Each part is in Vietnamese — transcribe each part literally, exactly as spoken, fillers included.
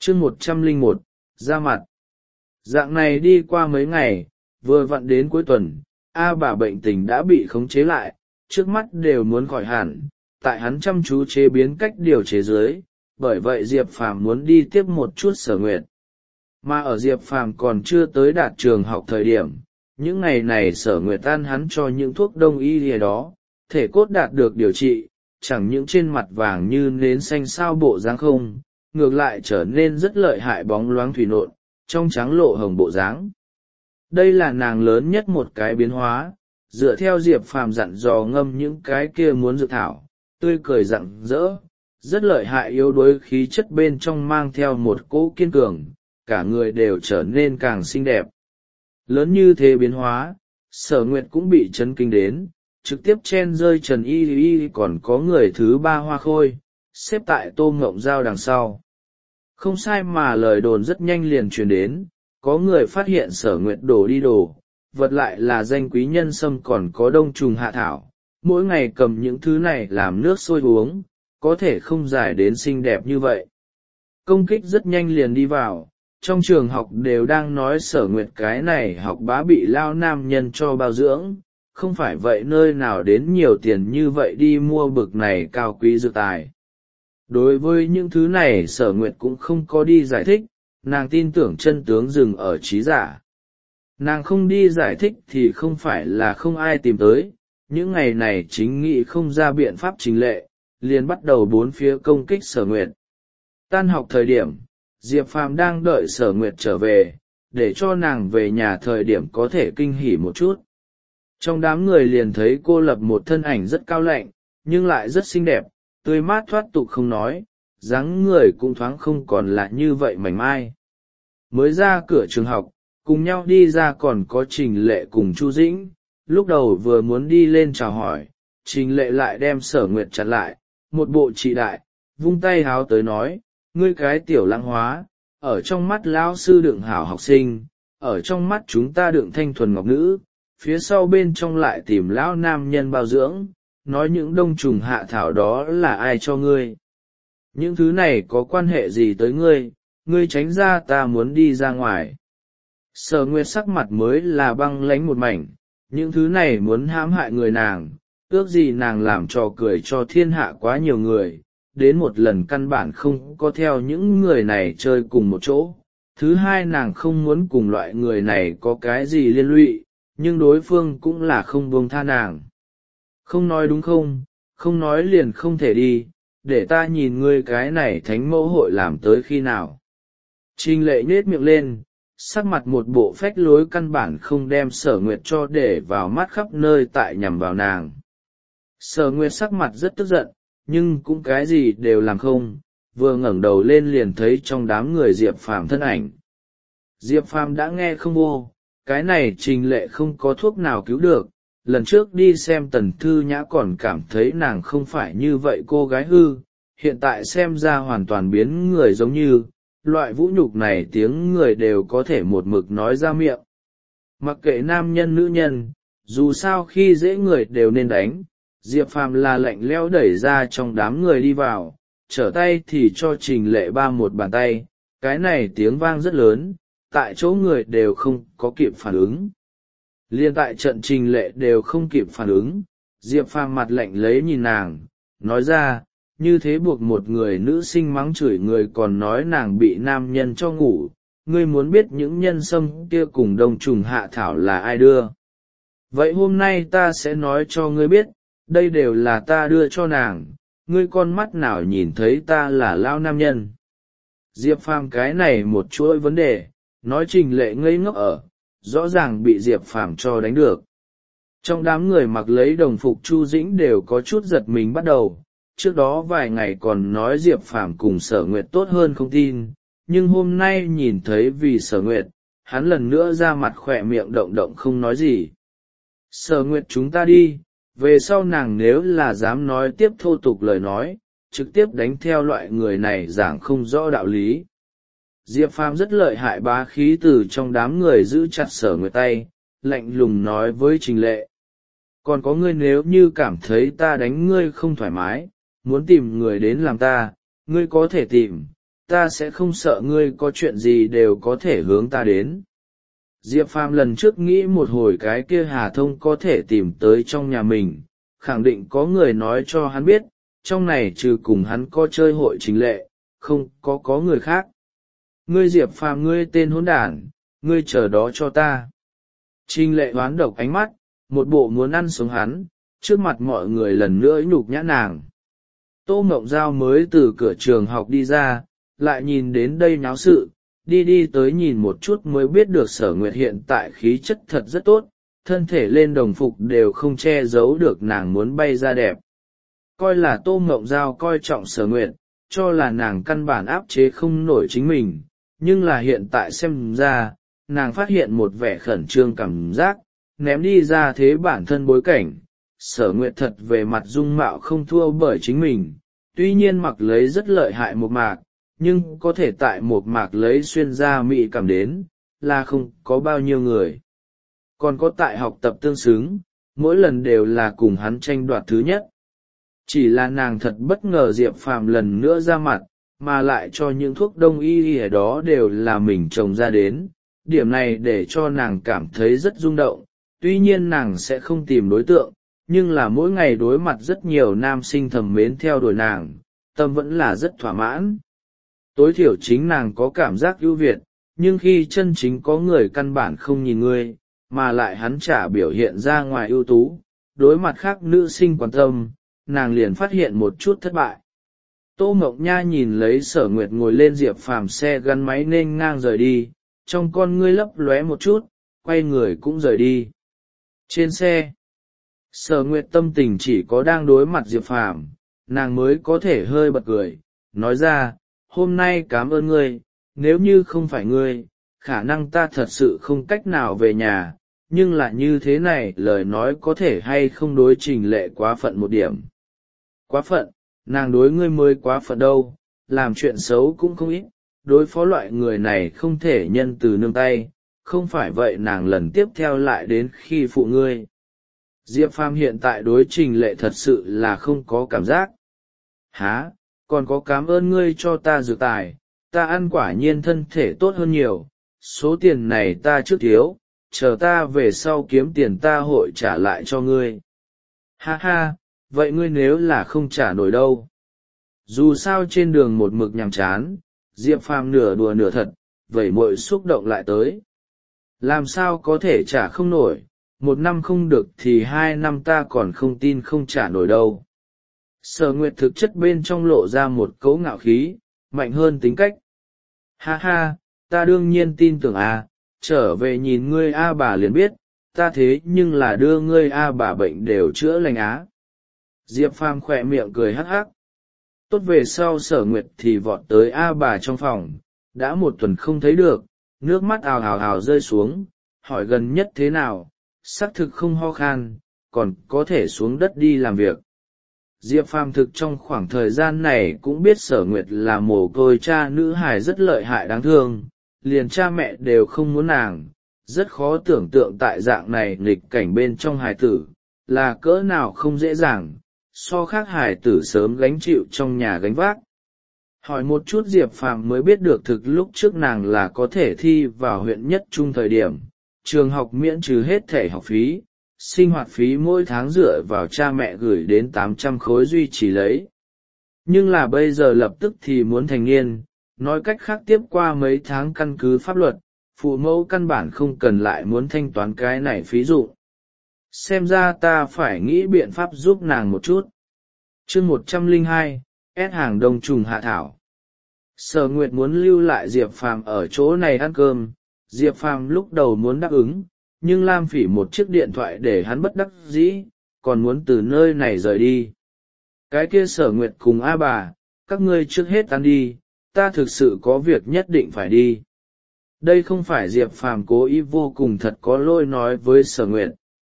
chương một trăm lẻ một, ra mặt. Dạng này đi qua mấy ngày, vừa vặn đến cuối tuần, A bà bệnh tình đã bị khống chế lại, trước mắt đều muốn khỏi hẳn, tại hắn chăm chú chế biến cách điều chế dưới, bởi vậy Diệp Phàm muốn đi tiếp một chút Sở Nguyệt. Mà ở Diệp Phàm còn chưa tới đạt trường học thời điểm, những ngày này Sở Nguyệt ăn hắn cho những thuốc đông y lìa đó, thể cốt đạt được điều trị, chẳng những trên mặt vàng như nến xanh sao bộ dáng không, ngược lại trở nên rất lợi hại bóng loáng thủy nộn, trong trắng lộ hồng bộ dáng. Đây là nàng lớn nhất một cái biến hóa, dựa theo Diệp Phàm dặn dò ngâm những cái kia muốn dược thảo, tươi cười rạng rỡ, rất lợi hại yếu đuối khí chất bên trong mang theo một cỗ kiên cường, cả người đều trở nên càng xinh đẹp. Lớn như thế biến hóa, Sở Nguyệt cũng bị chấn kinh đến, trực tiếp chen rơi Trần Y Y còn có người thứ ba Hoa Khôi, xếp tại Tô Ngộng Giao đằng sau. Không sai mà lời đồn rất nhanh liền truyền đến, có người phát hiện Sở Nguyệt đổ đi đồ, vật lại là danh quý nhân sâm còn có đông trùng hạ thảo, mỗi ngày cầm những thứ này làm nước sôi uống, có thể không giải đến xinh đẹp như vậy. Công kích rất nhanh liền đi vào, trong trường học đều đang nói Sở Nguyệt cái này học bá bị lao nam nhân cho bao dưỡng, không phải vậy nơi nào đến nhiều tiền như vậy đi mua bực này cao quý dược tài. Đối với những thứ này Sở Nguyệt cũng không có đi giải thích, nàng tin tưởng chân tướng dừng ở trí giả. Nàng không đi giải thích thì không phải là không ai tìm tới, những ngày này chính nghị không ra biện pháp chính lệ, liền bắt đầu bốn phía công kích Sở Nguyệt. Tan học thời điểm, Diệp Phàm đang đợi Sở Nguyệt trở về, để cho nàng về nhà thời điểm có thể kinh hỉ một chút. Trong đám người liền thấy cô lập một thân ảnh rất cao lạnh, nhưng lại rất xinh đẹp, tươi mát thoát tục không nói, dáng người cũng thoáng không còn là như vậy mảnh mai. Mới ra cửa trường học, cùng nhau đi ra còn có Trình Lệ cùng Chu Dĩnh, lúc đầu vừa muốn đi lên chào hỏi, Trình Lệ lại đem Sở Nguyệt chặn lại, một bộ trị đại, vung tay háo tới nói, ngươi cái tiểu lãng hóa, ở trong mắt lão sư đựng hảo học sinh, ở trong mắt chúng ta đựng thanh thuần ngọc nữ, phía sau bên trong lại tìm lão nam nhân bao dưỡng, nói những đông trùng hạ thảo đó là ai cho ngươi. Những thứ này có quan hệ gì tới ngươi, ngươi tránh ra, ta muốn đi ra ngoài. Sở Nguyệt sắc mặt mới là băng lãnh một mảnh, những thứ này muốn hãm hại người nàng, ước gì nàng làm trò cười cho thiên hạ quá nhiều người, đến một lần căn bản không có theo những người này chơi cùng một chỗ. Thứ hai, nàng không muốn cùng loại người này có cái gì liên lụy, nhưng đối phương cũng là không buông tha nàng. Không nói đúng không, không nói liền không thể đi, để ta nhìn ngươi cái này thánh mẫu hội làm tới khi nào. Trình Lệ nhếch miệng lên, sắc mặt một bộ phách lối căn bản không đem Sở Nguyệt cho để vào mắt, khắp nơi tại nhằm vào nàng. Sở Nguyệt sắc mặt rất tức giận, nhưng cũng cái gì đều làm không, vừa ngẩng đầu lên liền thấy trong đám người Diệp Phàm thân ảnh. Diệp Phàm đã nghe không vô, cái này Trình Lệ không có thuốc nào cứu được, lần trước đi xem Tần Thư Nhã còn cảm thấy nàng không phải như vậy cô gái hư, hiện tại xem ra hoàn toàn biến người giống như, loại vũ nhục này tiếng người đều có thể một mực nói ra miệng. Mặc kệ nam nhân nữ nhân, dù sao khi dễ người đều nên đánh, Diệp Phàm là lạnh lẽo đẩy ra trong đám người đi vào, trở tay thì cho Trình Lệ ba một bàn tay, cái này tiếng vang rất lớn, tại chỗ người đều không có kịp phản ứng. Liên tại trận Trình Lệ đều không kịp phản ứng, Diệp Phàm mặt lạnh lấy nhìn nàng, nói ra, như thế buộc một người nữ sinh mắng chửi người còn nói nàng bị nam nhân cho ngủ, ngươi muốn biết những nhân sâm kia cùng đông trùng hạ thảo là ai đưa. Vậy hôm nay ta sẽ nói cho ngươi biết, đây đều là ta đưa cho nàng, ngươi con mắt nào nhìn thấy ta là lao nam nhân. Diệp Phàm cái này một chuỗi vấn đề, nói Trình Lệ ngây ngốc ở, rõ ràng bị Diệp Phàm cho đánh được. Trong đám người mặc lấy đồng phục Chu Dĩnh đều có chút giật mình bắt đầu, trước đó vài ngày còn nói Diệp Phàm cùng Sở Nguyệt tốt hơn không tin, nhưng hôm nay nhìn thấy vì Sở Nguyệt, hắn lần nữa ra mặt khỏe miệng động động không nói gì. Sở Nguyệt chúng ta đi, về sau nàng nếu là dám nói tiếp thô tục lời nói, trực tiếp đánh theo loại người này giảng không rõ đạo lý. Diệp Phàm rất lợi hại bá khí từ trong đám người giữ chặt Sở Nguyệt tay, lạnh lùng nói với Trình Lệ. Còn có ngươi, nếu như cảm thấy ta đánh ngươi không thoải mái, muốn tìm người đến làm ta, ngươi có thể tìm, ta sẽ không sợ ngươi, có chuyện gì đều có thể hướng ta đến. Diệp Phàm lần trước nghĩ một hồi cái kia Hà Thông có thể tìm tới trong nhà mình, khẳng định có người nói cho hắn biết, trong này trừ cùng hắn có chơi hội Trình Lệ, không có có người khác. Ngươi Diệp Phàm, ngươi tên hỗn đản, ngươi chờ đó cho ta. Trình Lệ hoán độc ánh mắt, một bộ muốn ăn sống hắn, trước mặt mọi người lần nữa nhục nhã nàng. Tô Mộng Giao mới từ cửa trường học đi ra, lại nhìn đến đây náo sự, đi đi tới nhìn một chút mới biết được Sở Nguyệt hiện tại khí chất thật rất tốt, thân thể lên đồng phục đều không che giấu được nàng muốn bay ra đẹp. Coi là Tô Mộng Giao coi trọng Sở Nguyệt, cho là nàng căn bản áp chế không nổi chính mình, nhưng là hiện tại xem ra, nàng phát hiện một vẻ khẩn trương cảm giác, ném đi ra thế bản thân bối cảnh. Sở Nguyệt thật về mặt dung mạo không thua bởi chính mình, tuy nhiên mặc lấy rất lợi hại một mạc, nhưng có thể tại một mạc lấy xuyên ra mỹ cảm đến, là không có bao nhiêu người. Còn có tại học tập tương xứng, mỗi lần đều là cùng hắn tranh đoạt thứ nhất. Chỉ là nàng thật bất ngờ Diệp Phàm lần nữa ra mặt, mà lại cho những thuốc đông y ở đó đều là mình trồng ra đến, điểm này để cho nàng cảm thấy rất rung động. Tuy nhiên nàng sẽ không tìm đối tượng, nhưng là mỗi ngày đối mặt rất nhiều nam sinh thầm mến theo đuổi nàng, tâm vẫn là rất thỏa mãn. Tối thiểu chính nàng có cảm giác ưu việt, nhưng khi chân chính có người căn bản không nhìn ngươi, mà lại hắn chả biểu hiện ra ngoài ưu tú, đối mặt khác nữ sinh quan tâm, nàng liền phát hiện một chút thất bại. Tô Mộng Nha nhìn lấy Sở Nguyệt ngồi lên Diệp Phàm xe gắn máy nên ngang rời đi, trong con ngươi lấp lóe một chút, quay người cũng rời đi. Trên xe, Sở Nguyệt tâm tình chỉ có đang đối mặt Diệp Phàm, nàng mới có thể hơi bật cười, nói ra, hôm nay cảm ơn ngươi, nếu như không phải ngươi, khả năng ta thật sự không cách nào về nhà, nhưng là như thế này lời nói có thể hay không đối Trình Lệ quá phận một điểm. Quá phận, nàng đối ngươi mới quá phận đâu, làm chuyện xấu cũng không ít, đối phó loại người này không thể nhân từ nương tay, không phải vậy nàng lần tiếp theo lại đến khi phụ ngươi. Diệp Phàm hiện tại đối Trình Lệ thật sự là không có cảm giác. Hả, còn có cảm ơn ngươi cho ta dược tài, ta ăn quả nhiên thân thể tốt hơn nhiều, số tiền này ta trước thiếu, chờ ta về sau kiếm tiền ta hội trả lại cho ngươi. Ha ha, vậy ngươi nếu là không trả nổi đâu. Dù sao trên đường một mực nhàm chán, Diệp Phàm nửa đùa nửa thật, vẩy muội xúc động lại tới. Làm sao có thể trả không nổi, một năm không được thì hai năm ta còn không tin không trả nổi đâu. Sở Nguyệt thực chất bên trong lộ ra một cấu ngạo khí, mạnh hơn tính cách. Ha ha, ta đương nhiên tin tưởng à, trở về nhìn ngươi A bà liền biết, ta thế nhưng là đưa ngươi A bà bệnh đều chữa lành á. Diệp Phàm khỏe miệng cười hắc hắc. Tốt về sau Sở Nguyệt thì vọt tới A bà trong phòng, đã một tuần không thấy được, nước mắt ào ào ào rơi xuống, hỏi gần nhất thế nào, xác thực không ho khan, còn có thể xuống đất đi làm việc. Diệp Phàm thực trong khoảng thời gian này cũng biết Sở Nguyệt là mồ côi cha nữ hài rất lợi hại đáng thương, liền cha mẹ đều không muốn nàng, rất khó tưởng tượng tại dạng này nghịch cảnh bên trong hài tử, là cỡ nào không dễ dàng, so khác hài tử sớm gánh chịu trong nhà gánh vác. Hỏi một chút Diệp Phàm mới biết được thực lúc trước nàng là có thể thi vào huyện nhất trung thời điểm, trường học miễn trừ hết thẻ học phí, sinh hoạt phí mỗi tháng dựa vào cha mẹ gửi đến tám trăm khối duy trì lấy. Nhưng là bây giờ lập tức thì muốn thành niên, nói cách khác tiếp qua mấy tháng căn cứ pháp luật, phụ mẫu căn bản không cần lại muốn thanh toán cái này phí dụ. Xem ra ta phải nghĩ biện pháp giúp nàng một chút. Chương một trăm lẻ hai, ép hàng đông trùng hạ thảo. Sở Nguyệt muốn lưu lại Diệp Phàm ở chỗ này ăn cơm, Diệp Phàm lúc đầu muốn đáp ứng, nhưng Lam Phỉ một chiếc điện thoại để hắn bất đắc dĩ, còn muốn từ nơi này rời đi. Cái kia Sở Nguyệt cùng A bà, các ngươi trước hết ăn đi, ta thực sự có việc nhất định phải đi. Đây không phải Diệp Phàm cố ý vô cùng thật có lỗi nói với Sở Nguyệt.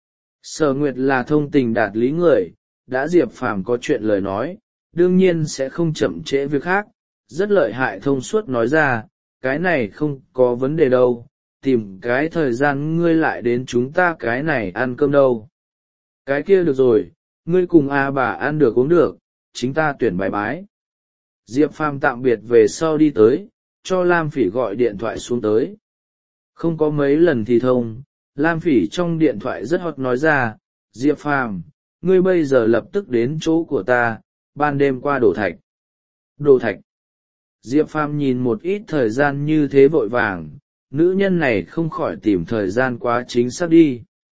Sở Nguyệt là thông tình đạt lý người, đã Diệp Phàm có chuyện lời nói, đương nhiên sẽ không chậm trễ việc khác, rất lợi hại thông suốt nói ra, cái này không có vấn đề đâu, tìm cái thời gian ngươi lại đến chúng ta cái này ăn cơm đâu. Cái kia được rồi, ngươi cùng A bà ăn được uống được, chính ta tuyển bài bái. Diệp Phàm tạm biệt về sau đi tới, cho Lam Phỉ gọi điện thoại xuống tới. Không có mấy lần thì thông, Lam Phỉ trong điện thoại rất hot nói ra, Diệp Phàm, ngươi bây giờ lập tức đến chỗ của ta, ban đêm qua đổ thạch. Đổ thạch. Diệp Phàm nhìn một ít thời gian như thế vội vàng, nữ nhân này không khỏi tìm thời gian quá chính xác đi.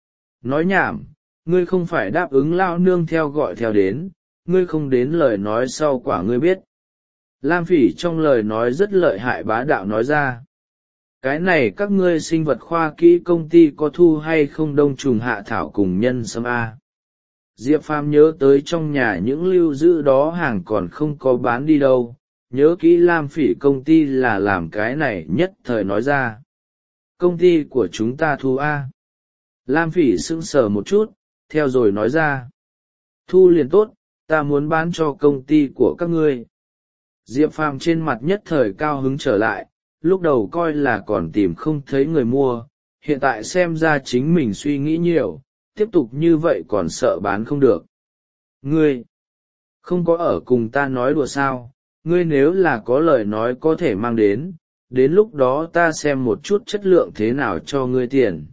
Nói nhảm, ngươi không phải đáp ứng lao nương theo gọi theo đến, ngươi không đến lời nói sau quả ngươi biết. Lam Phỉ trong lời nói rất lợi hại bá đạo nói ra. Cái này các ngươi sinh vật khoa kỹ công ty có thu hay không đông trùng hạ thảo cùng nhân sâm A. Diệp Phàm nhớ tới trong nhà những lưu giữ đó hàng còn không có bán đi đâu, nhớ kỹ Lam Phỉ công ty là làm cái này nhất thời nói ra. Công ty của chúng ta thu A. Lam Phỉ sững sờ một chút, theo rồi nói ra. Thu liền tốt, ta muốn bán cho công ty của các ngươi. Diệp Phàm trên mặt nhất thời cao hứng trở lại, lúc đầu coi là còn tìm không thấy người mua, hiện tại xem ra chính mình suy nghĩ nhiều, tiếp tục như vậy còn sợ bán không được. Ngươi, không có ở cùng ta nói đùa sao, ngươi nếu là có lời nói có thể mang đến, đến lúc đó ta xem một chút chất lượng thế nào cho ngươi tiền.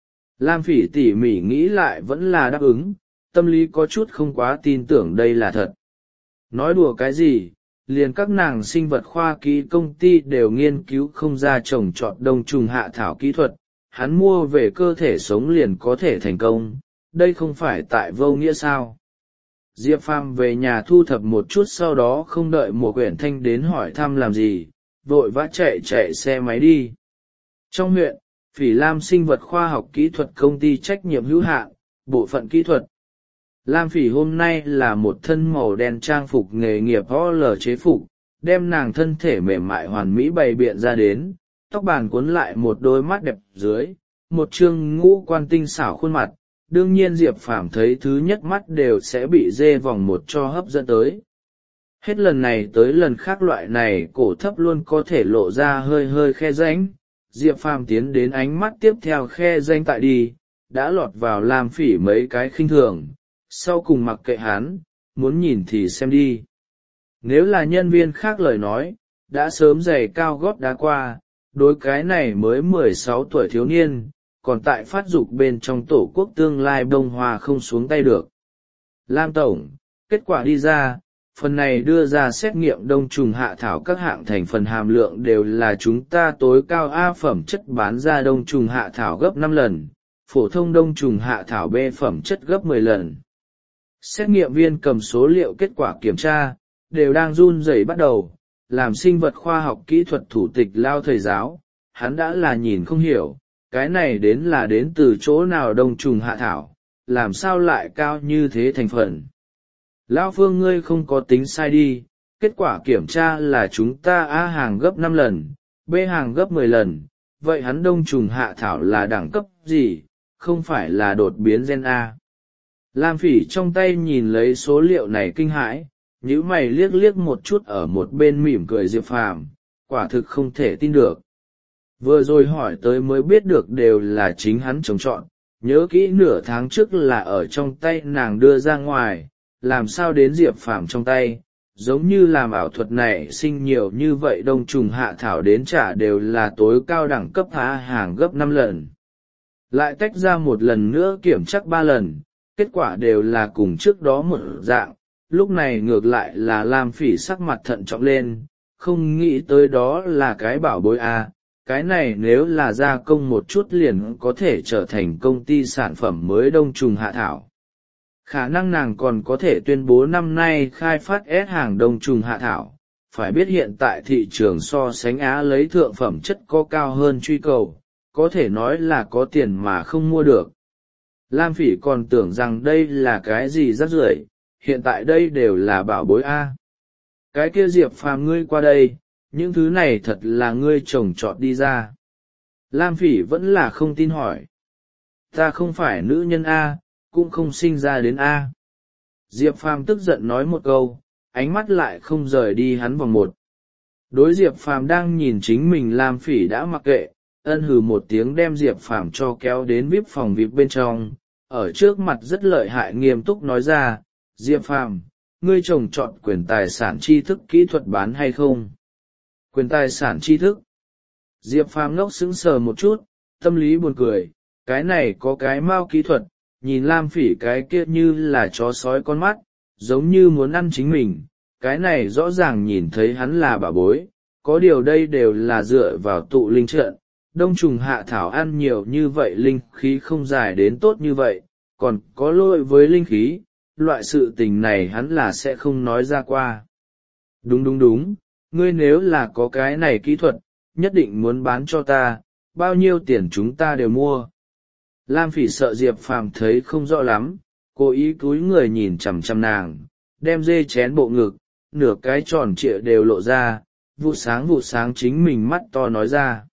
Lam Phỉ tỉ mỉ nghĩ lại vẫn là đáp ứng, tâm lý có chút không quá tin tưởng đây là thật. Nói đùa cái gì, liền các nàng sinh vật khoa kỹ công ty đều nghiên cứu không ra trồng trọt đông trùng hạ thảo kỹ thuật, hắn mua về cơ thể sống liền có thể thành công, đây không phải tại vô nghĩa sao. Diệp Phàm về nhà thu thập một chút sau đó không đợi Mùa Quyển Thanh đến hỏi thăm làm gì, vội vã chạy chạy xe máy đi. Trong huyện, Phỉ Lam sinh vật khoa học kỹ thuật công ty trách nhiệm hữu hạn, bộ phận kỹ thuật. Lam Phỉ hôm nay là một thân màu đen trang phục nghề nghiệp o lờ chế phục, đem nàng thân thể mềm mại hoàn mỹ bày biện ra đến, tóc bàn cuốn lại một đôi mắt đẹp dưới, một trương ngũ quan tinh xảo khuôn mặt, đương nhiên Diệp Phàm thấy thứ nhất mắt đều sẽ bị dê vòng một cho hấp dẫn tới. Hết lần này tới lần khác loại này cổ thấp luôn có thể lộ ra hơi hơi khe rãnh, Diệp Phàm tiến đến ánh mắt tiếp theo khe rãnh tại đi, đã lọt vào Lam Phỉ mấy cái khinh thường, sau cùng mặc kệ hắn, muốn nhìn thì xem đi. Nếu là nhân viên khác lời nói, đã sớm giày cao gót đá qua, đối cái này mới mười sáu tuổi thiếu niên, còn tại phát dục bên trong tổ quốc tương lai bông hoa không xuống tay được. Lam Tổng, kết quả đi ra, phần này đưa ra xét nghiệm đông trùng hạ thảo các hạng thành phần hàm lượng đều là chúng ta tối cao A phẩm chất bán ra đông trùng hạ thảo gấp năm lần, phổ thông đông trùng hạ thảo B phẩm chất gấp mười lần. Xét nghiệm viên cầm số liệu kết quả kiểm tra, đều đang run rẩy bắt đầu, làm sinh vật khoa học kỹ thuật thủ tịch lao thầy giáo, hắn đã là nhìn không hiểu, cái này đến là đến từ chỗ nào đông trùng hạ thảo, làm sao lại cao như thế thành phần. Lao Phương ngươi không có tính sai đi, kết quả kiểm tra là chúng ta A hàng gấp năm lần, B hàng gấp mười lần, vậy hắn đông trùng hạ thảo là đẳng cấp gì, không phải là đột biến gen A. Lam Phỉ trong tay nhìn lấy số liệu này kinh hãi, nhíu mày liếc liếc một chút ở một bên mỉm cười Diệp Phàm, quả thực không thể tin được. Vừa rồi hỏi tới mới biết được đều là chính hắn trồng trọt, nhớ kỹ nửa tháng trước là ở trong tay nàng đưa ra ngoài, làm sao đến Diệp Phàm trong tay, giống như làm ảo thuật này sinh nhiều như vậy đông trùng hạ thảo đến trả đều là tối cao đẳng cấp hạ hàng gấp năm lần. Lại tách ra một lần nữa kiểm tra ba lần, kết quả đều là cùng trước đó một dạng, lúc này ngược lại là Lam Phỉ sắc mặt thận trọng lên, không nghĩ tới đó là cái bảo bối a, cái này nếu là gia công một chút liền có thể trở thành công ty sản phẩm mới đông trùng hạ thảo. Khả năng nàng còn có thể tuyên bố năm nay khai phát S hàng đông trùng hạ thảo, phải biết hiện tại thị trường so sánh Á lấy thượng phẩm chất có cao hơn truy cầu, có thể nói là có tiền mà không mua được. Lam Phỉ còn tưởng rằng đây là cái gì rác rưởi, hiện tại đây đều là bảo bối a. Cái kia Diệp Phàm ngươi qua đây, những thứ này thật là ngươi trồng trọt đi ra. Lam Phỉ vẫn là không tin hỏi. Ta không phải nữ nhân a, cũng không sinh ra đến a. Diệp Phàm tức giận nói một câu, ánh mắt lại không rời đi hắn vòng một. Đối Diệp Phàm đang nhìn chính mình Lam Phỉ đã mặc kệ, ân hừ một tiếng đem Diệp Phàm cho kéo đến vê i pê phòng vê i pê bên trong, ở trước mặt rất lợi hại nghiêm túc nói ra, Diệp Phàm, ngươi trồng trọt quyền tài sản tri thức kỹ thuật bán hay không? Quyền tài sản tri thức? Diệp Phàm ngốc sững sờ một chút, tâm lý buồn cười, cái này có cái mao kỹ thuật, nhìn Lam Phỉ cái kia như là chó sói con mắt, giống như muốn ăn chính mình, cái này rõ ràng nhìn thấy hắn là bà bối, có điều đây đều là dựa vào tụ linh trận, đông trùng hạ thảo ăn nhiều như vậy linh khí không dài đến tốt như vậy, còn có lỗi với linh khí, loại sự tình này hắn là sẽ không nói ra qua. Đúng đúng đúng, ngươi nếu là có cái này kỹ thuật, nhất định muốn bán cho ta, bao nhiêu tiền chúng ta đều mua. Lam Phỉ sợ Diệp Phàm thấy không rõ lắm, cố ý cúi người nhìn chằm chằm nàng, đem dê chén bộ ngực, nửa cái tròn trịa đều lộ ra, vụ sáng vụ sáng chính mình mắt to nói ra.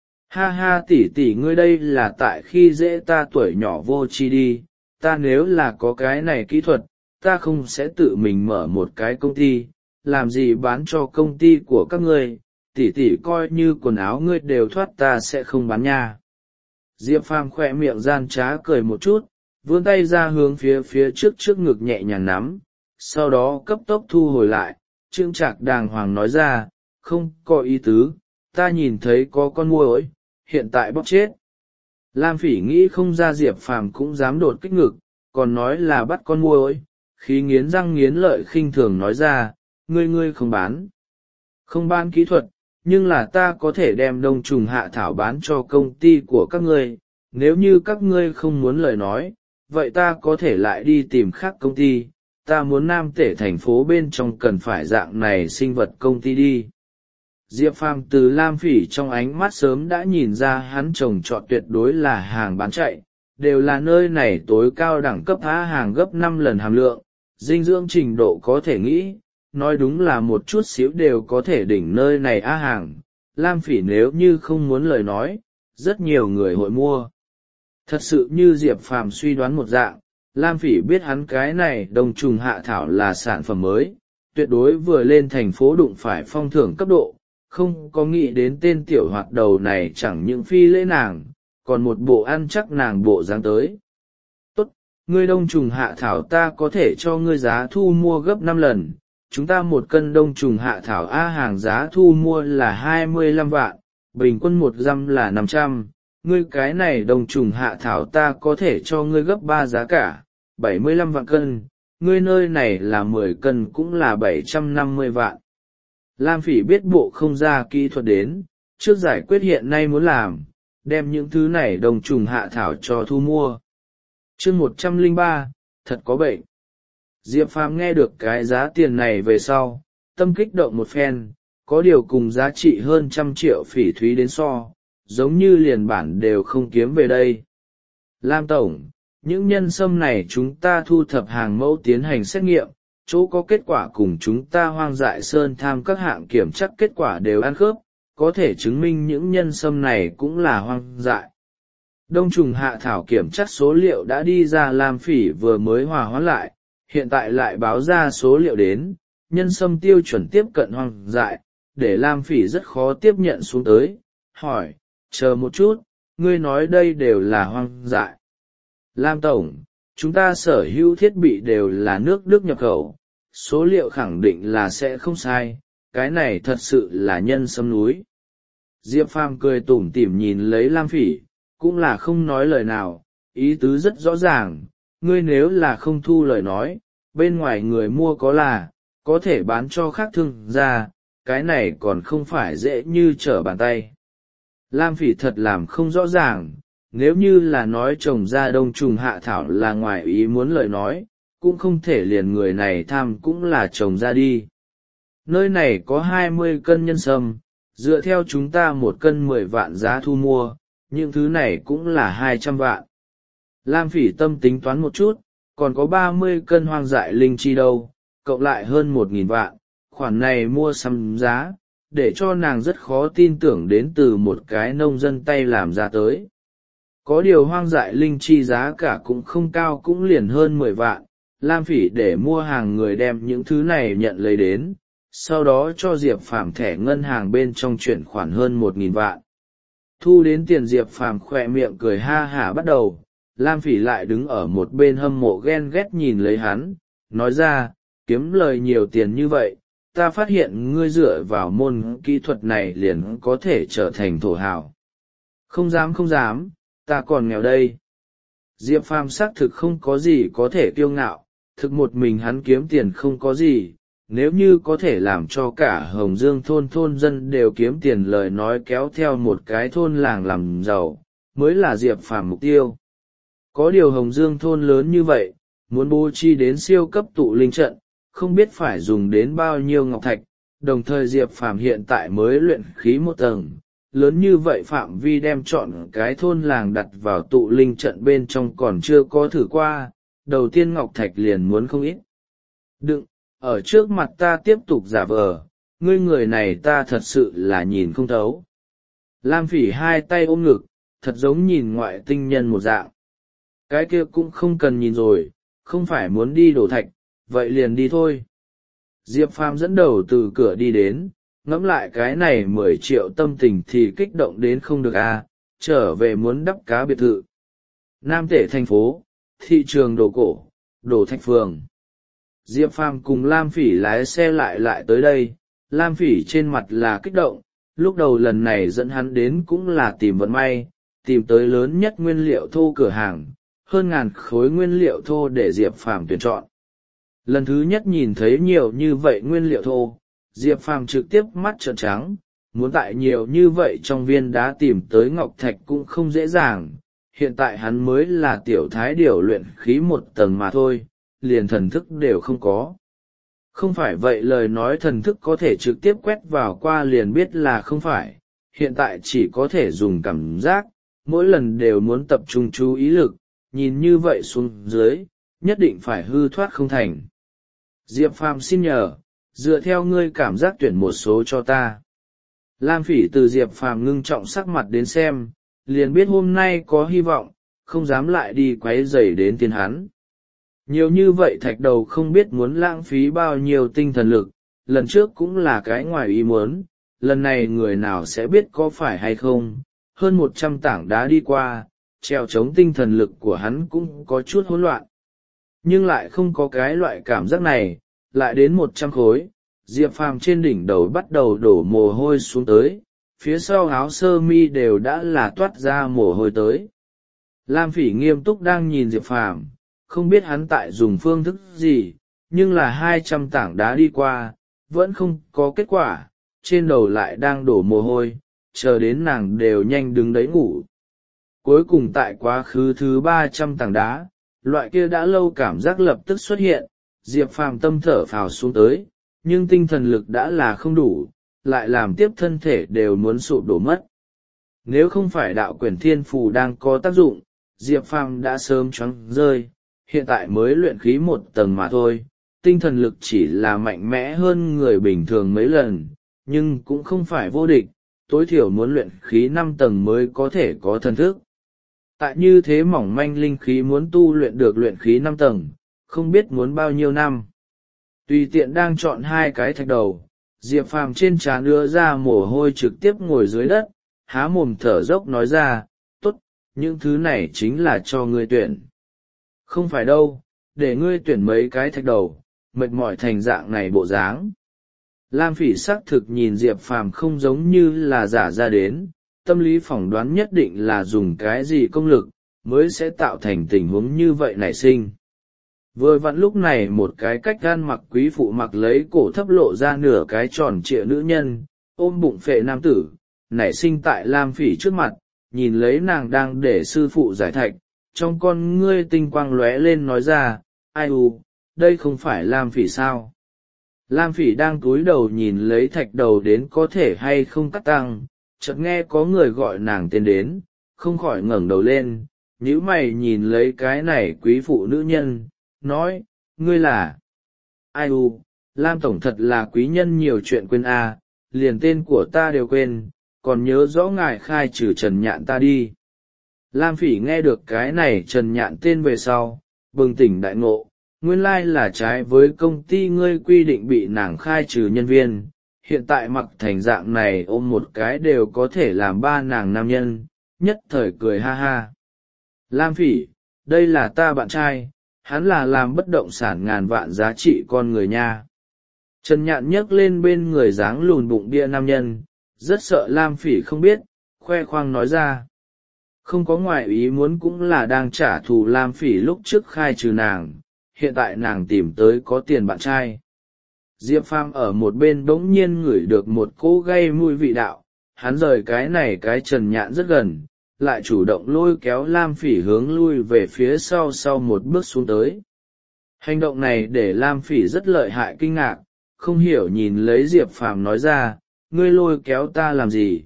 Ha ha tỷ tỷ ngươi đây là tại khi dễ ta tuổi nhỏ vô tri đi, ta nếu là có cái này kỹ thuật, ta không sẽ tự mình mở một cái công ty, làm gì bán cho công ty của các ngươi, tỷ tỷ coi như quần áo ngươi đều thoát ta sẽ không bán nha. Diệp Phàm khỏe miệng gian trá cười một chút, vươn tay ra hướng phía phía trước trước ngực nhẹ nhàng nắm, sau đó cấp tốc thu hồi lại, trương trạc đàng hoàng nói ra, không có ý tứ, ta nhìn thấy có con muỗi, hiện tại bóp chết. Lam Phỉ nghĩ không ra Diệp Phàm cũng dám đột kích ngực, còn nói là bắt con muỗi, khí nghiến răng nghiến lợi khinh thường nói ra, ngươi ngươi không bán. Không bán kỹ thuật, nhưng là ta có thể đem đông trùng hạ thảo bán cho công ty của các ngươi, nếu như các ngươi không muốn lời nói, vậy ta có thể lại đi tìm khác công ty, ta muốn Nam Tể thành phố bên trong cần phải dạng này sinh vật công ty đi. Diệp Phàm từ Lam Phỉ trong ánh mắt sớm đã nhìn ra hắn trồng trọt tuyệt đối là hàng bán chạy, đều là nơi này tối cao đẳng cấp há hàng gấp năm lần hàm lượng, dinh dưỡng trình độ có thể nghĩ, nói đúng là một chút xíu đều có thể đỉnh nơi này á hàng. Lam Phỉ nếu như không muốn lời nói, rất nhiều người hội mua. Thật sự như Diệp Phàm suy đoán một dạng, Lam Phỉ biết hắn cái này đông trùng hạ thảo là sản phẩm mới, tuyệt đối vừa lên thành phố đụng phải phong thưởng cấp độ, không có nghĩ đến tên tiểu hoạt đầu này chẳng những phi lễ nàng, còn một bộ ăn chắc nàng bộ dáng tới. Tốt, ngươi đông trùng hạ thảo ta có thể cho ngươi giá thu mua gấp năm lần, chúng ta một cân đông trùng hạ thảo A hàng giá thu mua là hai mươi lăm vạn, bình quân một dăm là năm trăm, ngươi cái này đông trùng hạ thảo ta có thể cho ngươi gấp ba giá cả, bảy mươi lăm vạn cân, ngươi nơi này là mười cân cũng là bảy trăm năm mươi vạn. Lam Phỉ biết bộ không ra kỹ thuật đến, trước giải quyết hiện nay muốn làm, đem những thứ này đông trùng hạ thảo cho thu mua. Chương một trăm lẻ ba, thật có bệnh. Diệp Phàm nghe được cái giá tiền này về sau, tâm kích động một phen, có điều cùng giá trị hơn trăm triệu phỉ thúy đến so, giống như liền bản đều không kiếm về đây. Lam Tổng, những nhân sâm này chúng ta thu thập hàng mẫu tiến hành xét nghiệm, chỗ có kết quả cùng chúng ta Hoang Dại Sơn tham các hạng kiểm chắc kết quả đều ăn khớp, có thể chứng minh những nhân sâm này cũng là hoang dại. Đông trùng hạ thảo kiểm chắc số liệu đã đi ra, Lam Phỉ vừa mới hòa hoãn lại, hiện tại lại báo ra số liệu đến, nhân sâm tiêu chuẩn tiếp cận hoang dại, để Lam Phỉ rất khó tiếp nhận xuống tới, hỏi, chờ một chút, ngươi nói đây đều là hoang dại. Lam Tổng, chúng ta sở hữu thiết bị đều là nước Đức nhập khẩu, số liệu khẳng định là sẽ không sai, cái này thật sự là nhân sâm núi. Diệp Phàm cười tủm tỉm nhìn lấy Lam Phỉ, cũng là không nói lời nào, ý tứ rất rõ ràng, ngươi nếu là không thu lời nói, bên ngoài người mua có là, có thể bán cho khác thương gia, cái này còn không phải dễ như trở bàn tay. Lam Phỉ thật làm không rõ ràng, nếu như là nói trồng ra đông trùng hạ thảo là ngoài ý muốn lời nói, cũng không thể liền người này tham cũng là trồng ra đi. Nơi này có hai mươi cân nhân sâm, dựa theo chúng ta một cân mười vạn giá thu mua, những thứ này cũng là hai trăm vạn. Lam Phỉ tâm tính toán một chút, còn có ba mươi cân hoang dại linh chi đâu, cộng lại hơn một nghìn vạn, khoản này mua sắm giá, để cho nàng rất khó tin tưởng đến từ một cái nông dân tay làm ra tới. Có điều hoang dại linh chi giá cả cũng không cao, cũng liền hơn mười vạn, Lam Phỉ để mua hàng người đem những thứ này nhận lấy đến, sau đó cho Diệp Phàm thẻ ngân hàng bên trong chuyển khoản hơn một nghìn vạn. Thu đến tiền, Diệp Phàm khỏe miệng cười ha hả bắt đầu, Lam Phỉ lại đứng ở một bên hâm mộ ghen ghét nhìn lấy hắn, nói ra, kiếm lời nhiều tiền như vậy, ta phát hiện ngươi dựa vào môn kỹ thuật này liền có thể trở thành thổ hào. Không dám không dám, ta còn nghèo đây. Diệp Phàm xác thực không có gì có thể kiêu ngạo, thực một mình hắn kiếm tiền không có gì, nếu như có thể làm cho cả Hồng Dương thôn thôn dân đều kiếm tiền lời nói kéo theo một cái thôn làng làm giàu, mới là Diệp Phàm mục tiêu. Có điều Hồng Dương thôn lớn như vậy, muốn bố trí đến siêu cấp tụ linh trận, không biết phải dùng đến bao nhiêu ngọc thạch, đồng thời Diệp Phàm hiện tại mới luyện khí một tầng, lớn như vậy phạm vi đem chọn cái thôn làng đặt vào tụ linh trận bên trong còn chưa có thử qua, đầu tiên ngọc thạch liền muốn không ít. Đừng, ở trước mặt ta tiếp tục giả vờ, ngươi người này ta thật sự là nhìn không thấu. Lam Phỉ hai tay ôm ngực, thật giống nhìn ngoại tinh nhân một dạng. Cái kia cũng không cần nhìn rồi, không phải muốn đi đổ thạch, vậy liền đi thôi. Diệp Phàm dẫn đầu từ cửa đi đến, ngẫm lại cái này mười triệu tâm tình thì kích động đến không được a, trở về muốn đắp cá biệt thự. Nam Tể thành phố, thị trường đồ cổ, đồ thạch phường. Diệp Phàm cùng Lam Phỉ lái xe lại lại tới đây, Lam Phỉ trên mặt là kích động, lúc đầu lần này dẫn hắn đến cũng là tìm vận may, tìm tới lớn nhất nguyên liệu thô cửa hàng, hơn ngàn khối nguyên liệu thô để Diệp Phàm tuyển chọn. Lần thứ nhất nhìn thấy nhiều như vậy nguyên liệu thô, Diệp Phàm trực tiếp mắt trợn trắng, muốn tại nhiều như vậy trong viên đá tìm tới ngọc thạch cũng không dễ dàng, hiện tại hắn mới là tiểu thái điểu luyện khí một tầng mà thôi, liền thần thức đều không có. Không phải vậy lời nói thần thức có thể trực tiếp quét vào qua liền biết là không phải, hiện tại chỉ có thể dùng cảm giác, mỗi lần đều muốn tập trung chú ý lực, nhìn như vậy xuống dưới, nhất định phải hư thoát không thành. Diệp Phàm xin nhờ, dựa theo ngươi cảm giác tuyển một số cho ta. Lam Phỉ từ Diệp Phàm ngưng trọng sắc mặt đến xem, liền biết hôm nay có hy vọng, không dám lại đi quấy rầy đến tiền hắn. Nhiều như vậy thạch đầu không biết muốn lãng phí bao nhiêu tinh thần lực, lần trước cũng là cái ngoài ý muốn, lần này người nào sẽ biết có phải hay không, hơn một trăm tảng đá đi qua, treo chống tinh thần lực của hắn cũng có chút hỗn loạn. Nhưng lại không có cái loại cảm giác này, lại đến một trăm khối, Diệp Phàm trên đỉnh đầu bắt đầu đổ mồ hôi xuống tới, phía sau áo sơ mi đều đã là toát ra mồ hôi tới. Lam Phỉ nghiêm túc đang nhìn Diệp Phàm, không biết hắn tại dùng phương thức gì, nhưng là hai trăm tảng đá đi qua, vẫn không có kết quả, trên đầu lại đang đổ mồ hôi, chờ đến nàng đều nhanh đứng đấy ngủ. Cuối cùng tại quá khứ thứ ba trăm tảng đá, loại kia đã lâu cảm giác lập tức xuất hiện, Diệp Phàm tâm thở phào xuống tới, nhưng tinh thần lực đã là không đủ, lại làm tiếp thân thể đều muốn sụp đổ mất. Nếu không phải đạo quyển thiên phù đang có tác dụng, Diệp Phàm đã sớm choáng rơi, hiện tại mới luyện khí một tầng mà thôi, tinh thần lực chỉ là mạnh mẽ hơn người bình thường mấy lần, nhưng cũng không phải vô địch, tối thiểu muốn luyện khí năm tầng mới có thể có thần thức. Tại như thế mỏng manh linh khí muốn tu luyện được luyện khí năm tầng, không biết muốn bao nhiêu năm. Tùy tiện đang chọn hai cái thạch đầu, Diệp Phàm trên trán đưa ra mồ hôi trực tiếp ngồi dưới đất, há mồm thở dốc nói ra, tốt, những thứ này chính là cho ngươi tuyển. Không phải đâu, để ngươi tuyển mấy cái thạch đầu, mệt mỏi thành dạng này bộ dáng. Lam Phỉ xác thực nhìn Diệp Phàm không giống như là giả ra đến, tâm lý phỏng đoán nhất định là dùng cái gì công lực, mới sẽ tạo thành tình huống như vậy nảy sinh. Vừa vặn lúc này một cái cách gan mặc quý phụ mặc lấy cổ thấp lộ ra nửa cái tròn trịa nữ nhân, ôm bụng phệ nam tử, nảy sinh tại Lam Phỉ trước mặt, nhìn lấy nàng đang để sư phụ giải thạch, trong con ngươi tinh quang lóe lên nói ra, ai u, đây không phải Lam Phỉ sao? Lam Phỉ đang cúi đầu nhìn lấy thạch đầu đến có thể hay không cắt tăng, chợt nghe có người gọi nàng tên đến, không khỏi ngẩng đầu lên, nhíu mày nhìn lấy cái này quý phụ nữ nhân, nói, ngươi là... Ai u, Lam Tổng thật là quý nhân nhiều chuyện quên a, à, liền tên của ta đều quên, còn nhớ rõ ngài khai trừ Trần Nhạn ta đi. Lam Phỉ nghe được cái này Trần Nhạn tên về sau, bừng tỉnh đại ngộ, nguyên lai là trái với công ty ngươi quy định bị nàng khai trừ nhân viên, hiện tại mặc thành dạng này ôm một cái đều có thể làm ba nàng nam nhân, nhất thời cười ha ha. Lam Phỉ, đây là ta bạn trai, hắn là làm bất động sản ngàn vạn giá trị con người nha. Trần Nhạn nhấc lên bên người dáng lùn bụng bia nam nhân, rất sợ Lam Phỉ không biết, khoe khoang nói ra. Không có ngoại ý muốn cũng là đang trả thù Lam Phỉ lúc trước khai trừ nàng, hiện tại nàng tìm tới có tiền bạn trai. Diệp Phàm ở một bên bỗng nhiên ngửi được một cỗ gây mùi vị đạo, hắn rời cái này cái Trần Nhạn rất gần, lại chủ động lôi kéo Lam Phỉ hướng lui về phía sau sau một bước xuống tới. Hành động này để Lam Phỉ rất lợi hại kinh ngạc, không hiểu nhìn lấy Diệp Phàm nói ra, ngươi lôi kéo ta làm gì?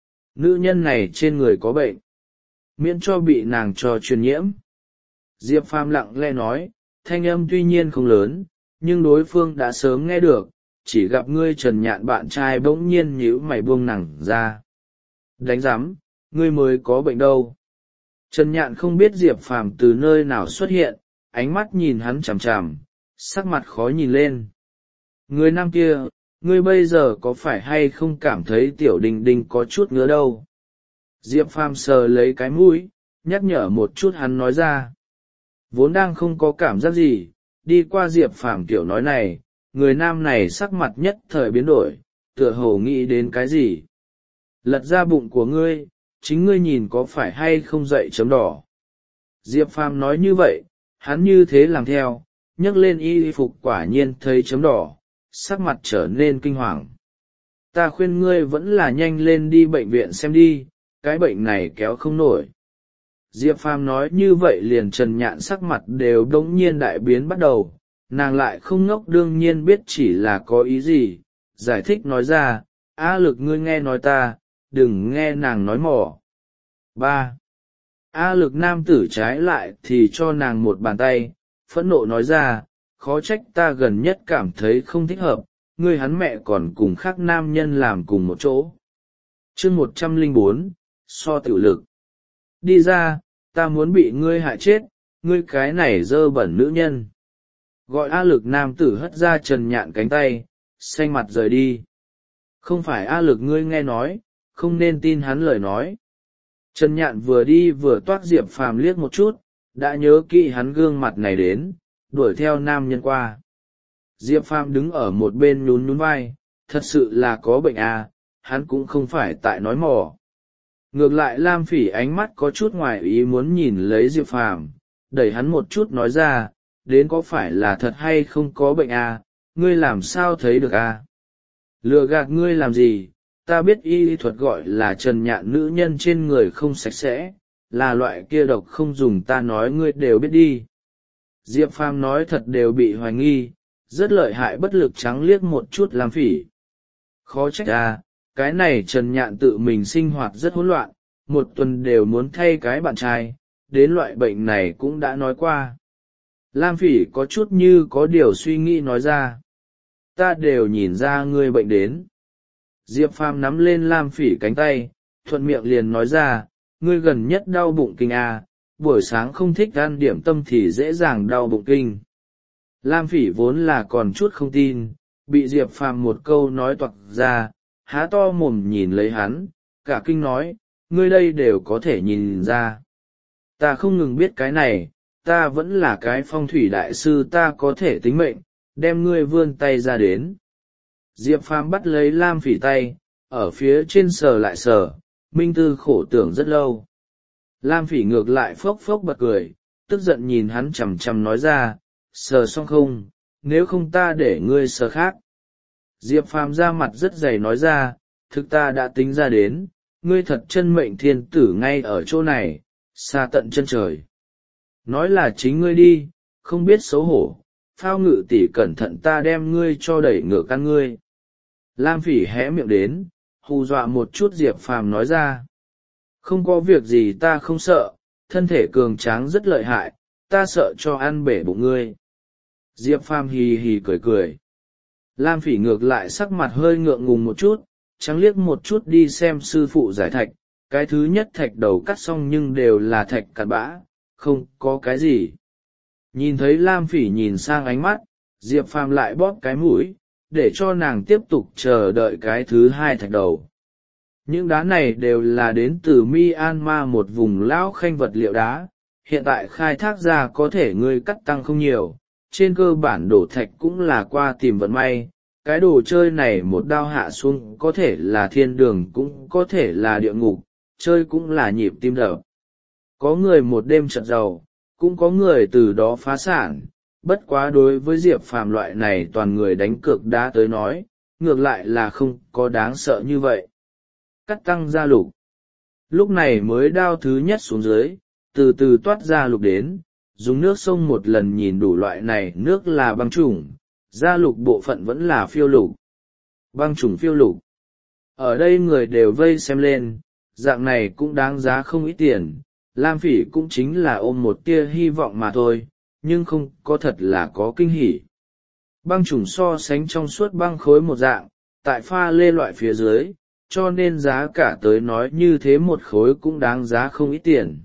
Nữ nhân này trên người có bệnh, miễn cho bị nàng cho truyền nhiễm. Diệp Phàm lặng lẽ nói, thanh âm tuy nhiên không lớn, nhưng đối phương đã sớm nghe được, chỉ gặp ngươi Trần Nhạn bạn trai bỗng nhiên nhíu mày buông nàng ra. Đánh rắm, ngươi mới có bệnh đâu. Trần Nhạn không biết Diệp Phàm từ nơi nào xuất hiện, ánh mắt nhìn hắn chằm chằm, sắc mặt khó nhìn lên. Người nam kia, ngươi bây giờ có phải hay không cảm thấy tiểu đình đình có chút ngứa đâu? Diệp Phàm sờ lấy cái mũi, nhắc nhở một chút hắn nói ra. Vốn đang không có cảm giác gì, đi qua Diệp Phàm tiểu nói này, người nam này sắc mặt nhất thời biến đổi, tựa hồ nghĩ đến cái gì. Lật ra bụng của ngươi, chính ngươi nhìn có phải hay không dậy chấm đỏ. Diệp Phàm nói như vậy, hắn như thế làm theo, nhấc lên y phục quả nhiên thấy chấm đỏ, sắc mặt trở nên kinh hoàng. Ta khuyên ngươi vẫn là nhanh lên đi bệnh viện xem đi, cái bệnh này kéo không nổi. Diệp Phàm nói như vậy liền Trần Nhạn sắc mặt đều đống nhiên đại biến bắt đầu, nàng lại không ngốc đương nhiên biết chỉ là có ý gì, giải thích nói ra, A Lực ngươi nghe nói ta, đừng nghe nàng nói mỏ. ba. A Lực nam tử trái lại thì cho nàng một bàn tay, phẫn nộ nói ra, khó trách ta gần nhất cảm thấy không thích hợp, ngươi hắn mẹ còn cùng khác nam nhân làm cùng một chỗ. Chương một trăm lẻ bốn, so tiểu lực. Đi ra, ta muốn bị ngươi hại chết, ngươi cái này dơ bẩn nữ nhân. Gọi A Lực nam tử hất ra Trần Nhạn cánh tay, xanh mặt rời đi. Không phải A Lực ngươi nghe nói, không nên tin hắn lời nói. Trần Nhạn vừa đi vừa toát Diệp Phàm liếc một chút, đã nhớ kỹ hắn gương mặt này đến, đuổi theo nam nhân qua. Diệp Phàm đứng ở một bên nhún nhún vai, thật sự là có bệnh à, hắn cũng không phải tại nói mò. Ngược lại Lam Phỉ ánh mắt có chút ngoài ý muốn nhìn lấy Diệp Phàm, đẩy hắn một chút nói ra, đến có phải là thật hay không có bệnh à, ngươi làm sao thấy được à? Lừa gạt ngươi làm gì, ta biết y thuật gọi là Trần Nhạn nữ nhân trên người không sạch sẽ, là loại kia độc không dùng ta nói ngươi đều biết đi. Diệp Phàm nói thật đều bị hoài nghi, rất lợi hại bất lực trắng liếc một chút Lam Phỉ. Khó trách à, cái này Trần Nhạn tự mình sinh hoạt rất hỗn loạn, một tuần đều muốn thay cái bạn trai, đến loại bệnh này cũng đã nói qua. Lam Phỉ có chút như có điều suy nghĩ nói ra. Ta đều nhìn ra ngươi bệnh đến. Diệp Phàm nắm lên Lam Phỉ cánh tay, thuận miệng liền nói ra, ngươi gần nhất đau bụng kinh à, buổi sáng không thích ăn điểm tâm thì dễ dàng đau bụng kinh. Lam Phỉ vốn là còn chút không tin, bị Diệp Phàm một câu nói toạc ra, há to mồm nhìn lấy hắn, cả kinh nói, ngươi đây đều có thể nhìn ra. Ta không ngừng biết cái này, ta vẫn là cái phong thủy đại sư ta có thể tính mệnh, đem ngươi vươn tay ra đến. Diệp Phàm bắt lấy Lam Phỉ tay, ở phía trên sờ lại sờ, minh tư khổ tưởng rất lâu. Lam Phỉ ngược lại phốc phốc bật cười, tức giận nhìn hắn chằm chằm nói ra, sờ xong không, nếu không ta để ngươi sờ khác. Diệp Phàm ra mặt rất dày nói ra, thực ta đã tính ra đến, ngươi thật chân mệnh thiên tử ngay ở chỗ này, xa tận chân trời. Nói là chính ngươi đi, không biết xấu hổ, Phao Ngự tỷ cẩn thận ta đem ngươi cho đẩy ngựa căn ngươi. Lam Phỉ hé miệng đến, hù dọa một chút Diệp Phàm nói ra. Không có việc gì ta không sợ, thân thể cường tráng rất lợi hại, ta sợ cho ăn bể bụng ngươi. Diệp Phàm hì hì cười cười. Lam Phỉ ngược lại sắc mặt hơi ngượng ngùng một chút, trắng liếc một chút đi xem sư phụ giải thạch, cái thứ nhất thạch đầu cắt xong nhưng đều là thạch cặn bã, không có cái gì. Nhìn thấy Lam Phỉ nhìn sang ánh mắt, Diệp Phàm lại bóp cái mũi, để cho nàng tiếp tục chờ đợi cái thứ hai thạch đầu. Những đá này đều là đến từ Myanmar một vùng lão khanh vật liệu đá, hiện tại khai thác ra có thể ngươi cắt tăng không nhiều, trên cơ bản đổ thạch cũng là qua tìm vận may, cái đồ chơi này một đao hạ xuống có thể là thiên đường cũng có thể là địa ngục, chơi cũng là nhịp tim đập. Có người một đêm trật giàu, cũng có người từ đó phá sản, bất quá đối với Diệp Phàm loại này toàn người đánh cược đá tới nói, ngược lại là không có đáng sợ như vậy. Cắt tăng ra lục. Lúc này mới đao thứ nhất xuống dưới, từ từ toát ra lục đến, dùng nước sông một lần nhìn đủ loại này nước là băng trùng, da lục bộ phận vẫn là phiêu lục. Băng trùng phiêu lục. Ở đây người đều vây xem lên, dạng này cũng đáng giá không ít tiền, Lam Phỉ cũng chính là ôm một tia hy vọng mà thôi, nhưng không có thật là có kinh hỉ. Băng trùng so sánh trong suốt băng khối một dạng, tại pha lê loại phía dưới, cho nên giá cả tới nói như thế một khối cũng đáng giá không ít tiền.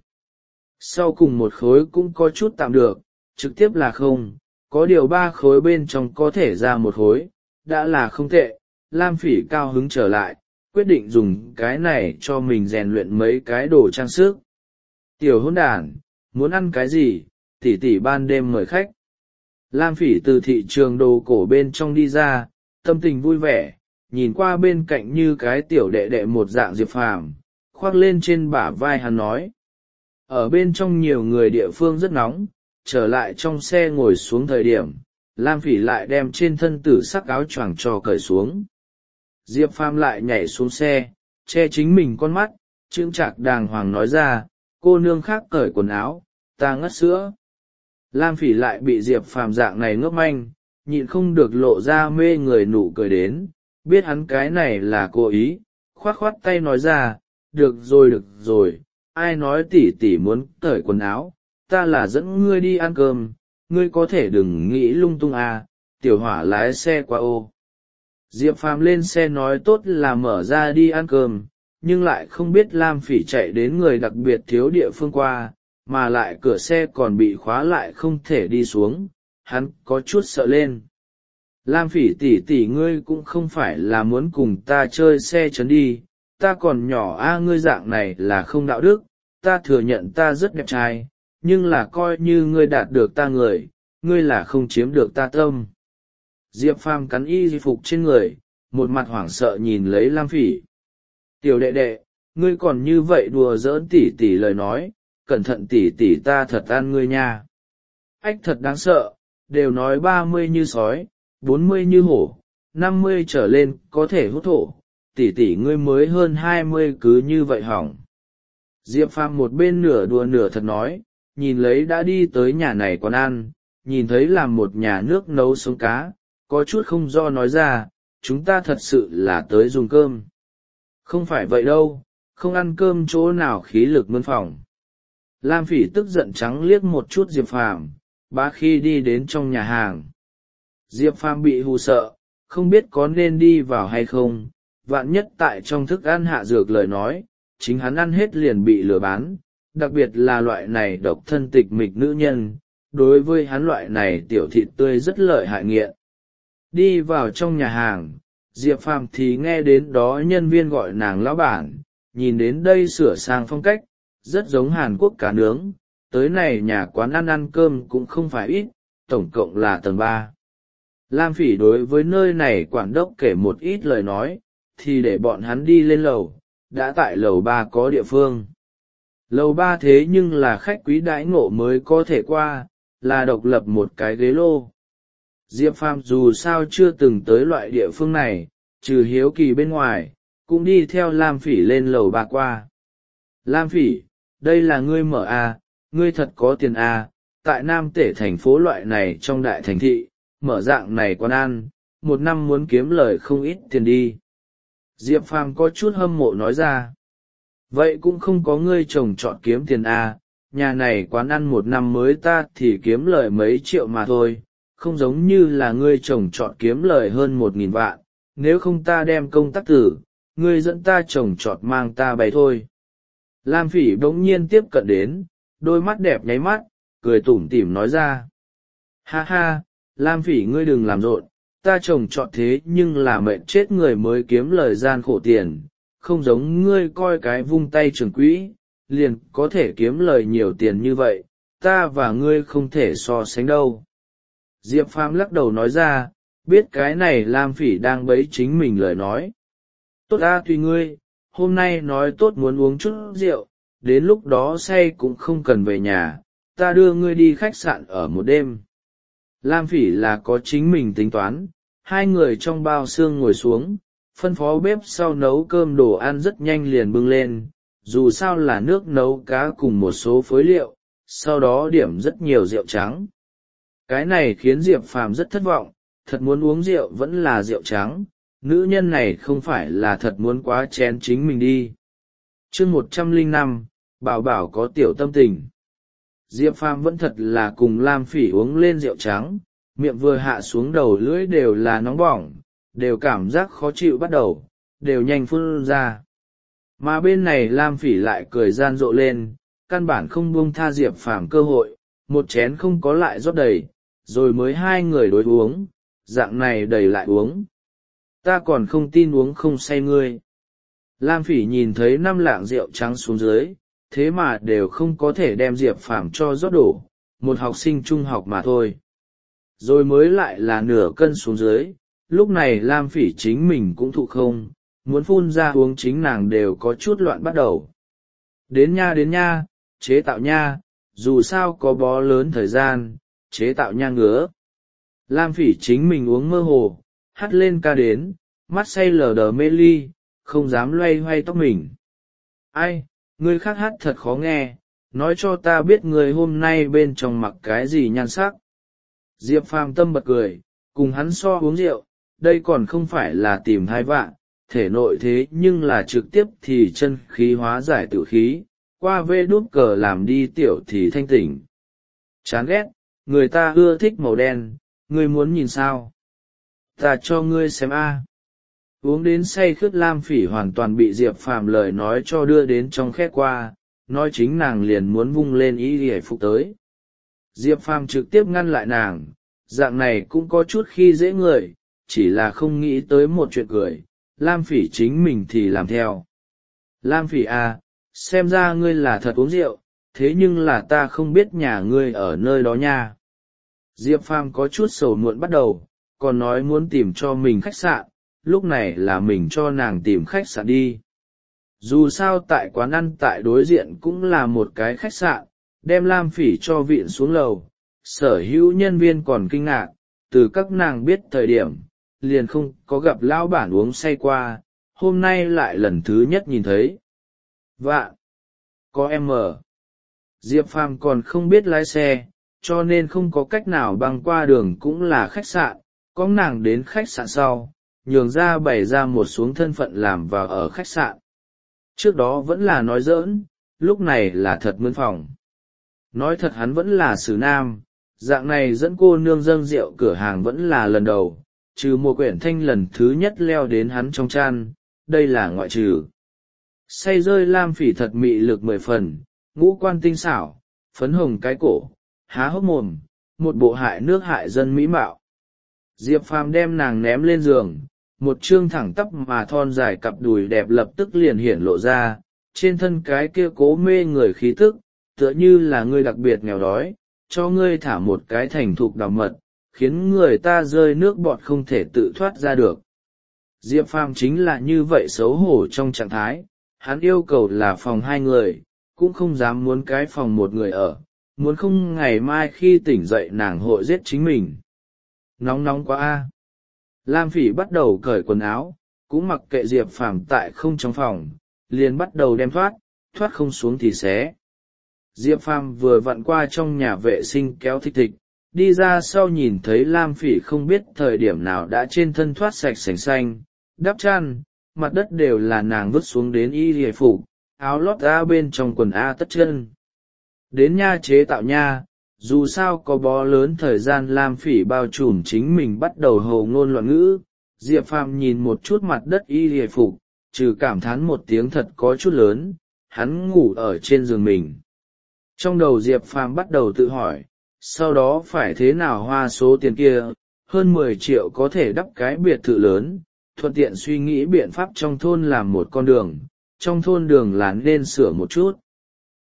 Sau cùng một khối cũng có chút tạm được, trực tiếp là không, có điều ba khối bên trong có thể ra một khối, đã là không tệ. Lam Phỉ cao hứng trở lại, quyết định dùng cái này cho mình rèn luyện mấy cái đồ trang sức. Tiểu hỗn đản, muốn ăn cái gì, tỷ tỷ ban đêm mời khách. Lam Phỉ từ thị trường đồ cổ bên trong đi ra, tâm tình vui vẻ, nhìn qua bên cạnh như cái tiểu đệ đệ một dạng Diệp Phàm, khoác lên trên bả vai hắn nói. Ở bên trong nhiều người địa phương rất nóng, trở lại trong xe ngồi xuống thời điểm, Lam Phỉ lại đem trên thân tử sắc áo choàng cho cởi xuống. Diệp Phàm lại nhảy xuống xe, che chính mình con mắt, chững chạc đàng hoàng nói ra, cô nương khác cởi quần áo, ta ngất sữa. Lam Phỉ lại bị Diệp Phàm dạng này ngốc manh, nhịn không được lộ ra mê người nụ cười đến, biết hắn cái này là cố ý, khoát khoát tay nói ra, được rồi được rồi, ai nói tỷ tỷ muốn cởi quần áo, ta là dẫn ngươi đi ăn cơm, ngươi có thể đừng nghĩ lung tung à, tiểu hỏa lái xe qua ô. Diệp Phàm lên xe nói tốt là mở ra đi ăn cơm, nhưng lại không biết Lam Phỉ chạy đến người đặc biệt thiếu địa phương qua, mà lại cửa xe còn bị khóa lại không thể đi xuống, hắn có chút sợ lên. Lam Phỉ tỷ tỷ ngươi cũng không phải là muốn cùng ta chơi xe chấn đi, ta còn nhỏ a ngươi dạng này là không đạo đức, ta thừa nhận ta rất đẹp trai, nhưng là coi như ngươi đạt được ta người, ngươi là không chiếm được ta tâm. Diệp Phàm cắn y phục trên người, một mặt hoảng sợ nhìn lấy Lam Phỉ. Tiểu đệ đệ, ngươi còn như vậy đùa giỡn tỷ tỷ lời nói, cẩn thận tỷ tỷ ta thật ăn ngươi nha. Ách thật đáng sợ, đều nói ba mươi như sói, bốn mươi như hổ, năm mươi trở lên có thể hút thổ, tỷ tỷ ngươi mới hơn hai mươi cứ như vậy hỏng. Diệp Phàm một bên nửa đùa nửa thật nói, nhìn lấy đã đi tới nhà này quán ăn, nhìn thấy làm một nhà nước nấu sống cá, có chút không do nói ra, chúng ta thật sự là tới dùng cơm. Không phải vậy đâu, không ăn cơm chỗ nào khí lực mơn phòng. Lam Phỉ tức giận trắng liếc một chút Diệp Phàm, bá khi đi đến trong nhà hàng. Diệp Phàm bị hù sợ, không biết có nên đi vào hay không, vạn nhất tại trong thức ăn hạ dược lời nói, chính hắn ăn hết liền bị lừa bán, đặc biệt là loại này độc thân tịch mịch nữ nhân, đối với hắn loại này tiểu thịt tươi rất lợi hại nghiện. Đi vào trong nhà hàng, Diệp Phàm thì nghe đến đó nhân viên gọi nàng lão bản, nhìn đến đây sửa sang phong cách, rất giống Hàn Quốc cá nướng, tới này nhà quán ăn ăn cơm cũng không phải ít, tổng cộng là tầng ba. Lam Phỉ đối với nơi này quản đốc kể một ít lời nói, thì để bọn hắn đi lên lầu, đã tại lầu ba có địa phương. Lầu ba thế nhưng là khách quý đãi ngộ mới có thể qua, là độc lập một cái ghế lô. Diệp Phàm dù sao chưa từng tới loại địa phương này, trừ hiếu kỳ bên ngoài, cũng đi theo Lam Phỉ lên lầu ba qua. Lam Phỉ, đây là ngươi mở à, ngươi thật có tiền à, tại Nam Tể thành phố loại này trong đại thành thị, mở dạng này quán ăn, một năm muốn kiếm lời không ít tiền đi. Diệp Phàm có chút hâm mộ nói ra. Vậy cũng không có ngươi chồng chọn kiếm tiền à, nhà này quán ăn một năm mới ta thì kiếm lời mấy triệu mà thôi, không giống như là ngươi chồng chọn kiếm lời hơn một nghìn vạn, nếu không ta đem công tác tử, ngươi dẫn ta chồng chọn mang ta bày thôi. Lam Phỉ bỗng nhiên tiếp cận đến, đôi mắt đẹp nháy mắt, cười tủm tỉm nói ra. Ha ha, Lam Phỉ ngươi đừng làm rộn, ta chồng chọn thế nhưng là mệnh chết người mới kiếm lời gian khổ tiền, không giống ngươi coi cái vung tay trường quỹ, liền có thể kiếm lời nhiều tiền như vậy, ta và ngươi không thể so sánh đâu. Diệp Phàm lắc đầu nói ra, biết cái này Lam Phỉ đang bẫy chính mình lời nói. Tốt ta tùy ngươi, hôm nay nói tốt muốn uống chút rượu, đến lúc đó say cũng không cần về nhà, ta đưa ngươi đi khách sạn ở một đêm. Lam Phỉ là có chính mình tính toán, hai người trong bao xương ngồi xuống, phân phó bếp sau nấu cơm đồ ăn rất nhanh liền bưng lên, dù sao là nước nấu cá cùng một số phối liệu, sau đó điểm rất nhiều rượu trắng. Cái này khiến Diệp Phàm rất thất vọng, thật muốn uống rượu vẫn là rượu trắng, nữ nhân này không phải là thật muốn quá chén chính mình đi. Chương một trăm lẻ năm, bảo bảo có tiểu tâm tình. Diệp Phàm vẫn thật là cùng Lam Phỉ uống lên rượu trắng, miệng vừa hạ xuống đầu lưỡi đều là nóng bỏng, đều cảm giác khó chịu bắt đầu, đều nhanh phun ra. Mà bên này Lam Phỉ lại cười gian rộ lên, căn bản không buông tha Diệp Phàm cơ hội, một chén không có lại rót đầy, rồi mới hai người đối uống, dạng này đầy lại uống. Ta còn không tin uống không say ngươi. Lam Phỉ nhìn thấy năm lạng rượu trắng xuống dưới, thế mà đều không có thể đem Diệp Phàm cho rót đổ, một học sinh trung học mà thôi. Rồi mới lại là nửa cân xuống dưới, lúc này Lam Phỉ chính mình cũng thụ không, muốn phun ra uống chính nàng đều có chút loạn bắt đầu. Đến nha đến nha, chế tạo nha, dù sao có bó lớn thời gian, chế tạo nha ngứa. Lam Phỉ chính mình uống mơ hồ, hắt lên ca đến, mắt say lờ đờ mê ly, không dám loay hoay tóc mình. Ai, ngươi khác hát thật khó nghe, nói cho ta biết ngươi hôm nay bên trong mặc cái gì nhan sắc. Diệp Phàm tâm bật cười, cùng hắn so uống rượu, đây còn không phải là tìm hai vạn, thể nội thế nhưng là trực tiếp thì chân khí hóa giải tự khí, qua vê đút cờ làm đi tiểu thì thanh tỉnh. Chán ghét, người ta ưa thích màu đen, ngươi muốn nhìn sao? Ta cho ngươi xem a. Uống đến say khướt Lam Phỉ hoàn toàn bị Diệp Phàm lời nói cho đưa đến trong khét qua, nói chính nàng liền muốn vung lên y hề phục tới. Diệp Phàm trực tiếp ngăn lại nàng, dạng này cũng có chút khi dễ người, chỉ là không nghĩ tới một chuyện cười, Lam Phỉ chính mình thì làm theo. Lam Phỉ à, xem ra ngươi là thật uống rượu, thế nhưng là ta không biết nhà ngươi ở nơi đó nha. Diệp Phàm có chút sầu muộn bắt đầu, còn nói muốn tìm cho mình khách sạn, lúc này là mình cho nàng tìm khách sạn đi. Dù sao tại quán ăn tại đối diện cũng là một cái khách sạn, đem Lam Phỉ cho viện xuống lầu, sở hữu nhân viên còn kinh ngạc, từ các nàng biết thời điểm, liền không có gặp lão bản uống say qua, hôm nay lại lần thứ nhất nhìn thấy. Vạn! Có em ở. Diệp Phàm còn không biết lái xe, cho nên không có cách nào băng qua đường cũng là khách sạn, có nàng đến khách sạn sau, nhường ra bày ra một xuống thân phận làm vào ở khách sạn. Trước đó vẫn là nói giỡn, lúc này là thật mướn phòng. Nói thật hắn vẫn là xử nam, dạng này dẫn cô nương dâng rượu cửa hàng vẫn là lần đầu, trừ một quyển thanh lần thứ nhất leo đến hắn trong chăn, đây là ngoại trừ. Say rơi Lam Phỉ thật mị lực mười phần, ngũ quan tinh xảo, phấn hồng cái cổ, há hốc mồm, một bộ hại nước hại dân mỹ mạo. Diệp Phàm đem nàng ném lên giường, một trương thẳng tắp mà thon dài cặp đùi đẹp lập tức liền hiển lộ ra, trên thân cái kia cố mê người khí tức, tựa như là ngươi đặc biệt nghèo đói, cho ngươi thả một cái thành thục đào mật, khiến người ta rơi nước bọt không thể tự thoát ra được. Diệp Phàm chính là như vậy xấu hổ trong trạng thái, hắn yêu cầu là phòng hai người, cũng không dám muốn cái phòng một người ở, muốn không ngày mai khi tỉnh dậy nàng hội giết chính mình. Nóng nóng quá a. Lam Phỉ bắt đầu cởi quần áo, cũng mặc kệ Diệp Phàm tại không trong phòng, liền bắt đầu đem thoát, thoát không xuống thì xé. Diệp Phàm vừa vặn qua trong nhà vệ sinh kéo thịch thịch, đi ra sau nhìn thấy Lam Phỉ không biết thời điểm nào đã trên thân thoát sạch sành xanh, đắp chăn, mặt đất đều là nàng vứt xuống đến y hề phục, áo lót A bên trong quần A tất chân. Đến nha chế tạo nha, dù sao có bó lớn thời gian Lam Phỉ bao trùm chính mình bắt đầu hồ ngôn loạn ngữ, Diệp Phàm nhìn một chút mặt đất y hề phục, trừ cảm thán một tiếng thật có chút lớn, hắn ngủ ở trên giường mình. Trong đầu Diệp Phàm bắt đầu tự hỏi, sau đó phải thế nào hoa số tiền kia, hơn mười triệu có thể đắp cái biệt thự lớn, thuận tiện suy nghĩ biện pháp trong thôn làm một con đường, trong thôn đường là nên sửa một chút.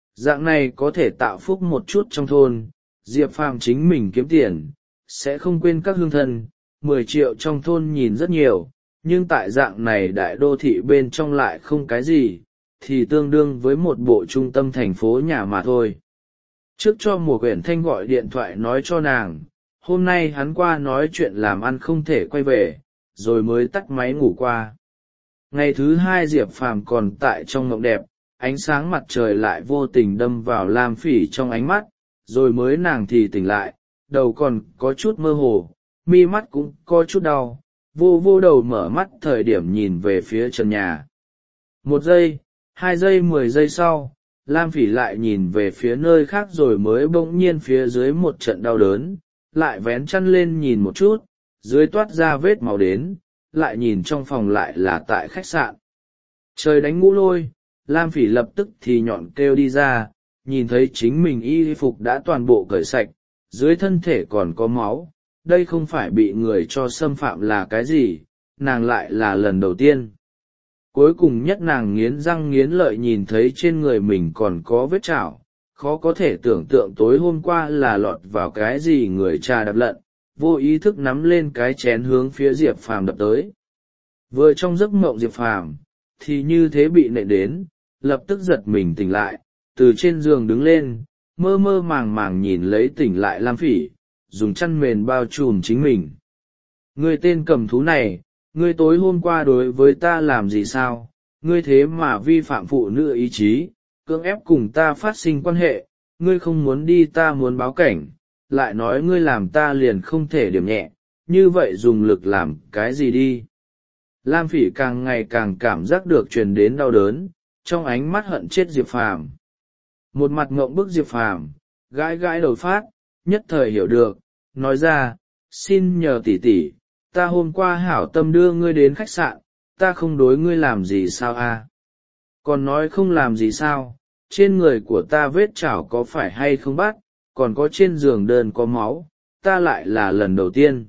Dạng này có thể tạo phúc một chút trong thôn, Diệp Phàm chính mình kiếm tiền, sẽ không quên các hương thân. Mười triệu trong thôn nhìn rất nhiều, nhưng tại dạng này đại đô thị bên trong lại không cái gì, thì tương đương với một bộ trung tâm thành phố nhà mà thôi. Trước cho mùa quyển thanh gọi điện thoại nói cho nàng, hôm nay hắn qua nói chuyện làm ăn không thể quay về, rồi mới tắt máy ngủ qua. Ngày thứ hai Diệp Phàm còn tại trong mộng đẹp, ánh sáng mặt trời lại vô tình đâm vào Lam Phỉ trong ánh mắt, rồi mới nàng thì tỉnh lại, đầu còn có chút mơ hồ, mi mắt cũng có chút đau, vô vô đầu mở mắt thời điểm nhìn về phía trần nhà. Một giây, hai giây mười giây sau, Lam Phỉ lại nhìn về phía nơi khác rồi mới bỗng nhiên phía dưới một trận đau đớn, lại vén chăn lên nhìn một chút, dưới toát ra vết máu đến, lại nhìn trong phòng lại là tại khách sạn. Trời đánh ngũ lôi, Lam Phỉ lập tức thì nhọn kêu đi ra, nhìn thấy chính mình y phục đã toàn bộ cởi sạch, dưới thân thể còn có máu, đây không phải bị người cho xâm phạm là cái gì, nàng lại là lần đầu tiên. Cuối cùng nhất nàng nghiến răng nghiến lợi nhìn thấy trên người mình còn có vết chảo, khó có thể tưởng tượng tối hôm qua là lọt vào cái gì người cha đạp lận, vô ý thức nắm lên cái chén hướng phía Diệp Phàm đập tới. Vừa trong giấc mộng Diệp Phàm thì như thế bị nện đến, lập tức giật mình tỉnh lại, từ trên giường đứng lên, mơ mơ màng màng nhìn lấy tỉnh lại Lam Phỉ, dùng chăn mền bao trùm chính mình. Ngươi tên cầm thú này, ngươi tối hôm qua đối với ta làm gì sao, ngươi thế mà vi phạm phụ nữ ý chí, cưỡng ép cùng ta phát sinh quan hệ, ngươi không muốn đi ta muốn báo cảnh, lại nói ngươi làm ta liền không thể điểm nhẹ, như vậy dùng lực làm cái gì đi. Lam Phỉ càng ngày càng cảm giác được truyền đến đau đớn, trong ánh mắt hận chết Diệp Phàm. Một mặt ngộng bức Diệp Phàm, gãi gãi đầu phát, nhất thời hiểu được, nói ra, xin nhờ tỷ tỷ, ta hôm qua hảo tâm đưa ngươi đến khách sạn, ta không đối ngươi làm gì sao a? Còn nói không làm gì sao, trên người của ta vết chảo có phải hay không bắt, còn có trên giường đơn có máu, ta lại là lần đầu tiên.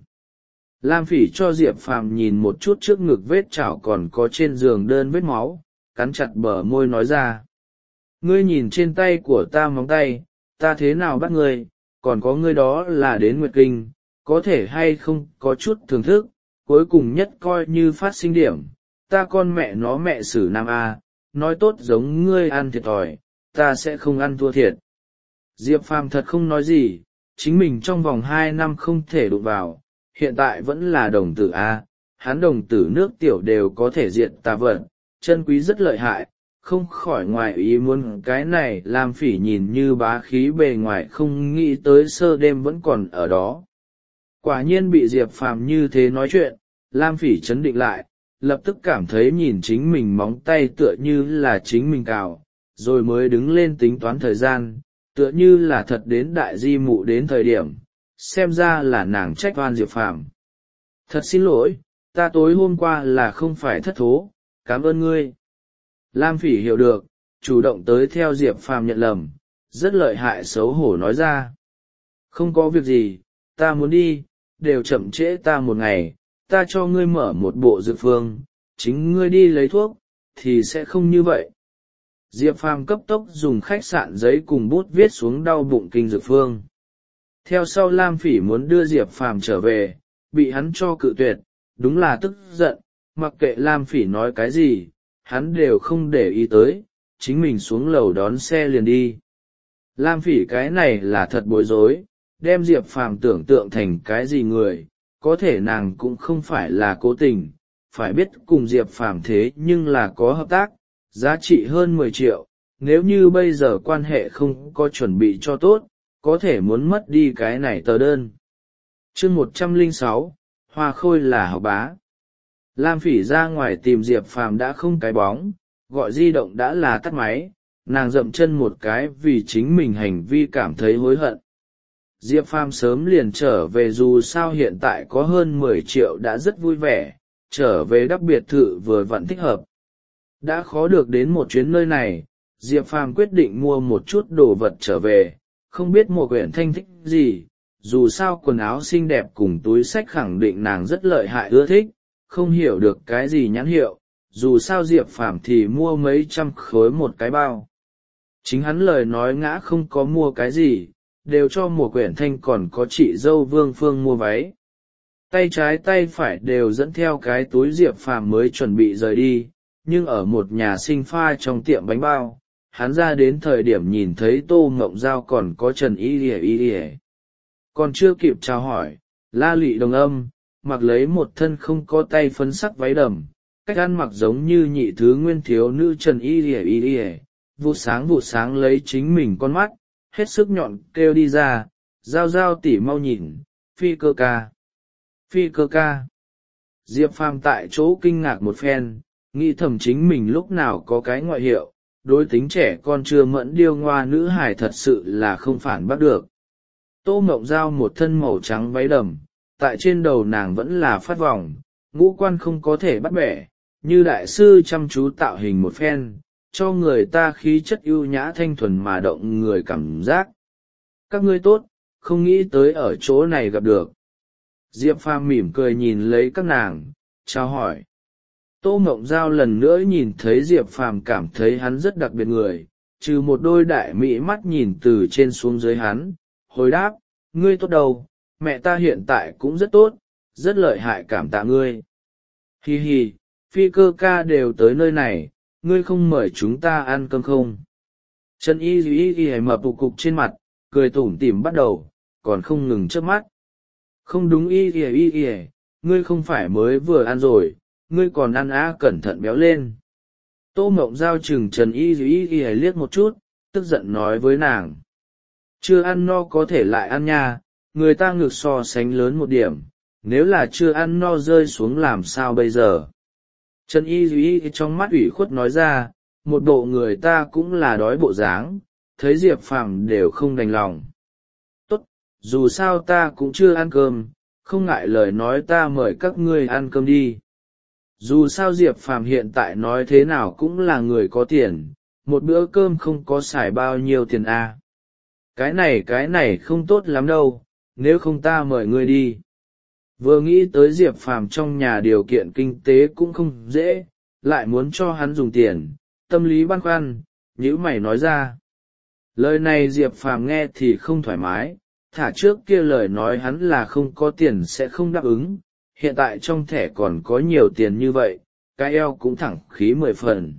Lam Phỉ cho Diệp Phàm nhìn một chút trước ngực vết chảo còn có trên giường đơn vết máu, cắn chặt bờ môi nói ra. Ngươi nhìn trên tay của ta móng tay, ta thế nào bắt ngươi, còn có ngươi đó là đến Nguyệt Kinh, có thể hay không có chút thưởng thức, cuối cùng nhất coi như phát sinh điểm, ta con mẹ nó mẹ xử nam A, nói tốt giống ngươi ăn thiệt thòi, ta sẽ không ăn thua thiệt. Diệp Phàm thật không nói gì, chính mình trong vòng hai năm không thể đụng vào, hiện tại vẫn là đồng tử A, hắn đồng tử nước tiểu đều có thể diện tà vật, chân quý rất lợi hại, không khỏi ngoài ý muốn cái này Lam Phỉ nhìn như bá khí bề ngoài không nghĩ tới sơ đêm vẫn còn ở đó. Quả nhiên bị Diệp Phàm như thế nói chuyện, Lam Phỉ chấn định lại, lập tức cảm thấy nhìn chính mình móng tay tựa như là chính mình cào, rồi mới đứng lên tính toán thời gian, tựa như là thật đến đại di mụ đến thời điểm, xem ra là nàng trách oan Diệp Phàm. Thật xin lỗi, ta tối hôm qua là không phải thất thố, cảm ơn ngươi. Lam Phỉ hiểu được, chủ động tới theo Diệp Phàm nhận lầm, rất lợi hại xấu hổ nói ra. Không có việc gì, ta muốn đi, đều chậm trễ ta một ngày, ta cho ngươi mở một bộ dược phương, chính ngươi đi lấy thuốc, thì sẽ không như vậy. Diệp Phàm cấp tốc dùng khách sạn giấy cùng bút viết xuống đau bụng kinh dược phương. Theo sau Lam Phỉ muốn đưa Diệp Phàm trở về, bị hắn cho cự tuyệt, đúng là tức giận, mặc kệ Lam Phỉ nói cái gì, hắn đều không để ý tới, chính mình xuống lầu đón xe liền đi. Lam Phỉ cái này là thật bối rối, đem Diệp Phàm tưởng tượng thành cái gì người, có thể nàng cũng không phải là cố tình, phải biết cùng Diệp Phàm thế nhưng là có hợp tác, giá trị hơn mười triệu, nếu như bây giờ quan hệ không có chuẩn bị cho tốt, có thể muốn mất đi cái này tờ đơn. Chương một trăm lẻ sáu, Hoa Khôi là học bá. Lam Phỉ ra ngoài tìm Diệp Phàm đã không cái bóng, gọi di động đã là tắt máy, nàng dậm chân một cái vì chính mình hành vi cảm thấy hối hận. Diệp Phàm sớm liền trở về dù sao hiện tại có hơn mười triệu đã rất vui vẻ, trở về đắp biệt thự vừa vặn thích hợp. Đã khó được đến một chuyến nơi này, Diệp Phàm quyết định mua một chút đồ vật trở về, không biết Mộ Quyển Thanh thích gì, dù sao quần áo xinh đẹp cùng túi xách khẳng định nàng rất lợi hại ưa thích, không hiểu được cái gì nhãn hiệu, dù sao Diệp Phàm thì mua mấy trăm khối một cái bao. Chính hắn lời nói ngã không có mua cái gì, đều cho mùa quyển thanh còn có chị dâu Vương Phương mua váy. Tay trái tay phải đều dẫn theo cái túi Diệp Phàm mới chuẩn bị rời đi, nhưng ở một nhà sinh pha trong tiệm bánh bao, hắn ra đến thời điểm nhìn thấy Tô Mộng Giao còn có Trần Y Lìa Y Lìa. Còn chưa kịp chào hỏi, La Lụy Đồng Âm, mặc lấy một thân không có tay phấn sắc váy đầm, cách ăn mặc giống như nhị thứ nguyên thiếu nữ Trần Y Lìa Y Lìa, vụ sáng vụ sáng lấy chính mình con mắt, hết sức nhọn kêu đi ra, Giao Giao tỉ mau nhìn, Phi Cơ ca. Phi Cơ ca. Diệp Phàm tại chỗ kinh ngạc một phen, nghĩ thầm chính mình lúc nào có cái ngoại hiệu, đối tính trẻ con chưa mẫn điêu ngoa nữ hài thật sự là không phản bác được. Tô Mộng Giao một thân màu trắng váy đầm, tại trên đầu nàng vẫn là phát vòng, ngũ quan không có thể bắt bẻ, như đại sư chăm chú tạo hình một phen, cho người ta khí chất ưu nhã thanh thuần mà động người cảm giác. Các ngươi tốt, không nghĩ tới ở chỗ này gặp được. Diệp Phàm mỉm cười nhìn lấy các nàng, chào hỏi. Tô Mộng Giao lần nữa nhìn thấy Diệp Phàm cảm thấy hắn rất đặc biệt người, trừ một đôi đại mỹ mắt nhìn từ trên xuống dưới hắn, hồi đáp, ngươi tốt đâu, mẹ ta hiện tại cũng rất tốt, rất lợi hại cảm tạ ngươi. Hi hi, Phi Cơ ca đều tới nơi này, ngươi không mời chúng ta ăn cơm không? Trần Y Y Y mập cục cục trên mặt, cười tủm tỉm bắt đầu, còn không ngừng chớp mắt. Không đúng Y Y Y Y, ngươi không phải mới vừa ăn rồi, ngươi còn ăn á, cẩn thận béo lên. Tô Mộng Giao chừng Trần Y Y Y liếc một chút, tức giận nói với nàng. Chưa ăn no có thể lại ăn nha, người ta ngực so sánh lớn một điểm, nếu là chưa ăn no rơi xuống làm sao bây giờ? Trần Y Y trong mắt ủy khuất nói ra, một bộ người ta cũng là đói bộ dáng, thấy Diệp Phàm đều không đành lòng. Tốt, dù sao ta cũng chưa ăn cơm, không ngại lời nói ta mời các ngươi ăn cơm đi. Dù sao Diệp Phàm hiện tại nói thế nào cũng là người có tiền, một bữa cơm không có xài bao nhiêu tiền à. Cái này cái này không tốt lắm đâu, nếu không ta mời ngươi đi. Vừa nghĩ tới Diệp Phàm trong nhà điều kiện kinh tế cũng không dễ, lại muốn cho hắn dùng tiền, tâm lý băn khoăn, nhíu mày nói ra. Lời này Diệp Phàm nghe thì không thoải mái, thả trước kia lời nói hắn là không có tiền sẽ không đáp ứng, hiện tại trong thẻ còn có nhiều tiền như vậy, cái eo cũng thẳng khí mười phần.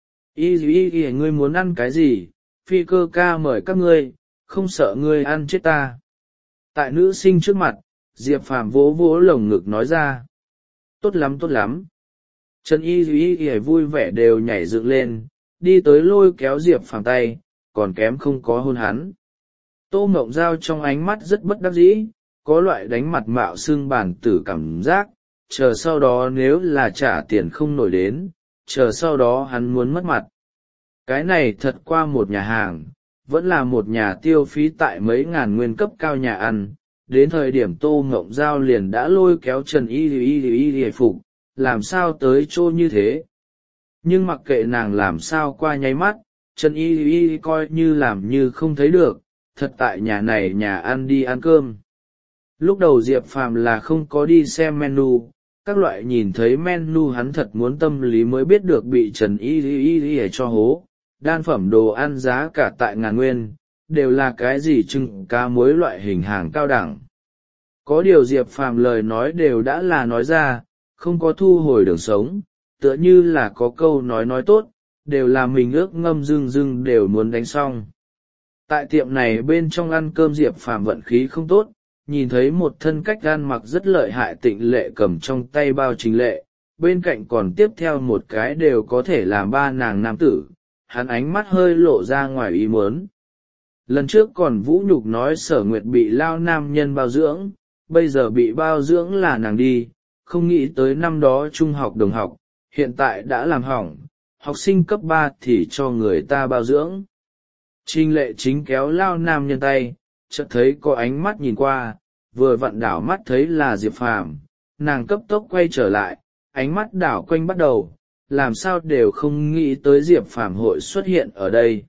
Y y y ngươi muốn ăn cái gì, Phi Cơ ca mời các ngươi, không sợ ngươi ăn chết ta. Tại nữ sinh trước mặt, Diệp Phàm vỗ vỗ lồng ngực nói ra. Tốt lắm tốt lắm. Trần Y y y vui vẻ đều nhảy dựng lên, đi tới lôi kéo Diệp Phàm tay, còn kém không có hôn hắn. Tô Mộng Giao trong ánh mắt rất bất đắc dĩ, có loại đánh mặt mạo xương bản tử cảm giác, chờ sau đó nếu là trả tiền không nổi đến, chờ sau đó hắn muốn mất mặt. Cái này thật qua một nhà hàng, vẫn là một nhà tiêu phí tại mấy ngàn nguyên cấp cao nhà ăn, đến thời điểm Tô Mộng Giao liền đã lôi kéo Trần Y Y Y Y phục, làm sao tới chỗ như thế. Nhưng mặc kệ nàng làm sao qua nháy mắt, Trần Y Y coi như làm như không thấy được, thật tại nhà này nhà ăn đi ăn cơm. Lúc đầu Diệp Phàm là không có đi xem menu, các loại nhìn thấy menu hắn thật muốn tâm lý mới biết được bị Trần Y Y Y cho hố, đan phẩm đồ ăn giá cả tại ngàn nguyên, đều là cái gì trưng cá muối loại hình hàng cao đẳng. Có điều Diệp Phàm lời nói đều đã là nói ra, không có thu hồi đường sống, tựa như là có câu nói nói tốt, đều là mình ước ngâm dưng dưng đều muốn đánh xong. Tại tiệm này bên trong ăn cơm Diệp Phàm vận khí không tốt, nhìn thấy một thân cách ăn mặc rất lợi hại Tịnh Lệ cầm trong tay bao Trình Lệ, bên cạnh còn tiếp theo một cái đều có thể làm ba nàng nam tử, hắn ánh mắt hơi lộ ra ngoài ý muốn. Lần trước còn vũ nhục nói Sở Nguyệt bị lao nam nhân bao dưỡng, bây giờ bị bao dưỡng là nàng đi, không nghĩ tới năm đó trung học đồng học, hiện tại đã làm hỏng, học sinh cấp ba thì cho người ta bao dưỡng. Trình Lệ chính kéo lao nam nhân tay, chợt thấy có ánh mắt nhìn qua, vừa vặn đảo mắt thấy là Diệp Phàm, nàng cấp tốc quay trở lại, ánh mắt đảo quanh bắt đầu, làm sao đều không nghĩ tới Diệp Phàm hội xuất hiện ở đây.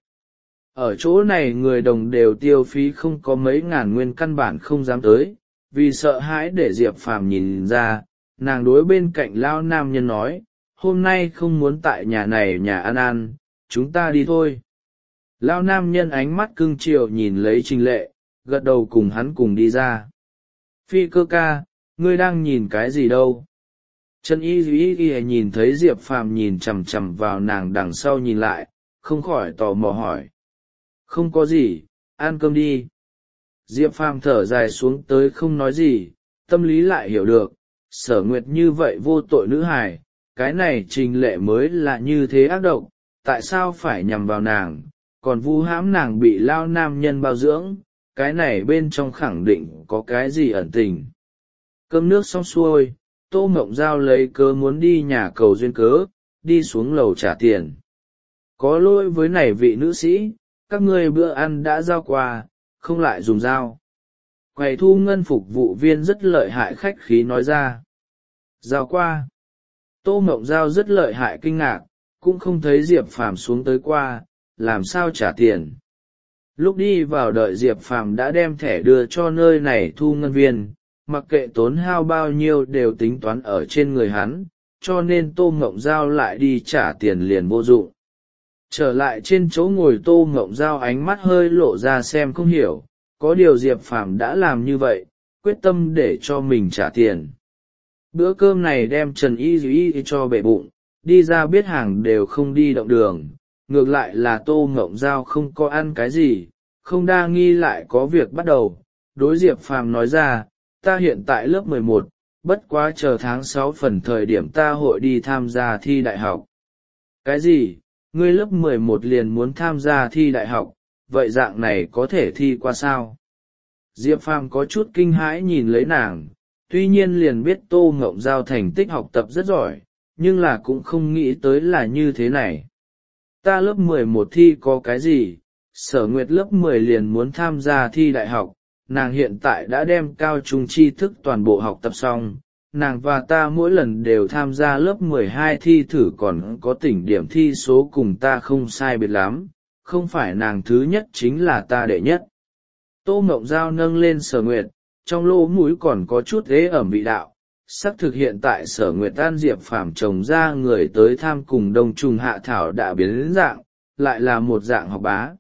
Ở chỗ này người đồng đều tiêu phí không có mấy ngàn nguyên căn bản không dám tới, vì sợ hãi để Diệp Phàm nhìn ra, nàng đối bên cạnh lao nam nhân nói, hôm nay không muốn tại nhà này nhà ăn ăn, chúng ta đi thôi. Lao nam nhân ánh mắt cưng chiều nhìn lấy Trình Lệ, gật đầu cùng hắn cùng đi ra. Phi cơ ca, ngươi đang nhìn cái gì đâu? Trần y duy y nhìn thấy Diệp Phàm nhìn chằm chằm vào nàng đằng sau nhìn lại, không khỏi tò mò hỏi. Không có gì, ăn cơm đi. Diệp Phàm thở dài xuống tới không nói gì, tâm lý lại hiểu được, Sở Nguyệt như vậy vô tội nữ hài, cái này Trình Lệ mới là như thế ác độc, tại sao phải nhằm vào nàng, còn vu hãm nàng bị lao nam nhân bao dưỡng, cái này bên trong khẳng định có cái gì ẩn tình. Cơm nước xong xuôi, Tô Mộng Giao lấy cớ muốn đi nhà cầu duyên cớ, đi xuống lầu trả tiền. Có lỗi với này vị nữ sĩ, các ngươi bữa ăn đã giao qua, không lại dùng dao. Quầy thu ngân phục vụ viên rất lợi hại khách khí nói ra. Giao qua. Tô Mộng Giao rất lợi hại kinh ngạc, cũng không thấy Diệp Phàm xuống tới qua, làm sao trả tiền. Lúc đi vào đợi Diệp Phàm đã đem thẻ đưa cho nơi này thu ngân viên, mặc kệ tốn hao bao nhiêu đều tính toán ở trên người hắn, cho nên Tô Mộng Giao lại đi trả tiền liền vô dụng. Trở lại trên chỗ ngồi Tô Mộng Giao ánh mắt hơi lộ ra xem không hiểu, có điều Diệp Phàm đã làm như vậy, quyết tâm để cho mình trả tiền. Bữa cơm này đem Trần Y Duy cho bể bụng, đi ra biết hàng đều không đi động đường, ngược lại là Tô Mộng Giao không có ăn cái gì, không đa nghi lại có việc bắt đầu. Đối Diệp Phàm nói ra, ta hiện tại lớp mười một, bất quá chờ tháng sáu phần thời điểm ta hội đi tham gia thi đại học. Cái gì, ngươi lớp mười một liền muốn tham gia thi đại học, vậy dạng này có thể thi qua sao? Diệp Phàm có chút kinh hãi nhìn lấy nàng, tuy nhiên liền biết Tô Mộng Giao thành tích học tập rất giỏi, nhưng là cũng không nghĩ tới là như thế này. Ta lớp mười một thi có cái gì, Sở Nguyệt lớp mười liền muốn tham gia thi đại học, nàng hiện tại đã đem cao trung tri thức toàn bộ học tập xong, nàng và ta mỗi lần đều tham gia lớp mười hai thi thử còn có tỉnh điểm thi số cùng ta không sai biệt lắm, không phải nàng thứ nhất chính là ta đệ nhất. Tô Mộng Giao nâng lên Sở Nguyệt, trong lỗ mũi còn có chút ế ẩm vị đạo, xác thực hiện tại Sở Nguyệt An Diệp Phàm trồng ra người tới tham cùng đông trùng hạ thảo đã biến đến dạng, lại là một dạng học bá.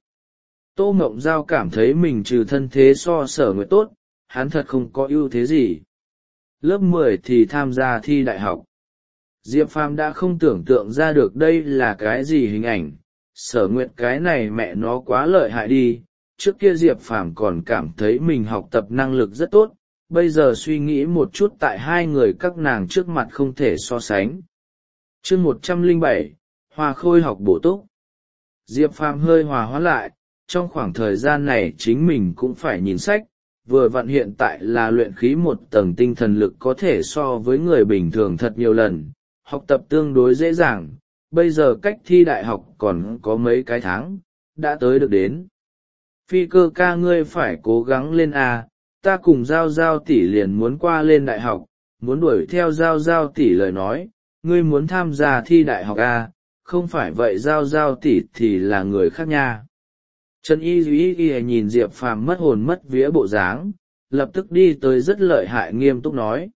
Tô Mộng Giao cảm thấy mình trừ thân thế so Sở Nguyệt tốt, hắn thật không có ưu thế gì. Lớp mười thì tham gia thi đại học. Diệp Phàm đã không tưởng tượng ra được đây là cái gì hình ảnh, Sở Nguyệt cái này mẹ nó quá lợi hại đi, trước kia Diệp Phàm còn cảm thấy mình học tập năng lực rất tốt, bây giờ suy nghĩ một chút tại hai người các nàng trước mặt không thể so sánh. Chương một trăm lẻ bảy, Hoa Khôi học bổ túc. Diệp Phàm hơi hòa hóa lại, trong khoảng thời gian này chính mình cũng phải nhìn sách, vừa vặn hiện tại là luyện khí một tầng tinh thần lực có thể so với người bình thường thật nhiều lần, học tập tương đối dễ dàng, bây giờ cách thi đại học còn có mấy cái tháng, đã tới được đến. Phi cơ ca ngươi phải cố gắng lên a, ta cùng Giao Giao tỷ liền muốn qua lên đại học, muốn đuổi theo Giao Giao tỷ lời nói, ngươi muốn tham gia thi đại học a, không phải vậy Giao Giao tỷ thì là người khác nha. Trần Y Duy Y nhìn Diệp Phàm mất hồn mất vía bộ dáng, lập tức đi tới rất lợi hại nghiêm túc nói.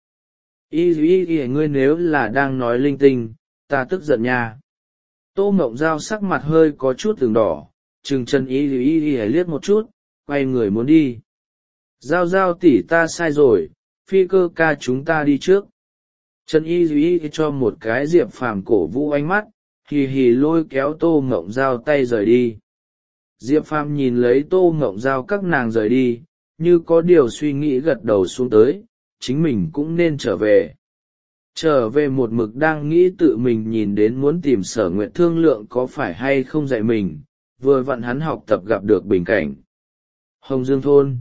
Y Duy Y ngươi nếu là đang nói linh tinh, ta tức giận nha. Tô Mộng Giao sắc mặt hơi có chút từng đỏ, chừng Trần Y Duy Y liếc một chút, quay người muốn đi. Giao Giao tỷ ta sai rồi, phi cơ ca chúng ta đi trước. Trần Y Duy Y cho một cái Diệp Phàm cổ vũ ánh mắt, hì hì lôi kéo Tô Mộng Giao tay rời đi. Diệp Phàm nhìn lấy Tô Mộng Giao các nàng rời đi, như có điều suy nghĩ gật đầu xuống tới, chính mình cũng nên trở về. Trở về một mực đang nghĩ tự mình nhìn đến muốn tìm Sở Nguyệt thương lượng có phải hay không dạy mình, vừa vặn hắn học tập gặp được bình cảnh. Hồng Dương Thôn.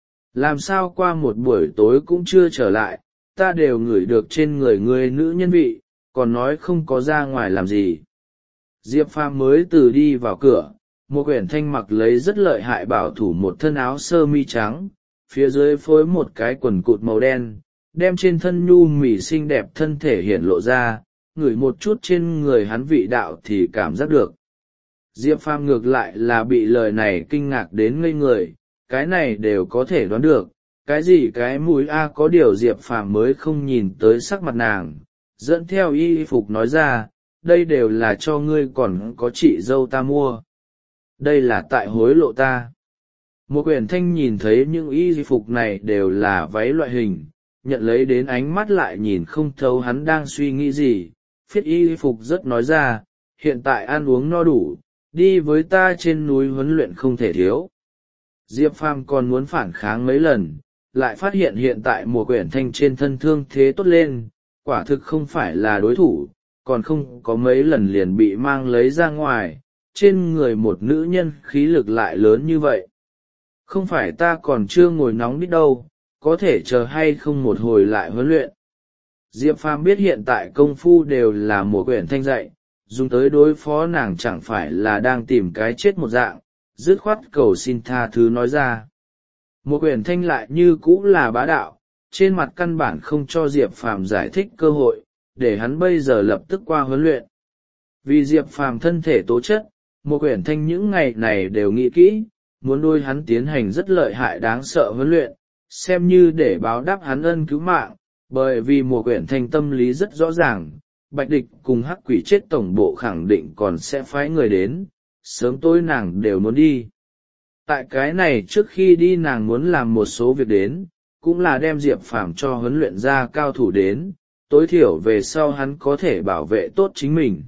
Làm sao qua một buổi tối cũng chưa trở lại, ta đều ngửi được trên người người nữ nhân vị, còn nói không có ra ngoài làm gì. Diệp Phàm mới từ đi vào cửa, một quyển thanh mặc lấy rất lợi hại bảo thủ một thân áo sơ mi trắng, phía dưới phối một cái quần cụt màu đen, đem trên thân nhu mì xinh đẹp thân thể hiển lộ ra, ngửi một chút trên người hắn vị đạo thì cảm giác được. Diệp Phàm ngược lại là bị lời này kinh ngạc đến ngây người, cái này đều có thể đoán được, cái gì cái mũi a có điều Diệp Phàm mới không nhìn tới sắc mặt nàng, dẫn theo y phục nói ra, đây đều là cho ngươi còn có chị dâu ta mua. đây là tại hối lộ ta. Một quyển thanh nhìn thấy những y phục này đều là váy loại hình, nhận lấy đến ánh mắt lại nhìn không thấu hắn đang suy nghĩ gì. Phiết y phục rất nói ra, hiện tại ăn uống no đủ, đi với ta trên núi huấn luyện không thể thiếu. Diệp Phàm còn muốn phản kháng mấy lần, lại phát hiện hiện tại mùa quyển thanh trên thân thương thế tốt lên, quả thực không phải là đối thủ, còn không có mấy lần liền bị mang lấy ra ngoài, trên người một nữ nhân khí lực lại lớn như vậy. Không phải ta còn chưa ngồi nóng đít đâu, có thể chờ hay không một hồi lại huấn luyện. Diệp Phàm biết hiện tại công phu đều là mùa quyển thanh dạy, dùng tới đối phó nàng chẳng phải là đang tìm cái chết một dạng, dứt khoát cầu xin tha thứ nói ra. Mùa quyển thanh lại như cũ là bá đạo, trên mặt căn bản không cho Diệp Phàm giải thích cơ hội, để hắn bây giờ lập tức qua huấn luyện. Vì Diệp Phàm thân thể tố chất, mùa quyển thanh những ngày này đều nghĩ kỹ, muốn đôi hắn tiến hành rất lợi hại đáng sợ huấn luyện, xem như để báo đáp hắn ân cứu mạng, bởi vì mùa quyển thanh tâm lý rất rõ ràng, Bạch Địch cùng Hắc Quỷ chết tổng bộ khẳng định còn sẽ phái người đến, sớm tối nàng đều muốn đi. Tại cái này trước khi đi nàng muốn làm một số việc đến, cũng là đem Diệp Phàm cho huấn luyện ra cao thủ đến, tối thiểu về sau hắn có thể bảo vệ tốt chính mình.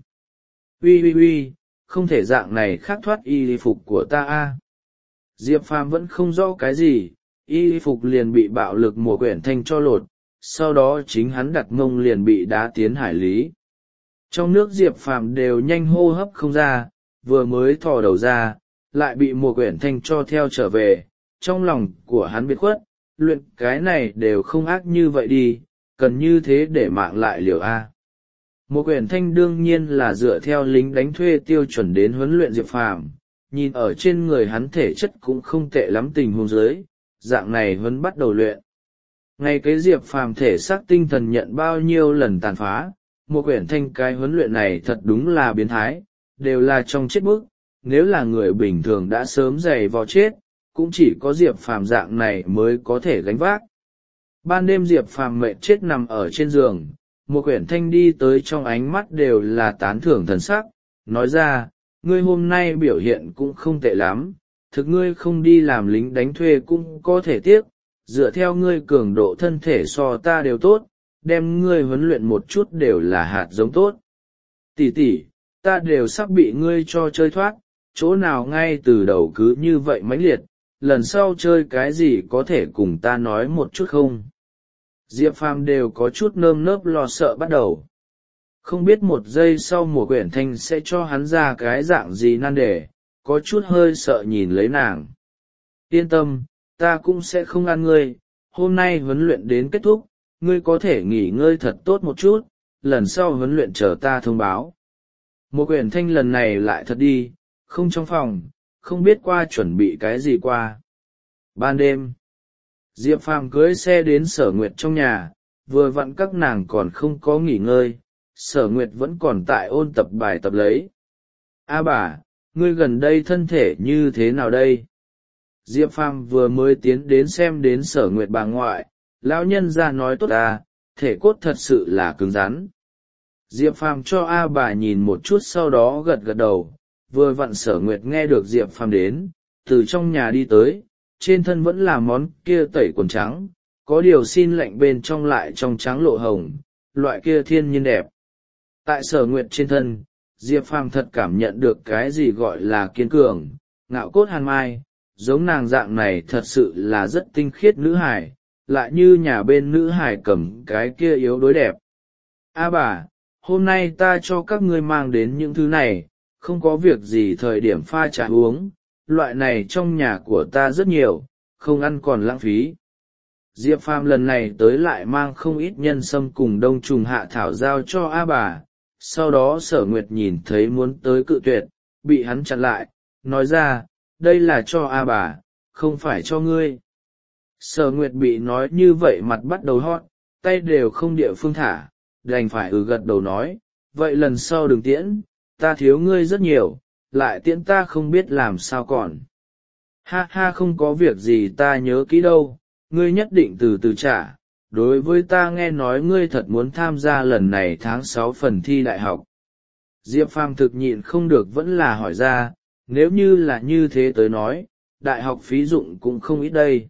Ui ui ui, không thể dạng này khác thoát y phục của ta a. Diệp Phàm vẫn không rõ cái gì, y phục liền bị bạo lực mùa quyển thanh cho lột, sau đó chính hắn đặt mông liền bị đá tiến hải lý. Trong nước Diệp Phàm đều nhanh hô hấp không ra, vừa mới thò đầu ra, lại bị mùa quyển thanh cho theo trở về, trong lòng của hắn biệt khuất, luyện cái này đều không ác như vậy đi, cần như thế để mạng lại liều a. Mùa quyển thanh đương nhiên là dựa theo lính đánh thuê tiêu chuẩn đến huấn luyện Diệp Phàm, nhìn ở trên người hắn thể chất cũng không tệ lắm tình huống dưới, dạng này vẫn bắt đầu luyện. Ngày cái Diệp Phàm thể xác tinh thần nhận bao nhiêu lần tàn phá, một quyển thanh cái huấn luyện này thật đúng là biến thái, đều là trong chết bức, nếu là người bình thường đã sớm dày vò chết, cũng chỉ có Diệp Phàm dạng này mới có thể gánh vác. Ban đêm Diệp Phàm mệt chết nằm ở trên giường, một quyển thanh đi tới trong ánh mắt đều là tán thưởng thần sắc, nói ra, ngươi hôm nay biểu hiện cũng không tệ lắm, thực ngươi không đi làm lính đánh thuê cũng có thể tiếc, dựa theo ngươi cường độ thân thể so ta đều tốt, đem ngươi huấn luyện một chút đều là hạt giống tốt. Tỷ tỷ, ta đều sắp bị ngươi cho chơi thoát, chỗ nào ngay từ đầu cứ như vậy mãnh liệt, lần sau chơi cái gì có thể cùng ta nói một chút không? Diệp Phàm đều có chút nơm nớp lo sợ bắt đầu. Không biết một giây sau mùa quyển thanh sẽ cho hắn ra cái dạng gì nan đề, có chút hơi sợ nhìn lấy nàng. Yên tâm, ta cũng sẽ không ăn ngươi, hôm nay huấn luyện đến kết thúc, ngươi có thể nghỉ ngơi thật tốt một chút, lần sau huấn luyện chờ ta thông báo. Mùa quyển thanh lần này lại thật đi, không trong phòng, không biết qua chuẩn bị cái gì qua. Ban đêm, Diệp Phàm cưới xe đến Sở Nguyệt trong nhà, vừa vặn các nàng còn không có nghỉ ngơi, Sở Nguyệt vẫn còn tại ôn tập bài tập lấy. A bà, ngươi gần đây thân thể như thế nào đây? Diệp Phàm vừa mới tiến đến xem đến Sở Nguyệt bà ngoại, lão nhân ra nói tốt à, thể cốt thật sự là cứng rắn. Diệp Phàm cho A bà nhìn một chút sau đó gật gật đầu, vừa vặn Sở Nguyệt nghe được Diệp Phàm đến, từ trong nhà đi tới, trên thân vẫn là món kia tẩy quần trắng, có điều xin lạnh bên trong lại trong trắng lộ hồng, loại kia thiên nhiên đẹp. Tại Sở Nguyệt trên thân, Diệp Phàm thật cảm nhận được cái gì gọi là kiên cường, ngạo cốt hàn mai, giống nàng dạng này thật sự là rất tinh khiết nữ hải, lại như nhà bên nữ hải cầm cái kia yếu đối đẹp. A bà, hôm nay ta cho các ngươi mang đến những thứ này, không có việc gì thời điểm pha trà uống, loại này trong nhà của ta rất nhiều, không ăn còn lãng phí. Diệp Phàm lần này tới lại mang không ít nhân sâm cùng đông trùng hạ thảo giao cho A bà, sau đó Sở Nguyệt nhìn thấy muốn tới cự tuyệt, bị hắn chặn lại, nói ra, đây là cho A bà, không phải cho ngươi. Sở Nguyệt bị nói như vậy mặt bắt đầu hót, tay đều không địa phương thả, đành phải ừ gật đầu nói, vậy lần sau đừng tiễn, ta thiếu ngươi rất nhiều, lại tiễn ta không biết làm sao còn. Ha ha, không có việc gì, ta nhớ kỹ đâu, ngươi nhất định từ từ trả. Đối với ta nghe nói ngươi thật muốn tham gia lần này tháng sáu phần thi đại học. Diệp Phàm thực nhịn không được vẫn là hỏi ra, nếu như là như thế tới nói đại học phí dụng cũng không ít đây.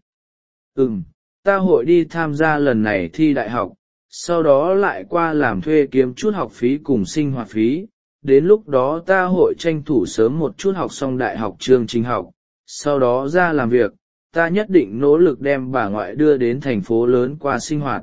Ừm, ta hội đi tham gia lần này thi đại học, sau đó lại qua làm thuê kiếm chút học phí cùng sinh hoạt phí, đến lúc đó ta hội tranh thủ sớm một chút học xong đại học chương trình học, sau đó ra làm việc, ta nhất định nỗ lực đem bà ngoại đưa đến thành phố lớn qua sinh hoạt.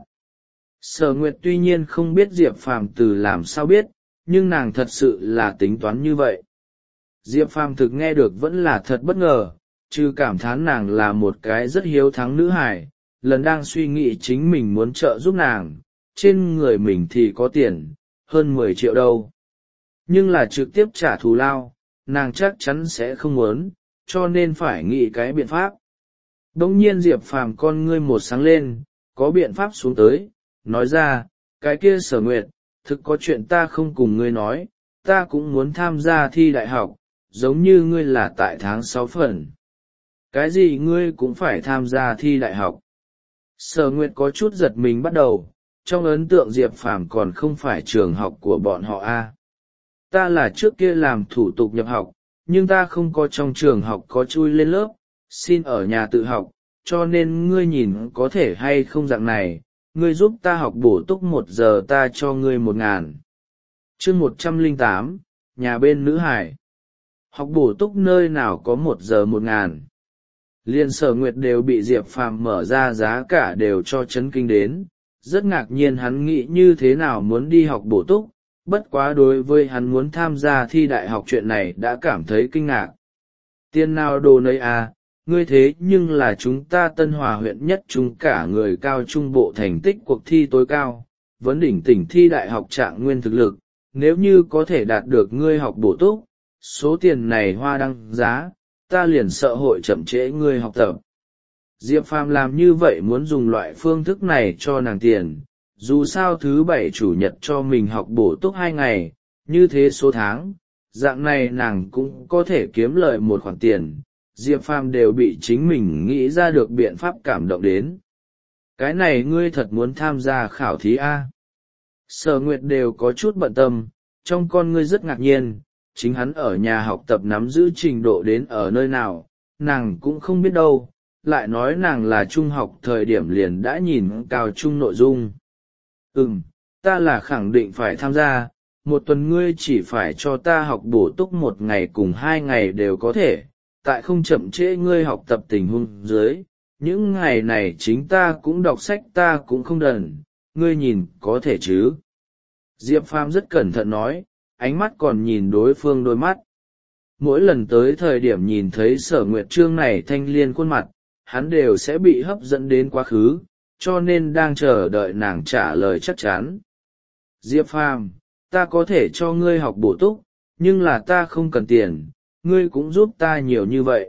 Sở Nguyệt tuy nhiên không biết Diệp Phàm từ làm sao biết, nhưng nàng thật sự là tính toán như vậy. Diệp Phàm thực nghe được vẫn là thật bất ngờ, chứ cảm thán nàng là một cái rất hiếu thắng nữ hài, lần đang suy nghĩ chính mình muốn trợ giúp nàng, trên người mình thì có tiền, hơn mười triệu đâu. Nhưng là trực tiếp trả thù lao, nàng chắc chắn sẽ không muốn, cho nên phải nghĩ cái biện pháp. Đống nhiên Diệp Phàm con ngươi một sáng lên, có biện pháp xuống tới, nói ra, cái kia Sở Nguyệt, thực có chuyện ta không cùng ngươi nói, ta cũng muốn tham gia thi đại học, giống như ngươi là tại tháng sáu phần. Cái gì ngươi cũng phải tham gia thi đại học? Sở Nguyệt có chút giật mình bắt đầu, trong ấn tượng Diệp Phàm còn không phải trường học của bọn họ a. À. Ta là trước kia làm thủ tục nhập học, nhưng ta không có trong trường học có chui lên lớp, xin ở nhà tự học, cho nên ngươi nhìn có thể hay không dạng này, ngươi giúp ta học bổ túc một giờ ta cho ngươi một ngàn. Chương một trăm lẻ tám, nhà bên nữ hải. Học bổ túc nơi nào có một giờ một ngàn. Liên Sở Nguyệt đều bị Diệp Phàm mở ra giá cả đều cho chấn kinh đến, rất ngạc nhiên hắn nghĩ như thế nào muốn đi học bổ túc, bất quá đối với hắn muốn tham gia thi đại học chuyện này đã cảm thấy kinh ngạc. Tiền nào đồ nấy à, ngươi thế nhưng là chúng ta Tân Hòa huyện nhất chúng cả người cao trung bộ thành tích cuộc thi tối cao, vấn đỉnh tỉnh thi đại học trạng nguyên thực lực, nếu như có thể đạt được ngươi học bổ túc, số tiền này hoa đăng giá, ta liền sợ hội chậm trễ ngươi học tập. Diệp Phàm làm như vậy muốn dùng loại phương thức này cho nàng tiền, dù sao thứ bảy chủ nhật cho mình học bổ túc hai ngày, như thế số tháng, dạng này nàng cũng có thể kiếm lợi một khoản tiền. Diệp Phàm đều bị chính mình nghĩ ra được biện pháp cảm động đến. Cái này ngươi thật muốn tham gia khảo thí A? Sở Nguyệt đều có chút bận tâm, trong con ngươi rất ngạc nhiên, chính hắn ở nhà học tập nắm giữ trình độ đến ở nơi nào, nàng cũng không biết đâu, lại nói nàng là trung học thời điểm liền đã nhìn cao trung nội dung. Ừm, ta là khẳng định phải tham gia, một tuần ngươi chỉ phải cho ta học bổ túc một ngày cùng hai ngày đều có thể, tại không chậm trễ ngươi học tập tình huống dưới, những ngày này chính ta cũng đọc sách ta cũng không đần, ngươi nhìn có thể chứ? Diệp Phàm rất cẩn thận nói, ánh mắt còn nhìn đối phương đôi mắt. Mỗi lần tới thời điểm nhìn thấy Sở Nguyệt Trương này thanh liên khuôn mặt, hắn đều sẽ bị hấp dẫn đến quá khứ, cho nên đang chờ đợi nàng trả lời chắc chắn. Diệp Phàm, ta có thể cho ngươi học bổ túc, nhưng là ta không cần tiền, ngươi cũng giúp ta nhiều như vậy.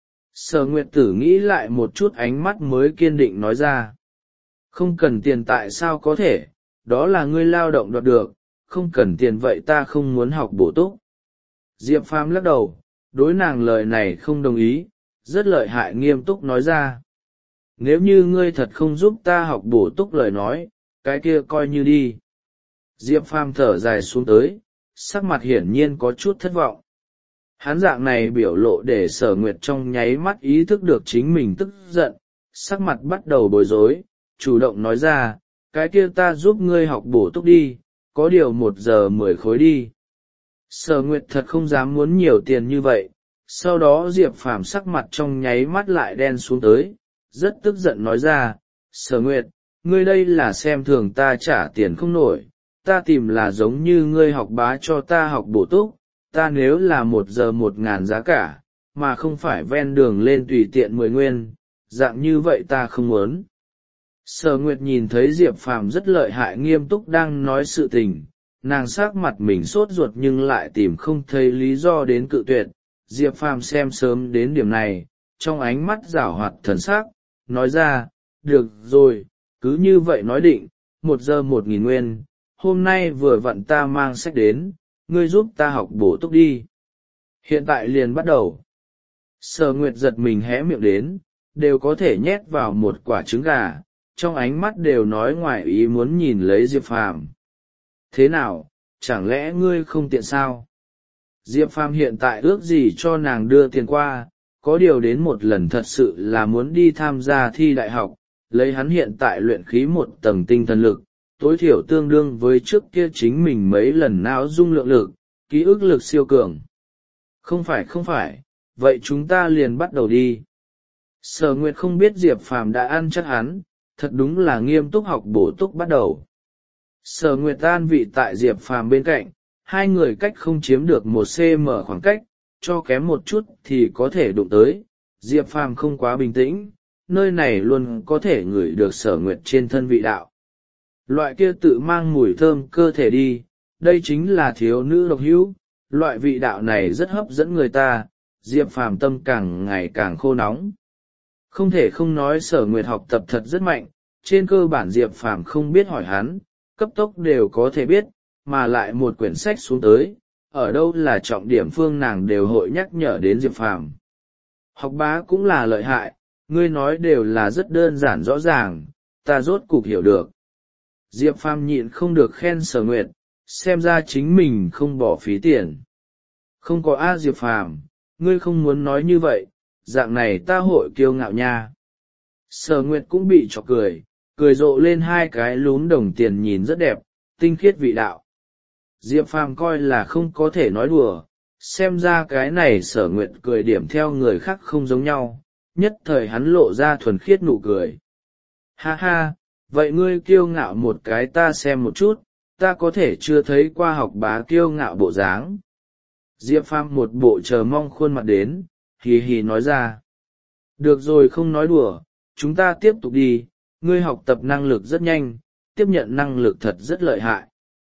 Sở Nguyệt Tử nghĩ lại một chút ánh mắt mới kiên định nói ra. Không cần tiền tại sao có thể, đó là ngươi lao động đoạt được, không cần tiền vậy ta không muốn học bổ túc. Diệp Phàm lắc đầu, đối nàng lời này không đồng ý, rất lợi hại nghiêm túc nói ra. Nếu như ngươi thật không giúp ta học bổ túc lời nói, cái kia coi như đi. Diệp Phàm thở dài xuống tới, sắc mặt hiển nhiên có chút thất vọng. Hắn dạng này biểu lộ để Sở Nguyệt trong nháy mắt ý thức được chính mình tức giận, sắc mặt bắt đầu bối rối, chủ động nói ra, cái kia ta giúp ngươi học bổ túc đi, có điều một giờ mười khối đi. Sở Nguyệt thật không dám muốn nhiều tiền như vậy, sau đó Diệp Phàm sắc mặt trong nháy mắt lại đen xuống tới, rất tức giận nói ra, Sở Nguyệt, ngươi đây là xem thường ta trả tiền không nổi, ta tìm là giống như ngươi học bá cho ta học bổ túc, ta nếu là một giờ một ngàn giá cả, mà không phải ven đường lên tùy tiện mười nguyên, dạng như vậy ta không muốn. Sở Nguyệt nhìn thấy Diệp Phàm rất lợi hại nghiêm túc đang nói sự tình, nàng sắc mặt mình sốt ruột nhưng lại tìm không thấy lý do đến cự tuyệt. Diệp Phàm xem sớm đến điểm này, trong ánh mắt giảo hoạt thần sắc, nói ra, được rồi, cứ như vậy nói định, một giờ một nghìn nguyên, hôm nay vừa vặn ta mang sách đến, ngươi giúp ta học bổ túc đi. Hiện tại liền bắt đầu. Sở Nguyệt giật mình hé miệng đến, đều có thể nhét vào một quả trứng gà, trong ánh mắt đều nói ngoài ý muốn nhìn lấy Diệp Phàm. Thế nào, chẳng lẽ ngươi không tiện sao? Diệp Phàm hiện tại ước gì cho nàng đưa tiền qua, có điều đến một lần thật sự là muốn đi tham gia thi đại học, lấy hắn hiện tại luyện khí một tầng tinh thần lực, tối thiểu tương đương với trước kia chính mình mấy lần não dung lượng lực, ký ức lực siêu cường. Không phải không phải, vậy chúng ta liền bắt đầu đi. Sở Nguyệt không biết Diệp Phàm đã ăn chắc hắn, thật đúng là nghiêm túc học bổ túc bắt đầu. Sở Nguyệt an vị tại Diệp Phàm bên cạnh, hai người cách không chiếm được một cm khoảng cách, cho kém một chút thì có thể đụng tới. Diệp Phàm không quá bình tĩnh, nơi này luôn có thể ngửi được Sở Nguyệt trên thân vị đạo. Loại kia tự mang mùi thơm cơ thể đi, đây chính là thiếu nữ độc hữu, loại vị đạo này rất hấp dẫn người ta. Diệp Phàm tâm càng ngày càng khô nóng. Không thể không nói Sở Nguyệt học tập thật rất mạnh, trên cơ bản Diệp Phàm không biết hỏi hắn, cấp tốc đều có thể biết, mà lại một quyển sách xuống tới, ở đâu là trọng điểm phương nàng đều hội nhắc nhở đến Diệp Phàm. Học bá cũng là lợi hại, ngươi nói đều là rất đơn giản rõ ràng, ta rốt cục hiểu được. Diệp Phàm nhịn không được khen Sở Nguyệt, xem ra chính mình không bỏ phí tiền. Không có a Diệp Phàm, ngươi không muốn nói như vậy, dạng này ta hội kiêu ngạo nha. Sở Nguyệt cũng bị chọc cười, cười rộ lên hai cái lún đồng tiền nhìn rất đẹp, tinh khiết vị đạo. Diệp Phàm coi là không có thể nói đùa, xem ra cái này Sở Nguyệt cười điểm theo người khác không giống nhau, nhất thời hắn lộ ra thuần khiết nụ cười. Ha ha, vậy ngươi kiêu ngạo một cái ta xem một chút, ta có thể chưa thấy qua học bá kiêu ngạo bộ dáng. Diệp Phàm một bộ chờ mong khuôn mặt đến, hì hì nói ra. Được rồi không nói đùa, chúng ta tiếp tục đi, ngươi học tập năng lực rất nhanh, tiếp nhận năng lực thật rất lợi hại.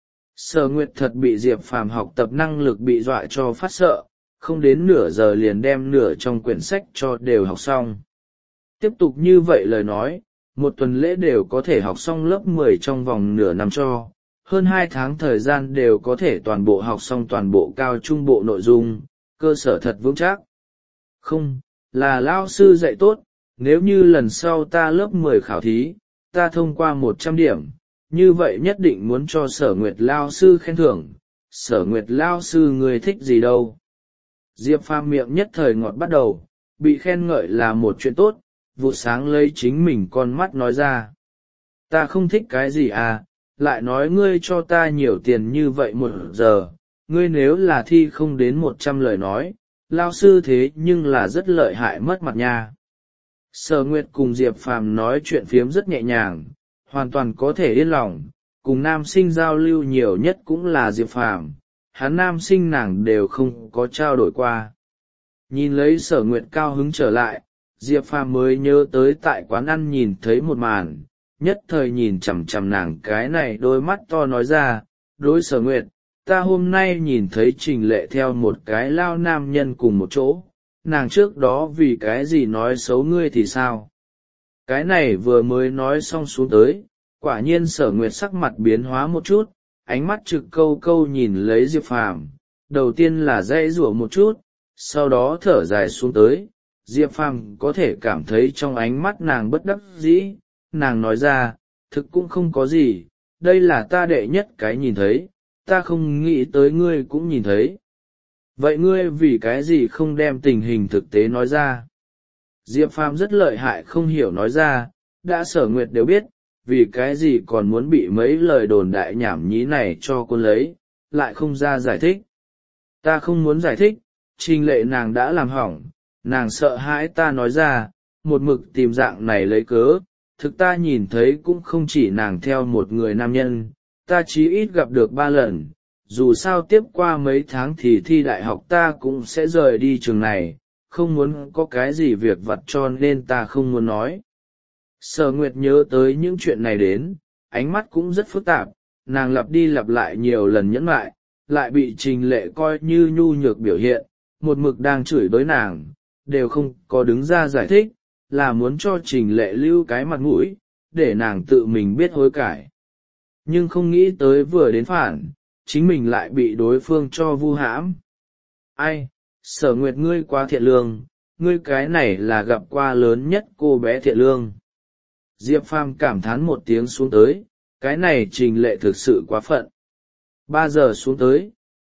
Sở Nguyệt thật bị Diệp Phàm học tập năng lực bị dọa cho phát sợ, không đến nửa giờ liền đem nửa trong quyển sách cho đều học xong. Tiếp tục như vậy lời nói, một tuần lễ đều có thể học xong lớp mười trong vòng nửa năm cho, hơn hai tháng thời gian đều có thể toàn bộ học xong toàn bộ cao trung bộ nội dung, cơ sở thật vững chắc. Không, là lao sư dạy tốt, nếu như lần sau ta lớp mười khảo thí, ta thông qua một trăm điểm, như vậy nhất định muốn cho Sở Nguyệt lao sư khen thưởng. Sở Nguyệt lao sư người thích gì đâu. Diệp Phàm miệng nhất thời ngọt bắt đầu, bị khen ngợi là một chuyện tốt, vụ sáng lấy chính mình con mắt nói ra. Ta không thích cái gì à, lại nói ngươi cho ta nhiều tiền như vậy một giờ, ngươi nếu là thi không đến một trăm lời nói, lao sư thế nhưng là rất lợi hại mất mặt nha. Sở Nguyệt cùng Diệp Phàm nói chuyện phiếm rất nhẹ nhàng, hoàn toàn có thể yên lòng, cùng nam sinh giao lưu nhiều nhất cũng là Diệp Phàm, hắn nam sinh nàng đều không có trao đổi qua. Nhìn lấy Sở Nguyệt cao hứng trở lại, Diệp Phàm mới nhớ tới tại quán ăn nhìn thấy một màn, nhất thời nhìn chằm chằm nàng cái này đôi mắt to nói ra, đối Sở Nguyệt, ta hôm nay nhìn thấy Trình Lệ theo một cái lao nam nhân cùng một chỗ, nàng trước đó vì cái gì nói xấu ngươi thì sao? Cái này vừa mới nói xong xuống tới, quả nhiên Sở Nguyệt sắc mặt biến hóa một chút, ánh mắt trực câu câu nhìn lấy Diệp Phàm, đầu tiên là dãy rủa một chút, sau đó thở dài xuống tới. Diệp Phàm có thể cảm thấy trong ánh mắt nàng bất đắc dĩ, nàng nói ra, thực cũng không có gì, đây là ta đệ nhất cái nhìn thấy, ta không nghĩ tới ngươi cũng nhìn thấy. Vậy ngươi vì cái gì không đem tình hình thực tế nói ra? Diệp Phàm rất lợi hại không hiểu nói ra, đã Sở Nguyệt đều biết, vì cái gì còn muốn bị mấy lời đồn đại nhảm nhí này cho cô lấy, lại không ra giải thích. Ta không muốn giải thích, Trình Lệ nàng đã làm hỏng, nàng sợ hãi ta nói ra, một mực tìm dạng này lấy cớ, thực ta nhìn thấy cũng không chỉ nàng theo một người nam nhân, ta chí ít gặp được ba lần, dù sao tiếp qua mấy tháng thì thi đại học ta cũng sẽ rời đi trường này, không muốn có cái gì việc vặt cho nên ta không muốn nói. Sở Nguyệt nhớ tới những chuyện này đến, ánh mắt cũng rất phức tạp, nàng lặp đi lặp lại nhiều lần nhẫn lại, lại bị Trình Lệ coi như nhu nhược biểu hiện, một mực đang chửi bới nàng, đều không có đứng ra giải thích, là muốn cho Trình Lệ lưu cái mặt mũi, để nàng tự mình biết hối cải. Nhưng không nghĩ tới vừa đến phản, chính mình lại bị đối phương cho vu hãm. Ai, Sở Nguyệt ngươi quá thiện lương, ngươi cái này là gặp qua lớn nhất cô bé thiện lương. Diệp Phàm cảm thán một tiếng xuống tới, cái này Trình Lệ thực sự quá phận. Ba giờ xuống tới,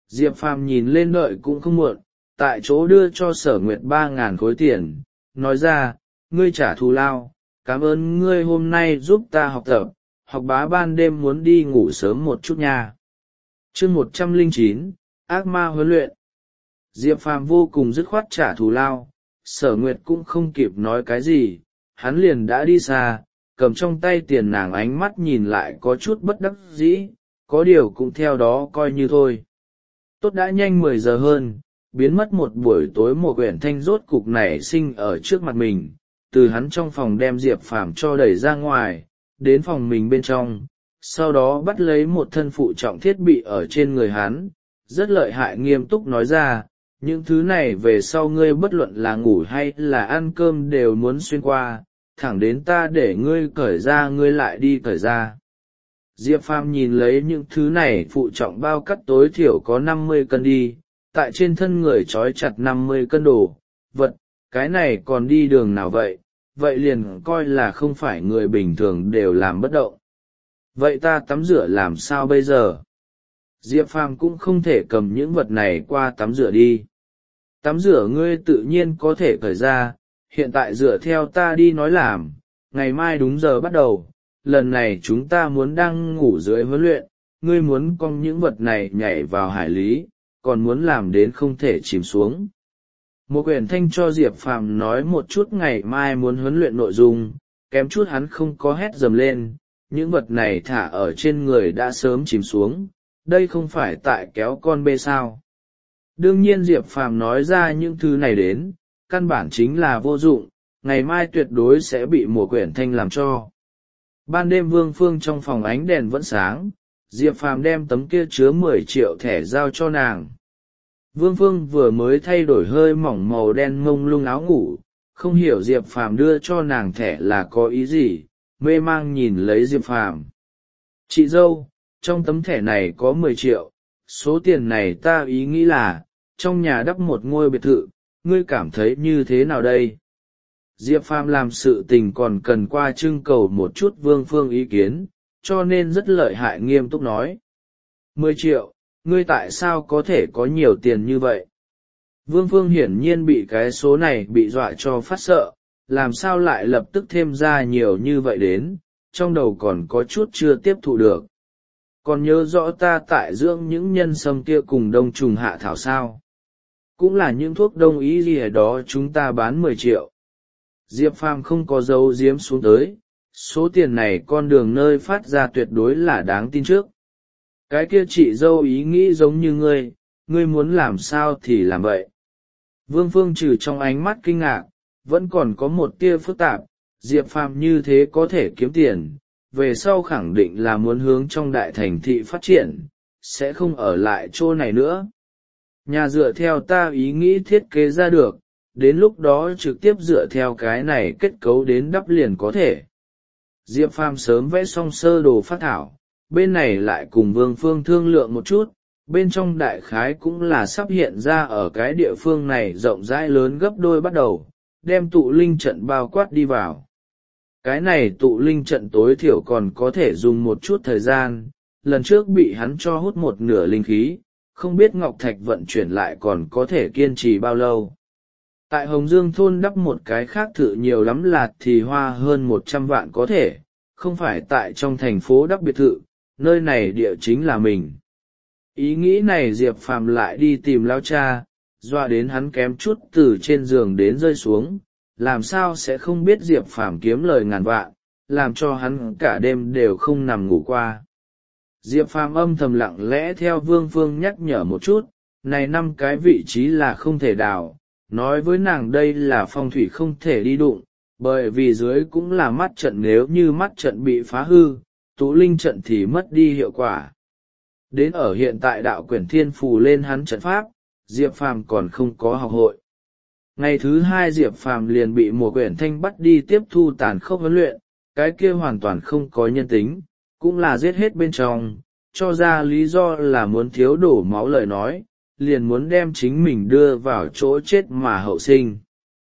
Diệp Phàm nhìn lên đợi cũng không muộn, tại chỗ đưa cho Sở Nguyệt ba ngàn khối tiền, nói ra, ngươi trả thù lao, cảm ơn ngươi hôm nay giúp ta học tập, học bá ban đêm muốn đi ngủ sớm một chút nha. Chương một trăm lẻ chín, ác ma huấn luyện. Diệp Phàm vô cùng dứt khoát trả thù lao, Sở Nguyệt cũng không kịp nói cái gì, hắn liền đã đi xa, cầm trong tay tiền nàng ánh mắt nhìn lại có chút bất đắc dĩ, có điều cũng theo đó coi như thôi. Tốt đã nhanh mười giờ hơn, biến mất một buổi tối một quyển thanh rốt cục nảy sinh ở trước mặt mình, từ hắn trong phòng đem Diệp Phàm cho đẩy ra ngoài, đến phòng mình bên trong, sau đó bắt lấy một thân phụ trọng thiết bị ở trên người hắn, rất lợi hại nghiêm túc nói ra, những thứ này về sau ngươi bất luận là ngủ hay là ăn cơm đều muốn xuyên qua, thẳng đến ta để ngươi cởi ra ngươi lại đi cởi ra. Diệp Phàm nhìn lấy những thứ này phụ trọng bao cắt tối thiểu có năm mươi cân đi, tại trên thân người trói chặt năm mươi cân đồ, vật, cái này còn đi đường nào vậy, vậy liền coi là không phải người bình thường đều làm bất động. Vậy ta tắm rửa làm sao bây giờ? Diệp Phàm cũng không thể cầm những vật này qua tắm rửa đi. Tắm rửa ngươi tự nhiên có thể cởi ra, hiện tại dựa theo ta đi nói làm, ngày mai đúng giờ bắt đầu, lần này chúng ta muốn đang ngủ dưới huấn luyện, ngươi muốn cong những vật này nhảy vào hải lý, còn muốn làm đến không thể chìm xuống. Một quyển thanh cho Diệp Phàm nói một chút ngày mai muốn huấn luyện nội dung, kém chút hắn không có hét dầm lên, những vật này thả ở trên người đã sớm chìm xuống, đây không phải tại kéo con bê sao. Đương nhiên Diệp Phàm nói ra những thứ này đến, căn bản chính là vô dụng, ngày mai tuyệt đối sẽ bị một quyển thanh làm cho. Ban đêm Vương Phương trong phòng ánh đèn vẫn sáng, Diệp Phàm đem tấm kia chứa mười triệu thẻ giao cho nàng. Vương Phương vừa mới thay đổi hơi mỏng màu đen mông lung áo ngủ, không hiểu Diệp Phàm đưa cho nàng thẻ là có ý gì, mê mang nhìn lấy Diệp Phàm. Chị dâu, trong tấm thẻ này có mười triệu, số tiền này ta ý nghĩ là, trong nhà đắp một ngôi biệt thự, ngươi cảm thấy như thế nào đây? Diệp Phàm làm sự tình còn cần qua trưng cầu một chút Vương Phương ý kiến, cho nên rất lợi hại nghiêm túc nói. Mười triệu, ngươi tại sao có thể có nhiều tiền như vậy? Vương Phương hiển nhiên bị cái số này bị dọa cho phát sợ, làm sao lại lập tức thêm ra nhiều như vậy đến, trong đầu còn có chút chưa tiếp thụ được. Còn nhớ rõ ta tại dưỡng những nhân sâm kia cùng đông trùng hạ thảo sao? Cũng là những thuốc đông y gì ở đó chúng ta bán mười triệu. Diệp Phàm không có dấu giếm xuống tới, số tiền này con đường nơi phát ra tuyệt đối là đáng tin trước. Cái kia chị dâu ý nghĩ giống như ngươi, ngươi muốn làm sao thì làm vậy. Vương Phương trừ trong ánh mắt kinh ngạc, vẫn còn có một tia phức tạp, Diệp Phàm như thế có thể kiếm tiền, về sau khẳng định là muốn hướng trong đại thành thị phát triển, sẽ không ở lại chỗ này nữa. Nhà dựa theo ta ý nghĩ thiết kế ra được, đến lúc đó trực tiếp dựa theo cái này kết cấu đến đắp liền có thể. Diệp Phàm sớm vẽ xong sơ đồ phát thảo, bên này lại cùng Vương Phương thương lượng một chút, bên trong đại khái cũng là sắp hiện ra ở cái địa phương này rộng rãi lớn gấp đôi bắt đầu, đem tụ linh trận bao quát đi vào. Cái này tụ linh trận tối thiểu còn có thể dùng một chút thời gian, lần trước bị hắn cho hút một nửa linh khí, không biết Ngọc Thạch vận chuyển lại còn có thể kiên trì bao lâu. Tại Hồng Dương thôn đắp một cái khác thử nhiều lắm là thì hoa hơn một trăm vạn có thể, không phải tại trong thành phố đắp biệt thự, nơi này địa chính là mình. Ý nghĩ này Diệp Phàm lại đi tìm lao cha, dọa đến hắn kém chút từ trên giường đến rơi xuống, làm sao sẽ không biết Diệp Phàm kiếm lời ngàn vạn, làm cho hắn cả đêm đều không nằm ngủ qua. Diệp Phàm âm thầm lặng lẽ theo Vương Phương nhắc nhở một chút, này năm cái vị trí là không thể đào, nói với nàng đây là phong thủy không thể đi đụng, bởi vì dưới cũng là mắt trận, nếu như mắt trận bị phá hư, tụ linh trận thì mất đi hiệu quả. Đến ở hiện tại đạo quyển thiên phù lên hắn trận pháp, Diệp Phàm còn không có học hội. Ngày thứ hai Diệp Phàm liền bị một quyển thanh bắt đi tiếp thu tàn khốc huấn luyện, cái kia hoàn toàn không có nhân tính, cũng là giết hết bên trong, cho ra lý do là muốn thiếu đổ máu lời nói, liền muốn đem chính mình đưa vào chỗ chết mà hậu sinh.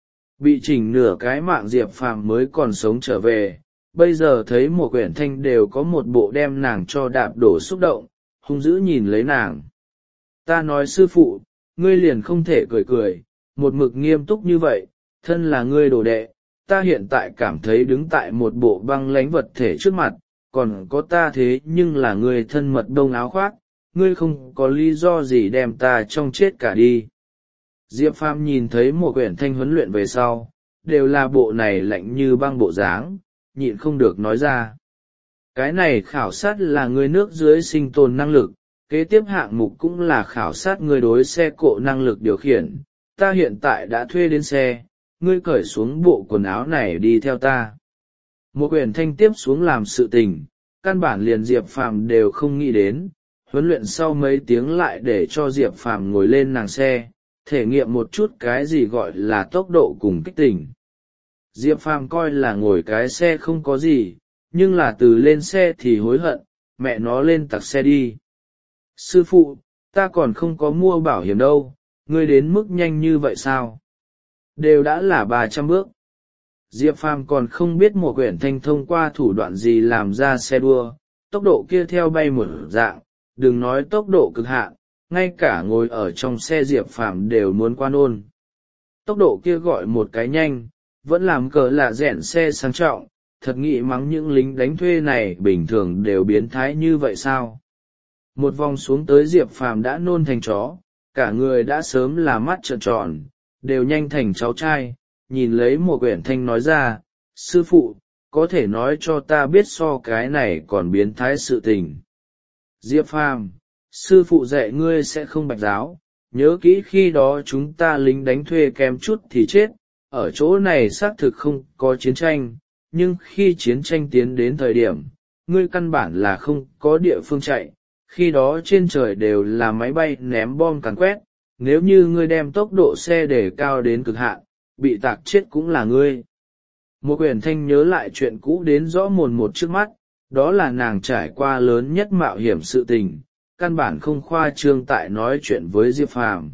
Bị chỉnh nửa cái mạng Diệp Phàm mới còn sống trở về, bây giờ thấy một quyển thanh đều có một bộ đem nàng cho đạp đổ xúc động, hung dữ nhìn lấy nàng. Ta nói sư phụ, ngươi liền không thể cười cười, một mực nghiêm túc như vậy, thân là ngươi đồ đệ, ta hiện tại cảm thấy đứng tại một bộ băng lãnh vật thể trước mặt, còn có ta thế nhưng là ngươi thân mật đông áo khoác, ngươi không có lý do gì đem ta trong chết cả đi. Diệp Phàm nhìn thấy một quyển thanh huấn luyện về sau, đều là bộ này lạnh như băng bộ dáng, nhịn không được nói ra. Cái này khảo sát là người nước dưới sinh tồn năng lực, kế tiếp hạng mục cũng là khảo sát người đối xe cộ năng lực điều khiển. Ta hiện tại đã thuê đến xe, ngươi cởi xuống bộ quần áo này đi theo ta. Một quyển thanh tiếp xuống làm sự tình, căn bản liền Diệp Phàm đều không nghĩ đến, huấn luyện sau mấy tiếng lại để cho Diệp Phàm ngồi lên nàng xe, thể nghiệm một chút cái gì gọi là tốc độ cùng kích tỉnh. Diệp Phàm coi là ngồi cái xe không có gì, nhưng là từ lên xe thì hối hận, mẹ nó lên tặc xe đi. Sư phụ, ta còn không có mua bảo hiểm đâu, ngươi đến mức nhanh như vậy sao? Đều đã là ba trăm bước. Diệp Phàm còn không biết một quyển thanh thông qua thủ đoạn gì làm ra xe đua, tốc độ kia theo bay một dạng, đừng nói tốc độ cực hạn, ngay cả ngồi ở trong xe Diệp Phàm đều muốn qua nôn. Tốc độ kia gọi một cái nhanh, vẫn làm cờ lạ rẽn xe sang trọng, thật nghĩ mắng những lính đánh thuê này bình thường đều biến thái như vậy sao? Một vòng xuống tới Diệp Phàm đã nôn thành chó, cả người đã sớm là mắt trợn tròn, đều nhanh thành cháu trai, nhìn lấy một quyển thanh nói ra, sư phụ, có thể nói cho ta biết so cái này còn biến thái sự tình. Diệp Phàm, sư phụ dạy ngươi sẽ không bạch giáo, nhớ kỹ khi đó chúng ta lính đánh thuê kém chút thì chết, ở chỗ này xác thực không có chiến tranh, nhưng khi chiến tranh tiến đến thời điểm, ngươi căn bản là không có địa phương chạy, khi đó trên trời đều là máy bay ném bom càn quét, nếu như ngươi đem tốc độ xe để cao đến cực hạn, bị tạc chết cũng là ngươi. Một quyển thanh nhớ lại chuyện cũ đến rõ mồn một trước mắt, đó là nàng trải qua lớn nhất mạo hiểm sự tình, căn bản không khoa trương tại nói chuyện với Diệp Phàm.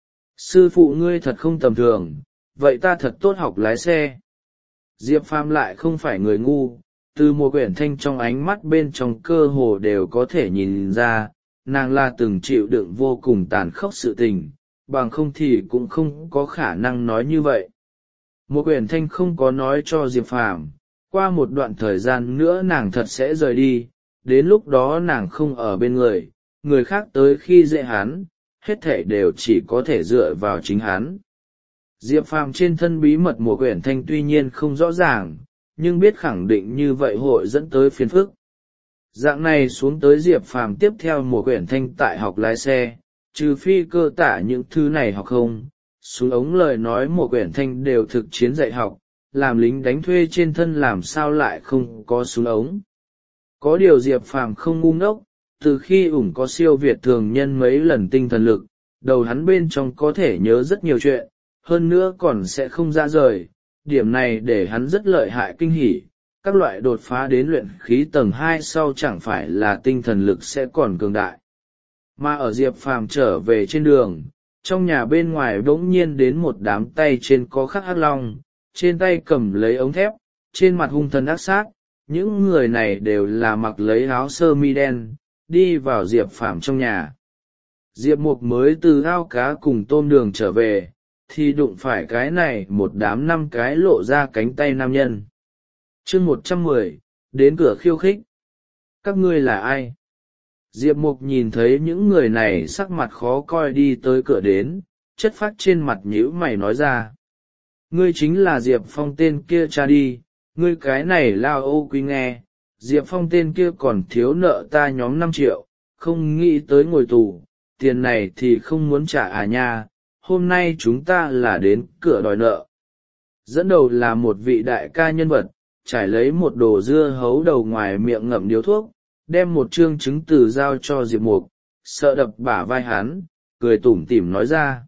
Sư phụ ngươi thật không tầm thường, vậy ta thật tốt học lái xe. Diệp Phàm lại không phải người ngu, từ một quyển thanh trong ánh mắt bên trong cơ hồ đều có thể nhìn ra, nàng là từng chịu đựng vô cùng tàn khốc sự tình, bằng không thì cũng không có khả năng nói như vậy. Một quyển thanh không có nói cho Diệp Phàm, qua một đoạn thời gian nữa nàng thật sẽ rời đi, đến lúc đó nàng không ở bên người, người khác tới khi dễ hắn, hết thể đều chỉ có thể dựa vào chính hắn. Diệp Phàm trên thân bí mật một quyển thanh tuy nhiên không rõ ràng, nhưng biết khẳng định như vậy hội dẫn tới phiền phức. Dạng này xuống tới Diệp Phàm tiếp theo một quyển thanh tại học lái xe, trừ phi cơ tả những thứ này học không, xuống ống lời nói một quyển thanh đều thực chiến dạy học, làm lính đánh thuê trên thân làm sao lại không có xuống ống. Có điều Diệp Phàm không ngu ngốc, từ khi ủng có siêu việt thường nhân mấy lần tinh thần lực, đầu hắn bên trong có thể nhớ rất nhiều chuyện, hơn nữa còn sẽ không ra rời, điểm này để hắn rất lợi hại kinh hỉ. Các loại đột phá đến luyện khí tầng hai sau chẳng phải là tinh thần lực sẽ còn cường đại. Mà ở Diệp Phàm trở về trên đường, trong nhà bên ngoài bỗng nhiên đến một đám tay trên có khắc hắc long, trên tay cầm lấy ống thép, trên mặt hung thần ác sát, những người này đều là mặc lấy áo sơ mi đen, đi vào Diệp Phàm trong nhà. Diệp Mục mới từ ao cá cùng tôm đường trở về, thì đụng phải cái này một đám năm cái lộ ra cánh tay nam nhân. Chương một trăm mười, đến cửa khiêu khích. Các ngươi là ai? Diệp Mục nhìn thấy những người này sắc mặt khó coi đi tới cửa đến, chất phác trên mặt nhíu mày nói ra. Ngươi chính là Diệp Phong tên kia cha đi, ngươi cái này lao ô quý nghe, Diệp Phong tên kia còn thiếu nợ ta nhóm năm triệu, không nghĩ tới ngồi tù, tiền này thì không muốn trả à nha, hôm nay chúng ta là đến cửa đòi nợ. Dẫn đầu là một vị đại ca nhân vật, trải lấy một đồ dưa hấu đầu ngoài miệng ngậm điếu thuốc, đem một chương chứng từ giao cho Diệp Mục, sợ đập bả vai hắn, cười tủm tỉm nói ra.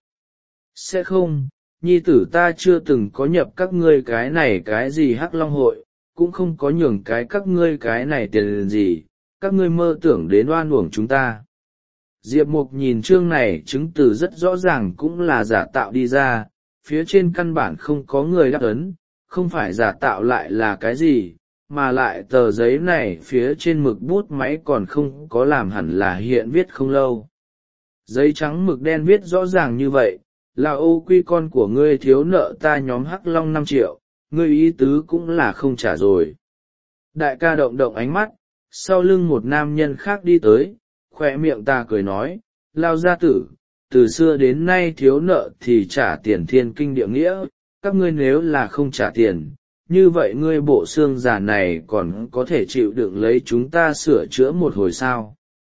Sẽ không, nhi tử ta chưa từng có nhập các ngươi cái này cái gì hắc long hội, cũng không có nhường cái các ngươi cái này tiền gì, các ngươi mơ tưởng đến oan uổng chúng ta. Diệp Mục nhìn chương này chứng từ rất rõ ràng cũng là giả tạo đi ra, phía trên căn bản không có người đáp ấn, không phải giả tạo lại là cái gì, mà lại tờ giấy này phía trên mực bút máy còn không có làm hẳn là hiện viết không lâu. Giấy trắng mực đen viết rõ ràng như vậy, là Ô Quy con của ngươi thiếu nợ ta nhóm Hắc Long năm triệu, ngươi ý tứ cũng là không trả rồi. Đại ca động động ánh mắt, sau lưng một nam nhân khác đi tới, khoe miệng ta cười nói, Lao gia tử, từ xưa đến nay thiếu nợ thì trả tiền thiên kinh địa nghĩa, các ngươi nếu là không trả tiền, như vậy ngươi bộ xương già này còn có thể chịu đựng lấy chúng ta sửa chữa một hồi sao.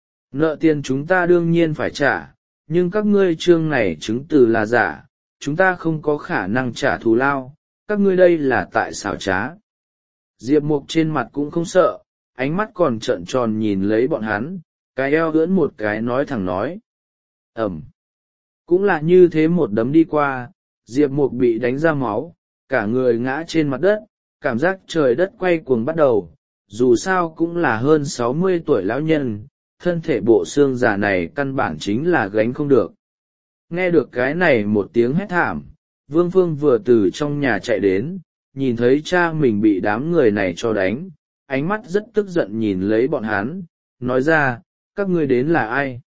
Nợ tiền chúng ta đương nhiên phải trả, nhưng các ngươi chương này chứng từ là giả, chúng ta không có khả năng trả thù lao, các ngươi đây là tại xảo trá. Diệp Mục trên mặt cũng không sợ, ánh mắt còn trợn tròn nhìn lấy bọn hắn, cái eo ưỡn một cái nói thẳng nói. Ẩm. Cũng là như thế một đấm đi qua, Diệp Mục bị đánh ra máu, cả người ngã trên mặt đất, cảm giác trời đất quay cuồng bắt đầu, dù sao cũng là hơn sáu mươi tuổi lão nhân, thân thể bộ xương già này căn bản chính là gánh không được. Nghe được cái này một tiếng hét thảm, Vương Phương vừa từ trong nhà chạy đến, nhìn thấy cha mình bị đám người này cho đánh, ánh mắt rất tức giận nhìn lấy bọn hắn, nói ra, các ngươi đến là ai?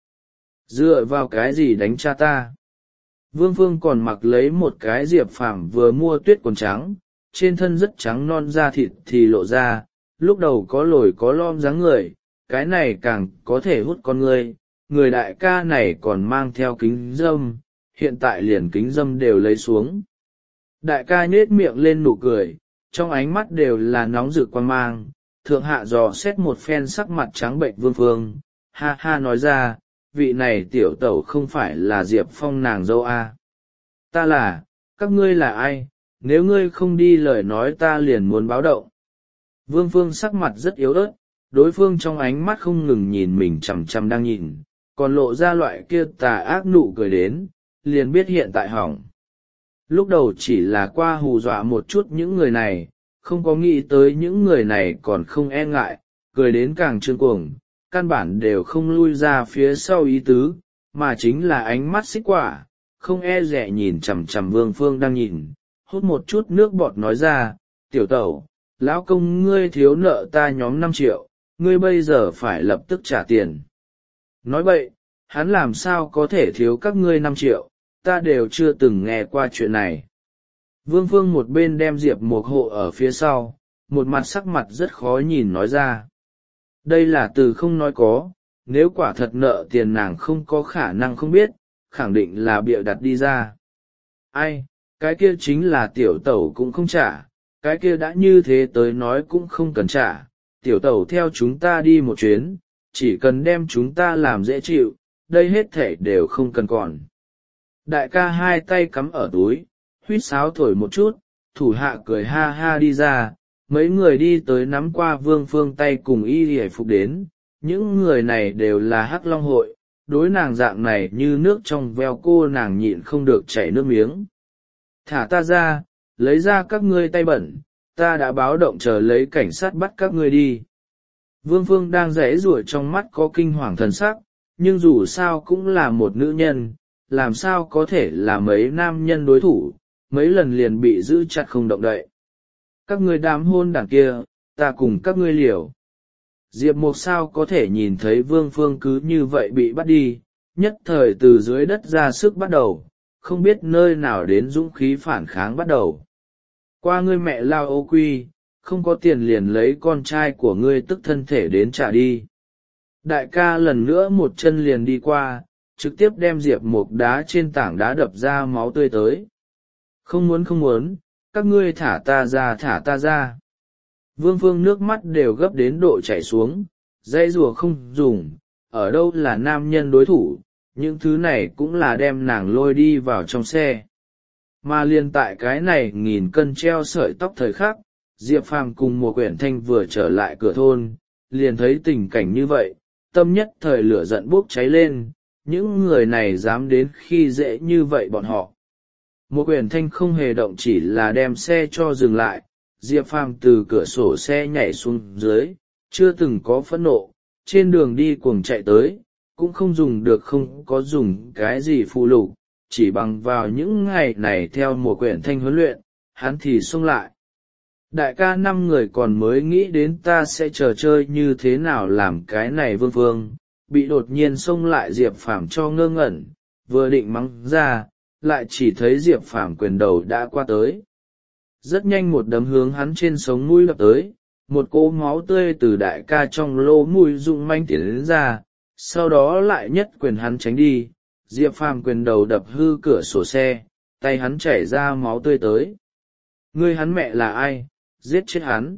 Dựa vào cái gì đánh cha ta? Vương Phương còn mặc lấy một cái Diệp Phàm vừa mua tuyết quần trắng, trên thân rất trắng non da thịt thì lộ ra, lúc đầu có lồi có lõm dáng người, cái này càng có thể hút con người, người đại ca này còn mang theo kính dâm, hiện tại liền kính dâm đều lấy xuống. Đại ca nhếch miệng lên nụ cười, trong ánh mắt đều là nóng rực quan mang, thượng hạ dò xét một phen sắc mặt trắng bệnh Vương Phương, ha ha nói ra, vị này tiểu tẩu không phải là Diệp Phong nàng dâu à. Ta là, các ngươi là ai, nếu ngươi không đi lời nói ta liền muốn báo động. Vương Phương sắc mặt rất yếu ớt, đối phương trong ánh mắt không ngừng nhìn mình chằm chằm đang nhìn, còn lộ ra loại kia tà ác nụ cười đến, liền biết hiện tại hỏng. Lúc đầu chỉ là qua hù dọa một chút những người này, không có nghĩ tới những người này còn không e ngại, cười đến càng trương cuồng, căn bản đều không lui ra phía sau ý tứ, mà chính là ánh mắt xích quả, không e dè nhìn chằm chằm Vương Phương đang nhìn, hút một chút nước bọt nói ra, tiểu tẩu, lão công ngươi thiếu nợ ta nhóm năm triệu, ngươi bây giờ phải lập tức trả tiền. Nói vậy, hắn làm sao có thể thiếu các ngươi năm triệu, ta đều chưa từng nghe qua chuyện này. Vương Phương một bên đem Diệp Mục hộ ở phía sau, một mặt sắc mặt rất khó nhìn nói ra. Đây là từ không nói có, nếu quả thật nợ tiền nàng không có khả năng không biết, khẳng định là bịa đặt đi ra. Ai, cái kia chính là tiểu tẩu cũng không trả, cái kia đã như thế tới nói cũng không cần trả, tiểu tẩu theo chúng ta đi một chuyến, chỉ cần đem chúng ta làm dễ chịu, đây hết thể đều không cần còn. Đại ca hai tay cắm ở túi, huýt sáo thổi một chút, thủ hạ cười ha ha đi ra, mấy người đi tới nắm qua Vương Phương tay cùng y hề phục đến, những người này đều là Hắc Long hội, đối nàng dạng này như nước trong veo cô nàng nhịn không được chảy nước miếng. Thả ta ra, lấy ra các ngươi tay bẩn, ta đã báo động chờ lấy cảnh sát bắt các ngươi đi. Vương Phương đang rẽ rủa trong mắt có kinh hoàng thần sắc, nhưng dù sao cũng là một nữ nhân, làm sao có thể là mấy nam nhân đối thủ, mấy lần liền bị giữ chặt không động đậy. Các ngươi đám hôn đảng kia, ta cùng các ngươi liều. Diệp Mục sao có thể nhìn thấy Vương Phương cứ như vậy bị bắt đi, nhất thời từ dưới đất ra sức bắt đầu, không biết nơi nào đến dũng khí phản kháng bắt đầu. Qua ngươi mẹ Lao Ô Quy, không có tiền liền lấy con trai của ngươi tức thân thể đến trả đi. Đại ca lần nữa một chân liền đi qua, trực tiếp đem Diệp Mục đá trên tảng đá đập ra máu tươi tới. Không muốn không muốn, các ngươi thả ta ra thả ta ra. Vương Phương nước mắt đều gấp đến độ chảy xuống, dây rùa không dùng, ở đâu là nam nhân đối thủ, những thứ này cũng là đem nàng lôi đi vào trong xe. Mà liên tại cái này nghìn cân treo sợi tóc thời khắc, Diệp Phàm cùng Mùa Quyển Thanh vừa trở lại cửa thôn, liền thấy tình cảnh như vậy, tâm nhất thời lửa giận bốc cháy lên, những người này dám đến khi dễ như vậy bọn họ. Mùa Quyển Thanh không hề động, chỉ là đem xe cho dừng lại, Diệp Phàm từ cửa sổ xe nhảy xuống dưới, chưa từng có phẫn nộ, trên đường đi cuồng chạy tới, cũng không dùng được không có dùng cái gì phụ lục, chỉ bằng vào những ngày này theo Mùa Quyển Thanh huấn luyện, hắn thì xông lại. Đại ca năm người còn mới nghĩ đến ta sẽ chờ chơi như thế nào làm cái này Vương Phương, bị đột nhiên xông lại Diệp Phàm cho ngơ ngẩn, vừa định mắng ra, lại chỉ thấy Diệp Phàm quyền đầu đã qua tới. Rất nhanh một đấm hướng hắn trên sống mũi lập tới, một cỗ máu tươi từ đại ca trong lỗ mũi rung manh tiến đến ra, sau đó lại nhất quyền hắn tránh đi, Diệp Phàm quyền đầu đập hư cửa sổ xe, tay hắn chảy ra máu tươi tới. Ngươi hắn mẹ là ai, giết chết hắn.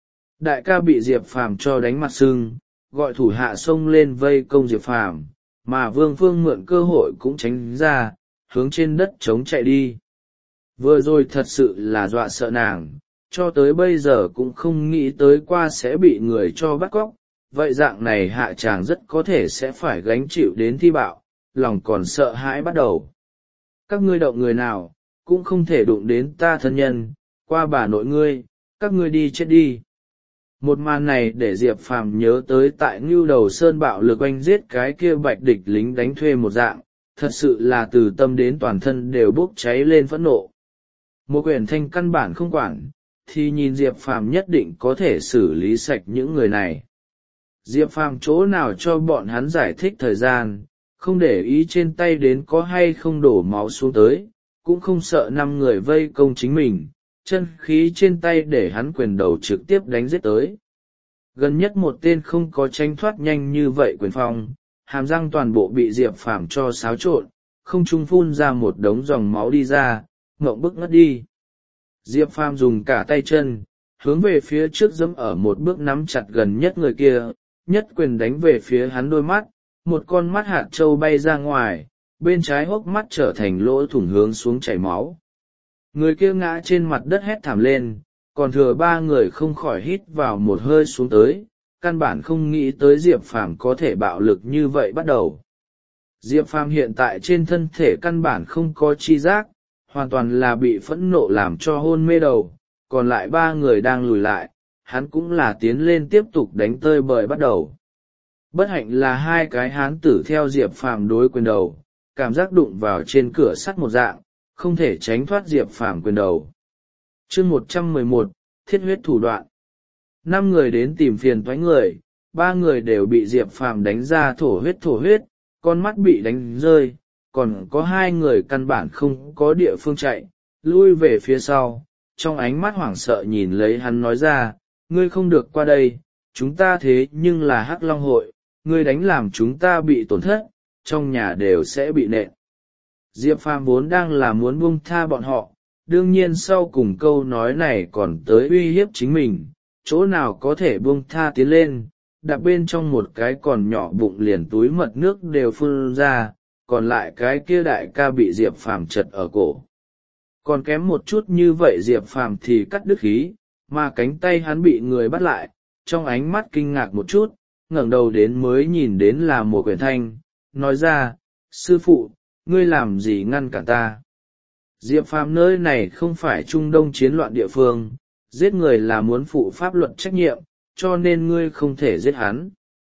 Đại ca bị Diệp Phàm cho đánh mặt sưng, gọi thủ hạ xông lên vây công Diệp Phàm, mà Vương Phương mượn cơ hội cũng tránh ra, hướng trên đất trống chạy đi. Vừa rồi thật sự là dọa sợ nàng, cho tới bây giờ cũng không nghĩ tới qua sẽ bị người cho bắt cóc, vậy dạng này hạ chàng rất có thể sẽ phải gánh chịu đến thi bạo, lòng còn sợ hãi bắt đầu. Các ngươi động người nào, cũng không thể đụng đến ta thân nhân, qua bà nội ngươi, các ngươi đi chết đi. Một màn này để Diệp Phàm nhớ tới tại Ngưu Đầu Sơn bạo lực oanh giết cái kia bạch địch lính đánh thuê một dạng, thật sự là từ tâm đến toàn thân đều bốc cháy lên phẫn nộ. Một quyển thanh căn bản không quản, thì nhìn Diệp Phàm nhất định có thể xử lý sạch những người này. Diệp Phàm chỗ nào cho bọn hắn giải thích thời gian, không để ý trên tay đến có hay không đổ máu xuống tới, cũng không sợ năm người vây công chính mình, chân khí trên tay để hắn quyền đầu trực tiếp đánh giết tới. Gần nhất một tên không có tránh thoát nhanh như vậy quyền phong, hàm răng toàn bộ bị Diệp Phàm cho xáo trộn, không trung phun ra một đống dòng máu đi ra, ngộng bức ngất đi. Diệp Phàm dùng cả tay chân, hướng về phía trước giẫm ở một bước nắm chặt gần nhất người kia, nhất quyền đánh về phía hắn đôi mắt, một con mắt hạt trâu bay ra ngoài, bên trái hốc mắt trở thành lỗ thủng hướng xuống chảy máu. Người kia ngã trên mặt đất hét thảm lên, còn thừa ba người không khỏi hít vào một hơi xuống tới, căn bản không nghĩ tới Diệp Phàm có thể bạo lực như vậy bắt đầu. Diệp Phàm hiện tại trên thân thể căn bản không có chi giác, hoàn toàn là bị phẫn nộ làm cho hôn mê đầu, còn lại ba người đang lùi lại, hắn cũng là tiến lên tiếp tục đánh tơi bời bắt đầu. Bất hạnh là hai cái hán tử theo Diệp Phàm đối quyền đầu, cảm giác đụng vào trên cửa sắt một dạng, không thể tránh thoát Diệp Phàm quyền đầu. Chương một trăm mười một, thiết huyết thủ đoạn. Năm người đến tìm phiền toái người, ba người đều bị Diệp Phàm đánh ra thổ huyết thổ huyết, con mắt bị đánh rơi, còn có hai người căn bản không có địa phương chạy, lui về phía sau, trong ánh mắt hoảng sợ nhìn lấy hắn nói ra, ngươi không được qua đây, chúng ta thế nhưng là Hắc Long hội, ngươi đánh làm chúng ta bị tổn thất, trong nhà đều sẽ bị nện. Diệp Phàm vốn đang là muốn buông tha bọn họ, đương nhiên sau cùng câu nói này còn tới uy hiếp chính mình, chỗ nào có thể buông tha tiến lên, đạp bên trong một cái còn nhỏ bụng liền túi mật nước đều phun ra, còn lại cái kia đại ca bị Diệp Phàm chật ở cổ. Còn kém một chút như vậy Diệp Phàm thì cắt đứt khí, mà cánh tay hắn bị người bắt lại, trong ánh mắt kinh ngạc một chút, ngẩng đầu đến mới nhìn đến là một quyển thanh, nói ra, sư phụ, ngươi làm gì ngăn cản ta? Diệp Phàm nơi này không phải Trung Đông chiến loạn địa phương, giết người là muốn phụ pháp luật trách nhiệm, cho nên ngươi không thể giết hắn.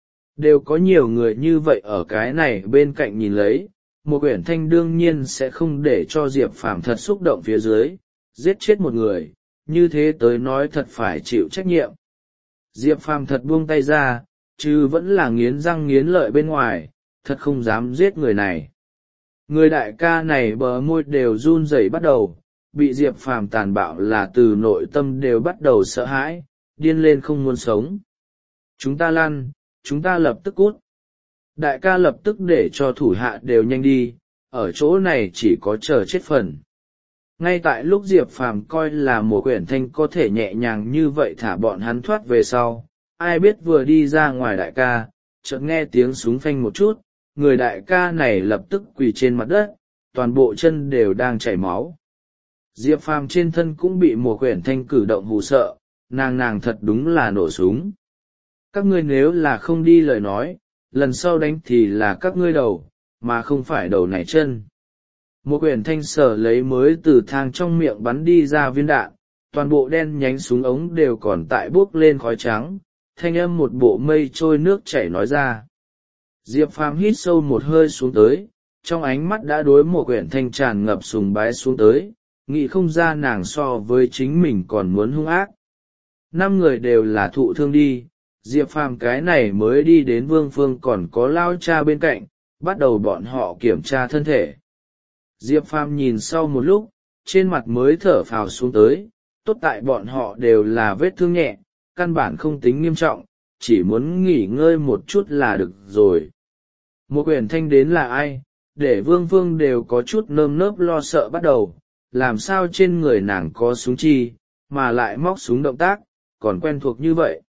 Đều có nhiều người như vậy ở cái này bên cạnh nhìn lấy, một quyển thanh đương nhiên sẽ không để cho Diệp Phàm thật xúc động phía dưới, giết chết một người, như thế tới nói thật phải chịu trách nhiệm. Diệp Phàm thật buông tay ra, chứ vẫn là nghiến răng nghiến lợi bên ngoài, thật không dám giết người này. Người đại ca này bờ môi đều run rẩy bắt đầu, bị Diệp Phàm tàn bạo là từ nội tâm đều bắt đầu sợ hãi, điên lên không muốn sống. Chúng ta lăn, chúng ta lập tức cút. Đại ca lập tức để cho thủ hạ đều nhanh đi, ở chỗ này chỉ có chờ chết phần. Ngay tại lúc Diệp Phàm coi là một quyển thanh có thể nhẹ nhàng như vậy thả bọn hắn thoát về sau, ai biết vừa đi ra ngoài đại ca, chợt nghe tiếng súng phanh một chút, người đại ca này lập tức quỳ trên mặt đất, toàn bộ chân đều đang chảy máu. Diệp Phàm trên thân cũng bị một quyển thanh cử động hù sợ, nàng nàng thật đúng là nổ súng. Các ngươi nếu là không đi lời nói, lần sau đánh thì là các ngươi đầu, mà không phải đầu này chân. Một quyển thanh sở lấy mới từ thang trong miệng bắn đi ra viên đạn, toàn bộ đen nhánh súng ống đều còn tại bốc lên khói trắng, thanh âm một bộ mây trôi nước chảy nói ra. Diệp Phàm hít sâu một hơi xuống tới, trong ánh mắt đã đối một quyển thanh tràn ngập sùng bái xuống tới, nghĩ không ra nàng so với chính mình còn muốn hung ác. Năm người đều là thụ thương đi, Diệp Phàm cái này mới đi đến Vương Phương còn có lao cha bên cạnh, bắt đầu bọn họ kiểm tra thân thể. Diệp Phàm nhìn sau một lúc, trên mặt mới thở phào xuống tới, tốt tại bọn họ đều là vết thương nhẹ, căn bản không tính nghiêm trọng, chỉ muốn nghỉ ngơi một chút là được rồi. Một quyển thanh đến là ai, để Vương Phương đều có chút nơm nớp lo sợ bắt đầu, làm sao trên người nàng có súng chi, mà lại móc súng động tác, còn quen thuộc như vậy.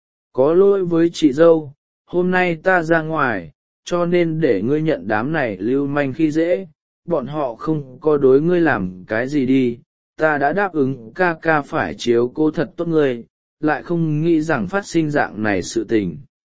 Có lỗi với chị dâu, hôm nay ta ra ngoài, cho nên để ngươi nhận đám này lưu manh khi dễ, bọn họ không có đối ngươi làm cái gì đi, ta đã đáp ứng ca ca phải chiếu cố thật tốt ngươi, lại không nghĩ rằng phát sinh dạng này sự tình.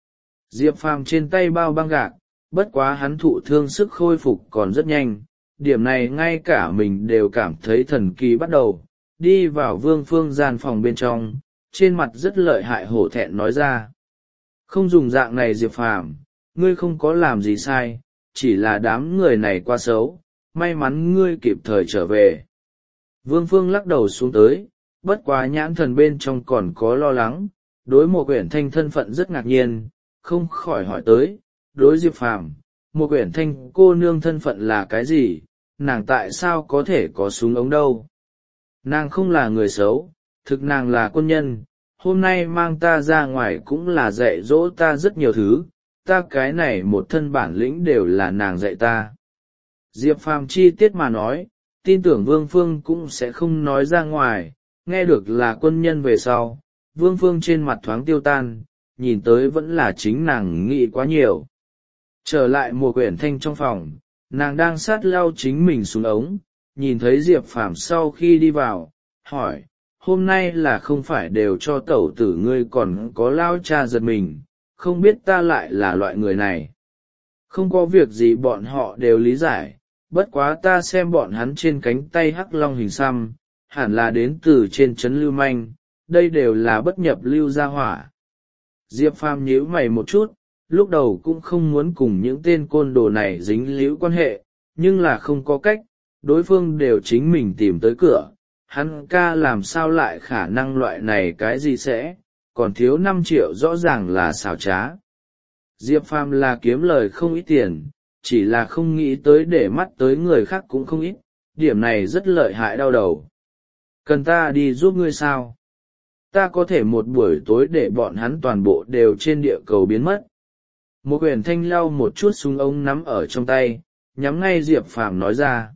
Diệp Phàm trên tay bao băng gạc, bất quá hắn thụ thương sức khôi phục còn rất nhanh, điểm này ngay cả mình đều cảm thấy thần kỳ bắt đầu, đi vào Vương Phương gian phòng bên trong, trên mặt rất lợi hại hổ thẹn nói ra. Không dùng dạng này Diệp Phàm, ngươi không có làm gì sai, chỉ là đám người này quá xấu, may mắn ngươi kịp thời trở về. Vương Phương lắc đầu xuống tới, bất quá nhãn thần bên trong còn có lo lắng, đối một quyển thanh thân phận rất ngạc nhiên, không khỏi hỏi tới, đối Diệp Phàm, một quyển thanh cô nương thân phận là cái gì, nàng tại sao có thể có súng ống đâu. Nàng không là người xấu, thực nàng là quân nhân, hôm nay mang ta ra ngoài cũng là dạy dỗ ta rất nhiều thứ, ta cái này một thân bản lĩnh đều là nàng dạy ta. Diệp Phàm chi tiết mà nói, tin tưởng Vương Phương cũng sẽ không nói ra ngoài, nghe được là quân nhân về sau, Vương Phương trên mặt thoáng tiêu tan, nhìn tới vẫn là chính nàng nghĩ quá nhiều. Trở lại mùa quyển thanh trong phòng, nàng đang sát lau chính mình xuống ống, nhìn thấy Diệp Phàm sau khi đi vào, hỏi, hôm nay là không phải đều cho tẩu tử ngươi còn có lao cha giật mình, không biết ta lại là loại người này. Không có việc gì bọn họ đều lý giải, bất quá ta xem bọn hắn trên cánh tay hắc long hình xăm, hẳn là đến từ trên trấn lưu manh, đây đều là bất nhập lưu gia hỏa. Diệp Phàm nhíu mày một chút, lúc đầu cũng không muốn cùng những tên côn đồ này dính líu quan hệ, nhưng là không có cách, đối phương đều chính mình tìm tới cửa, hắn ca làm sao lại khả năng loại này cái gì sẽ, còn thiếu năm triệu rõ ràng là xảo trá. Diệp Phàm là kiếm lời không ít tiền, chỉ là không nghĩ tới để mắt tới người khác cũng không ít, điểm này rất lợi hại đau đầu. Cần ta đi giúp ngươi sao? Ta có thể một buổi tối để bọn hắn toàn bộ đều trên địa cầu biến mất. Một quyển thanh lau một chút súng ống nắm ở trong tay, nhắm ngay Diệp Phàm nói ra.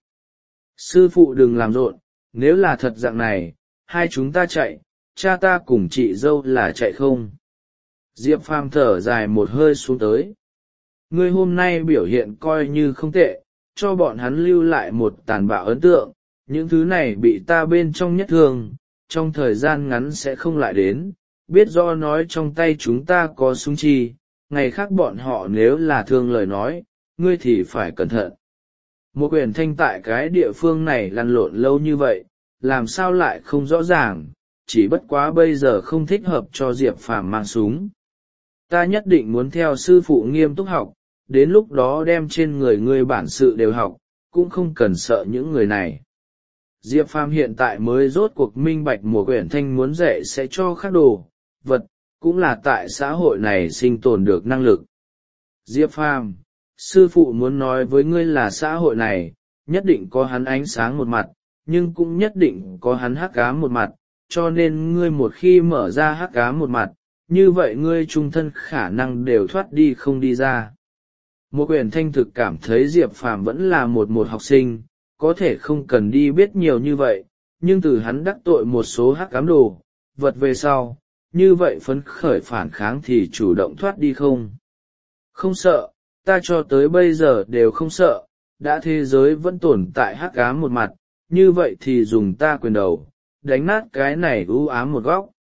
Sư phụ đừng làm rộn, nếu là thật dạng này, hai chúng ta chạy, cha ta cùng chị dâu là chạy không. Diệp Phàm thở dài một hơi xuống tới. Ngươi hôm nay biểu hiện coi như không tệ, cho bọn hắn lưu lại một tàn bạo ấn tượng, những thứ này bị ta bên trong nhất thương, trong thời gian ngắn sẽ không lại đến, biết do nói trong tay chúng ta có súng chi, ngày khác bọn họ nếu là thương lời nói, ngươi thì phải cẩn thận. Một quyển thanh tại cái địa phương này lăn lộn lâu như vậy, làm sao lại không rõ ràng, chỉ bất quá bây giờ không thích hợp cho Diệp Phàm mang súng. Ta nhất định muốn theo sư phụ nghiêm túc học, đến lúc đó đem trên người ngươi bản sự đều học, cũng không cần sợ những người này. Diệp Phàm hiện tại mới rốt cuộc minh bạch mùa quyển thanh muốn dạy sẽ cho khác đồ, vật, cũng là tại xã hội này sinh tồn được năng lực. Diệp Phàm, sư phụ muốn nói với ngươi là xã hội này, nhất định có hắn ánh sáng một mặt, nhưng cũng nhất định có hắn hắc ám một mặt, cho nên ngươi một khi mở ra hắc ám một mặt, như vậy ngươi trung thân khả năng đều thoát đi không đi ra. Một quyển thanh thực cảm thấy Diệp Phàm vẫn là một một học sinh, có thể không cần đi biết nhiều như vậy, nhưng từ hắn đắc tội một số hắc ám đồ, vật về sau, như vậy phấn khởi phản kháng thì chủ động thoát đi không. Không sợ, ta cho tới bây giờ đều không sợ, đã thế giới vẫn tồn tại hắc ám một mặt, như vậy thì dùng ta quyền đầu, đánh nát cái này u ám một góc.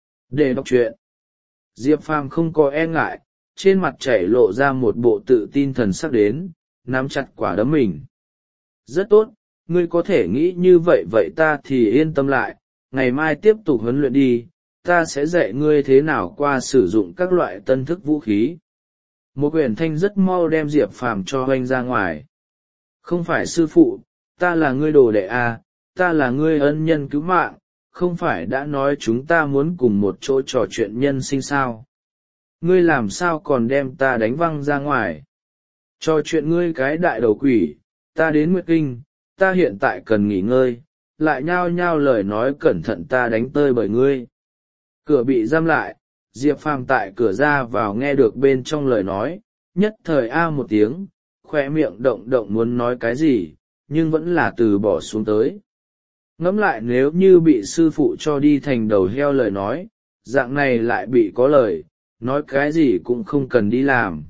Để đọc truyện. Diệp Phàm không có e ngại, trên mặt chảy lộ ra một bộ tự tin thần sắc đến, nắm chặt quả đấm mình. Rất tốt, ngươi có thể nghĩ như vậy vậy ta thì yên tâm lại, ngày mai tiếp tục huấn luyện đi, ta sẽ dạy ngươi thế nào qua sử dụng các loại tân thức vũ khí. Một quyển thanh rất mau đem Diệp Phàm cho hoanh ra ngoài. Không phải sư phụ, ta là ngươi đồ đệ à, ta là ngươi ân nhân cứu mạng, không phải đã nói chúng ta muốn cùng một chỗ trò chuyện nhân sinh sao. ngươi làm sao còn đem ta đánh văng ra ngoài? Cho chuyện ngươi cái đại đầu quỷ, ta đến Nguyệt Kinh, ta hiện tại cần nghỉ ngơi, lại nhao nhao lời nói cẩn thận ta đánh tơi bởi ngươi. Cửa bị giam lại, Diệp Phàm tại cửa ra vào nghe được bên trong lời nói, nhất thời a một tiếng, khoe miệng động động muốn nói cái gì, nhưng vẫn là từ bỏ xuống tới. Ngẫm lại nếu như bị sư phụ cho đi thành đầu heo lời nói, dạng này lại bị có lời, nói cái gì cũng không cần đi làm.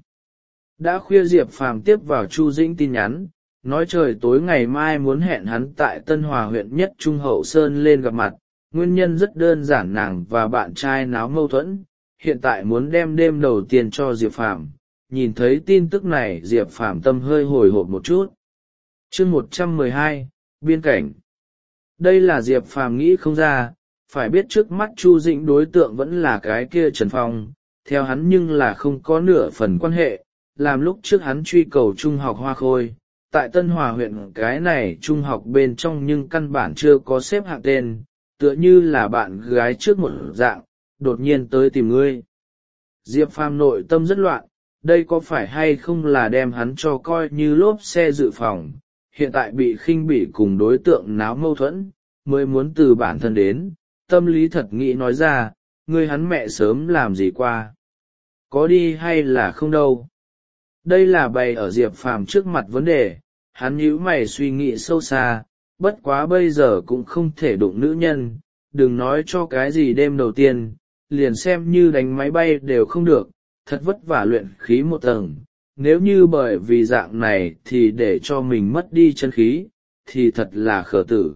Đã khuya Diệp Phàm tiếp vào Chu Dĩnh tin nhắn, nói trời tối ngày mai muốn hẹn hắn tại Tân Hòa huyện Nhất Trung Hậu Sơn lên gặp mặt, nguyên nhân rất đơn giản, nàng và bạn trai náo mâu thuẫn, hiện tại muốn đem đêm đầu tiên cho Diệp Phàm. Nhìn thấy tin tức này Diệp Phàm tâm hơi hồi hộp một chút. Chương một trăm mười hai, biên cảnh. Đây là Diệp Phàm nghĩ không ra, phải biết trước mắt Chu Dĩnh đối tượng vẫn là cái kia Trần Phong, theo hắn nhưng là không có nửa phần quan hệ, làm lúc trước hắn truy cầu trung học Hoa Khôi, tại Tân Hòa huyện cái này trung học bên trong nhưng căn bản chưa có xếp hạng tên, tựa như là bạn gái trước một dạng, đột nhiên tới tìm ngươi. Diệp Phàm nội tâm rất loạn, đây có phải hay không là đem hắn cho coi như lốp xe dự phòng, hiện tại bị khinh bỉ cùng đối tượng náo mâu thuẫn, mới muốn từ bản thân đến, tâm lý thật nghĩ nói ra, ngươi hắn mẹ sớm làm gì qua. Có đi hay là không đâu. Đây là bày ở Diệp Phàm trước mặt vấn đề, hắn nhíu mày suy nghĩ sâu xa, bất quá bây giờ cũng không thể đụng nữ nhân, đừng nói cho cái gì đêm đầu tiên, liền xem như đánh máy bay đều không được, thật vất vả luyện khí một tầng, nếu như bởi vì dạng này thì để cho mình mất đi chân khí, thì thật là khở tử.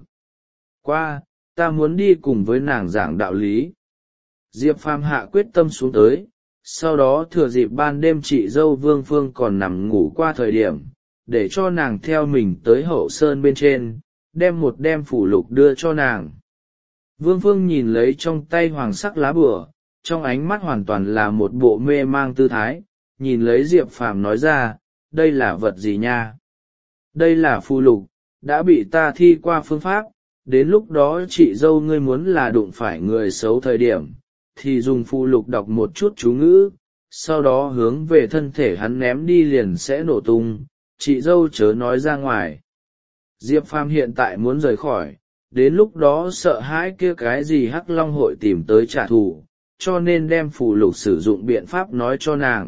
Qua, ta muốn đi cùng với nàng giảng đạo lý. Diệp Phàm hạ quyết tâm xuống tới, sau đó thừa dịp ban đêm chị dâu Vương Phương còn nằm ngủ qua thời điểm, để cho nàng theo mình tới Hậu Sơn bên trên, đem một đem phủ lục đưa cho nàng. Vương Phương nhìn lấy trong tay hoàng sắc lá bùa, trong ánh mắt hoàn toàn là một bộ mê mang tư thái, nhìn lấy Diệp Phàm nói ra, đây là vật gì nha? Đây là phù lục, đã bị ta thi qua phương pháp, đến lúc đó chị dâu ngươi muốn là đụng phải người xấu thời điểm, thì dùng phù lục đọc một chút chú ngữ, sau đó hướng về thân thể hắn ném đi liền sẽ nổ tung, chị dâu chớ nói ra ngoài. Diệp Phàm hiện tại muốn rời khỏi, đến lúc đó sợ hãi kia cái gì Hắc Long hội tìm tới trả thù, cho nên đem phù lục sử dụng biện pháp nói cho nàng.